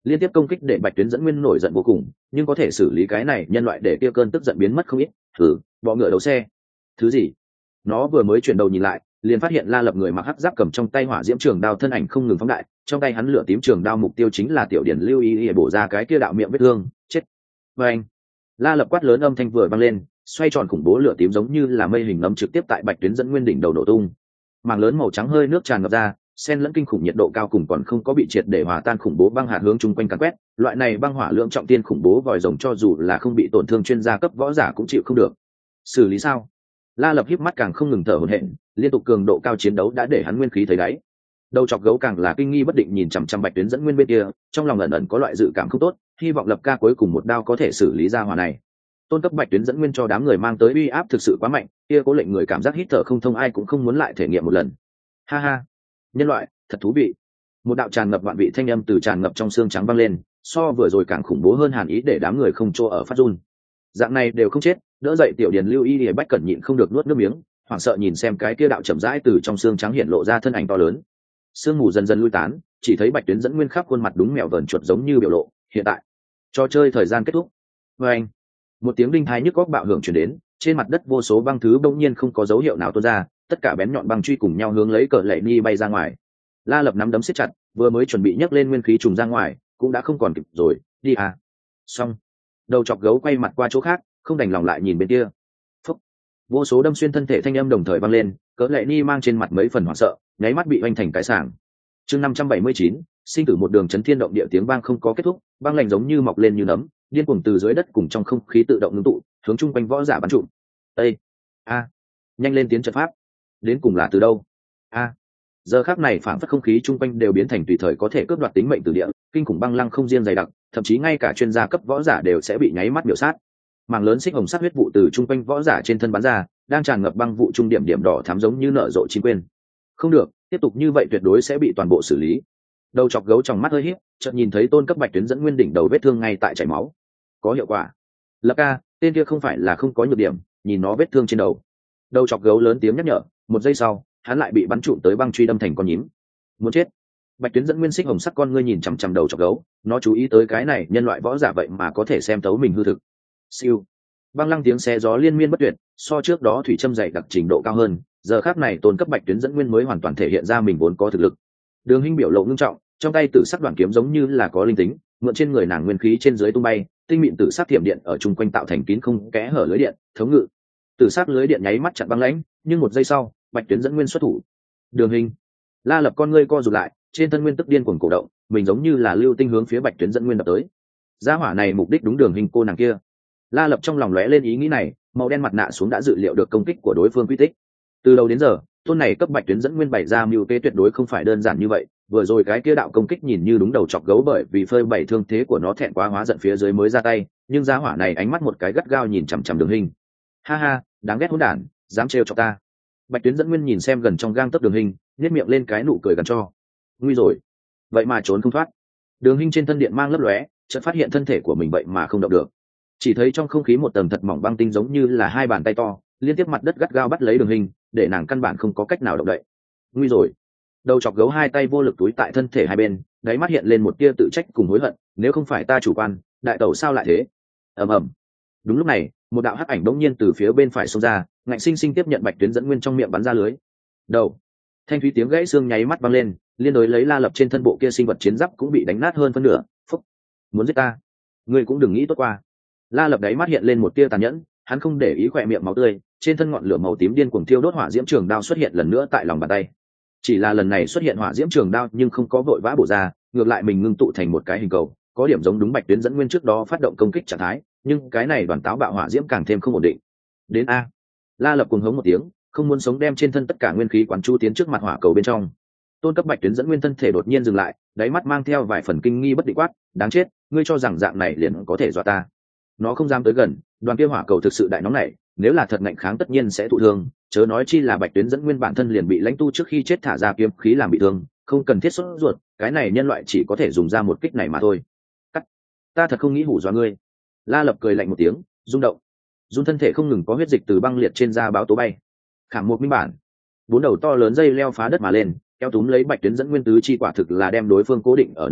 S1: liên tiếp công kích để bạch tuyến dẫn nguyên nổi giận vô cùng, nhưng có thể xử lý cái này nhân loại để kia cơn tức giận biến mất không ít. Thử bọ ngựa đấu xe, thứ gì? Nó vừa mới chuyển đầu nhìn lại, liền phát hiện La Lập người mặc hắc giáp cầm trong tay hỏa diễm trường đao thân ảnh không ngừng phóng đại, trong tay hắn lửa tím trường đao mục tiêu chính là tiểu điển lưu ý để bổ ra cái kia đạo miệng vết thương. Chết! Và anh, La Lập quát lớn âm thanh vừa vang lên, xoay tròn khủng bố lửa tím giống như là mây hình nấm trực tiếp tại bạch tuyến dẫn nguyên đỉnh đầu nổ tung. Mảng lớn màu trắng hơi nước tràn ngập ra, xen lẫn kinh khủng nhiệt độ cao cùng còn không có bị triệt để hòa tan khủng bố băng hạt hướng chung quanh càn quét. Loại này băng hỏa lượng trọng tiên khủng bố vòi rồng cho dù là không bị tổn thương chuyên gia cấp võ giả cũng chịu không được. Xử lý sao? La Lập híp mắt càng không ngừng thở hổn hển, liên tục cường độ cao chiến đấu đã để hắn nguyên khí thấy đáy. Đầu chọc gấu càng là kinh nghi bất định nhìn chằm chằm bạch tuyến dẫn nguyên bên kia, trong lòng ẩn ẩn có loại dự cảm không tốt, hy vọng Lập ca cuối cùng một đao có thể xử lý ra hỏa này. Tôn cấp bạch tuyến dẫn nguyên cho đám người mang tới uy áp thực sự quá mạnh, kia cố lệnh người cảm giác hít thở không thông, ai cũng không muốn lại thể nghiệm một lần. Ha ha, nhân loại thật thú vị. Một đạo tràn ngập vạn vị thanh âm từ tràn ngập trong xương trắng vang lên, so vừa rồi càng khủng bố hơn hàn ý để đám người không chỗ ở phát run. Dạng này đều không chết, đỡ dậy tiểu điền lưu y thì bách cẩn nhịn không được nuốt nước miếng, hoảng sợ nhìn xem cái kia đạo chậm rãi từ trong xương trắng hiện lộ ra thân ảnh to lớn. Sương mù dần dần lui tán, chỉ thấy bạch tuyến dẫn nguyên khắp khuôn mặt đúng mèo vờn chuột giống như biểu lộ. Hiện tại trò chơi thời gian kết thúc. Và anh, một tiếng đinh thái nhức góc bạo hưởng chuyển đến, trên mặt đất vô số băng thứ bỗng nhiên không có dấu hiệu nào tuôn ra, tất cả bén nhọn băng truy cùng nhau hướng lấy cờ lệ ni bay ra ngoài. La Lập nắm đấm siết chặt, vừa mới chuẩn bị nhấc lên nguyên khí trùng ra ngoài, cũng đã không còn kịp rồi. Đi à? Xong. Đầu chọc gấu quay mặt qua chỗ khác, không đành lòng lại nhìn bên kia. Phúc. Vô số đâm xuyên thân thể thanh âm đồng thời vang lên, cỡ lệ ni mang trên mặt mấy phần hoảng sợ, nháy mắt bị oanh thành cái sảng. Chương năm trăm bảy mươi chín, sinh tử một đường chấn thiên động địa, tiếng vang không có kết thúc, băng lạnh giống như mọc lên như nấm, điên cuồng từ dưới đất cùng trong không khí tự động ngưng tụ, hướng chung quanh võ giả bắn trụm. Ê! A! Nhanh lên tiến trận pháp. Đến cùng là từ đâu? A! Giờ khắc này phảng phất không khí chung quanh đều biến thành tùy thời có thể cướp đoạt tính mệnh từ địa, kinh khủng băng lăng không riêng dày đặc, thậm chí ngay cả chuyên gia cấp võ giả đều sẽ bị nháy mắt biểu sát. Màng lớn xích hồng sắc huyết vụ từ chung quanh võ giả trên thân bắn ra, đang tràn ngập băng vụ trung điểm điểm đỏ thắm giống như nở rộ chín quên. Không được, tiếp tục như vậy tuyệt đối sẽ bị toàn bộ xử lý. Đầu chọc gấu trong mắt hơi híp, chợt nhìn thấy tôn cấp bạch tuyến dẫn nguyên đỉnh đầu vết thương ngay tại chảy máu. Có hiệu quả. Lập ca, tên kia không phải là không có nhược điểm, nhìn nó vết thương trên đầu. Đầu chọc gấu lớn tiếng nhắc nhở, một giây sau, hắn lại bị bắn trụm tới băng truy đâm thành con nhím. Muốn chết. Bạch tuyến dẫn nguyên xích hồng sắc con ngươi nhìn chằm chằm đầu chọc gấu, nó chú ý tới cái này nhân loại võ giả vậy mà có thể xem thấu mình hư thực. Siêu. Băng lăng tiếng xé gió liên miên bất tuyệt, so trước đó thủy châm dày đặc trình độ cao hơn, giờ khác này tôn cấp bạch tuyến dẫn nguyên mới hoàn toàn thể hiện ra mình vốn có thực lực. Đường Hinh biểu lộ ngưng trọng, trong tay tử sắc đoạn kiếm giống như là có linh tính, mượn trên người nàng nguyên khí trên dưới tung bay, tinh mịn tử sắc thiểm điện ở chung quanh tạo thành kín không kẽ hở lưới điện, thống ngự. Tử sắc lưới điện nháy mắt chặn băng lãnh, nhưng một giây sau, bạch tuyến dẫn nguyên xuất thủ. Đường Hinh, La Lập con ngươi co rụt lại, trên thân nguyên tức điên cuồng cổ động, mình giống như là lưu tinh hướng phía bạch tuyến dẫn nguyên đập tới. Gia hỏa này mục đích đúng Đường Hinh cô nàng kia. La Lập trong lòng lóe lên ý nghĩ này, màu đen mặt nạ xuống đã dự liệu được công kích của đối phương quy tích. Từ đầu đến giờ, tôn này cấp bạch tuyến dẫn nguyên bày ra mưu kế tuyệt đối không phải đơn giản như vậy. Vừa rồi cái kia đạo công kích nhìn như đúng đầu chọc gấu, bởi vì phơi bày thương thế của nó thẹn quá hóa giận phía dưới mới ra tay, nhưng gia hỏa này ánh mắt một cái gắt gao nhìn chằm chằm Đường Hinh. Ha ha, đáng ghét hỗn đản, dám trêu chọc ta. Bạch tuyến dẫn nguyên nhìn xem gần trong gang tấc Đường Hinh, nhếch miệng lên cái nụ cười gần cho. Nguy rồi, vậy mà trốn không thoát. Đường Hinh trên thân điện mang lấp lóe, chợt phát hiện thân thể của mình vậy mà không động được. Chỉ thấy trong không khí một tầng thật mỏng băng tinh giống như là hai bàn tay to liên tiếp mặt đất gắt gao bắt lấy Đường Hinh, để nàng căn bản không có cách nào động đậy. Nguy rồi. Đầu chọc gấu hai tay vô lực túi tại thân thể hai bên, đáy mắt hiện lên một tia tự trách cùng hối hận, nếu không phải ta chủ quan, đại tẩu sao lại thế. Ầm ầm. Đúng lúc này, một đạo hắc ảnh bỗng nhiên từ phía bên phải xông ra, ngạnh sinh sinh tiếp nhận bạch tuyến dẫn nguyên trong miệng bắn ra lưới. Đầu. Thanh thúy tiếng gãy xương nháy mắt vang lên, liên đối lấy La Lập trên thân bộ kia sinh vật chiến giáp cũng bị đánh nát hơn phân nửa. Phúc. Muốn giết ta, ngươi cũng đừng nghĩ tốt qua. La Lập đáy mắt hiện lên một tia tàn nhẫn, hắn không để ý khỏe miệng máu tươi, trên thân ngọn lửa màu tím điên cuồng thiêu đốt, hỏa diễm trường đao xuất hiện lần nữa tại lòng bàn tay. Chỉ là lần này xuất hiện hỏa diễm trường đao nhưng không có vội vã bổ ra, ngược lại mình ngưng tụ thành một cái hình cầu, có điểm giống đúng bạch tuyến dẫn nguyên trước đó phát động công kích trạng thái, nhưng cái này đoàn táo bạo hỏa diễm càng thêm không ổn định. Đến a. La Lập cuồng hống một tiếng, không muốn sống đem trên thân tất cả nguyên khí quán chu tiến trước mặt hỏa cầu bên trong. Tôn cấp bạch tuyến dẫn nguyên thân thể đột nhiên dừng lại, đáy mắt mang theo vài phần kinh nghi bất định quát, đáng chết, ngươi cho rằng dạng này liền có thể dọa ta. Nó không dám tới gần, đoàn kia hỏa cầu thực sự đại nóng này, nếu là thật ngạnh kháng tất nhiên sẽ thụ thương, chớ nói chi là bạch tuyến dẫn nguyên bản thân liền bị lãnh tu trước khi chết thả ra kiếm khí làm bị thương, không cần thiết sốt ruột, cái này nhân loại chỉ có thể dùng ra một kích này mà thôi. Cắt, ta thật không nghĩ hủ dọa ngươi. La Lập cười lạnh một tiếng, rung động, run thân thể không ngừng có huyết dịch từ băng liệt trên da báo tố bay. Khảm một minh bản, bốn đầu to lớn dây leo phá đất mà lên, kéo túm lấy bạch tuyến dẫn nguyên tứ chi, quả thực là đem đối phương cố định ở nơi đó,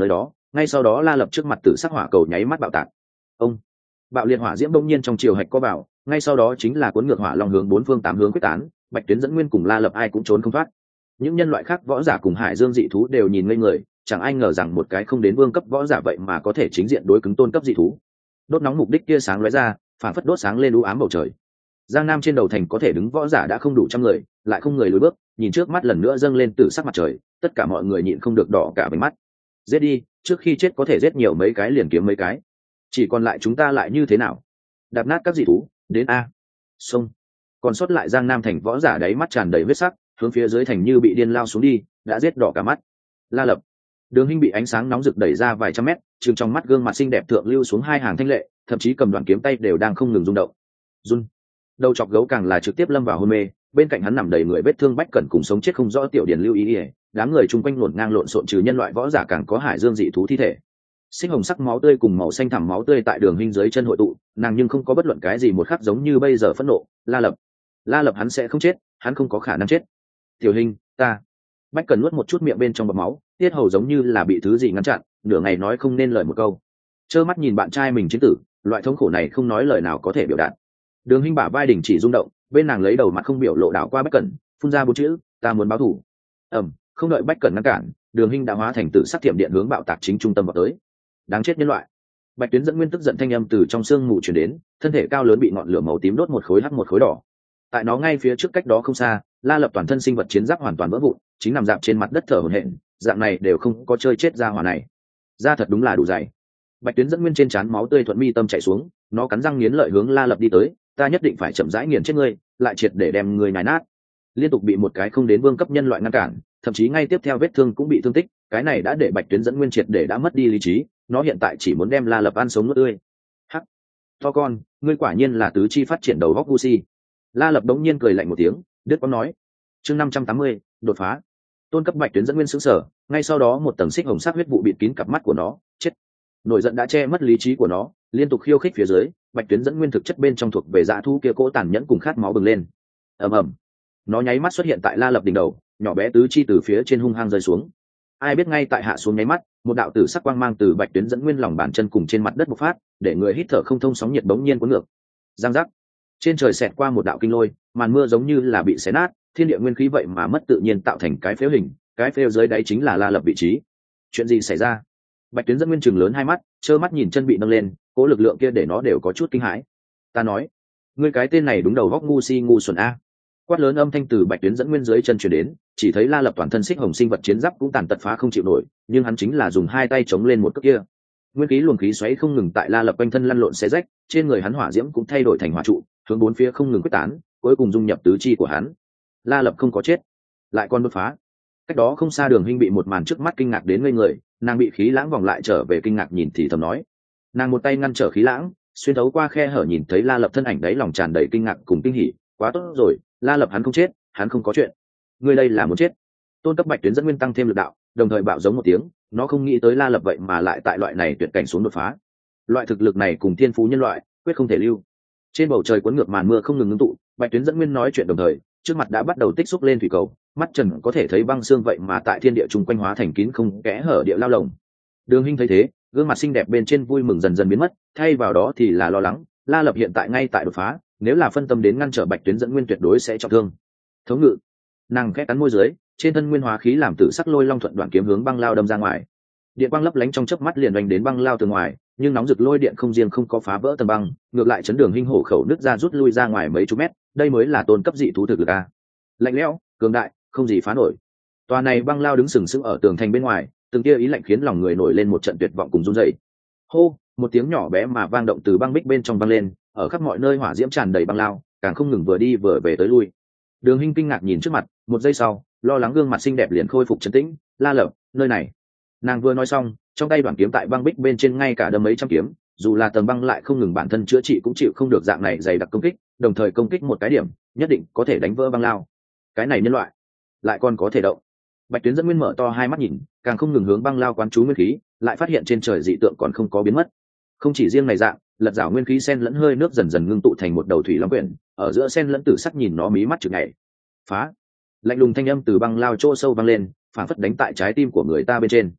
S1: ngay sau đó la lập trước mặt tử sắc hỏa cầu nháy mắt bạo tạc. Ông bạo liệt hỏa diễm bỗng nhiên trong chiều hạch có vào, ngay sau đó chính là cuốn ngược hỏa long hướng bốn phương tám hướng quyết tán. Bạch Tuyến Dẫn Nguyên cùng La Lập ai cũng trốn không thoát. Những nhân loại khác võ giả cùng hải dương dị thú đều nhìn ngây người, chẳng ai ngờ rằng một cái không đến vương cấp võ giả vậy mà có thể chính diện đối cứng tôn cấp dị thú. Đốt nóng mục đích kia sáng lóe ra, phản phất đốt sáng lên u ám bầu trời. Giang Nam trên đầu thành có thể đứng võ giả đã không đủ trăm người, lại không người lùi bước, nhìn trước mắt lần nữa dâng lên từ sắc mặt trời, tất cả mọi người nhịn không được đỏ cả bừng mắt. Giết đi, trước khi chết có thể giết nhiều mấy cái liền kiếm mấy cái. Chỉ còn lại chúng ta lại như thế nào? Đạp nát các dị thú, đến a. Xông. Còn sót lại Giang Nam thành võ giả đáy mắt tràn đầy huyết sắc, hướng phía dưới thành như bị điên lao xuống đi, đã giết đỏ cả mắt. La Lập. Đường Hinh bị ánh sáng nóng rực đẩy ra vài trăm mét, trừng trong mắt gương mặt xinh đẹp thượng lưu xuống hai hàng thanh lệ, thậm chí cầm đoạn kiếm tay đều đang không ngừng rung động. Run. Đầu chọc gấu càng là trực tiếp lâm vào hôn mê, bên cạnh hắn nằm đầy người vết thương bách cẩn cùng sống chết không rõ tiểu điển lưu ý ỉa, đám người chung quanh lộn ngang lộn xộn trừ nhân loại võ giả càng có hải dương dị thú thi thể. Sinh hồng sắc máu tươi cùng màu xanh thẳm máu tươi tại Đường Hinh dưới chân hội tụ, nàng nhưng không có bất luận cái gì một khắc giống như bây giờ phẫn nộ. La Lập. La Lập hắn sẽ không chết, hắn không có khả năng chết. Tiểu Hinh, ta. Bách Cẩn nuốt một chút miệng bên trong bọt máu, tiết hầu giống như là bị thứ gì ngăn chặn, nửa ngày nói không nên lời một câu. Trơ mắt nhìn bạn trai mình chiến tử, loại thống khổ này không nói lời nào có thể biểu đạt. Đường Hinh bả vai đỉnh chỉ rung động, bên nàng lấy đầu mặt không biểu lộ đảo qua Bách Cẩn, phun ra bốn chữ, ta muốn báo thù. Ầm, không đợi Bách Cẩn ngăn cản, Đường Hinh đã hóa thành tử sắc thiểm điện hướng bạo tạc chính trung tâm vào tới. Đáng chết nhân loại. Bạch Tuyến Dẫn Nguyên tức giận thanh âm từ trong xương mù truyền đến, thân thể cao lớn bị ngọn lửa màu tím đốt một khối hắc một khối đỏ. Tại nó ngay phía trước cách đó không xa, La Lập toàn thân sinh vật chiến giáp hoàn toàn vỡ vụn, chính nằm dạp trên mặt đất thở hổn hển, dạng này đều không có chơi chết ra hỏa này. Da thật đúng là đủ dày. Bạch Tuyến Dẫn Nguyên trên trán máu tươi thuận mi tâm chảy xuống, nó cắn răng nghiến lợi hướng La Lập đi tới, ta nhất định phải chậm rãi nghiền chết ngươi, lại triệt để đem ngươi nhái nát. Liên tục bị một cái không đến vương cấp nhân loại ngăn cản, thậm chí ngay tiếp theo vết thương cũng bị thương tích, cái này đã để Bạch Tuyến Dẫn Nguyên triệt để đã mất đi lý trí, nó hiện tại chỉ muốn đem La Lập ăn sống nuốt tươi. Hắc, to con, ngươi quả nhiên là tứ chi phát triển đầu góc Gucci. La Lập đống nhiên cười lạnh một tiếng, đứt quãng nói. Chương năm trăm tám mươi, đột phá. Tôn cấp Bạch Tuyến Dẫn Nguyên sững sờ, ngay sau đó một tầng xích hồng sắc huyết vụ bịt kín cặp mắt của nó, chết. Nổi giận đã che mất lý trí của nó, liên tục khiêu khích phía dưới, Bạch Tuyến Dẫn Nguyên thực chất bên trong thuộc về dã thú kia cỗ tàn nhẫn cùng khát máu bừng lên. Ầm ầm. Nó nháy mắt xuất hiện tại La Lập đỉnh đầu, nhỏ bé tứ chi từ phía trên hung hăng rơi xuống. Ai biết ngay tại hạ xuống nháy mắt, một đạo tử sắc quang mang từ Bạch Tuyến Dẫn Nguyên lòng bàn chân cùng trên mặt đất bộc phát, để người hít thở không thông, sóng nhiệt bỗng nhiên cuốn ngược. Giang giác. Trên trời xẹt qua một đạo kinh lôi, màn mưa giống như là bị xé nát, thiên địa nguyên khí vậy mà mất tự nhiên tạo thành cái phếu hình, cái phếu dưới đáy chính là La Lập vị trí. Chuyện gì xảy ra? Bạch Tuyến Dẫn Nguyên trừng lớn hai mắt, trơ mắt nhìn chân bị nâng lên, cố lực lượng kia để nó đều có chút kinh hãi. Ta nói, ngươi cái tên này đúng đầu góc ngu si ngu xuẩn a. Quát lớn âm thanh từ Bạch Tuyến Dẫn Nguyên dưới chân truyền đến, chỉ thấy La Lập toàn thân xích hồng sinh vật chiến giáp cũng tàn tật phá không chịu nổi, nhưng hắn chính là dùng hai tay chống lên một cước kia. Nguyên khí luồng khí xoáy không ngừng tại La Lập quanh thân lăn lộn xé rách, trên người hắn hỏa diễm cũng thay đổi thành hỏa trụ, hướng bốn phía không ngừng quyết tán, cuối cùng dung nhập tứ chi của hắn. La Lập không có chết, lại còn đột phá. Cách đó không xa Đường Hinh bị một màn trước mắt kinh ngạc đến ngây người, nàng bị khí lãng vòng lại trở về kinh ngạc nhìn thì thầm nói. Nàng một tay ngăn trở khí lãng, xuyên thấu qua khe hở nhìn thấy La Lập thân ảnh đấy, lòng tràn đầy kinh ngạc cùng kinh hỉ, quá tốt rồi, La Lập hắn không chết, hắn không có chuyện. Ngươi đây là muốn chết. Tôn cấp Bạch Tuyến Dẫn Nguyên tăng thêm lực đạo, đồng thời bạo giống một tiếng, nó không nghĩ tới La Lập vậy mà lại tại loại này tuyệt cảnh xuống đột phá. Loại thực lực này cùng thiên phú nhân loại, quyết không thể lưu. Trên bầu trời cuốn ngược màn mưa không ngừng ngưng tụ, Bạch Tuyến Dẫn Nguyên nói chuyện đồng thời, trước mặt đã bắt đầu tích xúc lên thủy cầu, mắt trần có thể thấy băng xương vậy mà tại thiên địa chung quanh hóa thành kín không kẽ hở địa lao lồng. Đường Hinh thấy thế, gương mặt xinh đẹp bên trên vui mừng dần dần biến mất, thay vào đó thì là lo lắng, La Lập hiện tại ngay tại đột phá, nếu là phân tâm đến ngăn trở Bạch Tuyến Dẫn Nguyên tuyệt đối sẽ trọng thương. Thống ngự. Nàng khẽ cắn môi dưới, trên thân nguyên hóa khí làm tử sắc lôi long thuận đoạn kiếm hướng băng lao đâm ra ngoài. Điện quang lấp lánh trong chớp mắt liền đánh đến băng lao từ ngoài, nhưng nóng rực lôi điện không riêng không có phá vỡ tầng băng, ngược lại chấn Đường Hinh hổ khẩu nứt ra rút lui ra ngoài mấy chục mét, đây mới là tôn cấp dị thú thực lực a. Lạnh lẽo, cường đại, không gì phá nổi. Tòa này băng lao đứng sừng sững ở tường thành bên ngoài, từng tia ý lạnh khiến lòng người nổi lên một trận tuyệt vọng cùng run rẩy. Hô, một tiếng nhỏ bé mà vang động từ băng bích bên trong vang lên, ở khắp mọi nơi hỏa diễm tràn đầy băng lao, càng không ngừng vừa đi vừa về tới lui. Đường Hinh kinh ngạc nhìn trước mặt, một giây sau, lo lắng gương mặt xinh đẹp liền khôi phục trấn tĩnh. La Lập, nơi này. Nàng vừa nói xong, trong tay đoạn kiếm tại băng bích bên trên ngay cả đâm mấy trăm kiếm, dù là tầng băng lại không ngừng bản thân chữa trị cũng chịu không được dạng này dày đặc công kích, đồng thời công kích một cái điểm, nhất định có thể đánh vỡ băng lao. Cái này nhân loại, lại còn có thể động. Bạch Tuyến Dẫn Nguyên mở to hai mắt nhìn, càng không ngừng hướng băng lao quán chú nguyên khí, lại phát hiện trên trời dị tượng còn không có biến mất. Không chỉ riêng này dạng, lật rảo nguyên khí sen lẫn hơi nước dần dần ngưng tụ thành một đầu thủy long quyển, ở giữa sen lẫn tử sắc nhìn nó mí mắt chực nhảy. Phá! Lạnh lùng thanh âm từ băng lao chỗ sâu vang lên, phản phất đánh tại trái tim của người ta bên trên.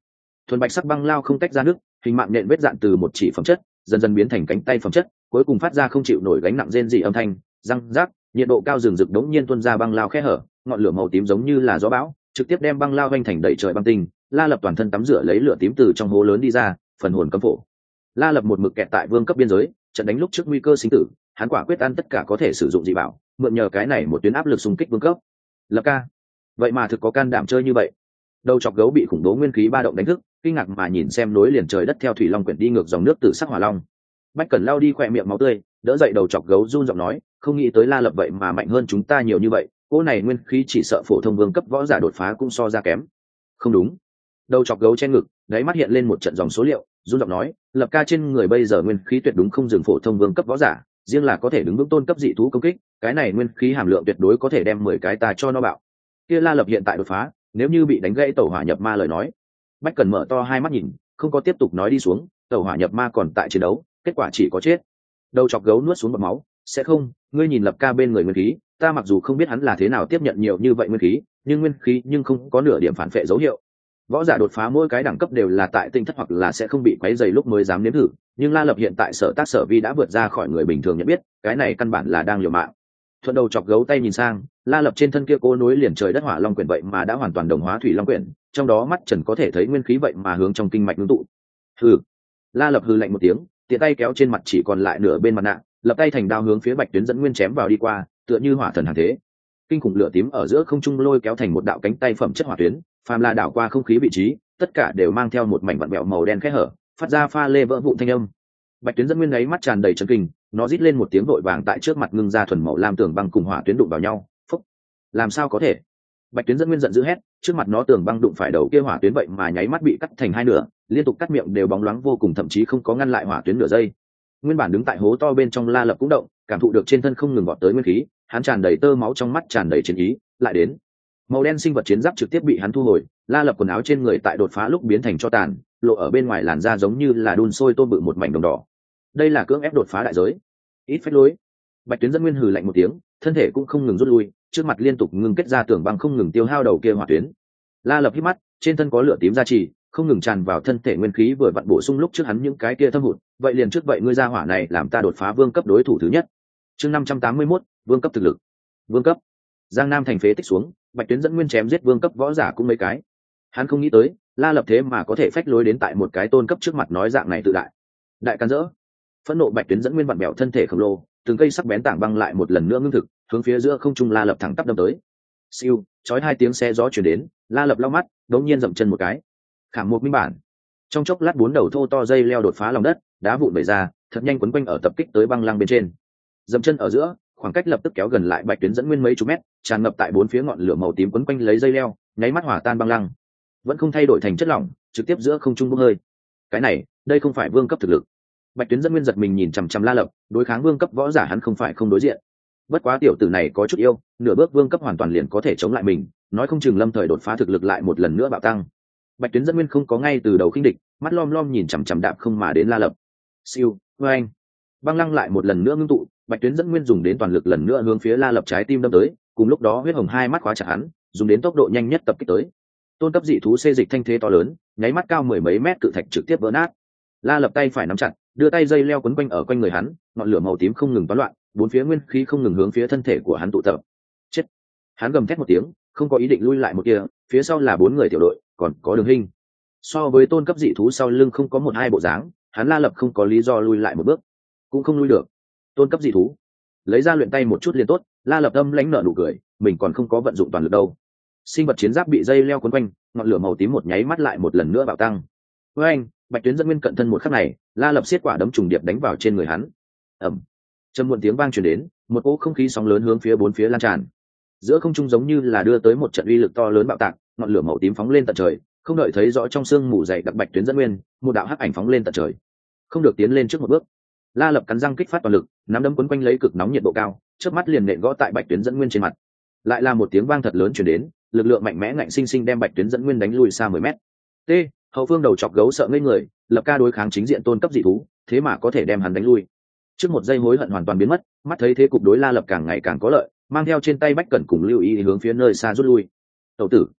S1: thuần bạch sắc băng lao không tách ra nước, hình mạng nện vết dạn từ một chỉ phẩm chất dần dần biến thành cánh tay phẩm chất, cuối cùng phát ra không chịu nổi gánh nặng rên rỉ âm thanh, răng rác, nhiệt độ cao rừng rực đống nhiên tuôn ra băng lao khe hở, ngọn lửa màu tím giống như là gió bão trực tiếp đem băng lao vanh thành đầy trời băng tinh. La Lập toàn thân tắm rửa lấy lửa tím từ trong hố lớn đi ra, phần hồn cấm phổ. La Lập một mực kẹt tại vương cấp biên giới, trận đánh lúc trước nguy cơ sinh tử, hắn quả quyết ăn tất cả có thể sử dụng dị bảo, mượn nhờ cái này một tuyến áp lực xung kích vương cấp. Lập ca, vậy mà thực có can đảm chơi như vậy. Đầu chọc gấu bị khủng bố nguyên khí ba động đánh thức, kinh ngạc mà nhìn xem nối liền trời đất theo thủy long quyển đi ngược dòng nước từ sắc hỏa long. Bách Cẩn lao đi khỏe miệng máu tươi, đỡ dậy đầu chọc gấu run giọng nói, không nghĩ tới La Lập vậy mà mạnh hơn chúng ta nhiều như vậy, cô này nguyên khí chỉ sợ phổ thông vương cấp võ giả đột phá cũng so ra kém. Không đúng. Đầu chọc gấu trên ngực, đáy mắt hiện lên một trận dòng số liệu, run giọng nói, Lập ca trên người bây giờ nguyên khí tuyệt đúng không dừng phổ thông vương cấp võ giả, riêng là có thể đứng vững tôn cấp dị thú công kích, cái này nguyên khí hàm lượng tuyệt đối có thể đem mười cái ta cho nó bạo. Kia La Lập hiện tại đột phá, nếu như bị đánh gãy tẩu hỏa nhập ma lời nói. Bách Cẩn mở to hai mắt nhìn, không có tiếp tục nói đi xuống, tẩu hỏa nhập ma còn tại chiến đấu, kết quả chỉ có chết. Đầu chọc gấu nuốt xuống bọt máu, sẽ không, ngươi nhìn Lập ca bên người nguyên khí, ta mặc dù không biết hắn là thế nào tiếp nhận nhiều như vậy nguyên khí, nhưng nguyên khí nhưng không có nửa điểm phản phệ dấu hiệu. Võ giả đột phá mỗi cái đẳng cấp đều là tại tinh thất hoặc là sẽ không bị quấy rầy lúc mới dám nếm thử, nhưng La Lập hiện tại sở tác sở vi đã vượt ra khỏi người bình thường nhận biết, cái này căn bản là đang liều mạng. Thuận đầu chọc gấu tay nhìn sang, La Lập trên thân kia cố nối liền trời đất hỏa long quyển vậy mà đã hoàn toàn đồng hóa thủy long quyển, trong đó mắt trần có thể thấy nguyên khí vậy mà hướng trong kinh mạch ngưng tụ. Hừ. La Lập hừ lạnh một tiếng, tiện tay kéo trên mặt chỉ còn lại nửa bên mặt nạ, lập tay thành đao hướng phía Bạch Tuyến dẫn nguyên chém vào đi qua, tựa như hỏa thần hàng thế. Kinh khủng lửa tím ở giữa không trung lôi kéo thành một đạo cánh tay phẩm chất hỏa tuyến, phàm là đảo qua không khí vị trí, tất cả đều mang theo một mảnh vặn vẹo màu đen khẽ hở, phát ra pha lê vỡ vụn thanh âm. Bạch Tuyến dẫn nguyên ấy mắt tràn đầy chấn kinh, nó rít lên một tiếng vội vàng tại trước mặt ngưng ra thuần màu lam tường băng cùng hỏa tuyến đụng vào nhau. Phúc! Làm sao có thể? Bạch Tuyến dẫn nguyên giận dữ hét, trước mặt nó tường băng đụng phải đầu kia hỏa tuyến vậy mà nháy mắt bị cắt thành hai nửa, liên tục cắt miệng đều bóng loáng vô cùng, thậm chí không có ngăn lại hỏa tuyến nửa giây. Nguyên bản đứng tại hố to bên trong La Lập cũng động, cảm thụ được trên thân không ngừng vọt tới nguyên khí, hắn tràn đầy tơ máu, trong mắt tràn đầy chiến ý, lại đến. Màu đen sinh vật chiến giáp trực tiếp bị hắn thu hồi, La Lập quần áo trên người tại đột phá lúc biến thành tro tàn, lộ ở bên ngoài làn da giống như là đun sôi tôm bự một mảnh đồng đỏ. Đây là cưỡng ép đột phá đại giới. Ít phách lối. Bạch Tuyến dẫn nguyên hừ lạnh một tiếng, thân thể cũng không ngừng rút lui, trước mặt liên tục ngưng kết ra tường băng không ngừng tiêu hao đầu kia hỏa tuyến. La Lập hít mắt, trên thân có lửa tím gia trì, không ngừng tràn vào thân thể nguyên khí vừa vặn bổ sung lúc trước hắn những cái kia thâm hụt, vậy liền trước vậy ngươi ra hỏa này làm ta đột phá vương cấp đối thủ thứ nhất. Chương năm trăm tám mươi mốt, vương cấp thực lực. Vương cấp. Giang Nam thành phế tích xuống, Bạch Tuyến dẫn nguyên chém giết vương cấp võ giả cũng mấy cái. Hắn không nghĩ tới, La Lập thế mà có thể phách lối đến tại một cái tôn cấp trước mặt nói dạng này tự đại. Đại can dỡ. Phẫn nộ Bạch Tuyến dẫn nguyên vặn bẹo thân thể khổng lồ, từng cây sắc bén tảng băng lại một lần nữa ngưng thực, hướng phía giữa không trung La Lập thẳng tắp đâm tới. Siêu, chói hai tiếng xe gió truyền đến, La Lập lau mắt, đột nhiên dậm chân một cái. Khảm một minh bản. Trong chốc lát bốn đầu thô to dây leo đột phá lòng đất, đá vụn bể ra, thật nhanh quấn quanh ở tập kích tới băng lăng bên trên. Dậm chân ở giữa, khoảng cách lập tức kéo gần lại Bạch Tuyến dẫn nguyên mấy chục mét, tràn ngập tại bốn phía ngọn lửa màu tím quấn quanh lấy dây leo, nháy mắt hỏa tan băng lăng. Vẫn không thay đổi thành chất lỏng, trực tiếp giữa không trung bốc hơi. Cái này, đây không phải vương cấp thực lực. Bạch Tuyến dẫn nguyên giật mình nhìn chằm chằm La Lập, đối kháng vương cấp võ giả hắn không phải không đối diện. Bất quá tiểu tử này có chút yêu, nửa bước vương cấp hoàn toàn liền có thể chống lại mình, nói không chừng lâm thời đột phá thực lực lại một lần nữa bạo tăng. Bạch Tuyến dẫn nguyên không có ngay từ đầu khinh địch, mắt lom lom nhìn chằm chằm đạp không mà đến La Lập. Siêu, oeng. Băng lăng lại một lần nữa ngưng tụ, Bạch Tuyến dẫn nguyên dùng đến toàn lực lần nữa hướng phía La Lập trái tim đâm tới, cùng lúc đó huyết hồng hai mắt khóa chặt hắn, dùng đến tốc độ nhanh nhất tập kích tới. Tôn cấp dị thú xê dịch thanh thế to lớn, nháy mắt cao mười mấy mét cự thạch trực tiếp vỡ nát. La Lập tay phải nắm chặt, đưa tay dây leo quấn quanh ở quanh người hắn, ngọn lửa màu tím không ngừng toán loạn, bốn phía nguyên khí không ngừng hướng phía thân thể của hắn tụ tập. Chết! Hắn gầm thét một tiếng, không có ý định lui lại một kia, phía sau là bốn người tiểu đội, còn có Đường Hinh. So với tôn cấp dị thú sau lưng không có một hai bộ dáng, hắn La Lập không có lý do lui lại một bước, cũng không lui được. Tôn cấp dị thú, lấy ra luyện tay một chút liền tốt. La Lập âm lãnh nở nụ cười, mình còn không có vận dụng toàn lực đâu. Sinh vật chiến giáp bị dây leo quấn quanh, ngọn lửa màu tím một nháy mắt lại một lần nữa bạo tăng. Với anh, Bạch Tuyến dẫn nguyên cận thân một khắc này, La Lập xiết quả đấm trùng điệp đánh vào trên người hắn. Ầm. Trầm muộn tiếng vang truyền đến, một cỗ không khí sóng lớn hướng phía bốn phía lan tràn. Giữa không trung giống như là đưa tới một trận uy lực to lớn bạo tạc, ngọn lửa màu tím phóng lên tận trời, không đợi thấy rõ trong sương mù dày đặc Bạch Tuyến dẫn nguyên, một đạo hắc ảnh phóng lên tận trời. Không được tiến lên trước một bước. La Lập cắn răng kích phát toàn lực, nắm đấm quấn quanh lấy cực nóng nhiệt độ cao, chớp mắt liền nện gõ tại Bạch Tuyến dẫn nguyên trên mặt. Lại là một tiếng vang thật lớn truyền đến, lực lượng mạnh mẽ ngạnh sinh sinh đem Bạch Tuyến dẫn nguyên đánh lùi xa mười mét. T, hậu phương đầu chọc gấu sợ ngây người, Lập ca đối kháng chính diện tôn cấp dị thú, thế mà có thể đem hắn đánh lui. Trước một giây hối hận hoàn toàn biến mất, mắt thấy thế cục đối La Lập càng ngày càng có lợi, mang theo trên tay Bách Cẩn cùng Lưu Ý hướng phía nơi xa rút lui. Tẩu tử,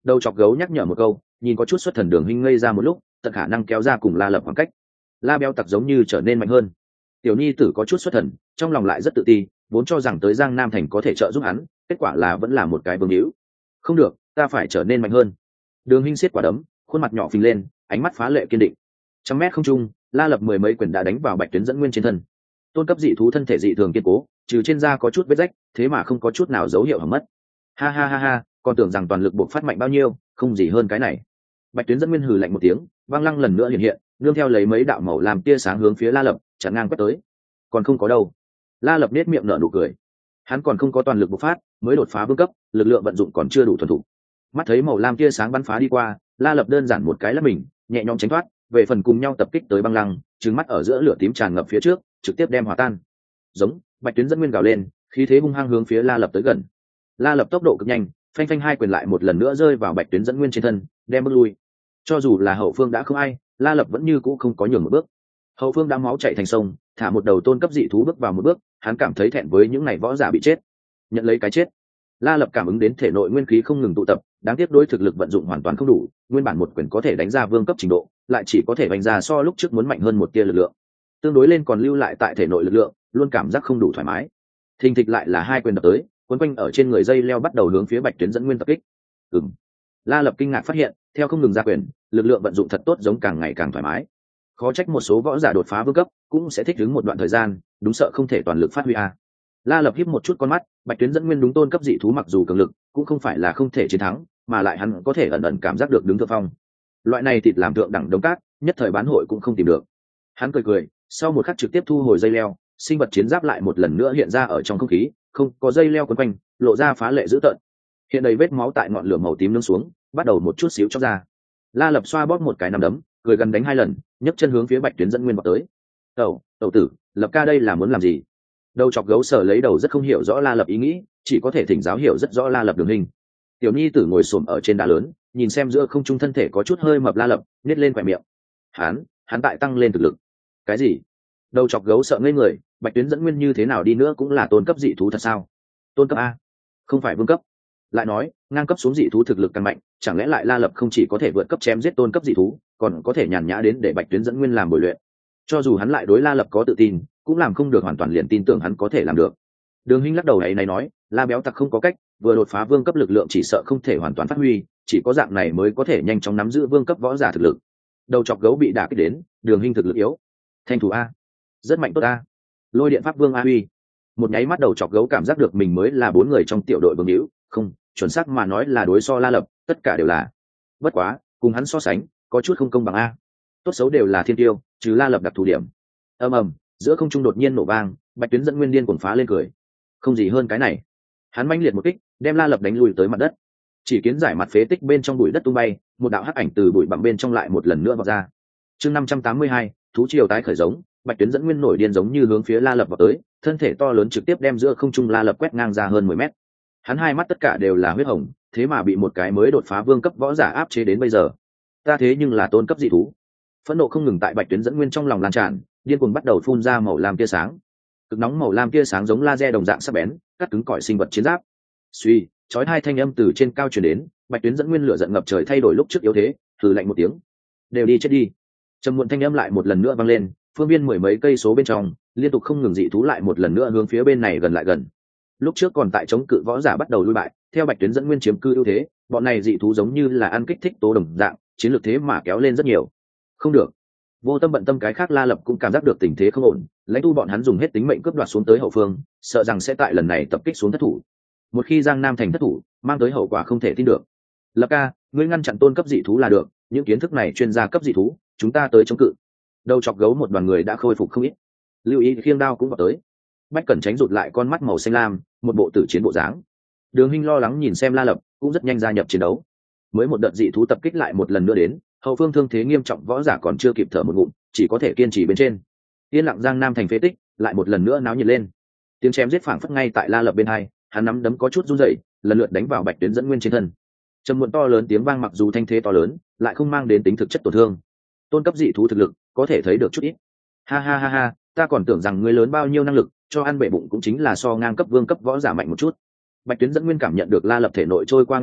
S1: Đầu chọc gấu nhắc nhở một câu, nhìn có chút xuất thần Đường Hinh ngây ra một lúc, tận khả năng kéo ra cùng La Lập khoảng cách. La béo tặc giống như trở nên mạnh hơn. Tiểu nhi tử có chút xuất thần, trong lòng lại rất tự ti, vốn cho rằng tới Giang Nam thành có thể trợ giúp hắn, kết quả là vẫn là một cái vương hữu. Không được, ta phải trở nên mạnh hơn. Đường Hinh siết quả đấm, khuôn mặt nhỏ phình lên, ánh mắt phá lệ kiên định. Trăm mét không trung, La Lập mười mấy quyền đã đánh vào Bạch Tuyến Dẫn Nguyên trên thân. Tôn cấp dị thú thân thể dị thường kiên cố, trừ trên da có chút vết rách, thế mà không có chút nào dấu hiệu hỏng mất. Ha ha ha ha, còn tưởng rằng toàn lực buộc phát mạnh bao nhiêu, không gì hơn cái này. Bạch Tuyến Dẫn Nguyên hừ lạnh một tiếng, vang lăng lần nữa hiện hiện, nương theo lấy mấy đạo màu làm tia sáng hướng phía La Lập chặn ngang quét tới. Còn không có đâu. La Lập nét miệng nở nụ cười. Hắn còn không có toàn lực bộc phát, mới đột phá vương cấp, lực lượng vận dụng còn chưa đủ thuần thục. Mắt thấy màu lam tia sáng bắn phá đi qua, La Lập đơn giản một cái lắc mình, nhẹ nhõm tránh thoát, về phần cùng nhau tập kích tới băng lăng, trừng mắt ở giữa lửa tím tràn ngập phía trước, trực tiếp đem hòa tan. Giống, Bạch Tuyến Dẫn Nguyên gào lên, khí thế hung hăng hướng phía La Lập tới gần. La Lập tốc độ cực nhanh, phanh phanh hai quyền lại một lần nữa rơi vào Bạch Tuyến Dẫn Nguyên trên thân, đem bước lui. Cho dù là hậu phương đã không ai, La Lập vẫn như cũ không có nhường một bước. Hậu phương đã máu chảy thành sông, thả một đầu tôn cấp dị thú bước vào một bước, hắn cảm thấy thẹn với những này võ giả bị chết. Nhận lấy cái chết. La Lập cảm ứng đến thể nội nguyên khí không ngừng tụ tập, đáng tiếc đối thực lực vận dụng hoàn toàn không đủ, nguyên bản một quyền có thể đánh ra vương cấp trình độ, lại chỉ có thể đánh ra so lúc trước muốn mạnh hơn một tia lực lượng. Tương đối lên còn lưu lại tại thể nội lực lượng, luôn cảm giác không đủ thoải mái. Thình thịch lại là hai quyền đập tới, quấn quanh ở trên người dây leo bắt đầu hướng phía Bạch Tuyến Dẫn Nguyên tập kích. Ừm. La Lập kinh ngạc phát hiện, theo không ngừng ra quyền, lực lượng vận dụng thật tốt, giống càng ngày càng thoải mái. Khó trách một số võ giả đột phá vương cấp cũng sẽ thích ứng một đoạn thời gian, đúng sợ không thể toàn lực phát huy a. La Lập híp một chút con mắt, Bạch Tuyến Dẫn Nguyên đúng tôn cấp dị thú mặc dù cường lực, cũng không phải là không thể chiến thắng, mà lại hắn có thể ẩn ẩn cảm giác được đứng thượng phong. Loại này thịt làm thượng đẳng đống cát, nhất thời bán hội cũng không tìm được. Hắn cười cười, sau một khắc trực tiếp thu hồi dây leo, sinh vật chiến giáp lại một lần nữa hiện ra ở trong không khí, không có dây leo quấn quanh, lộ ra phá lệ dữ tợn. Hiện đầy vết máu tại ngọn lửa màu tím nướng xuống, bắt đầu một chút xíu chóc ra. La Lập xoa bóp một cái nắm đấm, cười gần đánh hai lần, nhấc chân hướng phía Bạch Tuyến Dẫn Nguyên vào tới. "Tẩu, tẩu tử, Lập ca đây là muốn làm gì?" Đầu chọc gấu sờ lấy đầu rất không hiểu rõ La Lập ý nghĩ, chỉ có thể thỉnh giáo hiểu rất rõ La Lập đường hình. Tiểu nhi tử ngồi xổm ở trên đá lớn, nhìn xem giữa không trung thân thể có chút hơi mập La Lập, nhếch lên khóe miệng. Hắn, hắn tại tăng lên thực lực. Cái gì? Đầu chọc gấu sợ ngây người, Bạch Tuyến Dẫn Nguyên như thế nào đi nữa cũng là tôn cấp dị thú thật sao? Tôn cấp a, không phải vương cấp. Lại nói, ngang cấp xuống dị thú thực lực càng mạnh, chẳng lẽ lại La Lập không chỉ có thể vượt cấp chém giết tôn cấp dị thú, còn có thể nhàn nhã đến để Bạch Tuyến Dẫn Nguyên làm bồi luyện. Cho dù hắn lại đối La Lập có tự tin, cũng làm không được hoàn toàn liền tin tưởng hắn có thể làm được. Đường Hinh lắc đầu này này nói, La béo tặc không có cách, vừa đột phá vương cấp lực lượng chỉ sợ không thể hoàn toàn phát huy, chỉ có dạng này mới có thể nhanh chóng nắm giữ vương cấp võ giả thực lực. Đầu chọc gấu bị đả kích đến, Đường Hinh thực lực yếu. Thanh thủ a, rất mạnh tốt a. Lôi điện pháp vương a uy. Một nháy mắt đầu chọc gấu cảm giác được mình mới là bốn người trong tiểu đội vương hữu, không, chuẩn xác mà nói là đối so La Lập, tất cả đều là. Bất quá, cùng hắn so sánh, có chút không công bằng a. Tốt xấu đều là thiên tiêu, trừ La Lập đặc thù điểm. Ầm ầm, giữa không trung đột nhiên nổ vang, Bạch Tuyến Dẫn Nguyên điên cuồng phá lên cười. Không gì hơn cái này. Hắn mãnh liệt một kích, đem La Lập đánh lùi tới mặt đất. Chỉ kiến giải mặt phế tích bên trong bụi đất tung bay, một đạo hắc ảnh từ bụi bặm bên trong lại một lần nữa vọt ra. Chương năm trăm tám mươi hai, thú triều tái khởi giống, Bạch Tuyến Dẫn Nguyên nổi điên giống như hướng phía La Lập vào tới, thân thể to lớn trực tiếp đem giữa không trung La Lập quét ngang ra hơn mười mét. Hắn hai mắt tất cả đều là huyết hồng, thế mà bị một cái mới đột phá vương cấp võ giả áp chế đến bây giờ. Ta thế nhưng là tôn cấp dị thú. Phẫn nộ không ngừng tại Bạch Tuyến Dẫn Nguyên trong lòng lan tràn, điên cuồng bắt đầu phun ra màu lam tia sáng. Cực nóng màu lam tia sáng giống laser đồng dạng sắc bén, cắt cứng cỏi sinh vật chiến giáp. Suy, chói hai thanh âm từ trên cao truyền đến, Bạch Tuyến Dẫn Nguyên lửa giận ngập trời thay đổi lúc trước yếu thế, hừ lạnh một tiếng. Đều đi chết đi. Trầm muộn thanh âm lại một lần nữa vang lên, phương viên mười mấy cây số bên trong, liên tục không ngừng dị thú lại một lần nữa hướng phía bên này gần lại gần. Lúc trước còn tại chống cự võ giả bắt đầu lui bại, theo Bạch Tuyến Dẫn Nguyên chiếm cư ưu thế, bọn này dị thú giống như là ăn kích thích tố đồng dạng, chiến lược thế mà kéo lên rất nhiều. Không được. Vô tâm bận tâm cái khác La Lập cũng cảm giác được tình thế không ổn, lãnh tu bọn hắn dùng hết tính mệnh cướp đoạt xuống tới hậu phương, sợ rằng sẽ tại lần này tập kích xuống thất thủ. Một khi Giang Nam thành thất thủ, mang tới hậu quả không thể tin được. Lập ca, ngươi ngăn chặn tôn cấp dị thú là được, những kiến thức này chuyên gia cấp dị thú, chúng ta tới chống cự. Đầu chọc gấu một đoàn người đã khôi phục không ít. Lưu Ý khiêng đao cũng vào tới. Bách Cẩn tránh rụt lại con mắt màu xanh lam, một bộ tử chiến bộ dáng. Đường Hinh lo lắng nhìn xem La Lập, cũng rất nhanh gia nhập chiến đấu. Mới một đợt dị thú tập kích lại một lần nữa đến, hậu phương thương thế nghiêm trọng võ giả còn chưa kịp thở một ngụm, chỉ có thể kiên trì bên trên. Yên lặng Giang Nam thành phế tích, lại một lần nữa náo nhiệt lên. Tiếng chém giết phảng phất ngay tại La Lập bên hai, hắn nắm đấm có chút run rẩy, lần lượt đánh vào Bạch Tuyến Dẫn Nguyên trên thân. Trầm muộn to lớn tiếng vang mặc dù thanh thế to lớn, lại không mang đến tính thực chất tổn thương. Tôn cấp dị thú thực lực, có thể thấy được chút ít. Ha ha ha ha, ta còn tưởng rằng ngươi lớn bao nhiêu năng lực, cho ăn bể bụng cũng chính là so ngang cấp vương cấp võ giả mạnh một chút. Bạch Tuyến Dẫn Nguyên cảm nhận được La Lập thể nội trôi qua nguyên khí,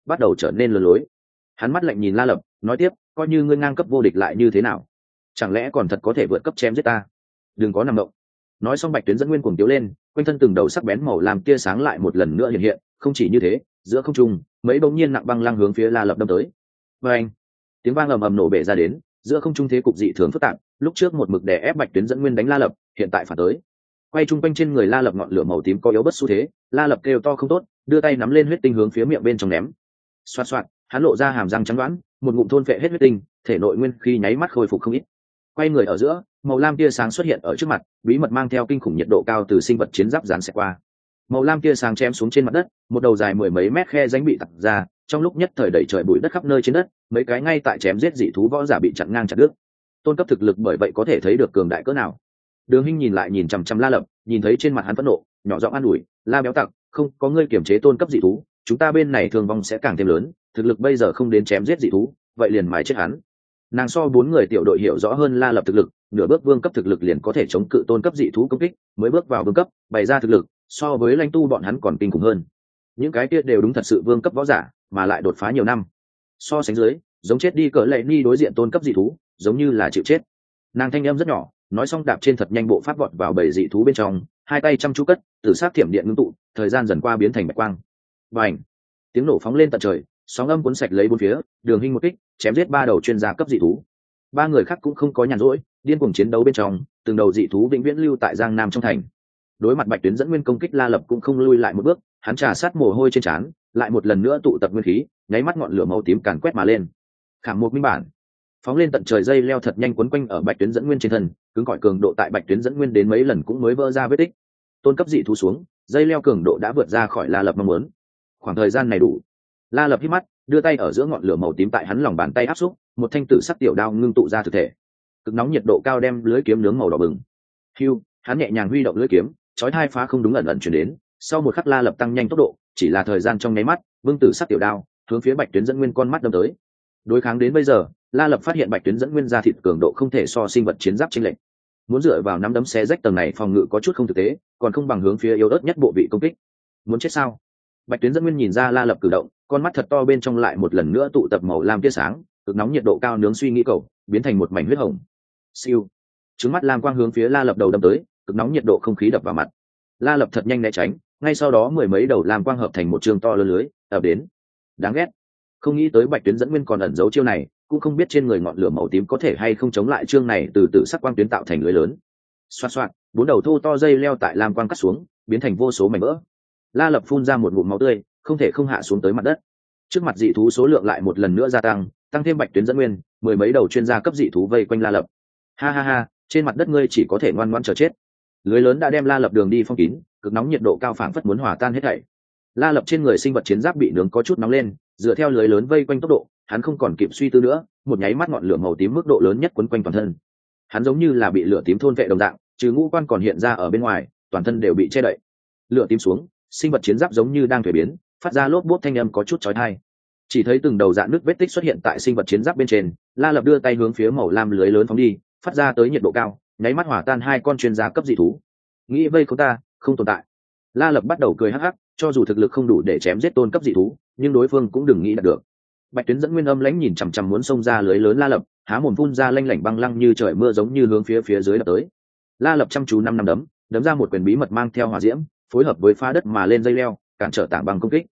S1: bắt đầu trở nên lừa lối. Hắn mắt lạnh nhìn La Lập, nói tiếp, coi như ngươi ngang cấp vô địch lại như thế nào, chẳng lẽ còn thật có thể vượt cấp chém giết ta? Đừng có nằm động. Nói xong Bạch Tuyến dẫn nguyên cuồng tiếu lên, quanh thân từng đầu sắc bén màu làm tia sáng lại một lần nữa hiện hiện, không chỉ như thế, giữa không trung mấy bỗng nhiên nặng băng lăng hướng phía La Lập đâm tới. Và anh, tiếng vang ầm ầm nổ bể ra đến, giữa không trung thế cục dị thường phức tạp, lúc trước một mực đè ép Bạch Tuyến dẫn nguyên đánh La Lập, hiện tại phản tới. Quay trung quanh trên người La Lập ngọn lửa màu tím có yếu bất xu thế, La Lập kêu to không tốt, đưa tay nắm lên huyết tinh hướng phía miệng bên trong ném. Xoạt xoạt, hắn lộ ra hàm răng trắng đoán, một ngụm thôn phệ hết huyết tinh, thể nội nguyên khí nháy mắt khôi phục không ít. Quay người ở giữa, màu lam tia sáng xuất hiện ở trước mặt, bí mật mang theo kinh khủng nhiệt độ cao từ sinh vật chiến giáp dán xẹt qua. Màu lam tia sáng chém xuống trên mặt đất, một đầu dài mười mấy mét khe rãnh bị tạc ra, trong lúc nhất thời đẩy trời bụi đất khắp nơi trên đất, mấy cái ngay tại chém giết dị thú võ giả bị chặn ngang chặt đứt. Tôn cấp thực lực bởi vậy có thể thấy được cường đại cỡ nào. Đường Hinh nhìn lại nhìn chằm chằm La Lập, nhìn thấy trên mặt hắn phẫn nộ, nhỏ giọng an ủi, La béo tặc, không có ngươi kiểm chế tôn cấp dị thú, chúng ta bên này thương vong sẽ càng thêm lớn, thực lực bây giờ không đến chém giết dị thú, vậy liền mái chết hắn. Nàng so bốn người tiểu đội hiểu rõ hơn La Lập thực lực, nửa bước vương cấp thực lực liền có thể chống cự tôn cấp dị thú công kích, mới bước vào vương cấp, bày ra thực lực so với lãnh tu bọn hắn còn kinh khủng hơn. Những cái kia đều đúng thật sự vương cấp võ giả, mà lại đột phá nhiều năm. So sánh dưới, giống chết đi cỡ lệ ni đối diện tôn cấp dị thú, giống như là chịu chết. Nàng thanh âm rất nhỏ, nói xong đạp trên thật nhanh bộ pháp vọt vào bầy dị thú bên trong, hai tay chăm chú cất, tử sát thiểm điện ngưng tụ, thời gian dần qua biến thành bạch quang. Bành! Tiếng nổ phóng lên tận trời, sóng âm cuốn sạch lấy bốn phía, Đường Hinh một kích, chém giết ba đầu chuyên gia cấp dị thú. Ba người khác cũng không có nhàn rỗi, điên cuồng chiến đấu bên trong, từng đầu dị thú vĩnh viễn lưu tại Giang Nam trong thành. Đối mặt Bạch Tuyến dẫn nguyên công kích, La Lập cũng không lui lại một bước, hắn trà sát mồ hôi trên trán, lại một lần nữa tụ tập nguyên khí, nháy mắt ngọn lửa màu tím càn quét mà lên. Khảm một minh bản, phóng lên tận trời dây leo thật nhanh quấn quanh ở Bạch Tuyến dẫn nguyên trên thân, cứng cỏi cường độ tại Bạch Tuyến dẫn nguyên đến mấy lần cũng mới vỡ ra vết tích. Tôn cấp dị thú xuống, dây leo cường độ đã vượt ra khỏi La Lập mong muốn. Khoảng thời gian này đủ. La Lập hít mắt, đưa tay ở giữa ngọn lửa màu tím tại hắn lòng bàn tay áp xúc, một thanh tử sắc tiểu đao ngưng tụ ra thực thể. Cực nóng nhiệt độ cao đem lưới kiếm nướng màu đỏ bừng. Hưu, hắn nhẹ nhàng huy động lưới kiếm, chói hai phá không đúng ẩn ẩn truyền đến. Sau một khắc La Lập tăng nhanh tốc độ, chỉ là thời gian trong nháy mắt, vương tử sắc tiểu đao hướng phía Bạch Tuyến dẫn nguyên con mắt đâm tới. Đối kháng đến bây giờ, La Lập phát hiện Bạch Tuyến dẫn nguyên ra thịt cường độ không thể so sinh vật chiến giáp chênh lệch. Muốn dựa vào nắm đấm xé rách tầng này phòng ngự có chút không thực tế, còn không bằng hướng phía yếu ớt nhất bộ vị công kích. Muốn chết sao? Bạch Tuyến dẫn nguyên nhìn ra La Lập cử động, con mắt thật to bên trong lại một lần nữa tụ tập màu lam tia sáng, cực nóng nhiệt độ cao nướng suy nghĩ cầu, biến thành một mảnh huyết hồng. Siêu, trứng mắt lam quang hướng phía La Lập đầu đâm tới, cực nóng nhiệt độ không khí đập vào mặt. La Lập thật nhanh né tránh, ngay sau đó mười mấy đầu lam quang hợp thành một trường to lớn lưới ập đến. Đáng ghét, không nghĩ tới Bạch Tuyến dẫn nguyên còn ẩn giấu chiêu này, cũng không biết trên người ngọn lửa màu tím có thể hay không chống lại chương này từ từ sắc quang tuyến tạo thành lưới lớn. Xoạt xoạt, bốn đầu thô to dây leo tại lam quang cắt xuống, biến thành vô số mảnh vỡ. La Lập phun ra một ngụm máu tươi, không thể không hạ xuống tới mặt đất. Trước mặt dị thú số lượng lại một lần nữa gia tăng, tăng thêm Bạch Tuyến dẫn nguyên, mười mấy đầu chuyên gia cấp dị thú vây quanh La Lập. Ha ha ha, trên mặt đất ngươi chỉ có thể ngoan ngoãn chờ chết. Lưới lớn đã đem La Lập đường đi phong kín, cực nóng nhiệt độ cao phảng phất muốn hòa tan hết thảy. La Lập trên người sinh vật chiến giáp bị nướng có chút nóng lên, dựa theo lưới lớn vây quanh tốc độ, hắn không còn kịp suy tư nữa, một nháy mắt ngọn lửa màu tím mức độ lớn nhất quấn quanh toàn thân. Hắn giống như là bị lửa tím thôn vệ đồng dạng, trừ ngũ quan còn hiện ra ở bên ngoài, toàn thân đều bị che đậy. Lửa tím xuống, sinh vật chiến giáp giống như đang thuế biến, phát ra lốp bốp thanh âm có chút chói tai. Chỉ thấy từng đầu dạn nước vết tích xuất hiện tại sinh vật chiến giáp bên trên, La Lập đưa tay hướng phía màu lam lưới lớn phóng đi, phát ra tới nhiệt độ cao, nháy mắt hòa tan hai con chuyên gia cấp dị thú. Nghĩ vây không ta, không tồn tại. La Lập bắt đầu cười hắc hắc, cho dù thực lực không đủ để chém giết tôn cấp dị thú, nhưng đối phương cũng đừng nghĩ đạt được. Bạch Tuyến dẫn nguyên âm lãnh nhìn chằm chằm muốn xông ra lưới lớn La Lập, há mồm phun ra lanh lảnh băng lăng như trời mưa giống như hướng phía phía dưới đập tới. La Lập chăm chú năm năm đấm, đấm ra một quyền bí mật mang theo hỏa diễm, phối hợp với phá đất mà lên dây leo, cản trở tảng băng công kích.